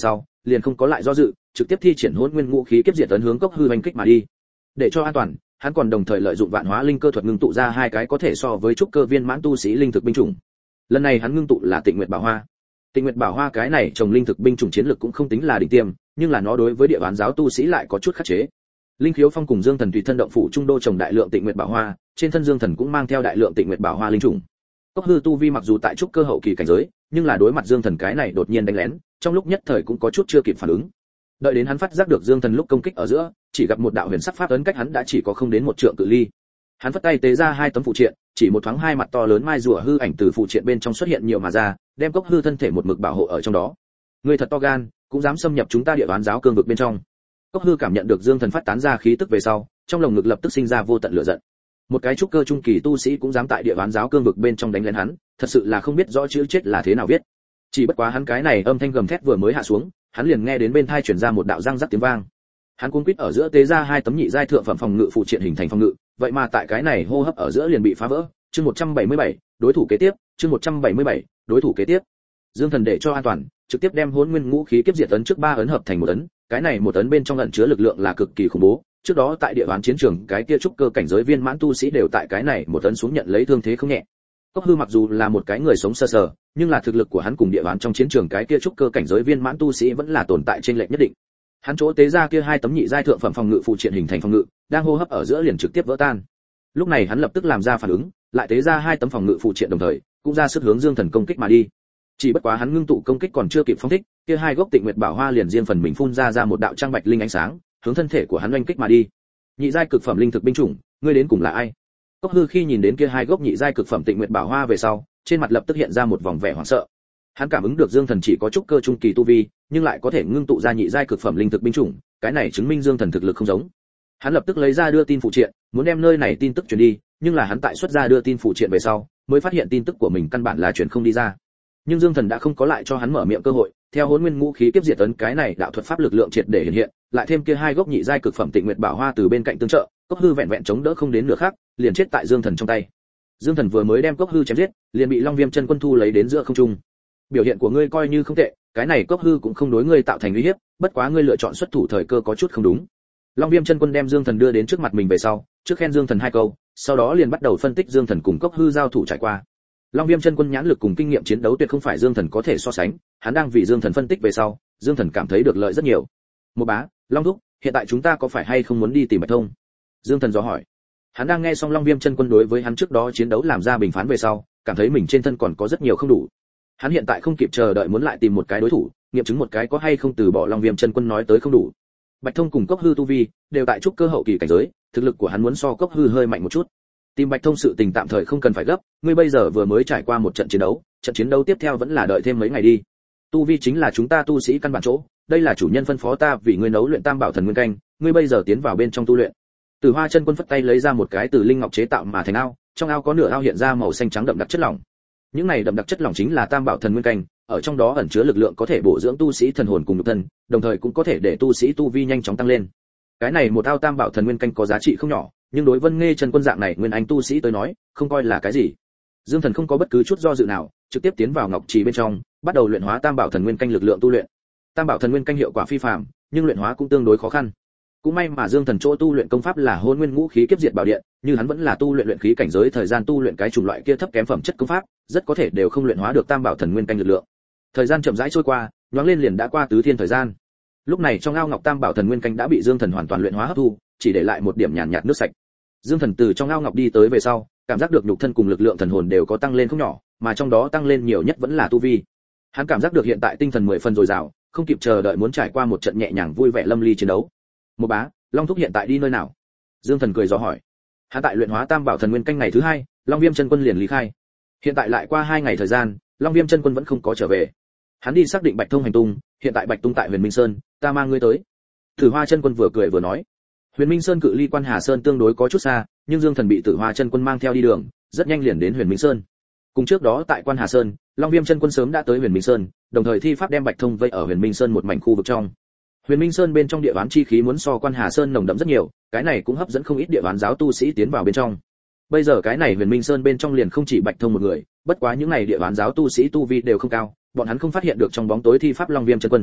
liền không có lại do dự, trực tiếp thi triển Hỗn Nguyên Ngũ Khí Kiếp Diệt Ấn hướng Cốc Hư oanh kích mà đi. Để cho an toàn, hắn còn đồng thời lợi dụng Vạn Hóa Linh Cơ thuật ngưng tụ ra hai cái có thể so với trúc cơ viên mãn tu sĩ linh thực binh chủng. Lần này hắn ngưng tụ là Tịnh Nguyệt Bảo Hoa. Tịnh Nguyệt Bảo Hoa cái này trồng linh thực binh chủng chiến lực cũng không tính là đỉnh tiêm, nhưng là nó đối với địa bán giáo tu sĩ lại có chút khắc chế. Linh Khiếu Phong cùng Dương Thần tùy thân động phủ trung đô trồng đại lượng Tịnh Nguyệt Bảo Hoa, trên thân Dương Thần cũng mang theo đại lượng Tịnh Nguyệt Bảo Hoa linh chủng. Cốc Hư tu vi mặc dù tại trúc cơ hậu kỳ cảnh giới, nhưng là đối mặt Dương Thần cái này đột nhiên đánh lén, trong lúc nhất thời cũng có chút chưa kịp phản ứng. Đợi đến hắn phát giác được Dương Thần lúc công kích ở giữa, chỉ gặp một đạo huyền sắc pháp ấn cách hắn đã chỉ có không đến một trượng cự ly. Hắn phất tay tế ra hai tấm phụ triện, chỉ một thoáng hai mặt to lớn mai rùa hư ảnh từ phụ triện bên trong xuất hiện nhiều mà ra, đem Cốc Hư thân thể một mực bảo hộ ở trong đó. Ngươi thật to gan, cũng dám xâm nhập chúng ta địa bán giáo cương vực bên trong. Cốc Hư cảm nhận được Dương Thần phát tán ra khí tức về sau, trong lồng ngực lập tức sinh ra vô tận lửa giận. Một cái trúc cơ trung kỳ tu sĩ cũng dám tại địa bán giáo cương vực bên trong đánh lén hắn, thật sự là không biết rõ chữ chết là thế nào viết. Chỉ bất quá hắn cái này âm thanh gầm thét vừa mới hạ xuống, hắn liền nghe đến bên tai truyền ra một đạo răng rắc tiếng vang. Hắn cuống quýt ở giữa tế ra hai tấm nhị giai thượng phẩm phòng ngự phụ triện hình thành phòng ngự, vậy mà tại cái này hô hấp ở giữa liền bị phá vỡ. Chương 177, đối thủ kế tiếp, chương 177, đối thủ kế tiếp. Dương Thần để cho an toàn, trực tiếp đem Hỗn Nguyên Ngũ Khí Kiếp Diệt Ấn trước ba ấn hợp thành một ấn, cái này một ấn bên trong ẩn chứa lực lượng là cực kỳ khủng bố. Trước đó tại địa bàn chiến trường, cái kia trúc cơ cảnh giới viên mãn tu sĩ đều tại cái này một ấn xuống nhận lấy thương thế không nhẹ. Cốc Hư mặc dù là một cái người sống sơ sờ, nhưng là thực lực của hắn cùng địa bàn trong chiến trường cái kia trúc cơ cảnh giới viên mãn tu sĩ vẫn là tồn tại trên lệch nhất định. Hắn chỗ tế ra kia hai tấm nhị giai thượng phẩm phòng ngự phụ triện hình thành phòng ngự, đang hô hấp ở giữa liền trực tiếp vỡ tan. Lúc này hắn lập tức làm ra phản ứng, lại tế ra hai tấm phòng ngự phụ triện đồng thời, cũng ra sức hướng Dương Thần công kích mà đi. Chỉ bất quá hắn ngưng tụ công kích còn chưa kịp phóng thích, kia hai gốc Tịnh Nguyệt Bảo Hoa liền riêng phần mình phun ra một đạo trang bạch linh ánh sáng, hướng thân thể của hắn oanh kích mà đi. Nhị giai cực phẩm linh thực binh chủng, ngươi đến cùng là ai? Cốc Hư khi nhìn đến kia hai gốc nhị giai cực phẩm Tịnh Nguyệt Bảo Hoa về sau, trên mặt lập tức hiện ra một vòng vẻ hoảng sợ. Hắn cảm ứng được Dương Thần chỉ có trúc cơ trung kỳ tu vi, nhưng lại có thể ngưng tụ ra nhị giai cực phẩm linh thực binh chủng, cái này chứng minh Dương Thần thực lực không giống. Hắn lập tức lấy ra đưa tin phụ triện, muốn đem nơi này tin tức truyền đi, nhưng là hắn tại xuất ra đưa tin phụ triện về sau, mới phát hiện tin tức của mình căn bản là truyền không đi ra. Nhưng Dương Thần đã không có lại cho hắn mở miệng cơ hội, theo Hỗn Nguyên Ngũ Khí Kiếp Diệt Ấn cái này đạo thuật pháp lực lượng triệt để hiện hiện, lại thêm kia hai gốc nhị giai cực phẩm Tịnh Nguyệt Bảo Hoa từ bên cạnh tương trợ, Cốc Hư vẹn vẹn chống đỡ không đến nửa khắc, liền chết tại Dương Thần trong tay. Dương Thần vừa mới đem Cốc Hư chém giết, liền bị Long Viêm Chân Quân thu lấy đến giữa không trung. Biểu hiện của ngươi coi như không tệ, cái này Cốc Hư cũng không đối ngươi tạo thành uy hiếp, bất quá ngươi lựa chọn xuất thủ thời cơ có chút không đúng. Long Viêm Chân Quân đem Dương Thần đưa đến trước mặt mình về sau, trước khen Dương Thần hai câu, sau đó liền bắt đầu phân tích Dương Thần cùng Cốc Hư giao thủ trải qua. Long Viêm Chân Quân nhãn lực cùng kinh nghiệm chiến đấu tuyệt không phải Dương Thần có thể so sánh, hắn đang vì Dương Thần phân tích về sau, Dương Thần cảm thấy được lợi rất nhiều. Một bá, Long thúc, hiện tại chúng ta có phải hay không muốn đi tìm Bạch Thông? Dương Thần dò hỏi. Hắn đang nghe xong Long Viêm Chân Quân đối với hắn trước đó chiến đấu làm ra bình phán về sau, cảm thấy mình trên thân còn có rất nhiều không đủ. Hắn hiện tại không kịp chờ đợi muốn lại tìm một cái đối thủ, nghiệm chứng một cái có hay không từ bỏ Long Viêm Chân Quân nói tới không đủ. Bạch Thông cùng Cốc Hư tu vi đều tại trúc cơ hậu kỳ cảnh giới, thực lực của hắn muốn so Cốc Hư hơi mạnh một chút. Tìm Bạch Thông sự tình tạm thời không cần phải gấp, ngươi bây giờ vừa mới trải qua một trận chiến đấu tiếp theo vẫn là đợi thêm mấy ngày đi. Tu vi chính là chúng ta tu sĩ căn bản chỗ, đây là chủ nhân phân phó ta vì ngươi nấu luyện Tam Bảo Thần Nguyên Canh, ngươi bây giờ tiến vào bên trong tu luyện. Từ Hoa Chân Quân phất tay lấy ra một cái từ linh ngọc chế tạo mà thành ao, trong ao có nửa ao hiện ra màu xanh trắng đậm đặc chất lỏng. Những này đậm đặc chất lỏng chính là Tam Bảo Thần Nguyên Canh, ở trong đó ẩn chứa lực lượng có thể bổ dưỡng tu sĩ thần hồn cùng nhục thân, đồng thời cũng có thể để tu sĩ tu vi nhanh chóng tăng lên. Cái này một ao Tam Bảo Thần Nguyên Canh có giá trị không nhỏ, nhưng đối Vân Nghê Chân Quân dạng này nguyên anh tu sĩ tới nói, không coi là cái gì. Dương Thần không có bất cứ chút do dự nào, trực tiếp tiến vào ngọc trì bên trong, bắt đầu luyện hóa Tam Bảo Thần Nguyên Canh lực lượng tu luyện. Tam Bảo Thần Nguyên Canh hiệu quả phi phàm, nhưng luyện hóa cũng tương đối khó khăn. Cũng may mà Dương Thần chỗ tu luyện công pháp là Hỗn Nguyên Ngũ Khí Kiếp Diệt Bảo Điện, nhưng hắn vẫn là tu luyện luyện khí cảnh giới, thời gian tu luyện cái chủng loại kia thấp kém phẩm chất công pháp, rất có thể đều không luyện hóa được Tam Bảo Thần Nguyên Canh lực lượng. Thời gian chậm rãi trôi qua, nhoáng lên liền đã qua tứ thiên thời gian. Lúc này trong ao ngọc Tam Bảo Thần Nguyên Canh đã bị Dương Thần hoàn toàn luyện hóa hấp thu, chỉ để lại một điểm nhàn nhạt nước sạch. Dương Thần từ trong ao ngọc đi tới về sau, cảm giác được nhục thân cùng lực lượng thần hồn đều có tăng lên không nhỏ, mà trong đó tăng lên nhiều nhất vẫn là tu vi. Hắn cảm giác được hiện tại tinh thần 10 phần dồi dào, không kịp chờ đợi muốn trải qua một trận nhẹ nhàng vui vẻ lâm ly chiến đấu. Một bá, Long thúc hiện tại đi nơi nào? Dương Thần cười dò hỏi. Hắn tại luyện hóa Tam Bảo Thần Nguyên Canh ngày thứ 2, Long Viêm Chân Quân liền lý khai. Hiện tại lại qua 2 ngày thời gian, Long Viêm Chân Quân vẫn không có trở về. Hắn đi xác định Bạch Thông hành tung, hiện tại Bạch Tung tại Huyền Minh Sơn, ta mang ngươi tới. Tử Hoa Chân Quân vừa cười vừa nói. Huyền Minh Sơn cự ly Quan Hà Sơn tương đối có chút xa, nhưng Dương Thần bị Tử Hoa Chân Quân mang theo đi đường, rất nhanh liền đến Huyền Minh Sơn. Cùng trước đó tại Quan Hà Sơn, Long Viêm Chân Quân sớm đã tới Huyền Minh Sơn, đồng thời thi pháp đem Bạch Thông vây ở Huyền Minh Sơn một mảnh khu vực trong. Huyền Minh Sơn bên trong địa ván chi khí muốn so Quan Hà Sơn nồng đậm rất nhiều, cái này cũng hấp dẫn không ít địa ván giáo tu sĩ tiến vào bên trong. Bây giờ cái này Huyền Minh Sơn bên trong liền không chỉ Bạch Thông một người, bất quá những này địa ván giáo tu sĩ tu vi đều không cao, bọn hắn không phát hiện được trong bóng tối thi pháp Long Viêm Chân Quân.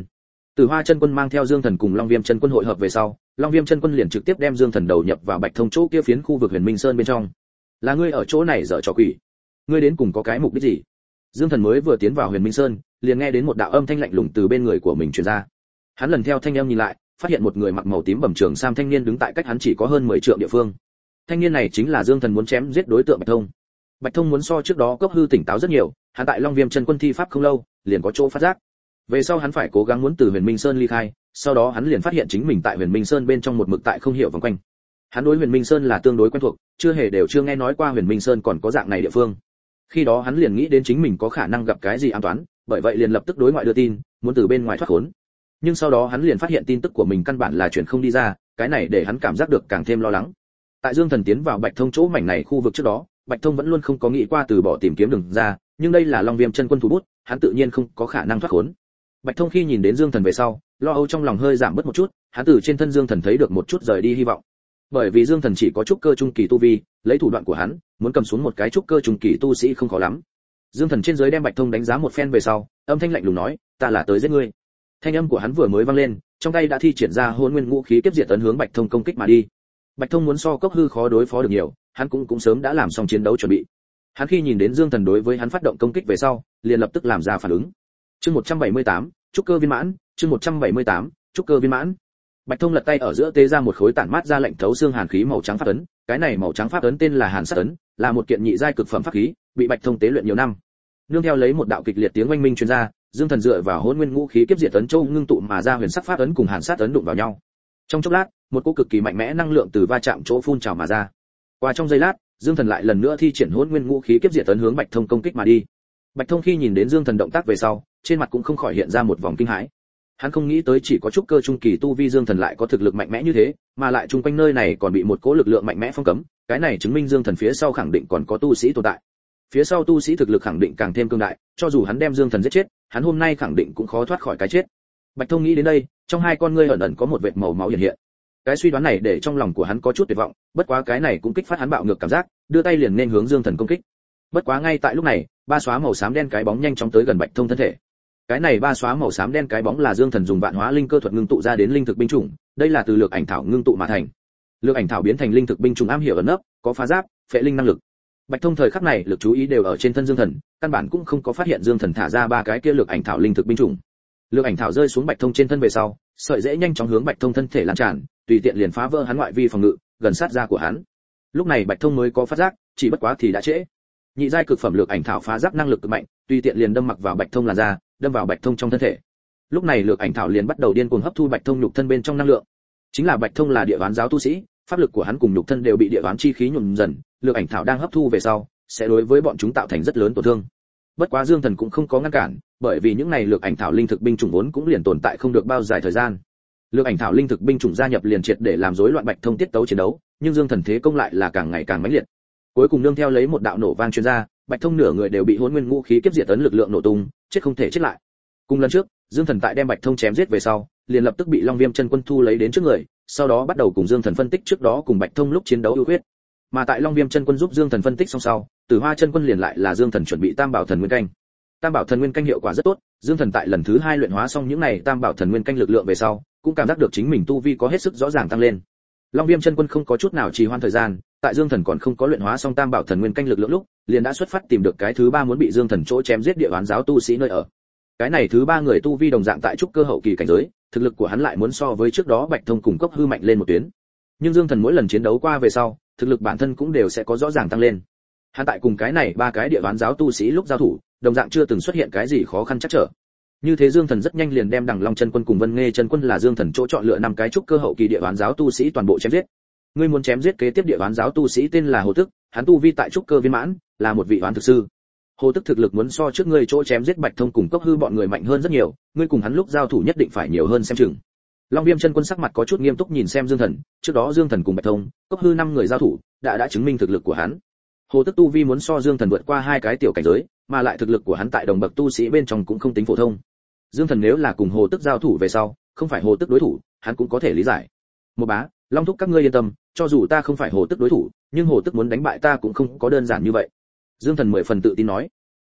Tử Hoa chân quân mang theo Dương Thần cùng Long Viêm chân quân hội hợp về sau, Long Viêm chân quân liền trực tiếp đem Dương Thần đầu nhập vào Bạch Thông chỗ kia phiến khu vực Huyền Minh Sơn bên trong. Là ngươi ở chỗ này dở trò quỷ? Ngươi đến cùng có cái mục đích gì? Dương Thần mới vừa tiến vào Huyền Minh Sơn, liền nghe đến một đạo âm thanh lạnh lùng từ bên người của mình truyền ra. Hắn lần theo thanh âm nhìn lại, phát hiện một người mặc màu tím bẩm trường sam thanh niên đứng tại cách hắn chỉ có hơn 10 trượng địa phương. Thanh niên này chính là Dương Thần muốn chém giết đối tượng Bạch Thông. Bạch Thông muốn so trước đó cấp hư tỉnh táo rất nhiều, hắn tại Long Viêm chân quân thi pháp không lâu, liền có chỗ phát giác. Về sau hắn phải cố gắng muốn từ Huyền Minh Sơn ly khai, sau đó hắn liền phát hiện chính mình tại Huyền Minh Sơn bên trong một mực tại không hiểu vòng quanh. Hắn đối Huyền Minh Sơn là tương đối quen thuộc, chưa nghe nói qua Huyền Minh Sơn còn có dạng này địa phương. Khi đó hắn liền nghĩ đến chính mình có khả năng gặp cái gì an toán, bởi vậy liền lập tức đối ngoại đưa tin, muốn từ bên ngoài thoát khốn. Nhưng sau đó hắn liền phát hiện tin tức của mình căn bản là truyền không đi ra, cái này để hắn cảm giác được càng thêm lo lắng. Tại Dương Thần tiến vào Bạch Thông chỗ mảnh này khu vực trước đó, Bạch Thông vẫn luôn không có nghĩ qua từ bỏ tìm kiếm đường ra, nhưng đây là Long Viêm chân quân thủ bút, hắn tự nhiên không có khả năng thoát khốn. Bạch Thông khi nhìn đến Dương Thần về sau, lo âu trong lòng hơi giảm bớt một chút, hắn từ trên thân Dương Thần thấy được một chút rời đi hy vọng. Bởi vì Dương Thần chỉ có trúc cơ trung kỳ tu vi, lấy thủ đoạn của hắn, muốn cầm xuống một cái trúc cơ trung kỳ tu sĩ không khó lắm. Dương Thần trên dưới đem Bạch Thông đánh giá một phen về sau, âm thanh lạnh lùng nói, ta là tới giết ngươi. Thanh âm của hắn vừa mới vang lên, trong tay đã thi triển ra Hỗn Nguyên Ngũ Khí Kiếp Diệt Ấn hướng Bạch Thông công kích mà đi. Bạch Thông muốn so Cốc Hư khó đối phó được nhiều, hắn cũng sớm đã làm xong chiến đấu chuẩn bị. Hắn khi nhìn đến Dương Thần đối với hắn phát động công kích về sau, liền lập tức làm ra phản ứng. Chương 178, trúc cơ viên mãn, chương 178, trúc cơ viên mãn. Bạch Thông lật tay ở giữa tế ra một khối tản mát ra lệnh thấu xương hàn khí màu trắng pháp ấn, cái này màu trắng pháp ấn tên là Hàn Sát ấn, là một kiện nhị giai cực phẩm pháp khí, bị Bạch Thông tế luyện nhiều năm. Nương theo lấy một đạo kịch liệt tiếng oanh minh truyền ra, Dương Thần dựa vào Hỗn Nguyên Ngũ Khí Kiếp Diệt Ấn châu ngưng tụ mà ra huyền sắc pháp ấn cùng Hàn Sát ấn đụng vào nhau. Trong chốc lát, một cỗ cực kỳ mạnh mẽ năng lượng từ va chạm chỗ phun trào mà ra. Qua trong giây lát, Dương Thần lại lần nữa thi triển Hỗn Nguyên Ngũ Khí Kiếp Diệt Ấn hướng Bạch Thông công kích mà đi. Bạch Thông khi nhìn đến Dương Thần động tác về sau, trên mặt cũng không khỏi hiện ra một vòng kinh hãi. Hắn không nghĩ tới chỉ có trúc cơ trung kỳ tu vi Dương Thần lại có thực lực mạnh mẽ như thế, mà lại chung quanh nơi này còn bị một cỗ lực lượng mạnh mẽ phong cấm, cái này chứng minh Dương Thần phía sau khẳng định còn có tu sĩ tồn tại. Phía sau tu sĩ thực lực khẳng định càng thêm cương đại, cho dù hắn đem Dương Thần giết chết, hắn hôm nay khẳng định cũng khó thoát khỏi cái chết. Bạch Thông nghĩ đến đây, trong hai con ngươi ẩn ẩn có một vệt màu máu hiện hiện. Cái suy đoán này để trong lòng của hắn có chút tuyệt vọng, bất quá cái này cũng kích phát hắn bạo ngược cảm giác, đưa tay liền nên hướng Dương Thần công kích. Bất quá ngay tại lúc này, ba xóa màu xám đen cái bóng nhanh chóng tới gần Bạch Thông thân thể. Cái này ba xóa màu xám đen cái bóng là Dương Thần dùng vạn hóa linh cơ thuật ngưng tụ ra đến linh thực binh chủng, đây là từ lược ảnh thảo ngưng tụ mà thành. Lược ảnh thảo biến thành linh thực binh chủng am hiểu ẩn nấp, có phá giáp, phệ linh năng lực. Bạch Thông thời khắc này lực chú ý đều ở trên thân Dương Thần, căn bản cũng không có phát hiện Dương Thần thả ra ba cái kia lược ảnh thảo linh thực binh chủng. Lược ảnh thảo rơi xuống Bạch Thông trên thân về sau, sợi rễ nhanh chóng hướng Bạch Thông thân thể lan tràn, tùy tiện liền phá vỡ hắn ngoại vi phòng ngự, gần sát da của hắn. Lúc này Bạch Thông mới có phát giác, chỉ bất quá thì đã trễ. Nhị giai cực phẩm lược ảnh thảo phá giáp năng lực cực mạnh, tùy tiện liền đâm mặc vào Bạch Thông làn da, đâm vào Bạch Thông trong thân thể. Lúc này lược ảnh thảo liền bắt đầu điên cuồng hấp thu Bạch Thông nhục thân bên trong năng lượng. Chính là Bạch Thông là địa ván giáo tu sĩ, pháp lực của hắn cùng nhục thân đều bị địa ván chi khí nhuộm dần, lược ảnh thảo đang hấp thu về sau, sẽ đối với bọn chúng tạo thành rất lớn tổn thương. Bất quá Dương Thần cũng không có ngăn cản, bởi vì những này lược ảnh thảo linh thực binh chủng vốn cũng liền tồn tại không được bao dài thời gian. Lược ảnh thảo linh thực binh chủng gia nhập liền triệt để làm rối loạn Bạch Thông tiết tấu chiến đấu, nhưng Dương Thần thế công lại là càng ngày càng mãnh liệt. Cuối cùng nương theo lấy một đạo nổ vang truyền ra, Bạch Thông nửa người đều bị Hỗn Nguyên Ngũ Khí Kiếp Diệt Ấn lực lượng nổ tung, chết không thể chết lại. Cùng lần trước, Dương Thần tại đem Bạch Thông chém giết về sau, liền lập tức bị Long Viêm chân quân thu lấy đến trước người, sau đó bắt đầu cùng Dương Thần phân tích trước đó cùng Bạch Thông lúc chiến đấu ưu khuyết. Mà tại Long Viêm chân quân giúp Dương Thần phân tích xong sau, Tử Hoa chân quân liền lại là Dương Thần chuẩn bị Tam Bảo Thần Nguyên Canh. Tam Bảo Thần Nguyên Canh hiệu quả rất tốt, Dương Thần tại lần thứ 2 luyện hóa xong những này Tam Bảo Thần Nguyên Canh lực lượng về sau, cũng cảm giác được chính mình tu vi có hết sức rõ ràng tăng lên. Long Viêm chân quân không có chút nào trì hoãn thời gian, tại Dương Thần còn không có luyện hóa xong Tam Bảo Thần Nguyên Canh lực lượng lúc, liền đã xuất phát tìm được cái thứ 3 muốn bị Dương Thần chỗ chém giết địa oán giáo tu sĩ nơi ở. Cái này thứ 3 người tu vi đồng dạng tại trúc cơ hậu kỳ cảnh giới, thực lực của hắn lại muốn so với trước đó Bạch Thông cùng Cốc Hư mạnh lên một tuyến. Nhưng Dương Thần mỗi lần chiến đấu qua về sau, thực lực bản thân cũng đều sẽ có rõ ràng tăng lên. Hắn tại cùng cái này 3 cái địa oán giáo tu sĩ lúc giao thủ, đồng dạng chưa từng xuất hiện cái gì khó khăn chắc trở. Như thế Dương Thần rất nhanh liền đem Đằng Long chân quân cùng Vân Nghê chân quân là Dương Thần chỗ chọn lựa 5 cái trúc cơ hậu kỳ địa oán giáo tu sĩ toàn bộ chém giết. Ngươi muốn chém giết kế tiếp địa oán giáo tu sĩ tên là Hồ Tức, hắn tu vi tại trúc cơ viên mãn, là một vị oán thực sư. Hồ Tức thực lực muốn so trước ngươi chỗ chém giết Bạch Thông cùng Cốc Hư bọn người mạnh hơn rất nhiều, ngươi cùng hắn lúc giao thủ nhất định phải nhiều hơn xem chừng. Long Viêm chân quân sắc mặt có chút nghiêm túc nhìn xem Dương Thần, trước đó Dương Thần cùng Bạch Thông, Cốc Hư 5 người giao thủ, đã chứng minh thực lực của hắn. Hồ Tức tu vi muốn so Dương Thần vượt qua 2 cái tiểu cảnh giới, mà lại thực lực của hắn tại đồng bậc tu sĩ bên trong cũng không tính phổ thông. Dương Thần nếu là cùng Hồ Tức giao thủ về sau, không phải Hồ Tức đối thủ, hắn cũng có thể lý giải. Một bá, Long thúc các ngươi yên tâm, cho dù ta không phải Hồ Tức đối thủ, nhưng Hồ Tức muốn đánh bại ta cũng không có đơn giản như vậy. Dương Thần 10 phần tự tin nói.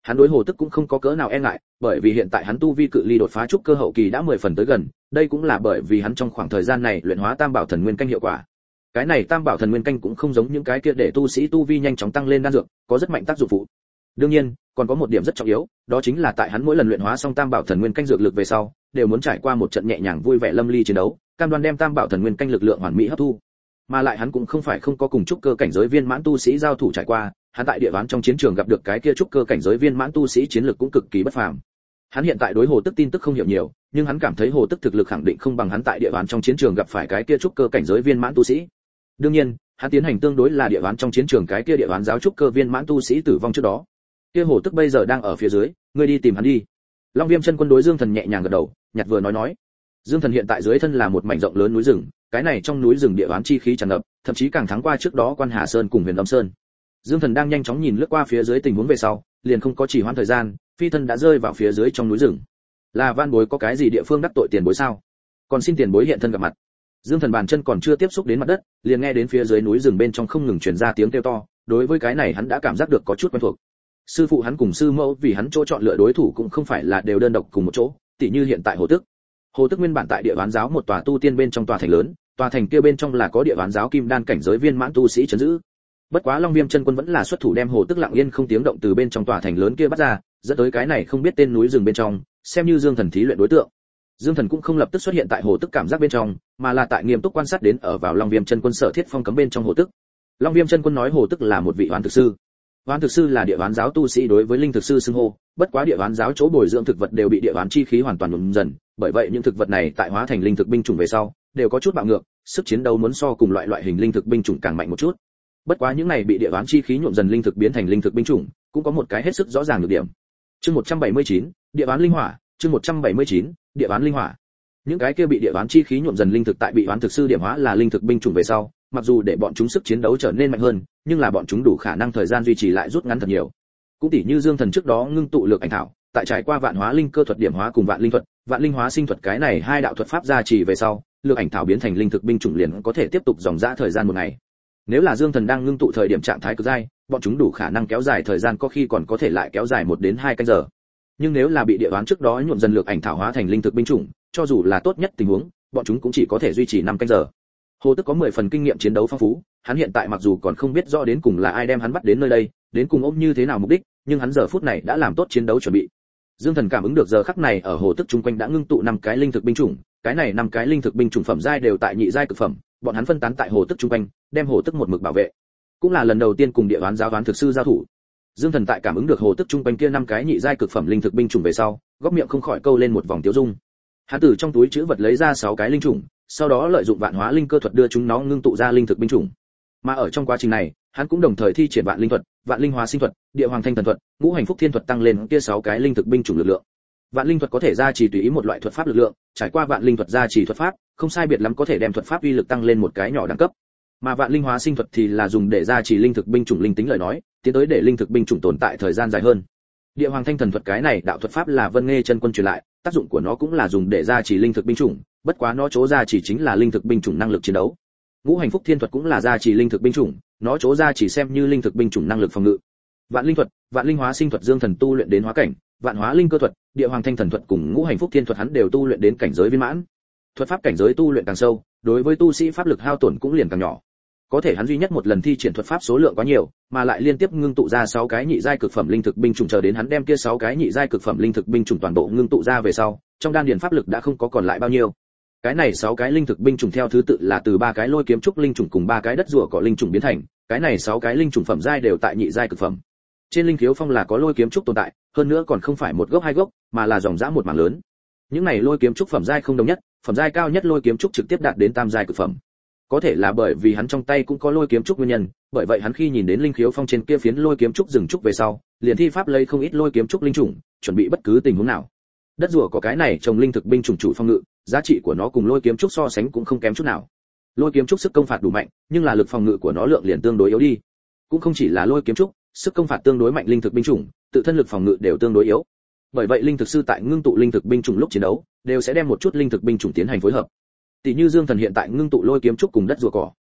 Hắn đối Hồ Tức cũng không có cỡ nào e ngại, bởi vì hiện tại hắn tu vi cự ly đột phá trúc cơ hậu kỳ đã 10 phần tới gần, đây cũng là bởi vì hắn trong khoảng thời gian này luyện hóa Tam Bảo Thần Nguyên Canh hiệu quả. Cái này Tam Bảo Thần Nguyên Canh cũng không giống những cái kia để tu sĩ tu vi nhanh chóng tăng lên đan dược, có rất mạnh tác dụng phụ. Đương nhiên, còn có một điểm rất trọng yếu, đó chính là tại hắn mỗi lần luyện hóa xong Tam Bảo Thần Nguyên Canh dược lực về sau, đều muốn trải qua một trận nhẹ nhàng vui vẻ lâm ly chiến đấu, cam đoan đem Tam Bảo Thần Nguyên Canh lực lượng hoàn mỹ hấp thu. Mà lại hắn cũng không phải không có cùng trúc cơ cảnh giới viên mãn tu sĩ giao thủ trải qua, hắn tại địa ván trong chiến trường gặp được cái kia trúc cơ cảnh giới viên mãn tu sĩ chiến lược cũng cực kỳ bất phàm. Hắn hiện tại đối Hồ Tức tin tức không hiểu nhiều, nhưng hắn cảm thấy Hồ Tức thực lực khẳng định không bằng hắn tại địa ván trong chiến trường gặp phải cái kia trúc cơ cảnh giới viên mãn tu sĩ. Đương nhiên, hắn tiến hành tương đối là địa ván trong chiến trường cái kia địa ván giáo trúc cơ viên mãn tu sĩ tử vong trước đó. Kia Hồ Tức bây giờ đang ở phía dưới, ngươi đi tìm hắn đi. Long Viêm Chân Quân đối Dương Thần nhẹ nhàng gật đầu, nhặt vừa nói. Dương Thần hiện tại dưới thân là một mảnh rộng lớn núi rừng, cái này trong núi rừng địa ván chi khí tràn ngập, thậm chí càng thắng qua trước đó Quan Hà Sơn cùng Huyền Âm Sơn. Dương Thần đang nhanh chóng nhìn lướt qua phía dưới tình huống về sau, liền không có trì hoãn thời gian, phi thân đã rơi vào phía dưới trong núi rừng. Là Van Bối có cái gì địa phương đắc tội tiền bối sao? Còn xin tiền bối hiện thân gặp mặt. Dương Thần bàn chân còn chưa tiếp xúc đến mặt đất, liền nghe đến phía dưới núi rừng bên trong không ngừng truyền ra tiếng kêu to, đối với cái này hắn đã cảm giác được có chút quen thuộc. Sư phụ hắn cùng sư mẫu vì hắn chỗ chọn lựa đối thủ cũng không phải là đều đơn độc cùng một chỗ, tỉ như hiện tại Hồ Tức. Hồ Tức nguyên bản tại địa ván giáo một tòa tu tiên bên trong tòa thành lớn, tòa thành kia bên trong là có địa ván giáo kim đan cảnh giới viên mãn tu sĩ trấn giữ. Bất quá Long Viêm Chân Quân vẫn là xuất thủ đem Hồ Tức lặng yên không tiếng động từ bên trong tòa thành lớn kia bắt ra, dẫn tới cái này không biết tên núi rừng bên trong, xem như Dương Thần thí luyện đối tượng. Dương Thần cũng không lập tức xuất hiện tại Hồ Tức cảm giác bên trong, mà là tại nghiêm túc quan sát đến ở vào Long Viêm Chân Quân sở thiết phong cấm bên trong Hồ Tức. Long Viêm Chân Quân nói Hồ Tức là một vị oán thực sư. Oán thực sư là địa ván giáo tu sĩ đối với linh thực sư xưng hô, bất quá địa ván giáo chỗ bồi dưỡng thực vật đều bị địa ván chi khí hoàn toàn nhuộm dần, bởi vậy những thực vật này tại hóa thành linh thực binh chủng về sau, đều có chút bạo ngược, sức chiến đấu muốn so cùng loại hình linh thực binh chủng càng mạnh một chút. Bất quá những này bị địa ván chi khí nhuộm dần linh thực biến thành linh thực binh chủng, cũng có một cái hết sức rõ ràng được điểm. Chương 179, địa ván linh hỏa, chương 179, địa ván linh hỏa. Những cái kia bị địa ván chi khí nhuộm dần linh thực tại bị oán thực sư điểm hóa là linh thực binh chủng về sau, mặc dù để bọn chúng sức chiến đấu trở nên mạnh hơn, nhưng là bọn chúng đủ khả năng thời gian duy trì lại rút ngắn thật nhiều. Cũng tỉ như Dương Thần trước đó ngưng tụ lược ảnh thảo, tại trải qua vạn hóa linh cơ thuật điểm hóa cùng vạn linh thuật, vạn linh hóa sinh thuật cái này hai đạo thuật pháp gia trì về sau, lược ảnh thảo biến thành linh thực binh chủng liền có thể tiếp tục dòng dã thời gian một ngày. Nếu là Dương Thần đang ngưng tụ thời điểm trạng thái cực dai, bọn chúng đủ khả năng kéo dài thời gian, có khi còn có thể lại kéo dài 1 đến 2 canh giờ. Nhưng nếu là bị địa ván trước đó nhuộm dần lược ảnh thảo hóa thành linh thực binh chủng, cho dù là tốt nhất tình huống, bọn chúng cũng chỉ có thể duy trì 5 canh giờ. Hồ Tức có 10 phần kinh nghiệm chiến đấu phong phú, hắn hiện tại mặc dù còn không biết rõ đến cùng là ai đem hắn bắt đến nơi đây, đến cùng ôm như thế nào mục đích, nhưng hắn giờ phút này đã làm tốt chiến đấu chuẩn bị. Dương Thần cảm ứng được giờ khắc này ở Hồ Tức chung quanh đã ngưng tụ 5 cái linh thực binh chủng, cái này 5 cái linh thực binh chủng phẩm giai đều tại nhị giai cực phẩm, bọn hắn phân tán tại Hồ Tức chung quanh, đem Hồ Tức một mực bảo vệ. Cũng là lần đầu tiên cùng địa ván giáo ván thực sư giao thủ. Dương Thần tại cảm ứng được Hồ Tức chung quanh kia 5 cái nhị giai cực phẩm linh thực binh chủng về sau, góc miệng không khỏi câu lên một vòng tiêu dung. Hắn từ trong túi trữ vật lấy ra 6 cái linh chủng, sau đó lợi dụng vạn hóa linh cơ thuật đưa chúng nó ngưng tụ ra linh thực binh chủng. Mà ở trong quá trình này, hắn cũng đồng thời thi triển vạn linh thuật, vạn linh hóa sinh thuật, địa hoàng thanh thần thuật, ngũ hành phúc thiên thuật tăng lên kia 6 cái linh thực binh chủng lực lượng. Vạn linh thuật có thể gia trì tùy ý một loại thuật pháp lực lượng, trải qua vạn linh thuật gia trì thuật pháp, không sai biệt lắm có thể đem thuật pháp uy lực tăng lên một cái nhỏ đẳng cấp. Mà vạn linh hóa sinh thuật thì là dùng để gia trì linh thực binh chủng linh tính lời nói, tiến tới để linh thực binh chủng tồn tại thời gian dài hơn. Địa hoàng thanh thần thuật cái này đạo thuật pháp là Vân Nghê Chân Quân truyền lại, tác dụng của nó cũng là dùng để gia trì linh thực binh chủng, bất quá nó chỗ gia trì chính là linh thực binh chủng năng lực chiến đấu. Ngũ hành phúc thiên thuật cũng là gia trì linh thực binh chủng, nó chỗ gia trì xem như linh thực binh chủng năng lực phòng ngự. Vạn linh thuật, vạn linh hóa sinh thuật Dương Thần tu luyện đến hóa cảnh, vạn hóa linh cơ thuật, địa hoàng thanh thần thuật cùng ngũ hành phúc thiên thuật hắn đều tu luyện đến cảnh giới viên mãn. Thuật pháp cảnh giới tu luyện càng sâu, đối với tu sĩ pháp lực hao tổn cũng liền càng nhỏ. Có thể hắn duy nhất một lần thi triển thuật pháp số lượng quá nhiều, mà lại liên tiếp ngưng tụ ra 6 cái nhị giai cực phẩm linh thực binh chủng, chờ đến hắn đem kia 6 cái nhị giai cực phẩm linh thực binh chủng toàn bộ ngưng tụ ra về sau, trong đan điền pháp lực đã không có còn lại bao nhiêu. Cái này 6 cái linh thực binh chủng theo thứ tự là từ 3 cái lôi kiếm trúc linh chủng cùng 3 cái đất rùa cỏ linh chủng biến thành, cái này 6 cái linh chủng phẩm giai đều tại nhị giai cực phẩm. Trên linh khiếu phong là có lôi kiếm trúc tồn tại, hơn nữa còn không phải một gốc hai gốc, mà là dòng dã một mảng lớn. Những này lôi kiếm trúc phẩm giai không đồng nhất, phẩm giai cao nhất lôi kiếm trúc trực tiếp đạt đến tam giai cực phẩm. Có thể là bởi vì hắn trong tay cũng có lôi kiếm trúc nguyên nhân, bởi vậy hắn khi nhìn đến linh khiếu phong trên kia phiến lôi kiếm trúc rừng trúc về sau, liền thi pháp lấy không ít lôi kiếm trúc linh chủng, chuẩn bị bất cứ tình huống nào. Đất rùa có cái này trồng linh thực binh chủng chủ phong ngự, giá trị của nó cùng lôi kiếm trúc so sánh cũng không kém chút nào. Lôi kiếm trúc sức công phạt đủ mạnh, nhưng là lực phòng ngự của nó lượng liền tương đối yếu đi. Cũng không chỉ là lôi kiếm trúc, sức công phạt tương đối mạnh linh thực binh chủng, tự thân lực phòng ngự đều tương đối yếu. Bởi vậy linh thực sư tại ngưng tụ linh thực binh chủng lúc chiến đấu, đều sẽ đem một chút linh thực binh chủng tiến hành phối hợp. Tỷ như Dương Thần hiện tại ngưng tụ lôi kiếm trúc cùng đất rùa cỏ.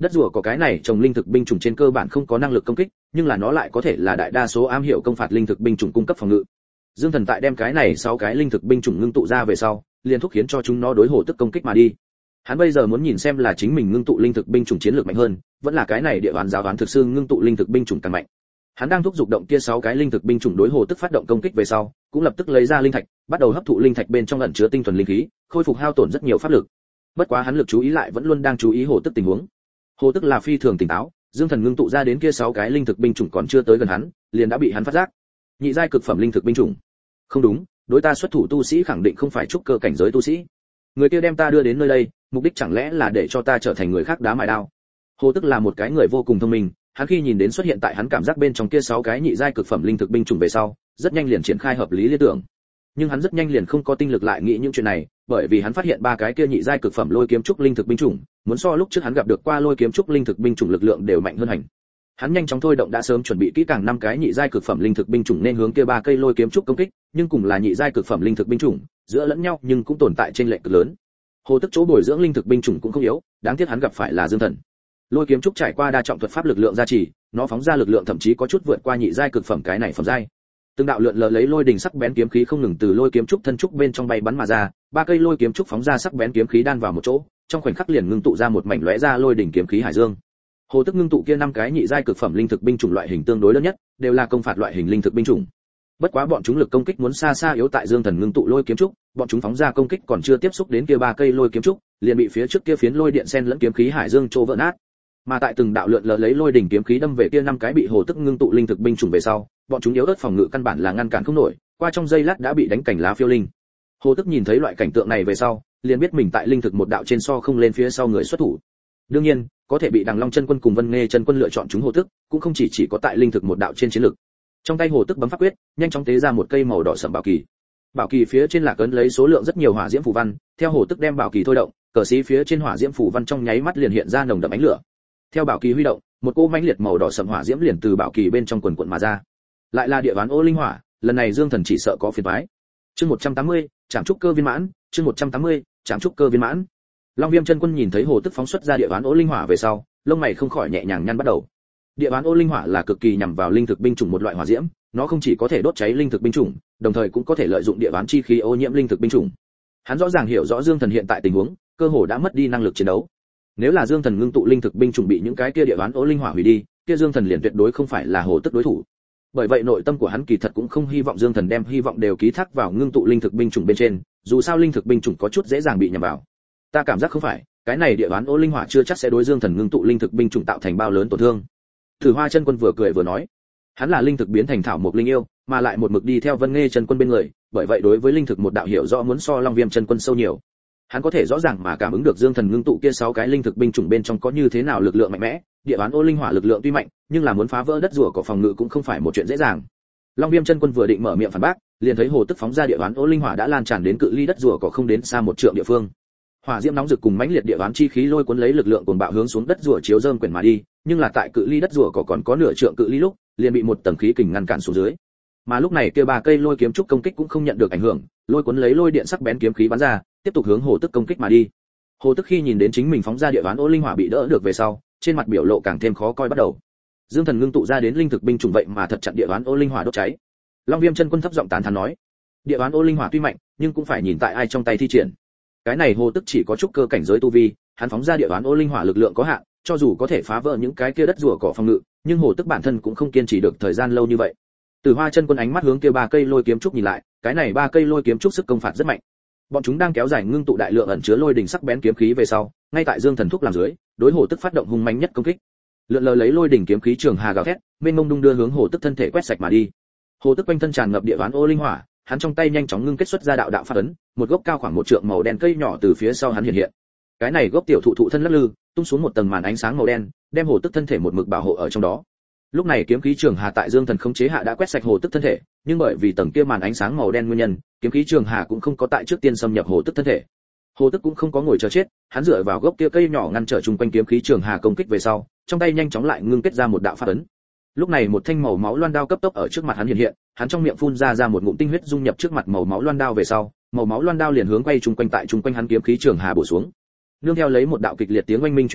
Đất rùa có cái này trồng linh thực binh chủng trên cơ bản không có năng lực công kích, nhưng là nó lại có thể là đại đa số am hiểu công phạt linh thực binh chủng cung cấp phòng ngự. Dương Thần tại đem cái này 6 cái linh thực binh chủng ngưng tụ ra về sau, liền thúc khiến cho chúng nó đối hồ tức công kích mà đi. Hắn bây giờ muốn nhìn xem là chính mình ngưng tụ linh thực binh chủng chiến lược mạnh hơn, vẫn là cái này địa bàn giáo đoán thực sư ngưng tụ linh thực binh chủng càng mạnh. Hắn đang thúc giục động kia 6 cái linh thực binh chủng đối hồ tức phát động công kích về sau, cũng lập tức lấy ra linh thạch, bắt đầu hấp thụ linh thạch bên trong ẩn chứa tinh thuần linh khí, khôi phục hao tổn rất nhiều pháp lực. Bất quá hắn lực chú ý lại vẫn luôn đang chú ý hồ tức tình huống. Hồ tức là phi thường tỉnh táo, Dương Thần ngưng tụ ra đến kia 6 cái linh thực binh chủng còn chưa tới gần hắn, liền đã bị hắn phát giác. Nhị giai cực phẩm linh thực binh chủng. Không đúng, đối ta xuất thủ tu sĩ khẳng định không phải trúc cơ cảnh giới tu sĩ. Người kia đem ta đưa đến nơi đây, mục đích chẳng lẽ là để cho ta trở thành người khác đá mài đao. Hồ tức là một cái người vô cùng thông minh, hắn khi nhìn đến xuất hiện tại hắn cảm giác bên trong kia 6 cái nhị giai cực phẩm linh thực binh chủng về sau, rất nhanh liền triển khai hợp lý liên tưởng. Nhưng hắn rất nhanh liền không có tinh lực lại nghĩ những chuyện này, bởi vì hắn phát hiện 3 cái kia nhị giai cực phẩm lôi kiếm trúc linh thực binh chủng, muốn so lúc trước hắn gặp được qua lôi kiếm trúc linh thực binh chủng lực lượng đều mạnh hơn hành. Hắn nhanh chóng thôi động đã sớm chuẩn bị kỹ càng 5 cái nhị giai cực phẩm linh thực binh chủng nên hướng kia 3 cây lôi kiếm trúc công kích, nhưng cùng là nhị giai cực phẩm linh thực binh chủng, giữa lẫn nhau nhưng cũng tồn tại trên lệch cực lớn. Hồ tức chỗ bồi dưỡng linh thực binh chủng cũng không yếu, đáng tiếc hắn gặp phải là Dương Thần. Lôi kiếm trúc trải qua đa trọng thuật pháp lực lượng gia trì, nó phóng ra lực lượng thậm chí có chút vượt qua nhị giai cực phẩm cái này phẩm giai. Từng đạo lượn lờ lấy lôi đỉnh sắc bén kiếm khí không ngừng từ lôi kiếm trúc thân trúc bên trong bay bắn mà ra, 3 cây lôi kiếm trúc phóng ra sắc bén kiếm khí đan vào một chỗ, trong khoảnh khắc liền ngưng tụ ra một mảnh lóe ra lôi đỉnh kiếm khí hải dương. Hồ tức ngưng tụ kia 5 cái nhị giai cực phẩm linh thực binh chủng loại hình tương đối lớn nhất, đều là công phạt loại hình linh thực binh chủng. Bất quá bọn chúng lực công kích muốn xa xa yếu tại Dương Thần ngưng tụ lôi kiếm trúc, bọn chúng phóng ra công kích còn chưa tiếp xúc đến kia 3 cây lôi kiếm trúc, liền bị phía trước kia phiến lôi điện sen lẫn kiếm khí hải dương trô vỡ nát. Mà tại từng đạo lượn lờ lấy lôi đỉnh kiếm khí đâm về kia 5 cái bị hồ tức ngưng tụ linh thực binh chủng về sau, bọn chúng yếu ớt phòng ngự căn bản là ngăn cản không nổi, qua trong giây lát đã bị đánh cảnh lá phiêu linh. Hồ tức nhìn thấy loại cảnh tượng này về sau, liền biết mình tại linh thực một đạo trên so không lên phía sau người xuất thủ. Đương nhiên, có thể bị Đằng Long chân quân cùng Vân Nghê chân quân lựa chọn chúng hồ tức, cũng không chỉ có tại linh thực một đạo trên chiến lược. Trong tay hồ tức bấm pháp quyết, nhanh chóng tế ra một cây màu đỏ sẫm bảo kỳ. Bảo kỳ phía trên là cấn lấy số lượng rất nhiều hỏa diễm phù văn, theo hồ tức đem bảo kỳ thôi động, cờ xí phía trên hỏa diễm phù văn trong nháy mắt liền hiện ra nồng đậm ánh lửa. Theo bảo kỳ huy động, một cỗ mãnh liệt màu đỏ sẫm hỏa diễm liền từ bảo kỳ bên trong quần quần mà ra. Lại là địa ván ô linh hỏa, lần này Dương Thần chỉ sợ có phiền toái. Chương 180, trảm trúc cơ viên mãn, chương 180, trảm trúc cơ viên mãn. Long Viêm chân quân nhìn thấy hồ tức phóng xuất ra địa ván ô linh hỏa về sau, lông mày không khỏi nhẹ nhàng nhăn bắt đầu. Địa ván ô linh hỏa là cực kỳ nhằm vào linh thực binh chủng một loại hỏa diễm, nó không chỉ có thể đốt cháy linh thực binh chủng, đồng thời cũng có thể lợi dụng địa ván chi khí ô nhiễm linh thực binh chủng. Hắn rõ ràng hiểu rõ Dương Thần hiện tại tình huống, cơ hồ đã mất đi năng lực chiến đấu. Nếu là Dương Thần ngưng tụ linh thực binh chủng bị những cái kia địa ván ô linh hỏa hủy đi, kia Dương Thần liền tuyệt đối không phải là hồ tức đối thủ. Bởi vậy nội tâm của hắn kỳ thật cũng không hy vọng Dương Thần đem hy vọng đều ký thác vào ngưng tụ linh thực binh chủng bên trên, dù sao linh thực binh chủng có chút dễ dàng bị nhầm vào. Ta cảm giác không phải, cái này địa ván ô linh hỏa chưa chắc sẽ đối Dương Thần ngưng tụ linh thực binh chủng tạo thành bao lớn tổn thương. Thử Hoa chân quân vừa cười vừa nói, hắn là linh thực biến thành thảo mộc linh yêu, mà lại một mực đi theo Vân Nghê chân quân bên người, bởi vậy đối với linh thực một đạo hiểu rõ muốn so Long Viêm chân quân sâu nhiều. Hắn có thể rõ ràng mà cảm ứng được Dương Thần ngưng tụ kia 6 cái linh thực binh chủng bên trong có như thế nào lực lượng mạnh mẽ, địa ván ô linh hỏa lực lượng tuy mạnh, nhưng là muốn phá vỡ đất rùa của phòng ngự cũng không phải một chuyện dễ dàng. Long Viêm chân quân vừa định mở miệng phản bác, liền thấy hồ tức phóng ra địa ván ô linh hỏa đã lan tràn đến cự ly đất rùa có không đến xa một trượng địa phương. Hỏa diễm nóng rực cùng mãnh liệt địa ván chi khí lôi cuốn lấy lực lượng cuồng bạo hướng xuống đất rùa chiếu rơm quyển mà đi, nhưng là tại cự ly đất rùa còn có nửa trượng cự ly lúc, liền bị một tầng khí kình ngăn cản xuống dưới. Mà lúc này kia 3 cây lôi kiếm trúc công kích cũng không nhận được ảnh hưởng, lôi cuốn lấy lôi điện sắc bén kiếm khí bắn ra, tiếp tục hướng hồ tức công kích mà đi. Hồ tức khi nhìn đến chính mình phóng ra địa ván ô linh hỏa bị đỡ được về sau, trên mặt biểu lộ càng thêm khó coi bắt đầu. Dương Thần ngưng tụ ra đến linh thực binh chủng vậy mà thật chặn địa ván ô linh hỏa đốt cháy. Long Viêm chân quân thấp giọng tán thán nói, địa ván ô linh hỏa tuy mạnh, nhưng cũng phải nhìn tại ai trong tay thi triển. Cái này hồ tức chỉ có trúc cơ cảnh giới tu vi, hắn phóng ra địa ván ô linh hỏa lực lượng có hạn, cho dù có thể phá vỡ những cái kia đất rùa cỏ phòng ngự, nhưng hồ tức bản thân cũng không kiên trì được thời gian lâu như vậy. Từ Hoa chân quân ánh mắt hướng kia 3 cây lôi kiếm trúc nhìn lại, cái này 3 cây lôi kiếm trúc sức công phạt rất mạnh. Bọn chúng đang kéo dài ngưng tụ đại lượng ẩn chứa lôi đỉnh sắc bén kiếm khí về sau, ngay tại Dương Thần thúc làm dưới, đối hồ tức phát động hung mãnh nhất công kích. Lượn lờ lấy lôi đỉnh kiếm khí trường hà gào thét, mênh mông đung đưa hướng hồ tức thân thể quét sạch mà đi. Hồ tức quanh thân tràn ngập địa ván ô linh hỏa, hắn trong tay nhanh chóng ngưng kết xuất ra đạo đạo pháp ấn, một gốc cao khoảng 1 trượng màu đen cây nhỏ từ phía sau hắn hiện hiện. Cái này gốc tiểu thụ thân lắc lư, tung xuống một tầng màn ánh sáng màu đen, đem hồ tức thân thể một mực bảo hộ ở trong đó. Lúc này kiếm khí trường hà tại Dương Thần khống chế hạ đã quét sạch hồ tức thân thể, nhưng bởi vì tầng kia màn ánh sáng màu đen nguyên nhân, kiếm khí trường hà cũng không có tại trước tiên xâm nhập hồ tức thân thể. Hồ tức cũng không có ngồi chờ chết, hắn dựa vào gốc kia cây nhỏ ngăn trở chung quanh kiếm khí trường hà công kích về sau, trong tay nhanh chóng lại ngưng kết ra một đạo pháp ấn. Lúc này một thanh màu máu loan đao cấp tốc ở trước mặt hắn hiện hiện, hắn trong miệng phun ra một ngụm tinh huyết dung nhập trước mặt màu máu loan đao về sau, màu máu loan đao liền hướng quay chung quanh tại chung quanh hắn kiếm khí trường hà bổ xuống. Nương theo lấy một đạo kịch liệt tiếng oanh minh truyền ra,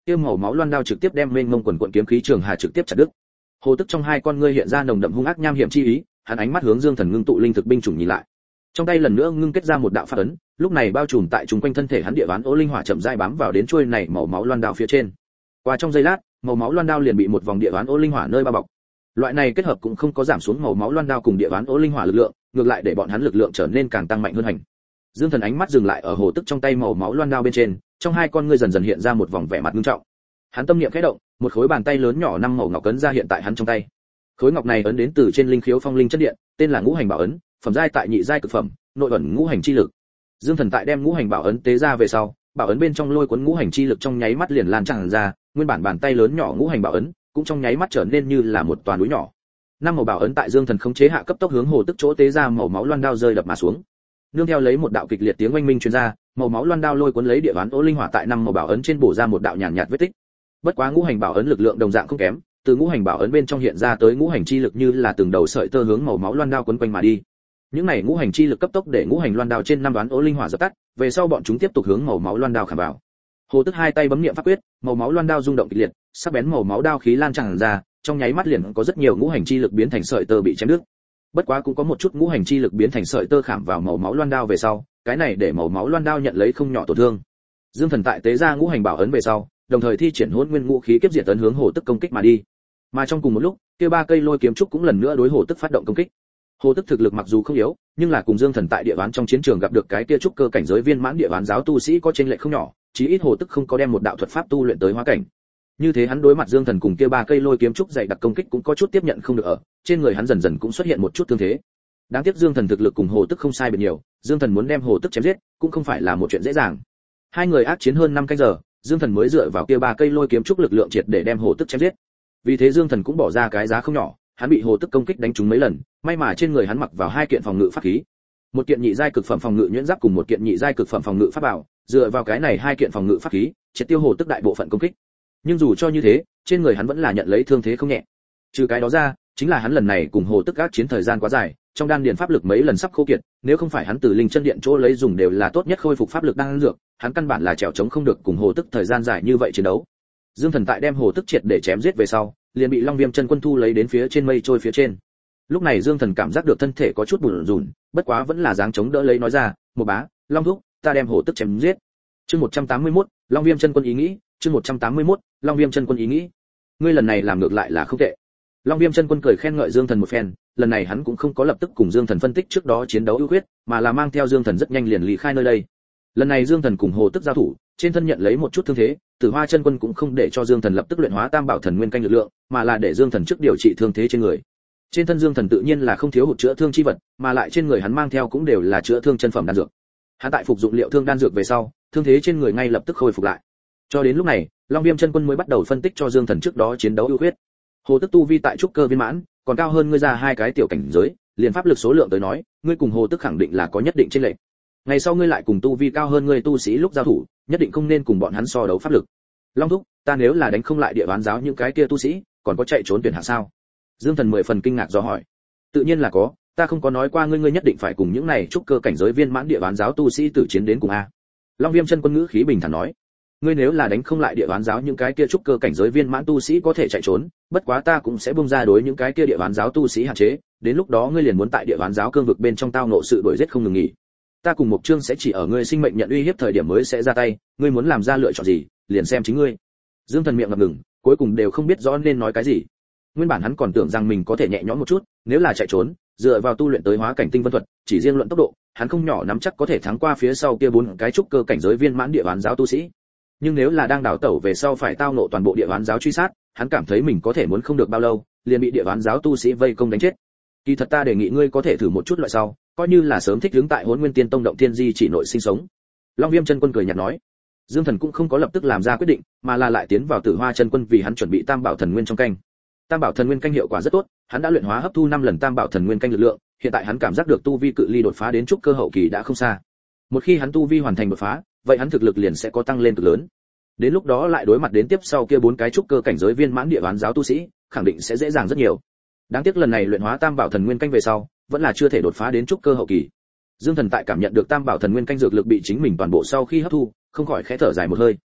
kia màu máu loan đao trực tiếp đem mênh mông quần quần kiếm khí trường hà trực tiếp chặt đứt. Hồ Tức trong hai con ngươi hiện ra nồng đậm hung ác nham hiểm chi ý, hắn ánh mắt hướng Dương Thần ngưng tụ linh thực binh chủng nhìn lại. Trong tay lần nữa ngưng kết ra một đạo pháp ấn, lúc này bao trùm tại chúng quanh thân thể hắn địa ván ố linh hỏa chậm rãi bám vào đến chuôi này màu máu loan đao phía trên. Qua trong giây lát, màu máu loan đao liền bị một vòng địa ván ố linh hỏa nơi bao bọc. Loại này kết hợp cũng không có giảm xuống màu máu loan đao cùng địa ván ố linh hỏa lực lượng, ngược lại để bọn hắn lực lượng trở nên càng tăng mạnh hơn hành. Dương Thần ánh mắt dừng lại ở Hồ Tức trong tay màu máu loan đao bên trên, trong hai con ngươi dần dần hiện ra một vòng vẻ mặt nghiêm trọng. Hắn tâm niệm khẽ động, một khối bàn tay lớn nhỏ năm màu ngọc ấn ra hiện tại hắn trong tay. Khối ngọc này ấn đến từ trên linh khiếu phong linh chất điện, tên là Ngũ Hành Bảo ấn, phẩm giai tại nhị giai cực phẩm, nội ẩn ngũ hành chi lực. Dương Thần tại đem Ngũ Hành Bảo ấn tế ra về sau, bảo ấn bên trong lôi cuốn ngũ hành chi lực trong nháy mắt liền lan tràn ra, nguyên bản bàn tay lớn nhỏ Ngũ Hành Bảo ấn cũng trong nháy mắt trở nên như là một toàn núi nhỏ. Năm màu bảo ấn tại Dương Thần khống chế hạ cấp tốc hướng Hồ Tức chỗ tế ra màu máu loan đao rơi đập mà xuống. Nương theo lấy một đạo kịch liệt tiếng oanh minh truyền ra, màu máu loan đao lôi cuốn lấy địa ván ố linh hỏa tại năm màu bảo ấn trên bổ ra một đạo nhàn nhạt vết tích. Bất quá Ngũ Hành Bảo ấn lực lượng đồng dạng không kém, từ Ngũ Hành Bảo ấn bên trong hiện ra tới ngũ hành chi lực như là từng đầu sợi tơ hướng màu máu loan đao quấn quanh mà đi. Những này ngũ hành chi lực cấp tốc để ngũ hành loan đao trên năm đoán ố linh hỏa dập tắt, về sau bọn chúng tiếp tục hướng màu máu loan đao khảm vào. Hồ Tức hai tay bấm niệm pháp quyết, màu máu loan đao rung động kịch liệt, sắc bén màu máu đao khí lan tràn ra, trong nháy mắt liền có rất nhiều ngũ hành chi lực biến thành sợi tơ bị chém đứt. Bất quá cũng có một chút ngũ hành chi lực biến thành sợi tơ khảm vào màu máu loan đao về sau, cái này để màu máu loan đao nhận lấy không nhỏ tổn thương. Dương Thần tại tế ra Ngũ Hành Bảo ấn về sau, đồng thời thi triển Hỗn Nguyên Ngũ Khí Kiếp Diệt ấn hướng Hồ Tức công kích mà đi. Mà trong cùng một lúc, kia ba cây lôi kiếm trúc cũng lần nữa đối Hồ Tức phát động công kích. Hồ Tức thực lực mặc dù không yếu, nhưng là cùng Dương Thần tại địa ván trong chiến trường gặp được cái kia trúc cơ cảnh giới viên mãn địa ván giáo tu sĩ có chênh lệch không nhỏ, chí ít Hồ Tức không có đem một đạo thuật pháp tu luyện tới hóa cảnh. Như thế hắn đối mặt Dương Thần cùng kia ba cây lôi kiếm trúc dày đặc công kích cũng có chút tiếp nhận không được ở, trên người hắn dần dần cũng xuất hiện một chút thương thế. Đáng tiếc Dương Thần thực lực cùng Hồ Tức không sai biệt nhiều, Dương Thần muốn đem Hồ Tức chém giết, cũng không phải là một chuyện dễ dàng. Hai người ác chiến hơn 5 canh giờ, Dương Thần mới dựa vào kia ba cây lôi kiếm trúc lực lượng triệt để đem Hồ Tức chém giết. Vì thế Dương Thần cũng bỏ ra cái giá không nhỏ, hắn bị Hồ Tức công kích đánh trúng mấy lần, may mà trên người hắn mặc vào hai kiện phòng ngự pháp khí. Một kiện nhị giai cực phẩm phòng ngự nhuyễn giáp cùng một kiện nhị giai cực phẩm phòng ngự pháp bảo, dựa vào cái này hai kiện phòng ngự pháp khí, triệt tiêu Hồ Tức đại bộ phận công kích. Nhưng dù cho như thế, trên người hắn vẫn là nhận lấy thương thế không nhẹ. Trừ cái đó ra, chính là hắn lần này cùng Hồ Tức ác chiến thời gian quá dài, trong đan điền pháp lực mấy lần sắp khô kiệt, nếu không phải hắn từ linh chân điện chỗ lấy dùng đều là tốt nhất khôi phục pháp lực đan dược, hắn căn bản là trèo chống không được cùng Hồ Tức thời gian dài như vậy chiến đấu. Dương Thần tại đem Hồ Tức triệt để chém giết về sau, liền bị Long Viêm chân quân thu lấy đến phía trên mây trôi phía trên. Lúc này Dương Thần cảm giác được thân thể có chút bủn rủn, bất quá vẫn là dáng chống đỡ lấy nói ra, "Một bá, Long thúc, ta đem Hồ Tức chém giết." Chương 181, Long Viêm chân quân ý nghĩ, chương 181, Long Viêm chân quân ý nghĩ. Ngươi lần này làm ngược lại là không tệ. Long Viêm chân quân cười khen ngợi Dương Thần một phen, lần này hắn cũng không có lập tức cùng Dương Thần phân tích trước đó chiến đấu ưu khuyết, mà là mang theo Dương Thần rất nhanh liền ly khai nơi đây. Lần này Dương Thần cùng Hồ Tức giao thủ, trên thân nhận lấy một chút thương thế, Tử Hoa chân quân cũng không để cho Dương Thần lập tức luyện hóa Tam Bảo Thần Nguyên canh lực lượng, mà là để Dương Thần trước điều trị thương thế trên người. Trên thân Dương Thần tự nhiên là không thiếu hụt chữa thương chi vật, mà lại trên người hắn mang theo cũng đều là chữa thương chân phẩm đan dược. Hắn tại phục dụng liệu thương đan dược về sau, thương thế trên người ngay lập tức khôi phục lại. Cho đến lúc này, Long Viêm chân quân mới bắt đầu phân tích cho Dương Thần trước đó chiến đấu ưu khuyết. Hồ Tức tu vi tại trúc cơ viên mãn, còn cao hơn ngươi ra hai cái tiểu cảnh giới, liền pháp lực số lượng tới nói, ngươi cùng Hồ Tức khẳng định là có nhất định chênh lệch. Ngày sau ngươi lại cùng tu vi cao hơn ngươi tu sĩ lúc giao thủ, nhất định không nên cùng bọn hắn so đấu pháp lực. Long thúc, ta nếu là đánh không lại địa ván giáo những cái kia tu sĩ, còn có chạy trốn tuyển hạng sao? Dương Thần 10 phần kinh ngạc do hỏi. Tự nhiên là có, ta không có nói qua ngươi nhất định phải cùng những này trúc cơ cảnh giới viên mãn địa ván giáo tu sĩ tử chiến đến cùng a. Long Viêm chân quân ngữ khí bình thản nói. Ngươi nếu là đánh không lại địa ván giáo những cái kia trúc cơ cảnh giới viên mãn tu sĩ có thể chạy trốn, bất quá ta cũng sẽ buông ra đối những cái kia địa ván giáo tu sĩ hạn chế, đến lúc đó ngươi liền muốn tại địa ván giáo cương vực bên trong tao ngộ sự đuổi giết không ngừng nghỉ. Ta cùng Mộc Trương sẽ chỉ ở ngươi sinh mệnh nhận uy hiếp thời điểm mới sẽ ra tay, ngươi muốn làm ra lựa chọn gì, liền xem chính ngươi. Dương Thần miệng ngập ngừng, cuối cùng đều không biết rõ nên nói cái gì. Nguyên bản hắn còn tưởng rằng mình có thể nhẹ nhõm một chút, nếu là chạy trốn, dựa vào tu luyện tới hóa cảnh tinh vân thuật, chỉ riêng luận tốc độ, hắn không nhỏ nắm chắc có thể thắng qua phía sau kia 4 cái trúc cơ cảnh giới viên mãn địa ván giáo tu sĩ. Nhưng nếu là đang đảo tẩu về sau phải tao ngộ toàn bộ địa ván giáo truy sát, hắn cảm thấy mình có thể muốn không được bao lâu, liền bị địa ván giáo tu sĩ vây công đánh chết. Kỳ thật ta đề nghị ngươi có thể thử một chút loại sau, coi như là sớm thích ứng tại Hỗn Nguyên Tiên Tông động thiên di chỉ nội sinh sống. Long Viêm chân quân cười nhạt nói. Dương Thần cũng không có lập tức làm ra quyết định, mà là lại tiến vào Tử Hoa chân quân vì hắn chuẩn bị Tam Bảo Thần Nguyên trong canh. Tam Bảo Thần Nguyên canh hiệu quả rất tốt, hắn đã luyện hóa hấp thu 5 lần Tam Bảo Thần Nguyên canh lực lượng, hiện tại hắn cảm giác được tu vi cự ly đột phá đến trúc cơ hậu kỳ đã không xa. Một khi hắn tu vi hoàn thành đột phá, vậy hắn thực lực liền sẽ có tăng lên cực lớn. Đến lúc đó lại đối mặt đến tiếp sau kia 4 cái trúc cơ cảnh giới viên mãn địa ván giáo tu sĩ, khẳng định sẽ dễ dàng rất nhiều. Đáng tiếc lần này luyện hóa Tam Bảo Thần Nguyên canh về sau, vẫn là chưa thể đột phá đến trúc cơ hậu kỳ. Dương Thần tại cảm nhận được Tam Bảo Thần Nguyên canh dược lực bị chính mình toàn bộ sau khi hấp thu, không khỏi khẽ thở dài một hơi.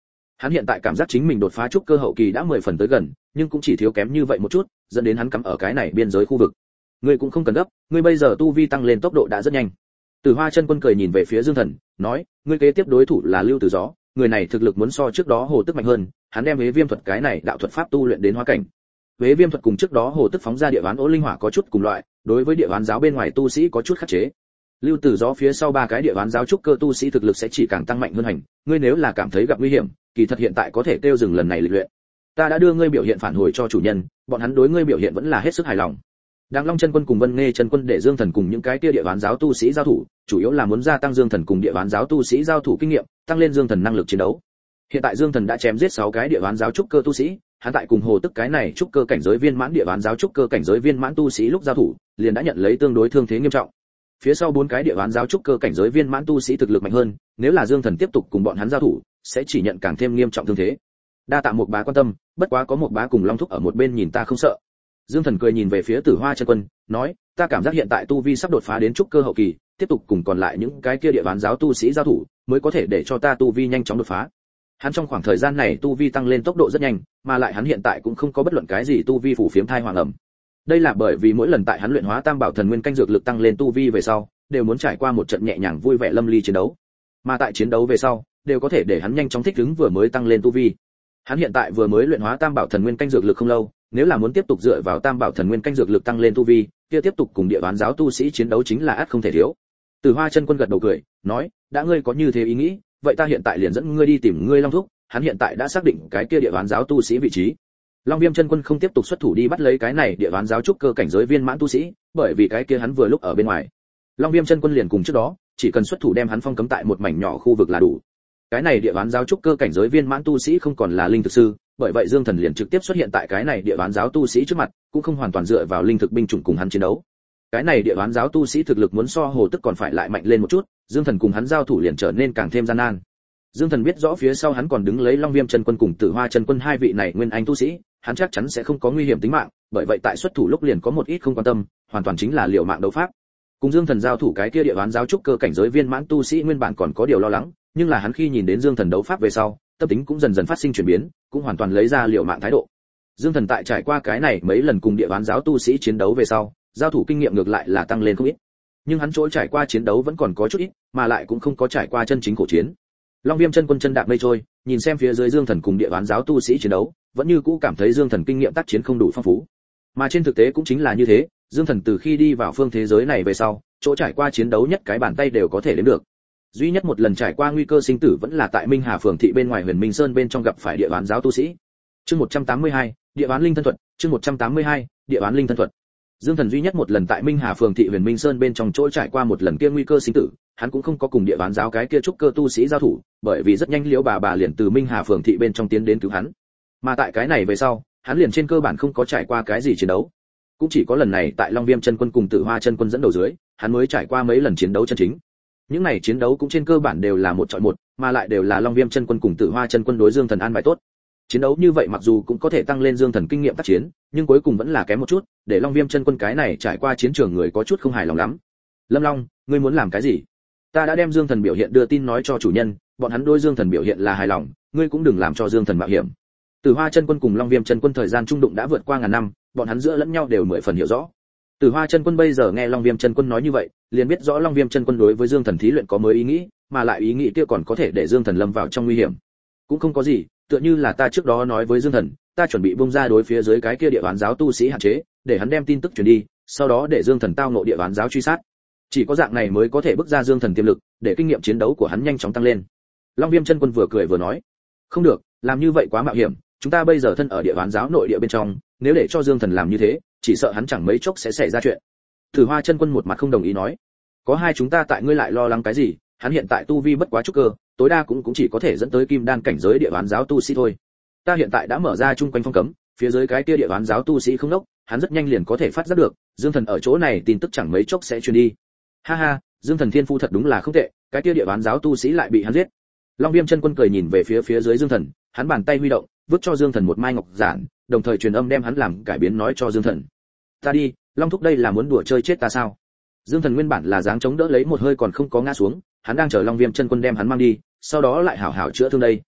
Hắn hiện tại cảm giác chính mình đột phá trúc cơ hậu kỳ đã 10 phần tới gần, nhưng cũng chỉ thiếu kém như vậy một chút, dẫn đến hắn cắm ở cái này biên giới khu vực. Ngươi cũng không cần gấp, ngươi bây giờ tu vi tăng lên tốc độ đã rất nhanh. Tử Hoa Chân Quân cười nhìn về phía Dương Thần, nói, ngươi kế tiếp đối thủ là Lưu Tử Gió, người này thực lực muốn so trước đó Hồ Tức mạnh hơn, hắn đem Hế Viêm thuật cái này đạo thuật pháp tu luyện đến hóa cảnh. Hế Viêm thuật cùng trước đó Hồ Tức phóng ra địa ván ố linh hỏa có chút cùng loại, đối với địa ván giáo bên ngoài tu sĩ có chút khắc chế. Lưu Tử Gió phía sau ba cái địa ván giáo trúc cơ tu sĩ thực lực sẽ chỉ càng tăng mạnh hơn hành, ngươi nếu là cảm thấy gặp nguy hiểm, kỳ thật hiện tại có thể tiêu dừng lần này lịch luyện. Ta đã đưa ngươi biểu hiện phản hồi cho chủ nhân, bọn hắn đối ngươi biểu hiện vẫn là hết sức hài lòng. Đàng Long Chân Quân cùng Vân Nghê Chân Quân để Dương Thần cùng những cái kia địa ván giáo tu sĩ giao thủ, chủ yếu là muốn gia tăng Dương Thần cùng địa ván giáo tu sĩ giao thủ kinh nghiệm, tăng lên Dương Thần năng lực chiến đấu. Hiện tại Dương Thần đã chém giết 6 cái địa ván giáo trúc cơ tu sĩ, hắn tại cùng Hồ Tức cái này trúc cơ cảnh giới viên mãn địa ván giáo trúc cơ cảnh giới viên mãn tu sĩ lúc giao thủ, liền đã nhận lấy tương đối thương thế nghiêm trọng. Phía sau 4 cái địa ván giáo trúc cơ cảnh giới viên mãn tu sĩ thực lực mạnh hơn, nếu là Dương Thần tiếp tục cùng bọn hắn giao thủ, sẽ chỉ nhận càng thêm nghiêm trọng thương thế. Đa tạ một bá quan tâm, bất quá có một bá cùng Long Thúc ở một bên nhìn ta không sợ. Dương Thần cười nhìn về phía Tử Hoa Chân Quân, nói, ta cảm giác hiện tại tu vi sắp đột phá đến trúc cơ hậu kỳ, tiếp tục cùng còn lại những cái kia địa ván giáo tu sĩ giao thủ, mới có thể để cho ta tu vi nhanh chóng đột phá. Hắn trong khoảng thời gian này tu vi tăng lên tốc độ rất nhanh, mà lại hắn hiện tại cũng không có bất luận cái gì tu vi phủ phiếm thai hoàng ẩm. Đây là bởi vì mỗi lần tại hắn luyện hóa Tam Bảo Thần Nguyên canh dược lực tăng lên tu vi về sau, đều muốn trải qua một trận nhẹ nhàng vui vẻ lâm ly chiến đấu. Mà tại chiến đấu về sau, đều có thể để hắn nhanh chóng thích ứng vừa mới tăng lên tu vi. Hắn hiện tại vừa mới luyện hóa Tam Bảo Thần Nguyên canh dược lực không lâu, nếu là muốn tiếp tục dựa vào Tam Bảo Thần Nguyên canh dược lực tăng lên tu vi, kia tiếp tục cùng địa ván giáo tu sĩ chiến đấu chính là ắt không thể thiếu. Tử Hoa Chân Quân gật đầu cười, nói, đã ngươi có như thế ý nghĩ, vậy ta hiện tại liền dẫn ngươi đi tìm ngươi Long Thúc, hắn hiện tại đã xác định cái kia địa ván giáo tu sĩ vị trí. Long Viêm Chân Quân không tiếp tục xuất thủ đi bắt lấy cái này địa ván giáo trúc cơ cảnh giới viên mãn tu sĩ, bởi vì cái kia hắn vừa lúc ở bên ngoài. Long Viêm Chân Quân liền cùng trước đó, chỉ cần xuất thủ đem hắn phong cấm tại một mảnh nhỏ khu vực là đủ. Cái này địa ván giáo trúc cơ cảnh giới viên mãn tu sĩ không còn là linh thực sư, bởi vậy Dương Thần liền trực tiếp xuất hiện tại cái này địa ván giáo tu sĩ trước mặt, cũng không hoàn toàn dựa vào linh thực binh chủng cùng hắn chiến đấu. Cái này địa ván giáo tu sĩ thực lực muốn so Hồ Tức còn phải lại mạnh lên một chút, Dương Thần cùng hắn giao thủ liền trở nên càng thêm gian nan. Dương Thần biết rõ phía sau hắn còn đứng lấy Long Viêm Chân Quân cùng Tử Hoa Chân Quân hai vị này nguyên anh tu sĩ, hắn chắc chắn sẽ không có nguy hiểm tính mạng, bởi vậy tại xuất thủ lúc liền có một ít không quan tâm, hoàn toàn chính là liều mạng đấu pháp. Cùng Dương Thần giao thủ cái kia địa ván giáo trúc cơ cảnh giới viên mãn tu sĩ nguyên bản còn có điều lo lắng, nhưng là hắn khi nhìn đến Dương Thần đấu pháp về sau, tâm tính cũng dần dần phát sinh chuyển biến, cũng hoàn toàn lấy ra liều mạng thái độ. Dương Thần tại trải qua cái này mấy lần cùng địa ván giáo tu sĩ chiến đấu về sau, giao thủ kinh nghiệm ngược lại là tăng lên không ít. Nhưng hắn trôi trải qua chiến đấu vẫn còn có chút ít, mà lại cũng không có trải qua chân chính khổ chiến. Long Viêm Chân Quân chân đạp mây trôi, nhìn xem phía dưới Dương Thần cùng địa ván giáo tu sĩ chiến đấu, vẫn như cũ cảm thấy Dương Thần kinh nghiệm tác chiến không đủ phong phú. Mà trên thực tế cũng chính là như thế, Dương Thần từ khi đi vào phương thế giới này về sau, chỗ trải qua chiến đấu nhất cái bàn tay đều có thể đếm được. Duy nhất một lần trải qua nguy cơ sinh tử vẫn là tại Minh Hà phường thị bên ngoài Huyền Minh Sơn bên trong gặp phải địa ván giáo tu sĩ. Chương 182, địa ván linh thân thuật, chương 182, địa ván linh thân thuật. Dương Thần duy nhất một lần tại Minh Hà phường thị Huyền Minh Sơn bên trong chỗ trải qua một lần kia nguy cơ sinh tử, hắn cũng không có cùng địa ván giáo cái kia trúc cơ tu sĩ giao thủ, bởi vì rất nhanh Liễu bà liền từ Minh Hà phường thị bên trong tiến đến cứu hắn. Mà tại cái này về sau, hắn liền trên cơ bản không có trải qua cái gì chiến đấu. Cũng chỉ có lần này tại Long Viêm Chân Quân cùng Tử Hoa Chân Quân dẫn đầu dưới, hắn mới trải qua mấy lần chiến đấu chân chính. Những này chiến đấu cũng trên cơ bản đều là một chọi một, mà lại đều là Long Viêm Chân Quân cùng Tử Hoa Chân Quân đối Dương Thần an bài tốt. Chiến đấu như vậy mặc dù cũng có thể tăng lên Dương Thần kinh nghiệm tác chiến, nhưng cuối cùng vẫn là kém một chút, để Long Viêm Chân Quân cái này trải qua chiến trường người có chút không hài lòng lắm. Lâm Long, ngươi muốn làm cái gì? Ta đã đem Dương Thần biểu hiện đưa tin nói cho chủ nhân, bọn hắn đối Dương Thần biểu hiện là hài lòng, ngươi cũng đừng làm cho Dương Thần mạo hiểm. Tử Hoa Chân Quân cùng Long Viêm Chân Quân thời gian trung đụng đã vượt qua ngàn năm, bọn hắn giữa lẫn nhau đều 10 phần hiểu rõ. Tử Hoa Chân Quân bây giờ nghe Long Viêm Chân Quân nói như vậy, liền biết rõ Long Viêm Chân Quân đối với Dương Thần thí luyện có mới ý nghĩ, mà lại ý nghĩ kia còn có thể để Dương Thần lâm vào trong nguy hiểm. Cũng không có gì, tựa như là ta trước đó nói với Dương Thần, ta chuẩn bị bung ra đối phía dưới cái kia địa ván giáo tu sĩ hạn chế, để hắn đem tin tức truyền đi, sau đó để Dương Thần tao ngộ địa ván giáo truy sát. Chỉ có dạng này mới có thể bức ra Dương Thần tiềm lực, để kinh nghiệm chiến đấu của hắn nhanh chóng tăng lên. Long Viêm Chân Quân vừa cười vừa nói, không được, làm như vậy quá mạo hiểm, chúng ta bây giờ thân ở địa ván giáo nội địa bên trong, nếu để cho Dương Thần làm như thế, chỉ sợ hắn chẳng mấy chốc sẽ xảy ra chuyện. Tử Hoa Chân Quân một mặt không đồng ý nói, có hai chúng ta tại ngươi lại lo lắng cái gì, hắn hiện tại tu vi bất quá trúc cơ, tối đa cũng chỉ có thể dẫn tới kim đan cảnh giới địa ván giáo tu sĩ thôi. Ta hiện tại đã mở ra chung quanh phong cấm, phía dưới cái kia địa ván giáo tu sĩ không đốc, hắn rất nhanh liền có thể phát giác được, Dương Thần ở chỗ này tin tức chẳng mấy chốc sẽ truyền đi. Ha ha, Dương Thần thiên phu thật đúng là không tệ, cái kia địa ván giáo tu sĩ lại bị hắn giết. Long Viêm Chân Quân cười nhìn về phía dưới Dương Thần, hắn bàn tay huy động, vứt cho Dương Thần một mai ngọc giản, đồng thời truyền âm đem hắn làm cải biến nói cho Dương Thần. Ta đi, Long thúc đây là muốn đùa chơi chết ta sao? Dương Thần nguyên bản là dáng chống đỡ lấy một hơi còn không có ngã xuống, hắn đang chờ Long Viêm Chân Quân đem hắn mang đi, sau đó lại hảo hảo chữa thương đây,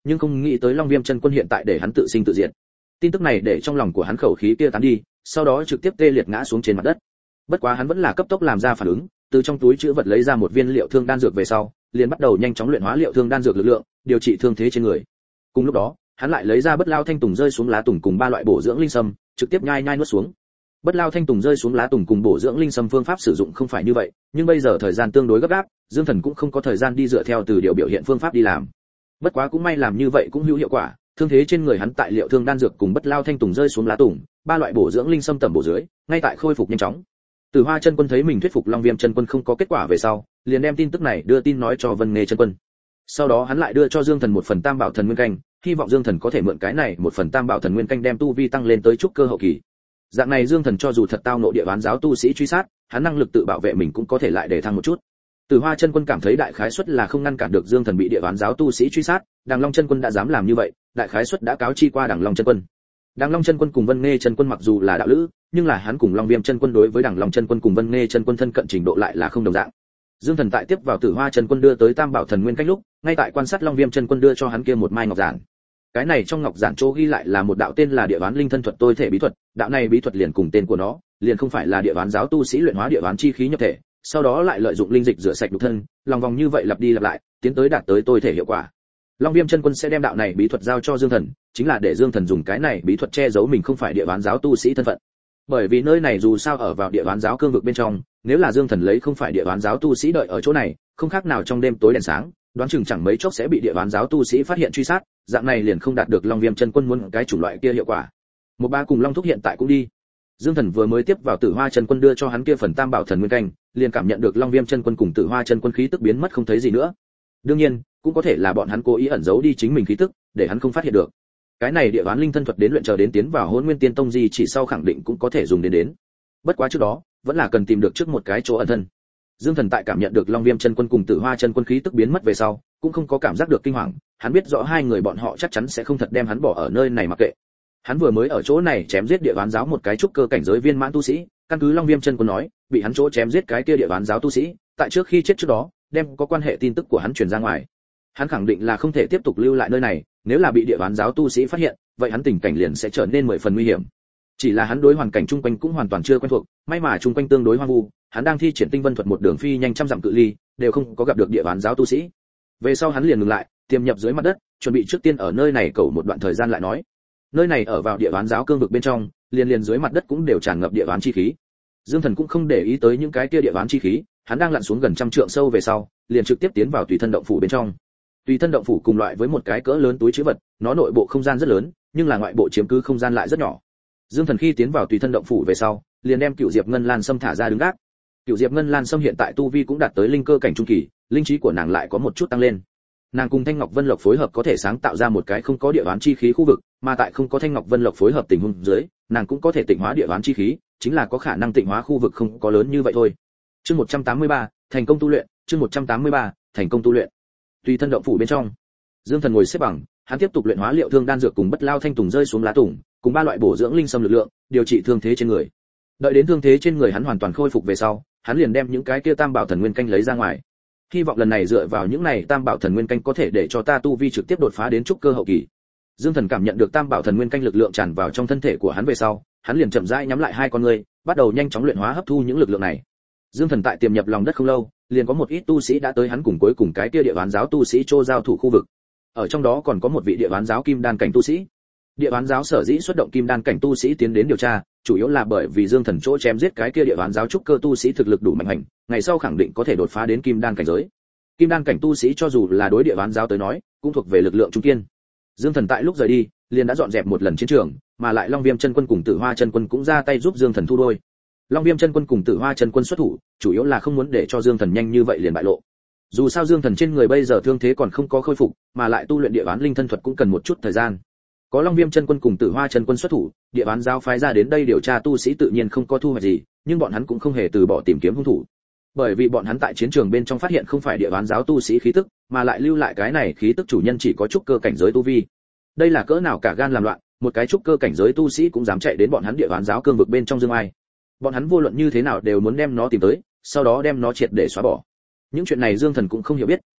nhưng không nghĩ tới Long Viêm chân quân hiện tại để hắn tự sinh tự diệt. Tin tức này để trong lòng của hắn khẩu khí kia tán đi, sau đó trực tiếp tê liệt ngã xuống trên mặt đất. Bất quá hắn vẫn là cấp tốc làm ra phản ứng, từ trong túi trữ vật lấy ra một viên liệu thương đan dược về sau, liền bắt đầu nhanh chóng luyện hóa liệu thương đan dược lực lượng, điều trị thương thế trên người. Cùng lúc đó, hắn lại lấy ra bất lao thanh tùng rơi xuống lá tùng cùng 3 loại bổ dưỡng linh sâm, trực tiếp nhai nuốt xuống. Bất lao thanh tùng rơi xuống lá tùng cùng bổ dưỡng linh sâm phương pháp sử dụng không phải như vậy, nhưng bây giờ thời gian tương đối gấp gáp, Dương Thần cũng không có thời gian đi dựa theo từ điều biểu hiện phương pháp đi làm. Bất quá cũng may làm như vậy cũng hữu hiệu quả, thương thế trên người hắn tại liệu thương đan dược cùng bất lao thanh tùng rơi xuống lá tùng, 3 loại bổ dưỡng linh sâm tầm bổ dưới, ngay tại khôi phục nhanh chóng. Từ Hoa chân quân thấy mình thuyết phục Long Viêm chân quân không có kết quả về sau, liền đem tin tức này đưa tin nói cho Vân Nghê chân quân. Sau đó hắn lại đưa cho Dương Thần một phần Tam Bảo Thần Nguyên Canh, hy vọng Dương Thần có thể mượn cái này một phần Tam Bảo Thần Nguyên Canh đem tu vi tăng lên tới trúc cơ hậu kỳ. Dạng này Dương Thần cho dù thật tao ngộ địa bán giáo tu sĩ truy sát, hắn năng lực tự bảo vệ mình cũng có thể lại để thăng một chút. Từ Hoa chân quân cảm thấy đại khái suất là không ngăn cản được Dương Thần bị địa bán giáo tu sĩ truy sát, Đằng Long chân quân đã dám làm như vậy, đại khái suất đã cáo chi qua Đằng Long chân quân. Đằng Long chân quân cùng Vân Nghê chân quân mặc dù là đạo lữ, nhưng là hắn cùng Long Viêm chân quân đối với Đằng Long chân quân cùng Vân Nghê chân quân thân cận trình độ lại là không đồng dạng. Dương Thần tại tiếp vào Tử Hoa chân quân đưa tới Tam Bảo Thần Nguyên Cách lúc, ngay tại quan sát Long Viêm chân quân đưa cho hắn kia một mai ngọc giản. Cái này trong ngọc giản chỗ ghi lại là một đạo tên là Địa Ván Linh Thân Thuật tôi thể bí thuật, đạo này bí thuật liền cùng tên của nó, liền không phải là địa ván giáo tu sĩ luyện hóa địa ván chi khí nhập thể, sau đó lại lợi dụng linh dịch rửa sạch nhục thân, lòng vòng như vậy lặp đi lặp lại, tiến tới đạt tới tôi thể hiệu quả. Long Viêm chân quân sẽ đem đạo này bí thuật giao cho Dương Thần, chính là để Dương Thần dùng cái này bí thuật che giấu mình không phải địa ván giáo tu sĩ thân phận. Bởi vì nơi này dù sao ở vào địa ván giáo cương vực bên trong, nếu là Dương Thần lấy không phải địa ván giáo tu sĩ đợi ở chỗ này, không khác nào trong đêm tối đèn sáng, đoán chừng chẳng mấy chốc sẽ bị địa ván giáo tu sĩ phát hiện truy sát, dạng này liền không đạt được Long Viêm chân quân muốn cái chủng loại kia hiệu quả. Một ba cùng Long thúc hiện tại cũng đi. Dương Thần vừa mới tiếp vào Tử Hoa chân quân đưa cho hắn kia phần Tam Bảo Thần Nguyên Canh, liền cảm nhận được Long Viêm chân quân cùng Tử Hoa chân quân khí tức biến mất không thấy gì nữa. Đương nhiên, cũng có thể là bọn hắn cố ý ẩn giấu đi chính mình khí tức, để hắn không phát hiện được. Cái này địa ván linh thân thuật đến luyện chờ đến tiến vào Hỗn Nguyên Tiên Tông gì chỉ sau khẳng định cũng có thể dùng đến. Bất quá trước đó, vẫn là cần tìm được trước một cái chỗ ẩn thân. Dương Thần tại cảm nhận được Long Viêm chân quân cùng Tử Hoa chân quân khí tức biến mất về sau, cũng không có cảm giác được kinh hoàng, hắn biết rõ hai người bọn họ chắc chắn sẽ không thật đem hắn bỏ ở nơi này mặc kệ. Hắn vừa mới ở chỗ này chém giết địa ván giáo một cái trúc cơ cảnh giới viên mãn tu sĩ, căn cứ Long Viêm chân quân nói, bị hắn chỗ chém giết cái kia địa ván giáo tu sĩ, tại trước khi chết trước đó, đem có quan hệ tin tức của hắn truyền ra ngoài. Hắn khẳng định là không thể tiếp tục lưu lại nơi này, nếu là bị địa ván giáo tu sĩ phát hiện, vậy hắn tình cảnh liền sẽ trở nên 10 phần nguy hiểm. Chỉ là hắn đối hoàn cảnh chung quanh cũng hoàn toàn chưa quen thuộc, may mà chung quanh tương đối hoang vu, hắn đang thi triển tinh vân thuật một đường phi nhanh trăm dặm cự ly, đều không có gặp được địa ván giáo tu sĩ. Về sau hắn liền ngừng lại, tiềm nhập dưới mặt đất, chuẩn bị trước tiên ở nơi này cầu một đoạn thời gian lại nói. Nơi này ở vào địa ván giáo cương vực bên trong, liền dưới mặt đất cũng đều tràn ngập địa ván chi khí. Dương Thần cũng không để ý tới những cái kia địa ván chi khí, hắn đang lặn xuống gần 100 trượng sâu về sau, liền trực tiếp tiến vào tùy thân động phủ bên trong. Tùy thân động phủ cùng loại với một cái cỡ lớn túi trữ vật, nó nội bộ không gian rất lớn, nhưng là ngoại bộ chiếm cứ không gian lại rất nhỏ. Dương Thần khi tiến vào tùy thân động phủ về sau, liền đem Cửu Diệp Ngân Lan Sâm thả ra đứng gác. Cửu Diệp Ngân Lan Sâm hiện tại tu vi cũng đạt tới linh cơ cảnh trung kỳ, linh trí của nàng lại có một chút tăng lên. Nàng cùng Thanh Ngọc Vân Lộc phối hợp có thể sáng tạo ra một cái không có địa ván chi khí khu vực, mà tại không có Thanh Ngọc Vân Lộc phối hợp tình huống dưới, nàng cũng có thể tịnh hóa địa ván chi khí, chính là có khả năng tịnh hóa khu vực không có lớn như vậy thôi. Chương 183, thành công tu luyện, chương 183, thành công tu luyện. Tùy thân động phủ bên trong, Dương Thần ngồi xếp bằng, hắn tiếp tục luyện hóa liệu thương đan dược cùng bất lao thanh tùng rơi xuống lá tùng, cùng 3 loại bổ dưỡng linh sâm lực lượng, điều trị thương thế trên người. Đợi đến thương thế trên người hắn hoàn toàn khôi phục về sau, hắn liền đem những cái kia Tam Bảo Thần Nguyên Canh lấy ra ngoài. Hy vọng lần này dựa vào những này Tam Bảo Thần Nguyên Canh có thể để cho ta tu vi trực tiếp đột phá đến trúc cơ hậu kỳ. Dương Thần cảm nhận được Tam Bảo Thần Nguyên Canh lực lượng tràn vào trong thân thể của hắn về sau, hắn liền chậm rãi nhắm lại hai con ngươi, bắt đầu nhanh chóng luyện hóa hấp thu những lực lượng này. Dương Thần tại tiềm nhập lòng đất không lâu, liền có một ít tu sĩ đã tới hắn cùng cuối cùng cái kia địa ván giáo tu sĩ chô giao thủ khu vực. Ở trong đó còn có một vị địa ván giáo kim đan cảnh tu sĩ. Địa ván giáo sở dĩ xuất động kim đan cảnh tu sĩ tiến đến điều tra, chủ yếu là bởi vì Dương Thần chỗ chém giết cái kia địa ván giáo trúc cơ tu sĩ thực lực đủ mạnh hành, ngày sau khẳng định có thể đột phá đến kim đan cảnh giới. Kim đan cảnh tu sĩ cho dù là đối địa ván giáo tới nói, cũng thuộc về lực lượng trung kiên. Dương Thần tại lúc rời đi, liền đã dọn dẹp một lần chiến trường, mà lại Long Viêm chân quân cùng Tử Hoa chân quân cũng ra tay giúp Dương Thần thu đôi. Long Viêm chân quân cùng Tử Hoa chân quân xuất thủ, chủ yếu là không muốn để cho Dương Thần nhanh như vậy liền bại lộ. Dù sao Dương Thần trên người bây giờ thương thế còn không có khôi phục, mà lại tu luyện địa ván linh thân thuật cũng cần một chút thời gian. Có Long Viêm chân quân cùng Tử Hoa chân quân xuất thủ, địa ván giáo phái ra đến đây điều tra tu sĩ tự nhiên không có thu hoạch gì, nhưng bọn hắn cũng không hề từ bỏ tìm kiếm hung thủ. Bởi vì bọn hắn tại chiến trường bên trong phát hiện không phải địa ván giáo tu sĩ khí tức, mà lại lưu lại cái này khí tức chủ nhân chỉ có trúc cơ cảnh giới tu vi. Đây là cỡ nào cả gan làm loạn, một cái trúc cơ cảnh giới tu sĩ cũng dám chạy đến bọn hắn địa ván giáo cương vực bên trong dương ai. Bọn hắn vô luận như thế nào đều muốn đem nó tìm tới, sau đó đem nó triệt để xóa bỏ. Những chuyện này Dương Thần cũng không hiểu biết,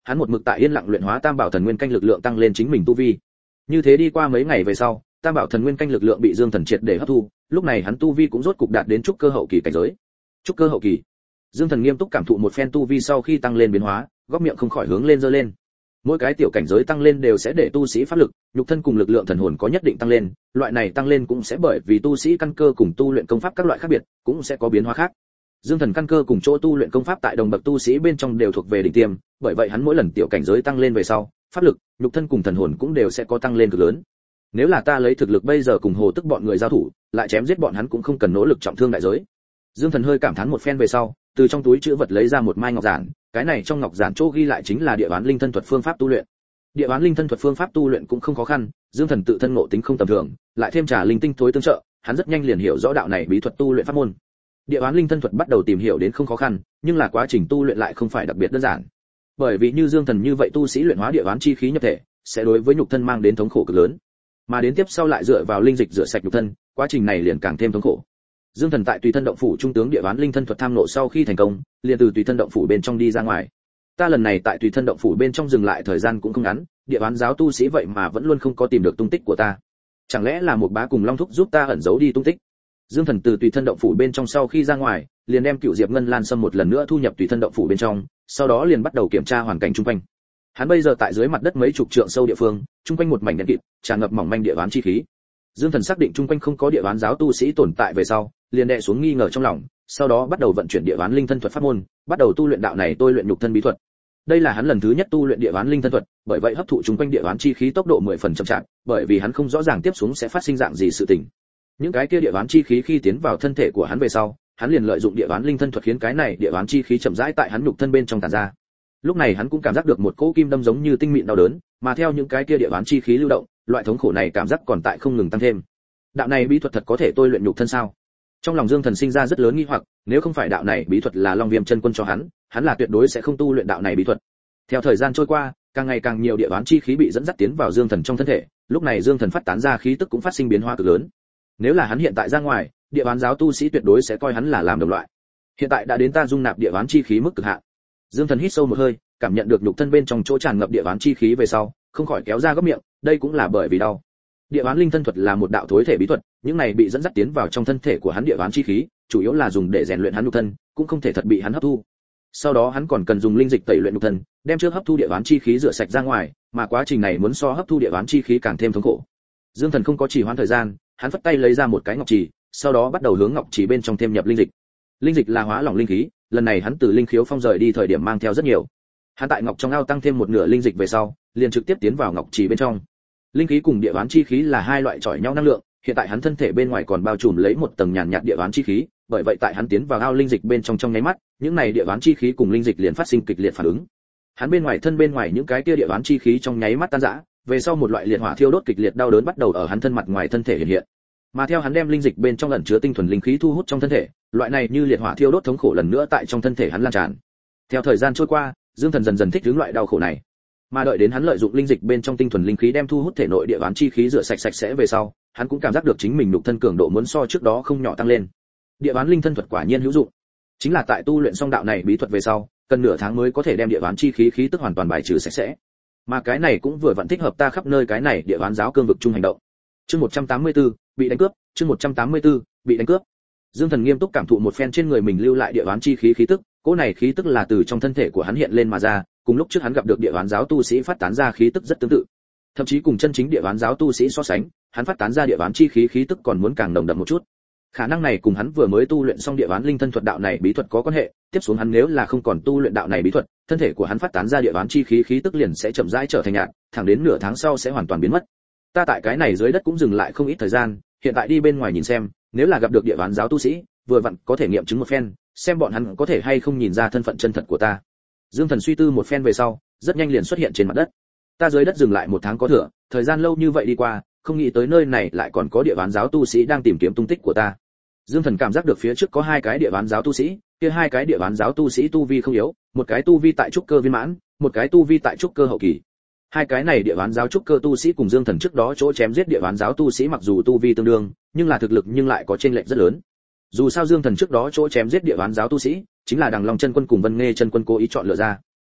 hắn một mực tại yên lặng luyện hóa Tam Bảo Thần Nguyên canh lực lượng tăng lên chính mình tu vi. Như thế đi qua mấy ngày về sau, Tam Bảo Thần Nguyên canh lực lượng bị Dương Thần triệt để hấp thu, lúc này hắn tu vi cũng rốt cục đạt đến trúc cơ hậu kỳ cảnh giới. Trúc cơ hậu kỳ. Dương Thần nghiêm túc cảm thụ một phen tu vi sau khi tăng lên biến hóa, góc miệng không khỏi hướng lên giơ lên. Mỗi cái tiểu cảnh giới tăng lên đều sẽ để tu sĩ pháp lực, nhục thân cùng lực lượng thần hồn có nhất định tăng lên, loại này tăng lên cũng sẽ bởi vì tu sĩ căn cơ cùng tu luyện công pháp các loại khác biệt, cũng sẽ có biến hóa khác. Dương Thần căn cơ cùng chỗ tu luyện công pháp tại đồng bậc tu sĩ bên trong đều thuộc về đỉnh tiêm, bởi vậy hắn mỗi lần tiểu cảnh giới tăng lên về sau, pháp lực, nhục thân cùng thần hồn cũng đều sẽ có tăng lên cực lớn. Nếu là ta lấy thực lực bây giờ cùng Hồ Tức bọn người giao thủ, lại chém giết bọn hắn cũng không cần nỗ lực trọng thương đại giới. Dương Thần hơi cảm thán một phen về sau, từ trong túi trữ vật lấy ra một mai ngọc giản, cái này trong ngọc giản chỗ ghi lại chính là địa bán linh thân thuật phương pháp tu luyện. Địa bán linh thân thuật phương pháp tu luyện cũng không khó khăn, Dương Thần tự thân ngộ tính không tầm thường, lại thêm trà linh tinh thối tương trợ, hắn rất nhanh liền hiểu rõ đạo này bí thuật tu luyện pháp môn. Địa bán linh thân thuật bắt đầu tìm hiểu đến không khó khăn, nhưng là quá trình tu luyện lại không phải đặc biệt đơn giản. Bởi vì như Dương Thần như vậy tu sĩ luyện hóa địa bán chi khí nhập thể, sẽ đối với nhục thân mang đến thống khổ cực lớn. Mà đến tiếp sau lại dựa vào linh dịch rửa sạch nhục thân, quá trình này liền càng thêm thống khổ. Dương Thần tại Tùy Thân Động Phủ trung tướng địa bán linh thân thuật tham nộ sau khi thành công, liền từ Tùy Thân Động Phủ bên trong đi ra ngoài. Ta lần này tại Tùy Thân Động Phủ bên trong dừng lại thời gian cũng không ngắn, địa bán giáo tu sĩ vậy mà vẫn luôn không có tìm được tung tích của ta. Chẳng lẽ là một bá cùng Long Thúc giúp ta ẩn giấu đi tung tích? Dương Thần từ Tùy Thân Động Phủ bên trong sau khi ra ngoài, liền đem Cựu Diệp Ngân Lan Sâm một lần nữa thu nhập Tùy Thân Động Phủ bên trong, sau đó liền bắt đầu kiểm tra hoàn cảnh xung quanh. Hắn bây giờ tại dưới mặt đất mấy chục trượng sâu địa phương, xung quanh một mảnh đen kịt, tràn ngập mỏng manh địa bán chi khí. Dương Thần xác định xung quanh không có địa bán giáo tu sĩ tồn tại về sau, liền đè xuống nghi ngờ trong lòng, sau đó bắt đầu vận chuyển địa bán linh thân thuật pháp môn, bắt đầu tu luyện đạo này tôi luyện nhục thân bí thuật. Đây là hắn lần thứ nhất tu luyện địa bán linh thân thuật, bởi vậy hấp thụ xung quanh địa bán chi khí tốc độ 10 phần chậm chạp, bởi vì hắn không rõ ràng tiếp xuống sẽ phát sinh dạng gì sự tình. Những cái kia địa bán chi khí khi tiến vào thân thể của hắn về sau, hắn liền lợi dụng địa bán linh thân thuật khiến cái này địa bán chi khí chậm rãi tại hắn nhục thân bên trong tản ra. Lúc này hắn cũng cảm giác được một cỗ kim đâm giống như tinh mịn đau đớn, mà theo những cái kia địa bán chi khí lưu động, loại thống khổ này cảm giác còn tại không ngừng tăng thêm. Đạo này bí thuật thật có thể tôi luyện nhục thân sao? Trong lòng Dương Thần sinh ra rất lớn nghi hoặc, nếu không phải đạo này bí thuật là Long Viêm chân quân cho hắn là tuyệt đối sẽ không tu luyện đạo này bí thuật. Theo thời gian trôi qua, càng ngày càng nhiều địa bán chi khí bị dẫn dắt tiến vào Dương Thần trong thân thể, lúc này Dương Thần phát tán ra khí tức cũng phát sinh biến hóa cực lớn. Nếu là hắn hiện tại ra ngoài, địa bán giáo tu sĩ tuyệt đối sẽ coi hắn là làm đồng loại. Hiện tại đã đến ta dung nạp địa bán chi khí mức cực hạn. Dương Thần hít sâu một hơi, cảm nhận được nhục thân bên trong chỗ tràn ngập địa bán chi khí về sau, không khỏi kéo ra góc miệng, đây cũng là bởi vì đau. Địa bán linh thân thuật là một đạo thối thể bí thuật, những này bị dẫn dắt tiến vào trong thân thể của hắn địa bán chi khí, chủ yếu là dùng để rèn luyện hắn nhục thân, cũng không thể thật bị hắn hấp thu. Sau đó hắn còn cần dùng linh dịch tẩy luyện nhục thân, đem trước hấp thu địa bán chi khí rửa sạch ra ngoài, mà quá trình này muốn so hấp thu địa bán chi khí càng thêm thống khổ. Dương Thần không có trì hoãn thời gian, hắn phất tay lấy ra một cái ngọc trì, sau đó bắt đầu hướng ngọc trì bên trong thêm nhập linh dịch. Linh dịch là hóa lỏng linh khí, lần này hắn từ linh khiếu phong rời đi thời điểm mang theo rất nhiều. Hắn tại ngọc trong ao tăng thêm một nửa linh dịch về sau, liền trực tiếp tiến vào ngọc trì bên trong. Linh khí cùng địa bán chi khí là hai loại chọi nhau năng lượng, hiện tại hắn thân thể bên ngoài còn bao trùm lấy một tầng nhàn nhạt địa bán chi khí, bởi vậy tại hắn tiến vào ao linh dịch bên trong trong nháy mắt, những này địa bán chi khí cùng linh dịch liền phát sinh kịch liệt phản ứng. Hắn bên ngoài những cái kia địa bán chi khí trong nháy mắt tan rã, về sau một loại liệt hỏa thiêu đốt kịch liệt đau đớn bắt đầu ở hắn thân mặt ngoài thân thể hiện hiện. Mà theo hắn đem linh dịch bên trong ẩn chứa tinh thuần linh khí thu hút trong thân thể, loại này như liệt hỏa thiêu đốt thống khổ lần nữa tại trong thân thể hắn lan tràn. Theo thời gian trôi qua, Dương Thần dần dần thích ứng loại đau khổ này. Mà đợi đến hắn lợi dụng linh dịch bên trong tinh thuần linh khí đem thu hút thể nội địa bán chi khí rửa sạch sạch sẽ về sau, hắn cũng cảm giác được chính mình nhục thân cường độ muốn so trước đó không nhỏ tăng lên. Địa bán linh thân thuật quả nhiên hữu dụng. Chính là tại tu luyện xong đạo này bí thuật về sau, cần nửa tháng mới có thể đem địa bán chi khí khí tức hoàn toàn bài trừ sạch sẽ. Mà cái này cũng vừa vặn thích hợp ta khắp nơi cái này địa bán giáo cương vực chung hành động. Chương 184, bị đánh cướp, chương 184, bị đánh cướp. Dương Thần nghiêm túc cảm thụ một phen trên người mình lưu lại địa bán chi khí khí tức, cỗ này khí tức là từ trong thân thể của hắn hiện lên mà ra, cùng lúc trước hắn gặp được địa bán giáo tu sĩ phát tán ra khí tức rất tương tự. Thậm chí cùng chân chính địa bán giáo tu sĩ so sánh, hắn phát tán ra địa bán chi khí khí tức còn muốn càng nồng đậm một chút. Khả năng này cùng hắn vừa mới tu luyện xong địa bán linh thân thuật đạo này bí thuật có quan hệ, tiếp xuống hắn nếu là không còn tu luyện đạo này bí thuật, thân thể của hắn phát tán ra địa bán chi khí khí tức liền sẽ chậm rãi trở thành nhạt, thẳng đến nửa tháng sau sẽ hoàn toàn biến mất. Ta tại cái này dưới đất cũng dừng lại không ít thời gian, hiện tại đi bên ngoài nhìn xem, nếu là gặp được địa bán giáo tu sĩ, vừa vặn có thể nghiệm chứng một phen, xem bọn hắn có thể hay không nhìn ra thân phận chân thật của ta. Dương Thần suy tư một phen về sau, rất nhanh liền xuất hiện trên mặt đất. Ta dưới đất dừng lại 1 tháng có thừa, thời gian lâu như vậy đi qua, không nghĩ tới nơi này lại còn có địa bán giáo tu sĩ đang tìm kiếm tung tích của ta. Dương Thần cảm giác được phía trước có 2 cái địa bán giáo tu sĩ, kia 2 cái địa bán giáo tu sĩ tu vi không yếu, một cái tu vi tại trúc cơ viên mãn, một cái tu vi tại trúc cơ hậu kỳ. 2 cái này địa bán giáo trúc cơ tu sĩ cùng Dương Thần trước đó chỗ chém giết địa bán giáo tu sĩ mặc dù tu vi tương đương, nhưng là thực lực nhưng lại có chênh lệch rất lớn. Dù sao Dương Thần trước đó chỗ chém giết địa bán giáo tu sĩ, chính là Đằng Long chân quân cùng Vân Nghê chân quân cố ý chọn lựa ra.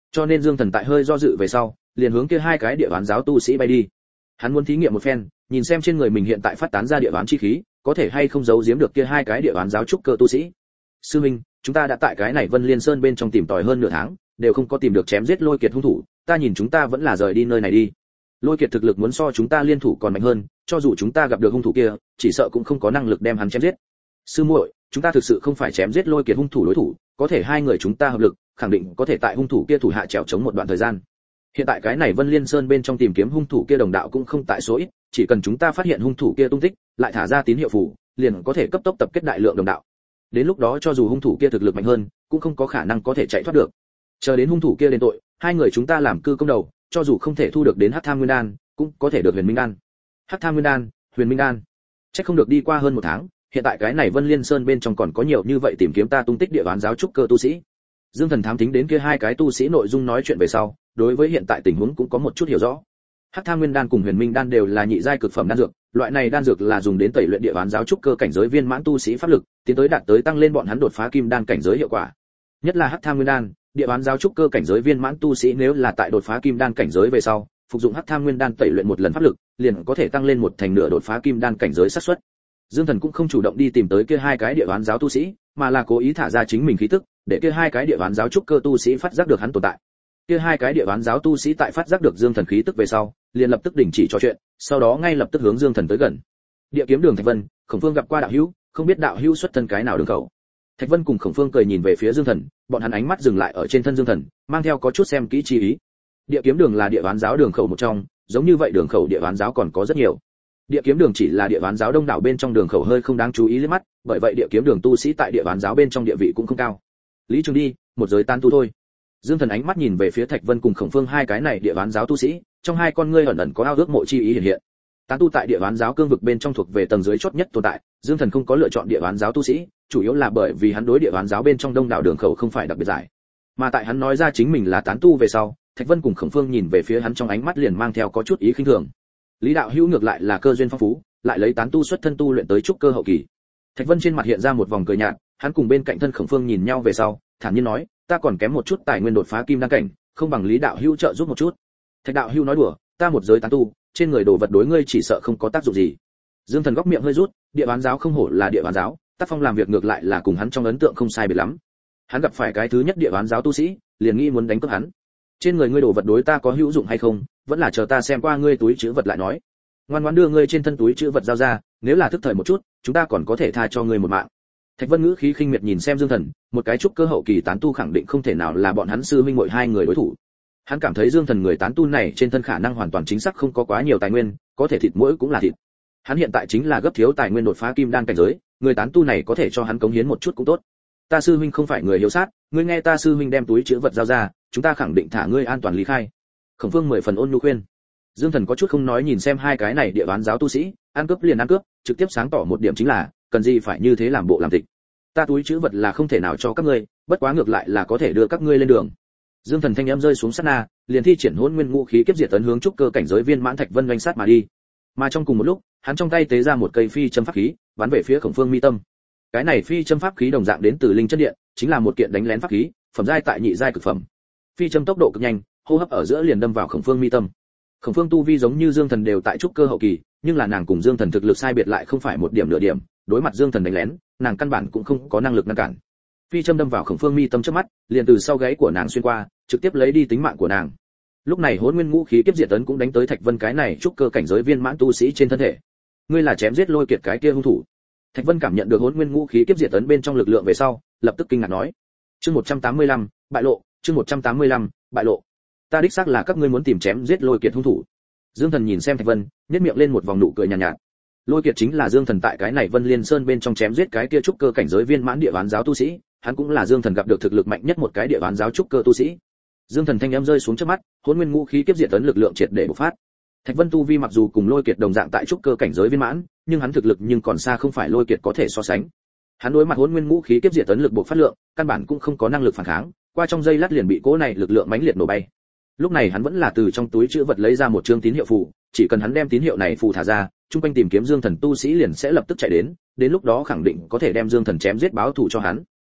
Cho nên Dương Thần tại hơi do dự về sau, liền hướng kia hai cái địa oán giáo tu sĩ bay đi. Hắn muốn thí nghiệm một phen, nhìn xem trên người mình hiện tại phát tán ra địa oán chi khí, có thể hay không giấu giếm được kia hai cái địa oán giáo trúc cơ tu sĩ. Sư huynh, chúng ta đã tại cái này Vân Liên Sơn bên trong tìm tòi hơn nửa tháng, đều không có tìm được chém giết Lôi Kiệt hung thủ, ta nhìn chúng ta vẫn là rời đi nơi này đi. Lôi Kiệt thực lực muốn so chúng ta liên thủ còn mạnh hơn, cho dù chúng ta gặp được hung thủ kia, chỉ sợ cũng không có năng lực đem hắn chém giết. Sư muội, chúng ta thực sự không phải chém giết Lôi Kiệt hung thủ đối thủ, có thể hai người chúng ta hợp lực, khẳng định có thể tại hung thủ kia thủ hạ trèo chống một đoạn thời gian. Hiện tại cái này Vân Liên Sơn bên trong tìm kiếm hung thủ kia đồng đạo cũng không tại số ít, chỉ cần chúng ta phát hiện hung thủ kia tung tích, lại thả ra tín hiệu phù, liền có thể cấp tốc tập kết đại lượng đồng đạo. Đến lúc đó cho dù hung thủ kia thực lực mạnh hơn, cũng không có khả năng có thể chạy thoát được. Chờ đến hung thủ kia lên tội, hai người chúng ta làm cư công đầu, cho dù không thể thu được đến Hắc Tham Nguyên Đan, cũng có thể được Huyền Minh Đan. Hắc Tham Nguyên Đan, Huyền Minh Đan. Chắc không được đi qua hơn một tháng, hiện tại cái này Vân Liên Sơn bên trong còn có nhiều như vậy tìm kiếm ta tung tích địa oán giáo trúc cơ tu sĩ. Dương Thần thám thính đến kia hai cái tu sĩ nội dung nói chuyện về sau, đối với hiện tại tình huống cũng có một chút hiểu rõ. Hắc Tham Nguyên Đan cùng Huyền Minh Đan đều là nhị giai cực phẩm đan dược, loại này đan dược là dùng đến tẩy luyện địa oán giáo trúc cơ cảnh giới viên mãn tu sĩ pháp lực, tiến tới đạt tới tăng lên bọn hắn đột phá kim đan cảnh giới hiệu quả. Nhất là Hắc Tham Nguyên Đan, địa oán giáo trúc cơ cảnh giới viên mãn tu sĩ nếu là tại đột phá kim đan cảnh giới về sau, phục dụng Hắc Tham Nguyên Đan tẩy luyện một lần pháp lực, liền có thể tăng lên một thành nửa đột phá kim đan cảnh giới xác suất. Dương Thần cũng không chủ động đi tìm tới kia hai cái địa oán giáo tu sĩ, mà là cố ý thả ra chính mình khí tức, để kia hai cái địa oán giáo trúc cơ tu sĩ phát giác được hắn tồn tại. Kia hai cái địa oán giáo tu sĩ tại phát giác được Dương Thần khí tức về sau, liền lập tức đình chỉ trò chuyện, sau đó ngay lập tức hướng Dương Thần tới gần. Địa kiếm đường Thạch Vân, Khổng Phương gặp qua đạo hữu, không biết đạo hữu xuất thân cái nào đường khẩu. Thạch Vân cùng Khổng Phương cười nhìn về phía Dương Thần, bọn hắn ánh mắt dừng lại ở trên thân Dương Thần, mang theo có chút xem kỹ chi ý. Địa kiếm đường là địa oán giáo đường khẩu một trong, giống như vậy đường khẩu địa oán giáo còn có rất nhiều. Địa kiếm đường chỉ là địa oán giáo đông đảo bên trong đường khẩu hơi không đáng chú ý liếc mắt, bởi vậy địa kiếm đường tu sĩ tại địa oán giáo bên trong địa vị cũng không cao. Lý Trường đi, một giới tán tu thôi. Dương Thần ánh mắt nhìn về phía Thạch Vân cùng Khổng Phương hai cái này địa oán giáo tu sĩ, trong hai con ngươi ẩn ẩn có ao ước mộ chi ý hiện hiện. Tán tu tại địa oán giáo cương vực bên trong thuộc về tầng dưới chót nhất tồn tại, Dương Thần không có lựa chọn địa oán giáo tu sĩ, chủ yếu là bởi vì hắn đối địa oán giáo bên trong đông đảo đường khẩu không phải đặc biệt giải. Mà tại hắn nói ra chính mình là tán tu về sau, Thạch Vân cùng Khổng Phương nhìn về phía hắn trong ánh mắt liền mang theo có chút ý khinh thường. Lý đạo hữu ngược lại là cơ duyên phong phú, lại lấy tán tu xuất thân tu luyện tới trúc cơ hậu kỳ. Thạch Vân trên mặt hiện ra một vòng cười nhạt, hắn cùng bên cạnh thân Khổng Phương nhìn nhau về sau, thản nhiên nói, ta còn kém một chút tài nguyên đột phá kim đan cảnh, không bằng Lý đạo hữu trợ giúp một chút. Thạch đạo hữu nói đùa, ta một giới tán tu, trên người đồ vật đối ngươi chỉ sợ không có tác dụng gì. Dương Thần góc miệng hơi rút, địa oán giáo không hổ là địa oán giáo, tác phong làm việc ngược lại là cùng hắn trong ấn tượng không sai biệt lắm. Hắn gặp phải cái thứ nhất địa oán giáo tu sĩ, liền nghĩ muốn đánh cướp hắn. Trên người ngươi đồ vật đối ta có hữu dụng hay không, vẫn là chờ ta xem qua ngươi túi trữ vật lại nói. Ngoan ngoãn đưa ngươi trên thân túi trữ vật giao ra, nếu là thức thời một chút, chúng ta còn có thể tha cho ngươi một mạng. Thạch Vân ngữ khí khinh miệt nhìn xem Dương Thần, một cái trúc cơ hậu kỳ tán tu khẳng định không thể nào là bọn hắn sư huynh muội hai người đối thủ. Hắn cảm thấy Dương Thần người tán tu này trên thân khả năng hoàn toàn chính xác không có quá nhiều tài nguyên, có thể thịt mỗi cũng là thịt. Hắn hiện tại chính là gấp thiếu tài nguyên đột phá kim đan cảnh giới, người tán tu này có thể cho hắn cống hiến một chút cũng tốt. Ta sư huynh không phải người hiếu sát, ngươi nghe ta sư huynh đem túi trữ vật giao ra, chúng ta khẳng định thả ngươi an toàn lý khai. Khổng Phương 10 phần ôn nhu khuyên. Dương Thần có chút không nói nhìn xem hai cái này địa oán giáo tu sĩ, ăn cướp liền ăn cướp, trực tiếp sáng tỏ một điểm chính là, cần gì phải như thế làm bộ làm tịch. Ta túi trữ vật là không thể nào cho các ngươi, bất quá ngược lại là có thể đưa các ngươi lên đường. Dương Thần thanh âm rơi xuống sát na, liền thi triển Hỗn Nguyên Ngũ Khí kiếp diệt tấn hướng trúc cơ cảnh giới viên mãn Thạch Vân oanh sát mà đi. Mà trong cùng một lúc, hắn trong tay tế ra một cây phi châm pháp khí, bắn về phía Khổng Phương mi tâm. Cái này phi châm pháp khí đồng dạng đến từ Linh Chân Điện, chính là một kiện đánh lén pháp khí, phẩm giai tại nhị giai cực phẩm. Phi châm tốc độ cực nhanh, hô hấp ở giữa liền đâm vào Khổng Phương mi tâm. Khổng Phương tu vi giống như Dương Thần đều tại trúc cơ hậu kỳ, nhưng là nàng cùng Dương Thần thực lực sai biệt lại không phải một điểm nửa điểm, đối mặt Dương Thần đánh lén, nàng căn bản cũng không có năng lực ngăn cản. Phi châm đâm vào Khổng Phương mi tâm trước mắt, liền từ sau gáy của nàng xuyên qua, trực tiếp lấy đi tính mạng của nàng. Lúc này Hỗn Nguyên Ngũ Khí kiếp diệt tấn cũng đánh tới Thạch Vân cái này trúc cơ cảnh giới viên mãn tu sĩ trên thân thể. Ngươi là chém giết Lôi Kiệt cái kia hung thủ. Thạch Vân cảm nhận được Hỗn Nguyên Ngũ Khí kiếp diệt tấn bên trong lực lượng về sau, lập tức kinh ngạc nói: "Chương 185, bại lộ, chương 185, bại lộ. Ta đích xác là các ngươi muốn tìm chém giết Lôi Kiệt hung thủ." Dương Thần nhìn xem Thạch Vân, nhếch miệng lên một vòng nụ cười nhàn nhạt. Lôi Kiệt chính là Dương Thần tại cái này Vân Liên Sơn bên trong chém giết cái kia trúc cơ cảnh giới viên mãn địa oán giáo tu sĩ, hắn cũng là Dương Thần gặp được thực lực mạnh nhất một cái địa oán giáo trúc cơ tu sĩ. Dương Thần thanh âm rơi xuống trước mắt, Hỗn Nguyên Ngũ Khí kiếp diệt tấn lực lượng triệt để bộc phát. Thạch Vân tu vi mặc dù cùng Lôi Kiệt đồng dạng tại trúc cơ cảnh giới viên mãn, nhưng hắn thực lực nhưng còn xa không phải Lôi Kiệt có thể so sánh. Hắn đối mặt Hỗn Nguyên Ngũ Khí kiếp diệt tấn lực bộc phát lượng, căn bản cũng không có năng lực phản kháng, qua trong giây lát liền bị cỗ này lực lượng mãnh liệt nổ bay. Lúc này hắn vẫn là từ trong túi trữ vật lấy ra một chương tín hiệu phù, chỉ cần hắn đem tín hiệu này phù thả ra, trung quanh tìm kiếm Dương Thần tu sĩ liền sẽ lập tức chạy đến lúc đó khẳng định có thể đem Dương Thần chém giết báo thù cho hắn.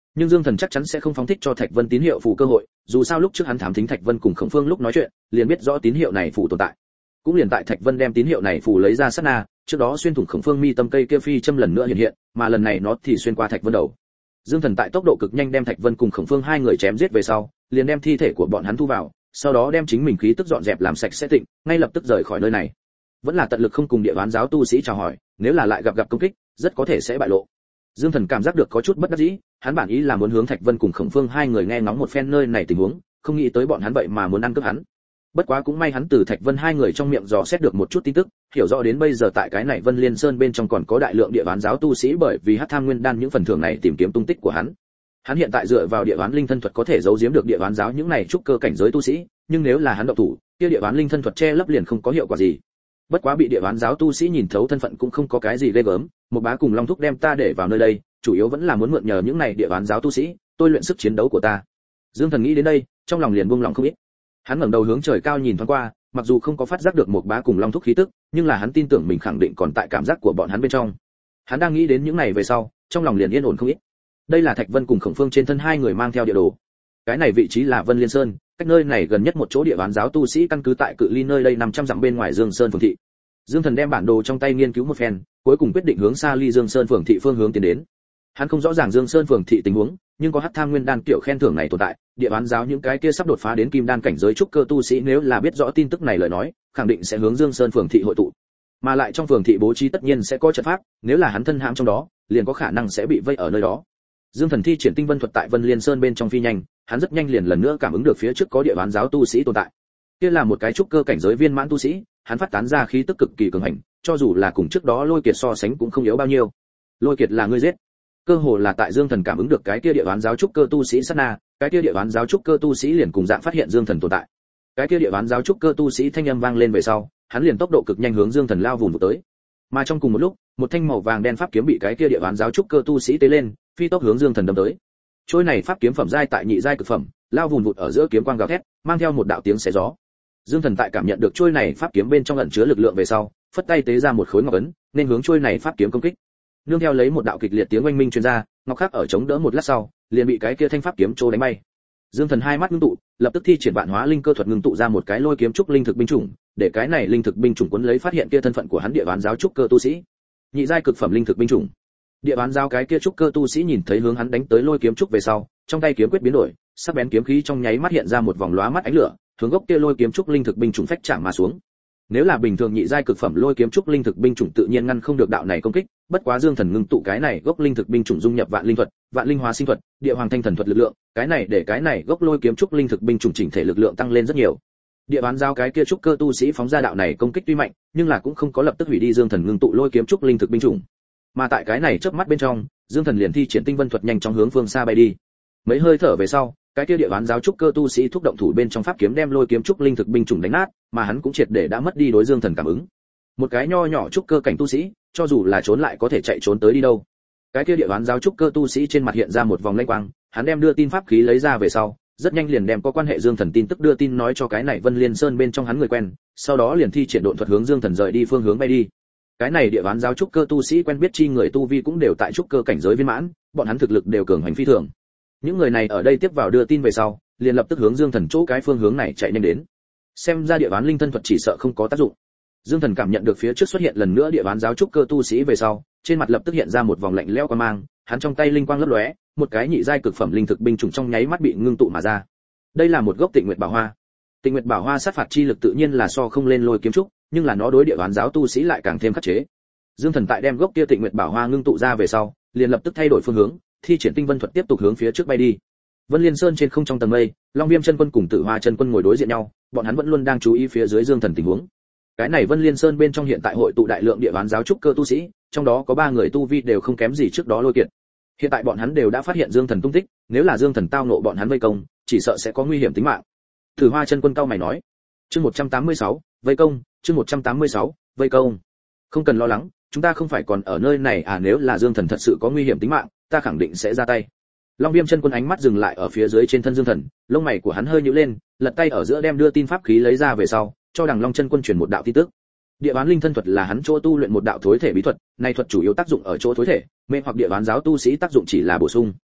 Nhưng Dương Thần chắc chắn sẽ không phóng thích cho Thạch Vân tín hiệu phù cơ hội, dù sao lúc trước hắn thám thính Thạch Vân cùng Khổng Phương lúc nói chuyện, liền biết rõ tín hiệu này phù tồn tại. Cũng liền tại Thạch Vân đem tín hiệu này phù lấy ra sát na, trước đó xuyên thủng Khổng Phương mi tâm cây kia phi châm lần nữa hiện hiện, mà lần này nó thì xuyên qua Thạch Vân đầu. Dương Thần tại tốc độ cực nhanh đem Thạch Vân cùng Khổng Phương hai người chém giết về sau, liền đem thi thể của bọn hắn thu vào, sau đó đem chính mình khí tức dọn dẹp làm sạch sẽ tịnh, ngay lập tức rời khỏi nơi này. Vẫn là tận lực không cùng địa ván giáo tu sĩ chào hỏi, nếu là lại gặp công kích, rất có thể sẽ bại lộ. Dương Thần cảm giác được có chút bất đắc dĩ, hắn bản ý là muốn hướng Thạch Vân cùng Khổng Phương hai người nghe ngóng một phen nơi này tình huống, không nghĩ tới bọn hắn vậy mà muốn ăn cướp hắn. Bất quá cũng may hắn từ Thạch Vân hai người trong miệng dò xét được một chút tin tức, hiểu rõ đến bây giờ tại cái này Vân Liên Sơn bên trong còn có đại lượng địa ván giáo tu sĩ bởi vì hắc tham nguyên đan những phần thưởng này tìm kiếm tung tích của hắn. Hắn hiện tại dựa vào địa ván linh thân thuật có thể giấu giếm được địa ván giáo những này trúc cơ cảnh giới tu sĩ, nhưng nếu là hắn động thủ, kia địa ván linh thân thuật che lấp liền không có hiệu quả gì. Bất quá bị địa ván giáo tu sĩ nhìn thấu thân phận cũng không có cái gì ghê gớm, một bá cùng Long Thúc đem ta để vào nơi đây, chủ yếu vẫn là muốn mượn nhờ những này địa ván giáo tu sĩ, tôi luyện sức chiến đấu của ta. Dương Thần nghĩ đến đây, trong lòng liền buông lòng không ít. Hắn ngẩng đầu hướng trời cao nhìn thoáng qua, mặc dù không có phát giác được một bá cùng Long Thúc khí tức, nhưng là hắn tin tưởng mình khẳng định còn tại cảm giác của bọn hắn bên trong. Hắn đang nghĩ đến những này về sau, trong lòng liền yên ổn không ít. Đây là Thạch Vân cùng Khổng Phương trên thân hai người mang theo địa đồ. Cái này vị trí là Vân Liên Sơn, cách nơi này gần nhất một chỗ địa ván giáo tu sĩ căn cứ tại cự ly nơi đây 500 dặm bên ngoài Dương Sơn phường thị. Dương Thần đem bản đồ trong tay nghiên cứu một phen, cuối cùng quyết định hướng xa ly Dương Sơn phường thị phương hướng tiến đến. Hắn không rõ ràng Dương Sơn phường thị tình huống, nhưng có hắc tham nguyên đan kiểu khen thưởng này tồn tại, địa ván giáo những cái kia sắp đột phá đến kim đan cảnh giới trúc cơ tu sĩ nếu là biết rõ tin tức này lời nói, khẳng định sẽ hướng Dương Sơn phường thị hội tụ. Mà lại trong phường thị bố trí tất nhiên sẽ có trận pháp, nếu là hắn thân hãm trong đó, liền có khả năng sẽ bị vây ở nơi đó. Dương Thần thi triển tinh vân thuật tại Vân Liên Sơn bên trong phi nhanh, hắn rất nhanh liền lần nữa cảm ứng được phía trước có địa ván giáo tu sĩ tồn tại. Kia là một cái trúc cơ cảnh giới viên mãn tu sĩ, hắn phát tán ra khí tức cực kỳ cường hành, cho dù là cùng trước đó Lôi Kiệt so sánh cũng không yếu bao nhiêu. Lôi Kiệt là ngươi giết? Cơ hồ là tại Dương Thần cảm ứng được cái kia địa ván giáo trúc cơ tu sĩ sát na, cái kia địa ván giáo trúc cơ tu sĩ liền cùng dạng phát hiện Dương Thần tồn tại. Cái kia địa ván giáo trúc cơ tu sĩ thanh âm vang lên về sau, hắn liền tốc độ cực nhanh hướng Dương Thần lao vụn vụt tới. Mà trong cùng một lúc, một thanh màu vàng đen pháp kiếm bị cái kia địa ván giáo trúc cơ tu sĩ tế lên, phi tốc hướng Dương Thần đâm tới. Trôi này pháp kiếm phẩm giai tại nhị giai cực phẩm, lao vụn vụt ở giữa kiếm quang gào thét, mang theo một đạo tiếng xé gió. Dương Thần tại cảm nhận được trôi này pháp kiếm bên trong ẩn chứa lực lượng về sau, phất tay tế ra một khối ngọc ấn, nên hướng trôi này pháp kiếm công kích. Nương theo lấy một đạo kịch liệt tiếng oanh minh truyền ra, ngọc khắc ở chống đỡ một lát sau, liền bị cái kia thanh pháp kiếm trô đánh bay. Dương Thần hai mắt ngưng tụ, lập tức thi triển vạn hóa linh cơ thuật ngưng tụ ra một cái lôi kiếm trúc linh thực binh chủng, để cái này linh thực binh chủng cuốn lấy phát hiện kia thân phận của hắn địa ván giáo trúc cơ tu sĩ. Nhị giai cực phẩm linh thực binh chủng. Địa ván giáo cái kia trúc cơ tu sĩ nhìn thấy hướng hắn đánh tới lôi kiếm trúc về sau, trong tay kiếm quyết biến đổi, sắc bén kiếm khí trong nháy mắt hiện ra một vòng lóa mắt ánh lửa, hướng gốc kia lôi kiếm trúc linh thực binh chủng phách chạm mà xuống. Nếu là bình thường nhị giai cực phẩm lôi kiếm trúc linh thực binh chủng tự nhiên ngăn không được đạo này công kích, bất quá Dương Thần ngưng tụ cái này gốc linh thực binh chủng dung nhập vạn linh thuật, vạn linh hóa sinh thuật, địa hoàng thanh thần thuật lực lượng, cái này để cái này gốc lôi kiếm trúc linh thực binh chủng chỉnh thể lực lượng tăng lên rất nhiều. Địa bán giao cái kia trúc cơ tu sĩ phóng ra đạo này công kích tuy mạnh, nhưng là cũng không có lập tức hủy đi Dương Thần ngưng tụ lôi kiếm trúc linh thực binh chủng. Mà tại cái này chớp mắt bên trong, Dương Thần liền thi triển tinh vân thuật nhanh chóng hướng phương xa bay đi. Mấy hơi thở về sau, cái kia địa bán giáo trúc cơ tu sĩ thúc động thủ bên trong pháp kiếm đem lôi kiếm trúc linh thực binh chủng đánh nát, mà hắn cũng triệt để đã mất đi đối Dương Thần cảm ứng. Một cái nho nhỏ trúc cơ cảnh tu sĩ, cho dù là trốn lại có thể chạy trốn tới đi đâu. Cái kia địa bán giáo trúc cơ tu sĩ trên mặt hiện ra một vòng lanh quang, hắn đem đưa tin pháp khí lấy ra về sau, rất nhanh liền đem có quan hệ Dương Thần tin tức đưa tin nói cho cái này Vân Liên Sơn bên trong hắn người quen, sau đó liền thi triển độn thuật hướng Dương Thần rời đi phương hướng bay đi. Cái này địa bán giáo trúc cơ tu sĩ quen biết chi người tu vi cũng đều tại trúc cơ cảnh giới viên mãn, bọn hắn thực lực đều cường hành phi thường. Những người này ở đây tiếp vào đưa tin về sau, liền lập tức hướng Dương Thần chỗ cái phương hướng này chạy nhanh đến. Xem ra địa bán linh thân thuật chỉ sợ không có tác dụng. Dương Thần cảm nhận được phía trước xuất hiện lần nữa địa bán giáo trúc cơ tu sĩ về sau, trên mặt lập tức hiện ra một vòng lạnh lẽo quang mang, hắn trong tay linh quang lấp lóe, một cái nhị giai cực phẩm linh thực binh chủng trong nháy mắt bị ngưng tụ mà ra. Đây là một gốc Tịnh Nguyệt Bảo Hoa. Tịnh Nguyệt Bảo Hoa sát phạt chi lực tự nhiên là so không lên lôi kiếm trúc, nhưng là nó đối địa bán giáo tu sĩ lại càng thêm khắc chế. Dương Thần tại đem gốc kia Tịnh Nguyệt Bảo Hoa ngưng tụ ra về sau, liền lập tức thay đổi phương hướng, thi triển tinh vân thuật tiếp tục hướng phía trước bay đi. Vân Liên Sơn trên không trong tầng mây, Long Viêm chân quân cùng Tử Hoa chân quân ngồi đối diện nhau, bọn hắn vẫn luôn đang chú ý phía dưới Dương Thần tình huống. Cái này Vân Liên Sơn bên trong hiện tại hội tụ đại lượng địa bán giáo trúc cơ tu sĩ, trong đó có 3 người tu vi đều không kém gì trước đó Lôi Kiệt. Hiện tại bọn hắn đều đã phát hiện Dương Thần tung tích, nếu là Dương Thần tao nộ bọn hắn vây công, chỉ sợ sẽ có nguy hiểm tính mạng. Tử Hoa chân quân cao mày nói. Chương 186, vây công, chương 186, vây công. Không cần lo lắng, chúng ta không phải còn ở nơi này à, nếu là Dương Thần thật sự có nguy hiểm tính mạng, ta khẳng định sẽ ra tay. Long Viêm chân quân ánh mắt dừng lại ở phía dưới trên thân Dương Thần, lông mày của hắn hơi nhíu lên, lật tay ở giữa đem đưa tin pháp khí lấy ra về sau, cho Đằng Long chân quân truyền một đạo tin tức. Địa bán linh thân thuật là hắn chỗ tu luyện một đạo thối thể bí thuật, này thuật chủ yếu tác dụng ở chỗ thối thể, mê hoặc địa bán giáo tu sĩ tác dụng chỉ là bổ sung.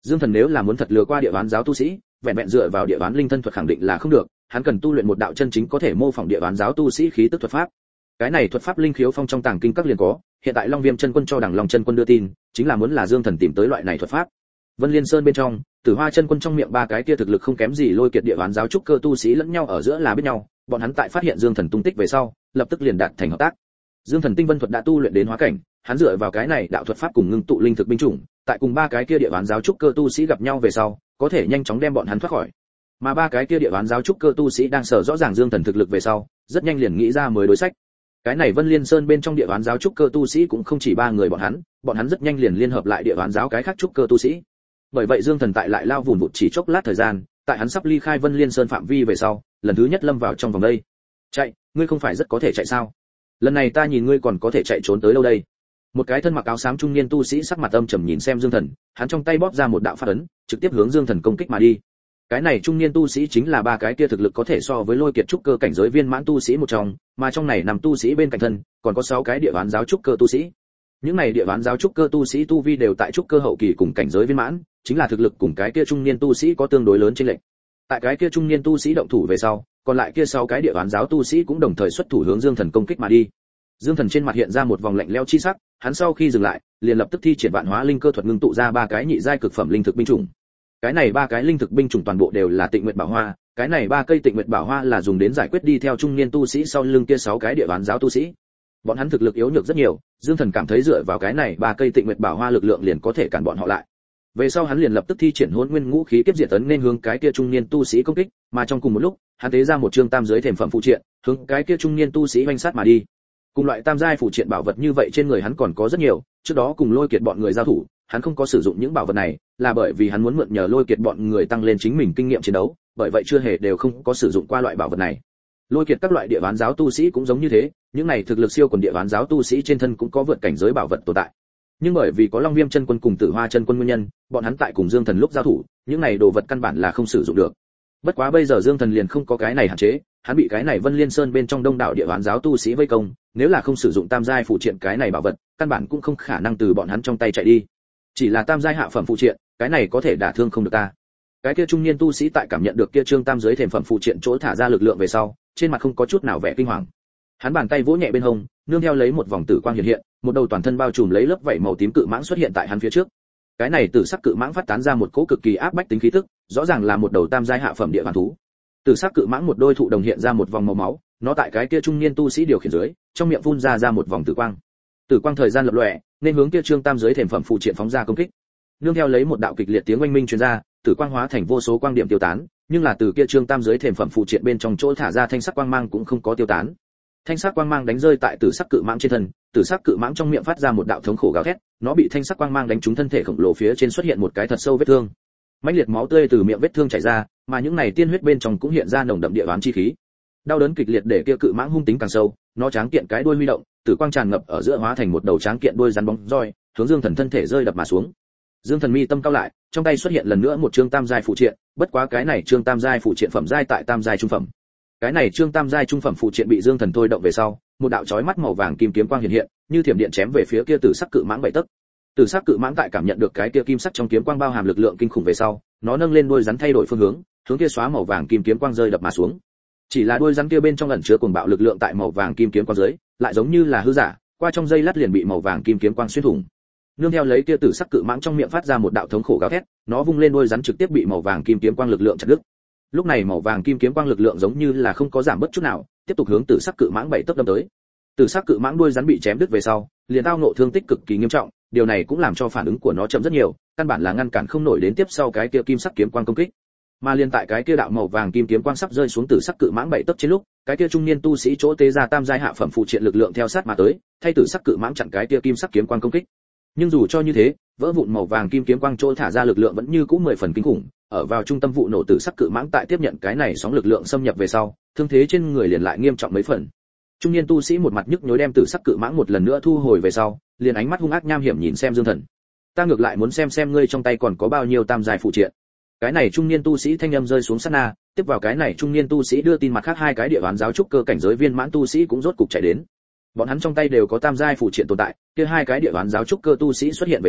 Dương Thần nếu là muốn thật lừa qua địa ván giáo tu sĩ, vẹn vẹn dựa vào địa ván linh thân thuật khẳng định là không được, hắn cần tu luyện một đạo chân chính có thể mô phỏng địa ván giáo tu sĩ khí tức thuật pháp. Cái này thuật pháp linh khiếu phong trong tàng kinh các liền có, hiện tại Long Viêm chân quân cho Đằng Long chân quân đưa tin, chính là muốn là Dương Thần tìm tới loại này thuật pháp. Vân Liên Sơn bên trong, Tử Hoa chân quân trong miệng ba cái kia thực lực không kém gì lôi kiệt địa ván giáo trúc cơ tu sĩ lẫn nhau ở giữa là biết nhau, bọn hắn tại phát hiện Dương Thần tung tích về sau, lập tức liền đạt thành hợp tác. Dương Thần tinh vân thuật đã tu luyện đến hóa cảnh, hắn dựa vào cái này đạo thuật pháp cùng ngưng tụ linh thực binh chủng, tại cùng ba cái kia địa ván giáo trúc cơ tu sĩ gặp nhau về sau, có thể nhanh chóng đem bọn hắn thoát khỏi. Mà ba cái kia địa ván giáo trúc cơ tu sĩ đang sở rõ ràng Dương Thần thực lực về sau, rất nhanh liền nghĩ ra mới đối sách. Cái này Vân Liên Sơn bên trong địa ván giáo trúc cơ tu sĩ cũng không chỉ ba người bọn hắn rất nhanh liền liên hợp lại địa ván giáo cái khác trúc cơ tu sĩ. Bởi vậy Dương Thần tại lại lao vùn vụt chỉ chốc lát thời gian, tại hắn sắp ly khai Vân Liên Sơn phạm vi về sau, lần thứ nhất lâm vào trong vòng đây. Chạy, ngươi không phải rất có thể chạy sao? Lần này ta nhìn ngươi còn có thể chạy trốn tới đâu đây? Một cái thân mặc áo xám trung niên tu sĩ sắc mặt âm trầm nhìn xem Dương Thần, hắn trong tay bóp ra một đạo pháp ấn, trực tiếp hướng Dương Thần công kích mà đi. Cái này trung niên tu sĩ chính là ba cái kia thực lực có thể so với lôi kiệt trúc cơ cảnh giới viên mãn tu sĩ một trong, mà trong này nằm tu sĩ bên cạnh thân, còn có 6 cái địa ván giáo trúc cơ tu sĩ. Những này địa ván giáo trúc cơ tu sĩ tu vi đều tại trúc cơ hậu kỳ cùng cảnh giới viên mãn, chính là thực lực cùng cái kia trung niên tu sĩ có tương đối lớn chênh lệch. Tại cái kia trung niên tu sĩ động thủ về sau, còn lại kia 6 cái địa ván giáo tu sĩ cũng đồng thời xuất thủ hướng Dương Thần công kích mà đi. Dương Thần trên mặt hiện ra một vòng lạnh lẽo chi sắc, hắn sau khi dừng lại, liền lập tức thi triển vạn hóa linh cơ thuật ngưng tụ ra ba cái nhị giai cực phẩm linh thực binh chủng. Cái này ba cái linh thực binh chủng toàn bộ đều là Tịnh Nguyệt Bảo Hoa, cái này ba cây Tịnh Nguyệt Bảo Hoa là dùng đến giải quyết đi theo trung niên tu sĩ sau lưng kia 6 cái địa ván giáo tu sĩ. Bọn hắn thực lực yếu nhược rất nhiều, Dương Thần cảm thấy dựa vào cái này ba cây Tịnh Nguyệt Bảo Hoa lực lượng liền có thể cản bọn họ lại. Về sau hắn liền lập tức thi triển Hỗn Nguyên Ngũ Khí Kiếp Diệt Tấn nên hướng cái kia trung niên tu sĩ công kích, mà trong cùng một lúc, hắn tế ra một chương tam giới thềm phẩm phụ triện, hướng cái kia trung niên tu sĩ hoành sát mà đi. Cùng loại tam giai phụ triện bảo vật như vậy trên người hắn còn có rất nhiều, trước đó cùng Lôi Kiệt bọn người giao thủ, hắn không có sử dụng những bảo vật này, là bởi vì hắn muốn mượn nhờ Lôi Kiệt bọn người tăng lên chính mình kinh nghiệm chiến đấu, bởi vậy chưa hề đều không có sử dụng qua loại bảo vật này. Lôi Kiệt các loại địa ván giáo tu sĩ cũng giống như thế, những này thực lực siêu quần địa ván giáo tu sĩ trên thân cũng có vượt cảnh giới bảo vật tồn tại. Nhưng bởi vì có Long Viêm chân quân cùng Tử Hoa chân quân nguyên nhân, bọn hắn tại cùng Dương Thần lúc giao thủ, những này đồ vật căn bản là không sử dụng được. Bất quá bây giờ Dương Thần liền không có cái này hạn chế, hắn bị cái này Vân Liên Sơn bên trong đông đảo địa ván giáo tu sĩ vây công, nếu là không sử dụng tam giai phụ triện cái này bảo vật, căn bản cũng không khả năng từ bọn hắn trong tay chạy đi. Chỉ là tam giai hạ phẩm phụ triện, cái này có thể đả thương không được ta. Cái kia trung niên tu sĩ tại cảm nhận được kia trương tam giới thềm phẩm phụ triện chỗ thả ra lực lượng về sau, trên mặt không có chút nào vẻ kinh hoàng. Hắn bàn tay vỗ nhẹ bên hông, nương theo lấy một vòng tử quang hiện hiện, một đầu toàn thân bao trùm lấy lớp vảy màu tím cự mãng xuất hiện tại hắn phía trước. Cái này tử sắc cự mãng phát tán ra một cỗ cực kỳ áp bách tính khí tức, rõ ràng là một đầu tam giai hạ phẩm địa vạn thú. Tử sắc cự mãng một đôi thụ đồng hiện ra một vòng màu máu, nó tại cái kia trung niên tu sĩ điều khiển dưới, trong miệng phun ra một vòng tử quang. Tử quang thời gian lập lòe, nên hướng kia trương tam giới thềm phẩm phụ triện phóng ra công kích. Nương theo lấy một đạo kịch liệt tiếng oanh minh truyền ra, tử quang hóa thành vô số quang điểm tiêu tán, nhưng là từ kia trương tam giới thềm phẩm phụ triện bên trong chỗ thả ra thanh sắc quang mang cũng không có tiêu tán. Thanh sắc quang mang đánh rơi tại tử sắc cự mãng trên thân, tử sắc cự mãng trong miệng phát ra một đạo thống khổ gào thét, nó bị thanh sắc quang mang đánh trúng thân thể khổng lồ phía trên xuất hiện một cái thật sâu vết thương. Mãnh liệt máu tươi từ miệng vết thương chảy ra, mà những này tiên huyết bên trong cũng hiện ra nồng đậm địa oán chi khí. Đau đớn kịch liệt để kia cự mãng hung tính càng sâu, nó tráng kiện cái đuôi huy động, tử quang tràn ngập ở giữa hóa thành một đầu tráng kiện đuôi rắn bóng roi, hướng Dương Thần thân thể rơi đập mà xuống. Dương Thần mi tâm cao lại, trong tay xuất hiện lần nữa một chương tam giai phụ triện, bất quá cái này chương tam giai phụ triện phẩm giai tại tam giai trung phẩm. Cái này chương tam giai trung phẩm phụ triện bị Dương Thần thôi động về sau, một đạo chói mắt màu vàng kim kiếm quang hiện hiện, như thiểm điện chém về phía kia tử sắc cự mãng bảy tấc. Tử sắc cự mãng tại cảm nhận được cái kia kim sắc trong kiếm quang bao hàm lực lượng kinh khủng về sau, nó nâng lên đuôi rắn thay đổi phương hướng, hướng kia xóa màu vàng kim kiếm quang rơi đập mà xuống. Chỉ là đuôi rắn kia bên trong ẩn chứa cuồng bạo lực lượng tại màu vàng kim kiếm quang dưới, lại giống như là hư giả, qua trong giây lát liền bị màu vàng kim kiếm quang xuyên thủng. Nương theo lấy kia tử sắc cự mãng trong miệng phát ra một đạo thống khổ gào thét, nó vung lên đuôi rắn trực tiếp bị màu vàng kim kiếm quang lực lượng chặt đứt. Lúc này màu vàng kim kiếm quang lực lượng giống như là không có giảm bất chút nào, tiếp tục hướng tử sắc cự mãng bảy tấc đâm tới. Tử sắc cự mãng đuôi rắn bị chém đứt về sau, liền tao ngộ thương tích cực kỳ nghiêm trọng, điều này cũng làm cho phản ứng của nó chậm rất nhiều, căn bản là ngăn cản không nổi đến tiếp sau cái kia kim sắc kiếm quang công kích. Mà liên tại cái kia đạo màu vàng kim kiếm quang sắp rơi xuống tử sắc cự mãng bảy tấc trên lúc, cái kia trung niên tu sĩ chỗ tế ra tam giai hạ phẩm phụ triện lực lượng theo sát mà tới, thay tử sắc cự mãng chặn cái kia kim sắc kiếm quang công kích. Nhưng dù cho như thế, vỡ vụn màu vàng kim kiếm quang chỗ thả ra lực lượng vẫn như cũ 10 phần kinh khủng, ở vào trung tâm vụ nổ tử sắc cự mãng tại tiếp nhận cái này sóng lực lượng xâm nhập về sau, thương thế trên người liền lại nghiêm trọng mấy phần. Trung niên tu sĩ một mặt nhức nhối đem tử sắc cự mãng một lần nữa thu hồi về sau, liền ánh mắt hung ác nham hiểm nhìn xem Dương Thần. Ta ngược lại muốn xem ngươi trong tay còn có bao nhiêu tam giai phụ triện. Cái này trung niên tu sĩ thanh âm rơi xuống sát na, tiếp vào cái này trung niên tu sĩ đưa tin mặt khác hai cái địa ván giáo trúc cơ cảnh giới viên mãn tu sĩ cũng rốt cục chạy đến. Bọn hắn trong tay đều có tam giai phụ triện tồn tại, kia hai cái địa ván giáo trúc cơ tu sĩ xuất hiện về sau,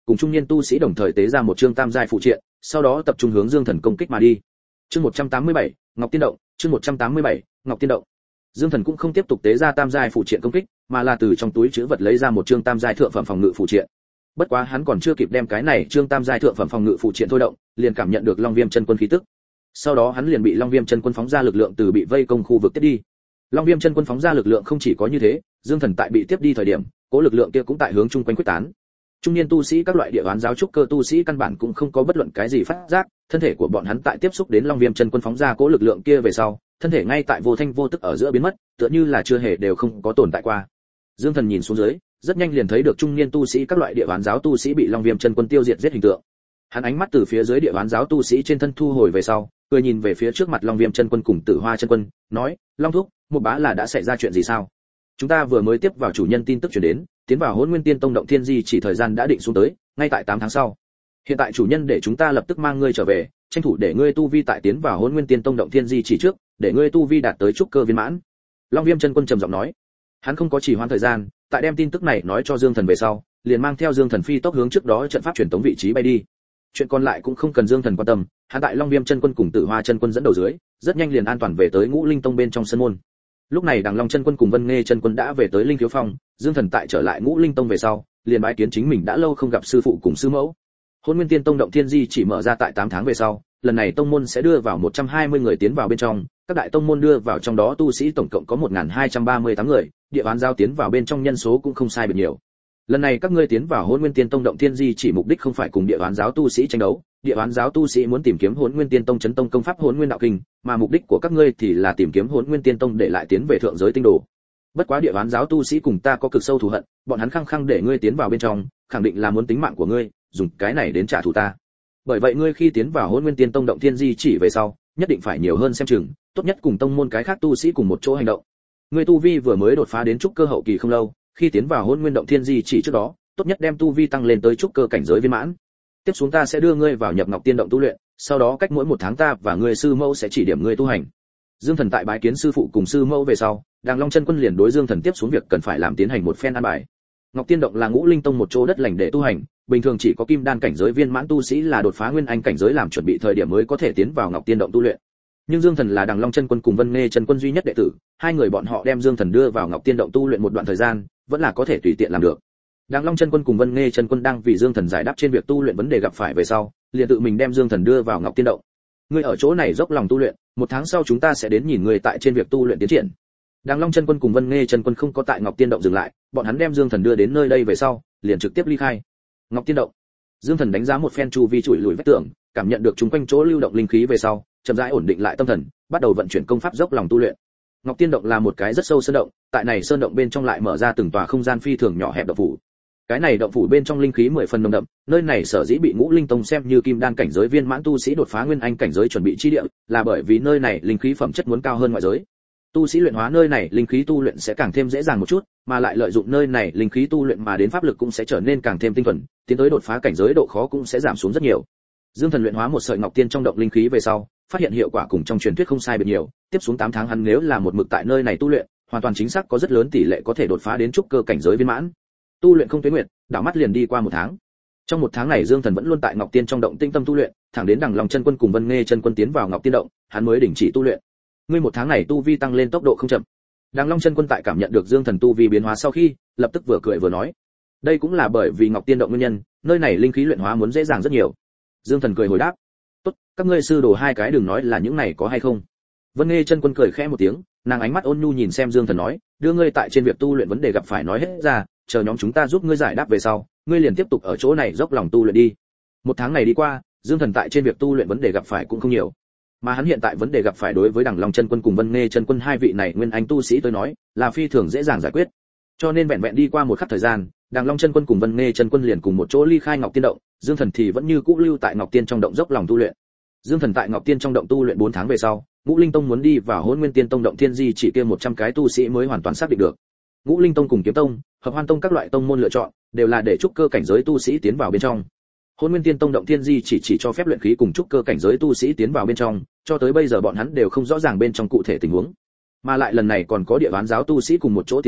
cùng trung niên tu sĩ đồng thời tế ra một chương tam giai phụ triện, sau đó tập trung hướng Dương Thần công kích mà đi. Chương 187, Ngọc Tiên Động, chương 187, Ngọc Tiên Động. Dương Thần cũng không tiếp tục tế ra tam giai phụ triện công kích, mà là từ trong túi trữ vật lấy ra một chương tam giai thượng phẩm phòng ngự phụ triện. Bất quá hắn còn chưa kịp đem cái này chương tam giai thượng phẩm phòng ngự phụ triện thôi động, liền cảm nhận được Long Viêm chân quân khí tức. Sau đó hắn liền bị Long Viêm chân quân phóng ra lực lượng từ bị vây công khu vực tiếp đi. Long Viêm chân quân phóng ra lực lượng không chỉ có như thế, Dương Thần tại bị tiếp đi thời điểm, cố lực lượng kia cũng tại hướng chung quanh quyết tán. Trung niên tu sĩ các loại địa oán giáo trúc cơ tu sĩ căn bản cũng không có bất luận cái gì phát giác, thân thể của bọn hắn tại tiếp xúc đến Long Viêm chân quân phóng ra cố lực lượng kia về sau, thân thể ngay tại vô thanh vô tức ở giữa biến mất, tựa như là chưa hề đều không có tồn tại qua. Dương Thần nhìn xuống dưới, rất nhanh liền thấy được trung niên tu sĩ các loại địa oán giáo tu sĩ bị Long Viêm chân quân tiêu diệt giết hình tượng. Hắn ánh mắt từ phía dưới địa oán giáo tu sĩ trên thân thu hồi về sau, cười nhìn về phía trước mặt Long Viêm chân quân cùng Tử Hoa chân quân, nói: "Long thúc, một bá là đã xảy ra chuyện gì sao? Chúng ta vừa mới tiếp vào chủ nhân tin tức truyền đến, tiến vào Hỗn Nguyên Tiên Tông động thiên di chỉ thời gian đã định xuống tới, ngay tại 8 tháng sau. Hiện tại chủ nhân để chúng ta lập tức mang ngươi trở về, tranh thủ để ngươi tu vi tại tiến vào Hỗn Nguyên Tiên Tông động thiên di chỉ trước, để ngươi tu vi đạt tới trúc cơ viên mãn." Long Viêm chân quân trầm giọng nói. Hắn không có trì hoãn thời gian, tại đem tin tức này nói cho Dương Thần về sau, liền mang theo Dương Thần phi tốc hướng trước đó trận pháp truyền tống vị trí bay đi. Chuyện còn lại cũng không cần Dương Thần quan tâm, hắn tại Long Viêm chân quân cùng Tử Hoa chân quân dẫn đầu dưới, rất nhanh liền an toàn về tới Ngũ Linh Tông bên trong sân môn. Lúc này Đằng Long chân quân cùng Vân Nghê chân quân đã về tới Linh Khiếu Phong, Dương Thần tại trở lại Ngũ Linh Tông về sau, liền bái kiến chính mình đã lâu không gặp sư phụ cùng sư mẫu. Hỗn Nguyên Tiên Tông động thiên di chỉ mở ra tại 8 tháng về sau, lần này tông môn sẽ đưa vào 120 người tiến vào bên trong, các đại tông môn đưa vào trong đó tu sĩ tổng cộng có 1238 người, địa bán giao tiến vào bên trong nhân số cũng không sai biệt nhiều. Lần này các ngươi tiến vào Hỗn Nguyên Tiên Tông động thiên di chỉ mục đích không phải cùng địa bán giáo tu sĩ tranh đấu, địa bán giáo tu sĩ muốn tìm kiếm Hỗn Nguyên Tiên Tông chấn tông công pháp Hỗn Nguyên đạo kinh, mà mục đích của các ngươi thì là tìm kiếm Hỗn Nguyên Tiên Tông để lại tiến về thượng giới tinh đồ. Bất quá địa bán giáo tu sĩ cùng ta có cực sâu thù hận, bọn hắn khăng khăng để ngươi tiến vào bên trong, khẳng định là muốn tính mạng của ngươi, dùng cái này đến trả thù ta. Bởi vậy ngươi khi tiến vào Hỗn Nguyên Tiên Tông động thiên di chỉ về sau, nhất định phải nhiều hơn xem chừng, tốt nhất cùng tông môn cái khác tu sĩ cùng một chỗ hành động. Ngươi tu vi vừa mới đột phá đến trúc cơ hậu kỳ không lâu, khi tiến vào Hỗn Nguyên động thiên di chỉ trước đó, tốt nhất đem tu vi tăng lên tới trúc cơ cảnh giới viên mãn. Tiếp xuống ta sẽ đưa ngươi vào nhập Ngọc Tiên động tu luyện, sau đó cách mỗi 1 tháng ta và ngươi sư mẫu sẽ chỉ điểm ngươi tu hành. Dương Thần tại bái kiến sư phụ cùng sư mẫu về sau, Đàng Long chân quân liền đối Dương Thần tiếp xuống việc cần phải làm tiến hành một phen an bài. Ngọc Tiên động là Ngũ Linh Tông một chỗ đất lành để tu hành, bình thường chỉ có kim đan cảnh giới viên mãn tu sĩ là đột phá nguyên anh cảnh giới làm chuẩn bị thời điểm mới có thể tiến vào Ngọc Tiên động tu luyện. Nhưng Dương Thần là Đàng Long chân quân cùng Vân Nghê chân quân duy nhất đệ tử, hai người bọn họ đem Dương Thần đưa vào Ngọc Tiên động tu luyện một đoạn thời gian, vẫn là có thể tùy tiện làm được. Đàng Long chân quân cùng Vân Nghê chân quân đang vì Dương Thần giải đáp trên việc tu luyện vấn đề gặp phải về sau, liền tự mình đem Dương Thần đưa vào Ngọc Tiên động. Ngươi ở chỗ này dốc lòng tu luyện, 1 tháng sau chúng ta sẽ đến nhìn ngươi tại trên việc tu luyện tiến triển. Đàng Long chân quân cùng Vân Nghê chân quân không có tại Ngọc Tiên động dừng lại, bọn hắn đem Dương Thần đưa đến nơi đây về sau, liền trực tiếp ly khai. Ngọc Tiên động. Dương Thần đánh giá một phen chu vi chủi lùi vách tường, cảm nhận được chúng quanh chỗ lưu động linh khí về sau, chậm rãi ổn định lại tâm thần, bắt đầu vận chuyển công pháp dốc lòng tu luyện. Ngọc Tiên động là một cái rất sâu sơn động, tại này sơn động bên trong lại mở ra từng tòa không gian phi thường nhỏ hẹp động phủ. Cái này động phủ bên trong linh khí 10 phần nồng đậm, nơi này sở dĩ bị Ngũ Linh Tông xem như kim đan cảnh giới viên mãn tu sĩ đột phá nguyên anh cảnh giới chuẩn bị chi địa, là bởi vì nơi này linh khí phẩm chất muốn cao hơn ngoại giới. Tu sĩ luyện hóa nơi này linh khí tu luyện sẽ càng thêm dễ dàng một chút, mà lại lợi dụng nơi này linh khí tu luyện mà đến pháp lực cũng sẽ trở nên càng thêm tinh thuần, tiến tới đột phá cảnh giới độ khó cũng sẽ giảm xuống rất nhiều. Dương Thần luyện hóa một sợi ngọc tiên trong động linh khí về sau, phát hiện hiệu quả cùng trong truyền thuyết không sai biệt nhiều, tiếp xuống 8 tháng hắn nếu là một mực tại nơi này tu luyện, hoàn toàn chính xác có rất lớn tỷ lệ có thể đột phá đến trúc cơ cảnh giới viên mãn. Tu luyện không tuế nguyệt, đảo mắt liền đi qua 1 tháng. Trong 1 tháng này Dương Thần vẫn luôn tại Ngọc Tiên trong động tinh tâm tu luyện, thẳng đến Đằng Long chân quân cùng Vân Nghê chân quân tiến vào Ngọc Tiên động, hắn mới đình chỉ tu luyện. Ngươi 1 tháng này tu vi tăng lên tốc độ không chậm. Đằng Long chân quân tại cảm nhận được Dương Thần tu vi biến hóa sau khi, lập tức vừa cười vừa nói, đây cũng là bởi vì Ngọc Tiên động nguyên nhân, nơi này linh khí luyện hóa muốn dễ dàng rất nhiều. Dương Thần cười hồi đáp, tốt, các ngươi sư đồ hai cái đừng nói là những này có hay không. Vân Nghê chân quân cười khẽ một tiếng, nàng ánh mắt ôn nhu nhìn xem Dương Thần nói, đưa ngươi tại trên việc tu luyện vấn đề gặp phải nói hết ra, chờ nhóm chúng ta giúp ngươi giải đáp về sau, ngươi liền tiếp tục ở chỗ này dốc lòng tu luyện đi. 1 tháng này đi qua, Dương Thần tại trên việc tu luyện vấn đề gặp phải cũng không nhiều, mà hắn hiện tại vấn đề gặp phải đối với Đằng Long chân quân cùng Vân Nghê chân quân hai vị này nguyên anh tu sĩ tôi nói, là phi thường dễ dàng giải quyết. Cho nên vẹn vẹn đi qua một khắc thời gian, Đằng Long chân quân cùng Vân Nghê chân quân liền cùng một chỗ ly khai Ngọc Tiên động, Dương Thần thì vẫn như cũ lưu tại Ngọc Tiên trong động dốc lòng tu luyện. Dương Thần tại Ngọc Tiên trong động tu luyện 4 tháng về sau, Ngũ Linh Tông muốn đi vào Hỗn Nguyên Tiên Tông động thiên di chỉ kia 100 cái tu sĩ mới hoàn toàn xác định được. Ngũ Linh Tông cùng Kiếm Tông, Hợp Hoan Tông các loại tông môn lựa chọn, đều là để trúc cơ cảnh giới tu sĩ tiến vào bên trong. Hỗn Nguyên Tiên Tông động thiên di chỉ cho phép luyện khí cùng trúc cơ cảnh giới tu sĩ tiến vào bên trong, cho tới bây giờ bọn hắn đều không rõ ràng bên trong cụ thể tình huống. Mà lại lần này còn có địa bán giáo tu sĩ cùng một chỗ tiến vào,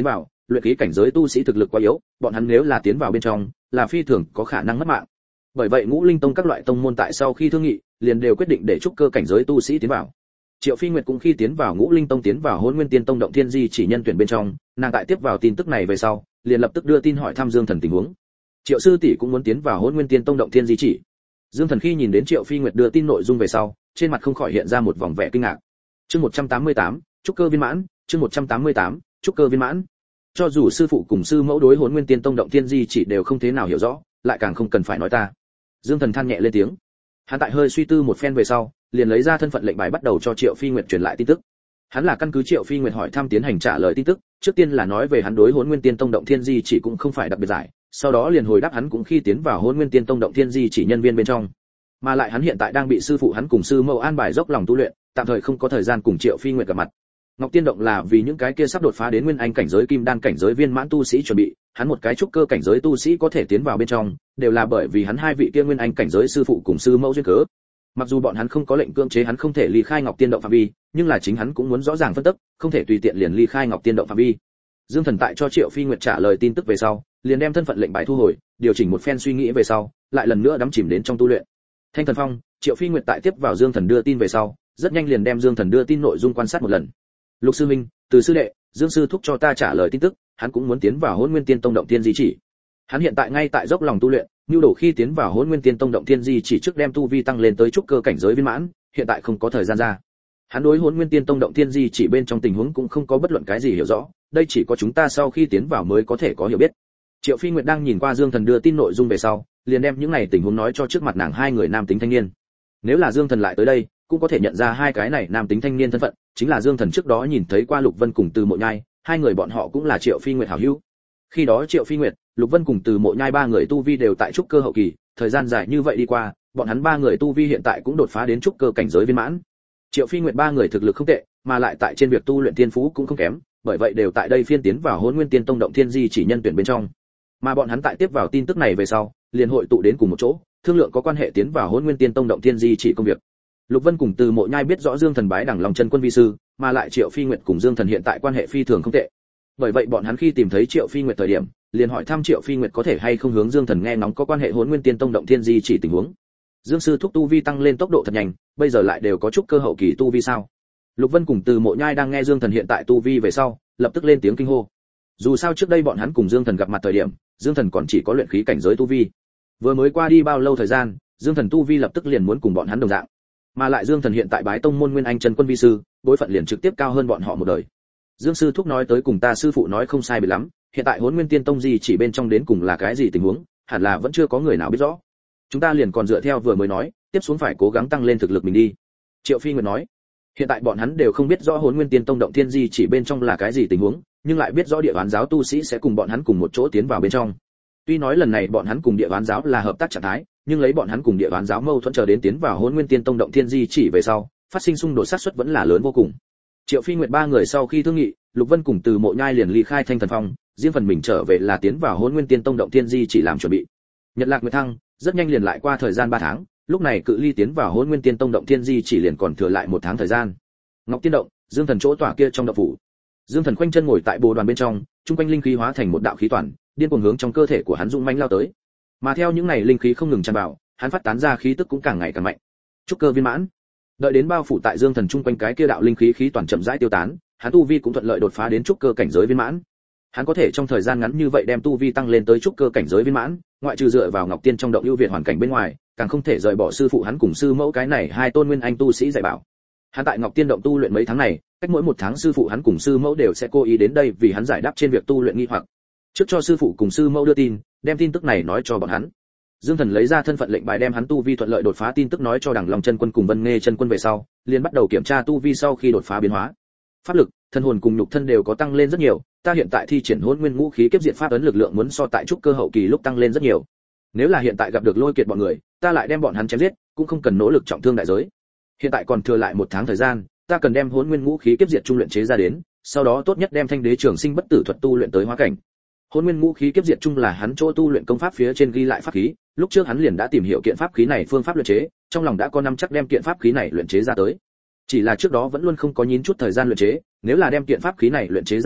luyện khí cảnh giới tu sĩ thực lực quá yếu, bọn hắn nếu là tiến vào bên trong, là phi thường có khả năng mất mạng. Bởi vậy Ngũ Linh Tông các loại tông môn tại sau khi thương nghị, liền đều quyết định để trúc cơ cảnh giới tu sĩ tiến vào. Triệu Phi Nguyệt cũng khi tiến vào Ngũ Linh Tông tiến vào Hỗn Nguyên Tiên Tông động thiên di chỉ nhân tuyển bên trong, nàng tại tiếp vào tin tức này về sau, liền lập tức đưa tin hỏi thăm Dương Thần tình huống. Triệu sư tỷ cũng muốn tiến vào Hỗn Nguyên Tiên Tông động thiên di chỉ. Dương Thần khi nhìn đến Triệu Phi Nguyệt đưa tin nội dung về sau, trên mặt không khỏi hiện ra một vòng vẻ kinh ngạc. Chương 188, trúc cơ viên mãn, chương 188, trúc cơ viên mãn. Cho dù sư phụ cùng sư mẫu đối Hỗn Nguyên Tiên Tông động thiên di chỉ đều không thế nào hiểu rõ, lại càng không cần phải nói ta. Dương Thần than nhẹ lên tiếng. Hắn tại hơi suy tư một phen về sau, liền lấy ra thân phận lệnh bài bắt đầu cho Triệu Phi Nguyệt truyền lại tin tức. Hắn là căn cứ Triệu Phi Nguyệt hỏi thăm tiến hành trả lời tin tức, trước tiên là nói về hắn đối Hỗn Nguyên Tiên Tông động thiên di chỉ cũng không phải đặc biệt giải, sau đó liền hồi đáp hắn cũng khi tiến vào Hỗn Nguyên Tiên Tông động thiên di chỉ nhân viên bên trong. Mà lại hắn hiện tại đang bị sư phụ hắn cùng sư mẫu an bài dốc lòng tu luyện, tạm thời không có thời gian cùng Triệu Phi Nguyệt gặp mặt. Ngọc Tiên động là vì những cái kia sắp đột phá đến nguyên anh cảnh giới kim đan cảnh giới viên mãn tu sĩ chuẩn bị, hắn một cái trúc cơ cảnh giới tu sĩ có thể tiến vào bên trong, đều là bởi vì hắn hai vị kia nguyên anh cảnh giới sư phụ cùng sư mẫu duyên cớ. Mặc dù bọn hắn không có lệnh cưỡng chế hắn không thể ly khai Ngọc Tiên động phạm vi, nhưng là chính hắn cũng muốn rõ ràng phân tích, không thể tùy tiện liền ly khai Ngọc Tiên động phạm vi. Dương Thần tại cho Triệu Phi Nguyệt trả lời tin tức về sau, liền đem thân phận lệnh bài thu hồi, điều chỉnh một phen suy nghĩ về sau, lại lần nữa đắm chìm đến trong tu luyện. Thanh Thần Phong, Triệu Phi Nguyệt tại tiếp vào Dương Thần đưa tin về sau, rất nhanh liền đem Dương Thần đưa tin nội dung quan sát một lần. Lục sư minh, Từ sư đệ, Dương sư thúc cho ta trả lời tin tức, hắn cũng muốn tiến vào Hỗn Nguyên Tiên Tông động thiên di chỉ. Hắn hiện tại ngay tại dốc lòng tu luyện, nhu đồ khi tiến vào Hỗn Nguyên Tiên Tông động thiên di chỉ trước đem tu vi tăng lên tới trúc cơ cảnh giới viên mãn, hiện tại không có thời gian ra. Hắn đối Hỗn Nguyên Tiên Tông động thiên di chỉ bên trong tình huống cũng không có bất luận cái gì hiểu rõ, đây chỉ có chúng ta sau khi tiến vào mới có thể có hiểu biết. Triệu Phi Nguyệt đang nhìn qua Dương Thần đưa tin nội dung về sau, liền đem những này tình huống nói cho trước mặt nàng hai người nam tính thanh niên. Nếu là Dương Thần lại tới đây, cũng có thể nhận ra hai cái này nam tính thanh niên thân phận, chính là Dương Thần trước đó nhìn thấy qua Lục Vân cùng Từ Mộ Nhai, hai người bọn họ cũng là Triệu Phi Nguyệt hảo hữu. Khi đó Triệu Phi Nguyệt, Lục Vân cùng Từ Mộ Nhai ba người tu vi đều tại trúc cơ hậu kỳ, thời gian dài như vậy đi qua, bọn hắn ba người tu vi hiện tại cũng đột phá đến trúc cơ cảnh giới viên mãn. Triệu Phi Nguyệt ba người thực lực không tệ, mà lại tại trên việc tu luyện tiên phú cũng không kém, bởi vậy đều tại đây phiên tiến vào Hỗn Nguyên Tiên Tông động thiên di chỉ nhân tuyển bên trong. Mà bọn hắn tại tiếp vào tin tức này về sau, liền hội tụ đến cùng một chỗ, thương lượng có quan hệ tiến vào Hỗn Nguyên Tiên Tông động thiên di chỉ công việc. Lục Vân cùng Từ Mộ Nhai biết rõ Dương Thần bái đẳng lòng chân quân vi sư, mà lại Triệu Phi Nguyệt cùng Dương Thần hiện tại quan hệ phi thường không tệ. Bởi vậy bọn hắn khi tìm thấy Triệu Phi Nguyệt thời điểm, liền hỏi thăm Triệu Phi Nguyệt có thể hay không hướng Dương Thần nghe ngóng có quan hệ Hỗn Nguyên Tiên Tông động thiên di chỉ tình huống. Dương sư thúc tu vi tăng lên tốc độ thật nhanh, bây giờ lại đều có chút cơ hậu kỳ tu vi sao? Lục Vân cùng Từ Mộ Nhai đang nghe Dương Thần hiện tại tu vi về sau, lập tức lên tiếng kinh hô. Dù sao trước đây bọn hắn cùng Dương Thần gặp mặt thời điểm, Dương Thần còn chỉ có luyện khí cảnh giới tu vi. Vừa mới qua đi bao lâu thời gian, Dương Thần tu vi lập tức liền muốn cùng bọn hắn đồng dạng. Mà lại Dương Thần hiện tại bái tông môn Nguyên Anh chân quân vi sư, bối phận liền trực tiếp cao hơn bọn họ một đời. Dương sư thúc nói tới cùng ta sư phụ nói không sai biệt lắm, hiện tại Hỗn Nguyên Tiên Tông gì chỉ bên trong đến cùng là cái gì tình huống, hẳn là vẫn chưa có người nào biết rõ. Chúng ta liền còn dựa theo vừa mới nói, tiếp xuống phải cố gắng tăng lên thực lực mình đi. Triệu Phi Nguyệt nói, hiện tại bọn hắn đều không biết rõ Hỗn Nguyên Tiên Tông động thiên di chỉ bên trong là cái gì tình huống, nhưng lại biết rõ Địa Oán giáo tu sĩ sẽ cùng bọn hắn cùng một chỗ tiến vào bên trong. Tuy nói lần này bọn hắn cùng Địa Oán giáo là hợp tác trạng thái, nhưng lấy bọn hắn cùng Địa Oán giáo mâu thuẫn chờ đến tiến vào Hỗn Nguyên Tiên Tông động thiên di chỉ về sau, phát sinh xung đột xác suất vẫn là lớn vô cùng. Triệu Phi Nguyệt ba người sau khi thương nghị, Lục Vân cùng Từ Mộ Nhai liền ly khai Thanh Thần Phong, riêng phần mình trở về là tiến vào Hỗn Nguyên Tiên Tông động thiên di chỉ làm chuẩn bị. Nhật Lạc Nguyệt Thăng, rất nhanh liền lại qua thời gian 3 tháng, lúc này cự ly tiến vào Hỗn Nguyên Tiên Tông động thiên di chỉ liền còn thừa lại 1 tháng thời gian. Ngọc Tiên động, Dương Thần chỗ tỏa kia trong động phủ. Dương Thần khoanh chân ngồi tại bồ đoàn bên trong, trung quanh linh khí hóa thành một đạo khí toàn, điên cuồng hướng trong cơ thể của hắn dũng mãnh lao tới. Mà theo những này linh khí không ngừng tràn vào, hắn phát tán ra khí tức cũng càng ngày càng mạnh. Trúc cơ viên mãn. Đợi đến bao phủ tại Dương Thần trung quanh cái kia đạo linh khí khí toàn chậm rãi tiêu tán, hắn tu vi cũng thuận lợi đột phá đến trúc cơ cảnh giới viên mãn. Hắn có thể trong thời gian ngắn như vậy đem tu vi tăng lên tới trúc cơ cảnh giới viên mãn, ngoại trừ dựa vào Ngọc Tiên trong động ưu việt hoàn cảnh bên ngoài, càng không thể rời bỏ sư phụ hắn cùng sư mẫu cái này hai tôn nguyên anh tu sĩ dạy bảo. Hắn tại Ngọc Tiên động tu luyện mấy tháng này, cách mỗi 1 tháng sư phụ hắn cùng sư mẫu đều sẽ cố ý đến đây vì hắn giải đáp trên việc tu luyện nghi hoặc. Trước cho sư phụ cùng sư mẫu đưa tin, đem tin tức này nói cho bọn hắn. Dương Thần lấy ra thân phận lệnh bài đem hắn tu vi thuận lợi đột phá tin tức nói cho Đằng Long chân quân cùng Vân Nghê chân quân về sau, liền bắt đầu kiểm tra tu vi sau khi đột phá biến hóa. Pháp lực, thân hồn cùng nhục thân đều có tăng lên rất nhiều, ta hiện tại thi triển Hỗn Nguyên Ngũ Khí Kiếp Diệt Pháp ấn lực lượng muốn so tại trúc cơ hậu kỳ lúc tăng lên rất nhiều. Nếu là hiện tại gặp được Lôi Kiệt bọn người, ta lại đem bọn hắn chém giết, cũng không cần nỗ lực trọng thương đại giới. Hiện tại còn thừa lại 1 tháng thời gian, ta cần đem Hỗn Nguyên Ngũ Khí Kiếp Diệt trung luyện chế ra đến, sau đó tốt nhất đem Thanh Đế Trường Sinh Bất Tử thuật tu luyện tới hóa cảnh. Hỗn Nguyên Ngũ Khí Kiếp Diệt trung là hắn chỗ tu luyện công pháp phía trên ghi lại pháp khí, lúc trước hắn liền đã tìm hiểu kiện pháp khí này phương pháp luyện chế, trong lòng đã có nắm chắc đem kiện pháp khí này luyện chế ra tới. Chỉ là trước đó vẫn luôn không có nhín chút thời gian luyện chế, nếu là đem kiện pháp khí này luyện chế ra tới,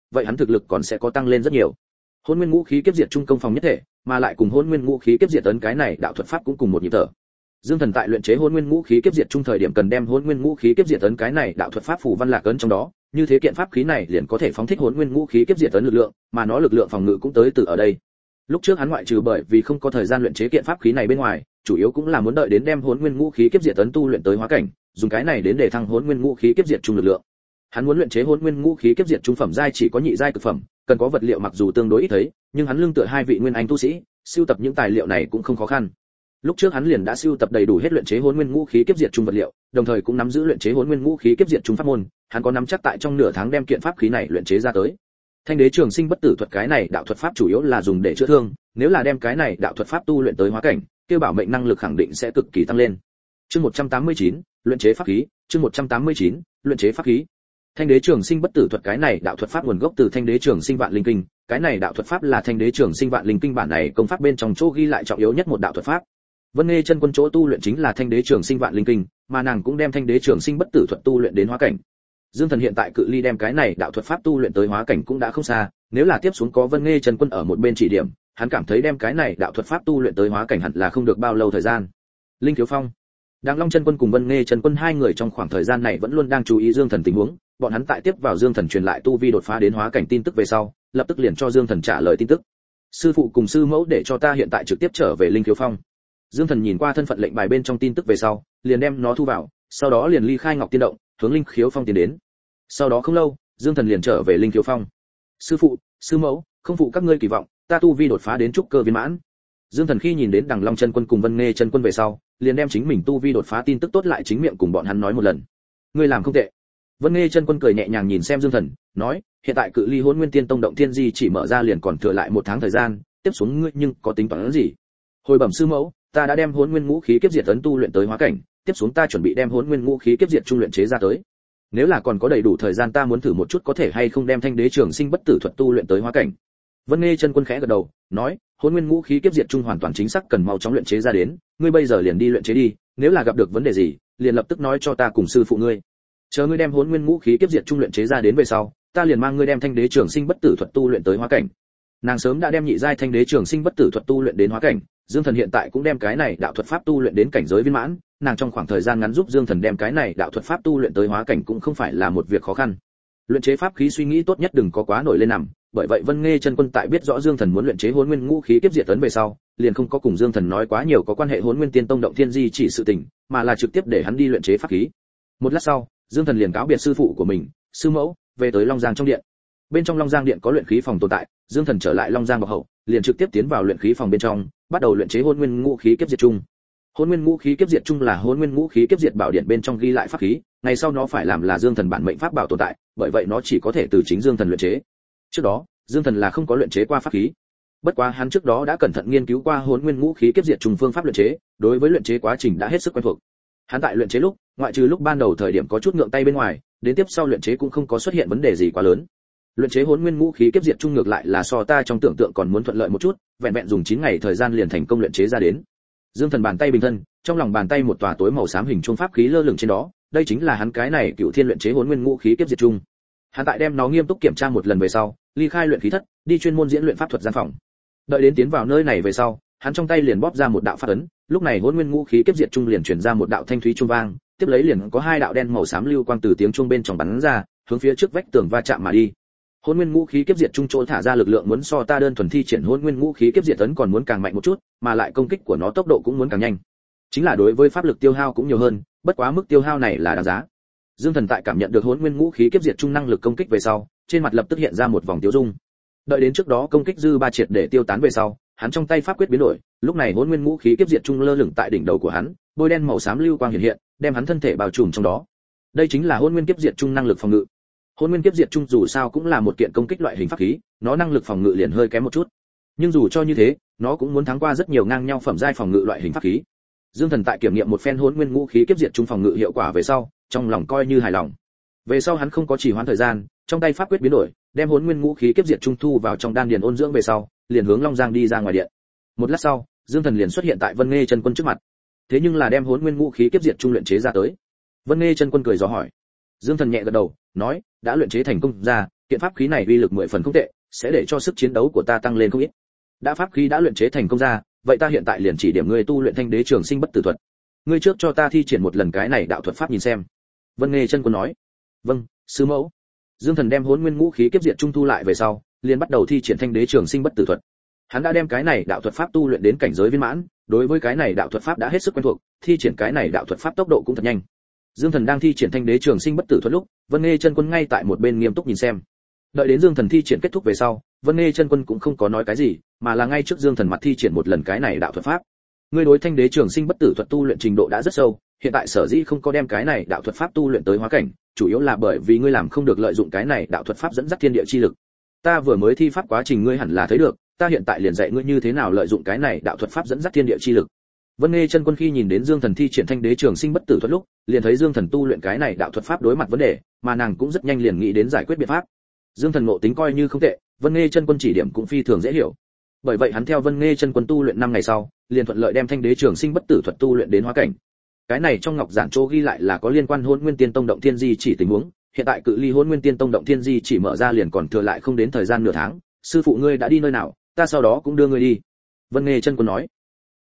vậy hắn thực lực còn sẽ có tăng lên rất nhiều. Hỗn Nguyên Ngũ Khí Kiếp Diệt Trung công phòng nhất thể, mà lại cùng Hỗn Nguyên Ngũ Khí Kiếp Diệt Ấn cái này đạo thuật pháp cũng cùng một nhịp thở. Dương Thần tại luyện chế Hỗn Nguyên Ngũ Khí Kiếp Diệt Trung thời điểm cần đem Hỗn Nguyên Ngũ Khí Kiếp Diệt Ấn cái này đạo thuật pháp phù văn lạc ấn trong đó, như thế kiện pháp khí này liền có thể phóng thích Hỗn Nguyên Ngũ Khí Kiếp Diệt Ấn lực lượng, mà nó lực lượng phòng ngự cũng tới từ ở đây. Lúc trước hắn ngoại trừ bởi vì không có thời gian luyện chế kiện pháp khí này bên ngoài, chủ yếu cũng là muốn đợi đến đem Hỗn Nguyên Ngũ Khí Kiếp Diệt Ấn tu luyện tới hóa cảnh, dùng cái này đến để thăng Hỗn Nguyên Ngũ Khí Kiếp Diệt Trung lực lượng. Hắn muốn luyện chế Hỗn Nguyên Ngũ Khí Kiếp Diệt Trung phẩm giai chỉ có nhị giai cực phẩm, cần có vật liệu mặc dù tương đối ít thấy, nhưng hắn lương tựa hai vị nguyên anh tu sĩ, sưu tập những tài liệu này cũng không khó khăn. Lúc trước hắn liền đã sưu tập đầy đủ hết luyện chế Hỗn Nguyên Ngũ Khí Kiếp Diệt Trung vật liệu, đồng thời cũng nắm giữ luyện chế Hỗn Nguyên Ngũ Khí Kiếp Diệt Trung pháp môn, hắn có nắm chắc tại trong nửa tháng đem kiện pháp khí này luyện chế ra tới. Thanh Đế Trường Sinh Bất Tử thuật cái này đạo thuật pháp chủ yếu là dùng để chữa thương, nếu là đem cái này đạo thuật pháp tu luyện tới hóa cảnh, kia bảo mệnh năng lực khẳng định sẽ cực kỳ tăng lên. Chương 189, luyện chế pháp khí, chương 189, luyện chế pháp khí. Thanh Đế Trường Sinh Bất Tử thuật cái này đạo thuật pháp nguồn gốc từ Thanh Đế Trường Sinh Vạn Linh Kinh, cái này đạo thuật pháp là Thanh Đế Trường Sinh Vạn Linh Kinh bản này công pháp bên trong chỗ ghi lại trọng yếu nhất một đạo thuật pháp. Vân Nghê chân quân chỗ tu luyện chính là Thanh Đế Trường Sinh Vạn Linh Kinh, mà nàng cũng đem Thanh Đế Trường Sinh Bất Tử thuật tu luyện đến hóa cảnh. Dương Thần hiện tại cự ly đem cái này đạo thuật pháp tu luyện tới hóa cảnh cũng đã không xa, nếu là tiếp xuống có Vân Nghê chân quân ở một bên chỉ điểm, hắn cảm thấy đem cái này đạo thuật pháp tu luyện tới hóa cảnh hẳn là không được bao lâu thời gian. Linh Thiếu Phong, Đàng Long chân quân cùng Vân Nghê chân quân hai người trong khoảng thời gian này vẫn luôn đang chú ý Dương Thần tình huống, bọn hắn tại tiếp vào Dương Thần truyền lại tu vi đột phá đến hóa cảnh tin tức về sau, lập tức liền cho Dương Thần trả lời tin tức. Sư phụ cùng sư mẫu để cho ta hiện tại trực tiếp trở về Linh Thiếu Phong. Dương Thần nhìn qua thân phận lệnh bài bên trong tin tức về sau, liền đem nó thu vào, sau đó liền ly khai Ngọc Tiên động, hướng Linh Khiếu Phong tiến đến. Sau đó không lâu, Dương Thần liền trở về Linh Khiếu Phong. Sư phụ, sư mẫu, không phụ các ngươi kỳ vọng, ta tu vi đột phá đến trúc cơ viên mãn. Dương Thần khi nhìn đến Đằng Long chân quân cùng Vân Nghê chân quân về sau, liền đem chính mình tu vi đột phá tin tức tốt lại chính miệng cùng bọn hắn nói một lần. Ngươi làm không tệ. Vân Nghê chân quân cười nhẹ nhàng nhìn xem Dương Thần, nói, hiện tại cự ly Hỗn Nguyên Tiên Tông động thiên di chỉ mở ra liền còn thừa lại một tháng thời gian, tiếp xuống ngươi nhưng có tính toán gì? Hồi bẩm sư mẫu, ta đã đem Hỗn Nguyên Ngũ Khí Kiếp Diệt Ấn tu luyện tới hóa cảnh, tiếp xuống ta chuẩn bị đem Hỗn Nguyên Ngũ Khí Kiếp Diệt Trung luyện chế ra tới. Nếu là còn có đầy đủ thời gian ta muốn thử một chút có thể hay không đem Thanh Đế Trường Sinh Bất Tử thuật tu luyện tới hóa cảnh. Vân Nghê chân quân khẽ gật đầu, nói, Hỗn Nguyên Ngũ Khí Kiếp Diệt Trung hoàn toàn chính xác cần mau chóng luyện chế ra đến, ngươi bây giờ liền đi luyện chế đi, nếu là gặp được vấn đề gì, liền lập tức nói cho ta cùng sư phụ ngươi. Chờ ngươi đem Hỗn Nguyên Ngũ Khí Kiếp Diệt Trung luyện chế ra đến về sau, ta liền mang ngươi đem Thanh Đế Trường Sinh Bất Tử thuật tu luyện tới hóa cảnh. Nàng sớm đã đem nhị giai Thanh Đế Trường Sinh Bất Tử thuật tu luyện đến hóa cảnh, Dương Thần hiện tại cũng đem cái này đạo thuật pháp tu luyện đến cảnh giới viên mãn, nàng trong khoảng thời gian ngắn giúp Dương Thần đem cái này đạo thuật pháp tu luyện tới hóa cảnh cũng không phải là một việc khó khăn. Luyện chế pháp khí suy nghĩ tốt nhất đừng có quá nổi lên nằm, bởi vậy Vân Nghê chân quân tại biết rõ Dương Thần muốn luyện chế Hỗn Nguyên Ngũ Khí Kiếp Diệt Ấn về sau, liền không có cùng Dương Thần nói quá nhiều có quan hệ Hỗn Nguyên Tiên Tông động thiên di chỉ sự tình, mà là trực tiếp để hắn đi luyện chế pháp khí. Một lát sau, Dương Thần liền cáo biệt sư phụ của mình, sư mẫu, về tới Long Giang trong điện. Bên trong Long Giang điện có luyện khí phòng tồn tại, Dương Thần trở lại Long Giang bậc hậu, liền trực tiếp tiến vào luyện khí phòng bên trong, bắt đầu luyện chế Hỗn Nguyên Ngũ Khí Kiếp Diệt Trung. Hỗn Nguyên Ngũ Khí Kiếp Diệt Trung là Hỗn Nguyên Ngũ Khí Kiếp Diệt bảo điện bên trong ghi lại pháp khí, ngày sau nó phải làm là Dương Thần bản mệnh pháp bảo tồn tại, bởi vậy nó chỉ có thể từ chính Dương Thần luyện chế. Trước đó, Dương Thần là không có luyện chế qua pháp khí. Bất quá hắn trước đó đã cẩn thận nghiên cứu qua Hỗn Nguyên Ngũ Khí Kiếp Diệt Trung phương pháp luyện chế, đối với luyện chế quá trình đã hết sức quen thuộc. Hắn tại luyện chế lúc, ngoại trừ lúc ban đầu thời điểm có chút ngượng tay bên ngoài, đến tiếp sau luyện chế cũng không có xuất hiện vấn đề gì quá lớn. Luyện chế Hỗn Nguyên Ngũ Khí Kiếp Diệt Trung ngược lại là so ta trong tưởng tượng còn muốn thuận lợi một chút, vẹn vẹn dùng 9 ngày thời gian liền thành công luyện chế ra đến. Dương Thần bàn tay bình thân, trong lòng bàn tay một tòa tối màu xám hình chuông pháp khí lơ lửng trên đó, đây chính là hắn cái này Cựu Thiên luyện chế Hỗn Nguyên Ngũ Khí Kiếp Diệt Trung. Hắn tại đem nó nghiêm túc kiểm tra một lần về sau, ly khai luyện khí thất, đi chuyên môn diễn luyện pháp thuật gian phòng. Đợi đến tiến vào nơi này về sau, hắn trong tay liền bóp ra một đạo pháp ấn, lúc này Hỗn Nguyên Ngũ Khí Kiếp Diệt Trung liền truyền ra một đạo thanh thúy chuông vang, tiếp lấy liền có hai đạo đen màu xám lưu quang từ tiếng chuông bên trong bắn ra, hướng phía trước vách tường va chạm mà đi. Hỗn Nguyên Ngũ Khí Kiếp Diệt Trung chỗ thả ra lực lượng muốn so ta đơn thuần thi triển Hỗn Nguyên Ngũ Khí Kiếp Diệt Ấn còn muốn càng mạnh một chút, mà lại công kích của nó tốc độ cũng muốn càng nhanh. Chính là đối với pháp lực tiêu hao cũng nhiều hơn, bất quá mức tiêu hao này là đáng giá. Dương Thần tại cảm nhận được Hỗn Nguyên Ngũ Khí Kiếp Diệt Trung năng lực công kích về sau, trên mặt lập tức hiện ra một vòng tiêu dung. Đợi đến trước đó công kích dư ba triệt để tiêu tán về sau, hắn trong tay pháp quyết biến đổi, lúc này Hỗn Nguyên Ngũ Khí Kiếp Diệt Trung lơ lửng tại đỉnh đầu của hắn, bôi đen màu xám lưu quang hiện hiện, đem hắn thân thể bao trùm trong đó. Đây chính là Hỗn Nguyên Kiếp Diệt Trung năng lực phòng ngự. Hỗn Nguyên Kiếp Diệt Trung dù sao cũng là một kiện công kích loại hình pháp khí, nó năng lực phòng ngự liền hơi kém một chút. Nhưng dù cho như thế, nó cũng muốn thắng qua rất nhiều ngang nhau phẩm giai phòng ngự loại hình pháp khí. Dương Thần tại kiểm nghiệm một phen Hỗn Nguyên Ngũ Khí Kiếp Diệt Trung phòng ngự hiệu quả về sau, trong lòng coi như hài lòng. Về sau hắn không có trì hoãn thời gian, trong tay pháp quyết biến đổi, đem Hỗn Nguyên Ngũ Khí Kiếp Diệt Trung thu vào trong đan điền ôn dưỡng về sau, liền hướng Long Giang đi ra ngoài điện. Một lát sau, Dương Thần liền xuất hiện tại Vân Nghê chân quân trước mặt. Thế nhưng là đem Hỗn Nguyên Ngũ Khí Kiếp Diệt Trung luyện chế ra tới. Vân Nghê chân quân cười dò hỏi. Dương Thần nhẹ gật đầu, nói, đã luyện chế thành công ra, kiện pháp khí này uy lực 10 phần không tệ, sẽ để cho sức chiến đấu của ta tăng lên không ít. Đã pháp khí đã luyện chế thành công ra, vậy ta hiện tại liền chỉ điểm ngươi tu luyện Thanh Đế Trường Sinh Bất Tử Thuật. Ngươi trước cho ta thi triển một lần cái này đạo thuật pháp nhìn xem." Vân Nghê Chân Quân nói. "Vâng, sư mẫu." Dương Thần đem Hỗn Nguyên Ngũ Khí Kiếp Diệt Trung thu lại về sau, liền bắt đầu thi triển Thanh Đế Trường Sinh Bất Tử Thuật. Hắn đã đem cái này đạo thuật pháp tu luyện đến cảnh giới viên mãn, đối với cái này đạo thuật pháp đã hết sức quen thuộc, thi triển cái này đạo thuật pháp tốc độ cũng thật nhanh. Dương Thần đang thi triển Thanh Đế Trường Sinh Bất Tử Thuật lúc, Vân Nghê Chân Quân ngay tại một bên nghiêm túc nhìn xem. Đợi đến Dương Thần thi triển kết thúc về sau, Vân Nghê Chân Quân cũng không có nói cái gì, mà là ngay trước Dương Thần mặt thi triển một lần cái này đạo thuật pháp. Ngươi đối Thanh Đế Trường Sinh Bất Tử Thuật tu luyện trình độ đã rất sâu, hiện tại sở dĩ không có đem cái này đạo thuật pháp tu luyện tới hóa cảnh, chủ yếu là bởi vì ngươi làm không được lợi dụng cái này đạo thuật pháp dẫn dắt thiên địa chi lực. Ta vừa mới thi pháp quá trình ngươi hẳn là thấy được, ta hiện tại liền dạy ngươi như thế nào lợi dụng cái này đạo thuật pháp dẫn dắt thiên địa chi lực. Vân Nghê Chân Quân khi nhìn đến Dương Thần thi triển Thanh Đế Trường Sinh Bất Tử Thuật lúc, liền thấy Dương Thần tu luyện cái này đạo thuật pháp đối mặt vấn đề, mà nàng cũng rất nhanh liền nghĩ đến giải quyết biện pháp. Dương Thần ngộ tính coi như không tệ, Vân Nghê Chân Quân chỉ điểm cũng phi thường dễ hiểu. Bởi vậy hắn theo Vân Nghê Chân Quân tu luyện 5 ngày sau, liền thuận lợi đem Thanh Đế Trường Sinh Bất Tử Thuật tu luyện đến hóa cảnh. Cái này trong ngọc giản chỗ ghi lại là có liên quan Hỗn Nguyên Tiên Tông động thiên di chỉ tình huống, hiện tại cự ly Hỗn Nguyên Tiên Tông động thiên di chỉ mở ra liền còn thừa lại không đến thời gian nửa tháng, sư phụ ngươi đã đi nơi nào, ta sau đó cũng đưa ngươi đi. Vân Nghê Chân Quân nói.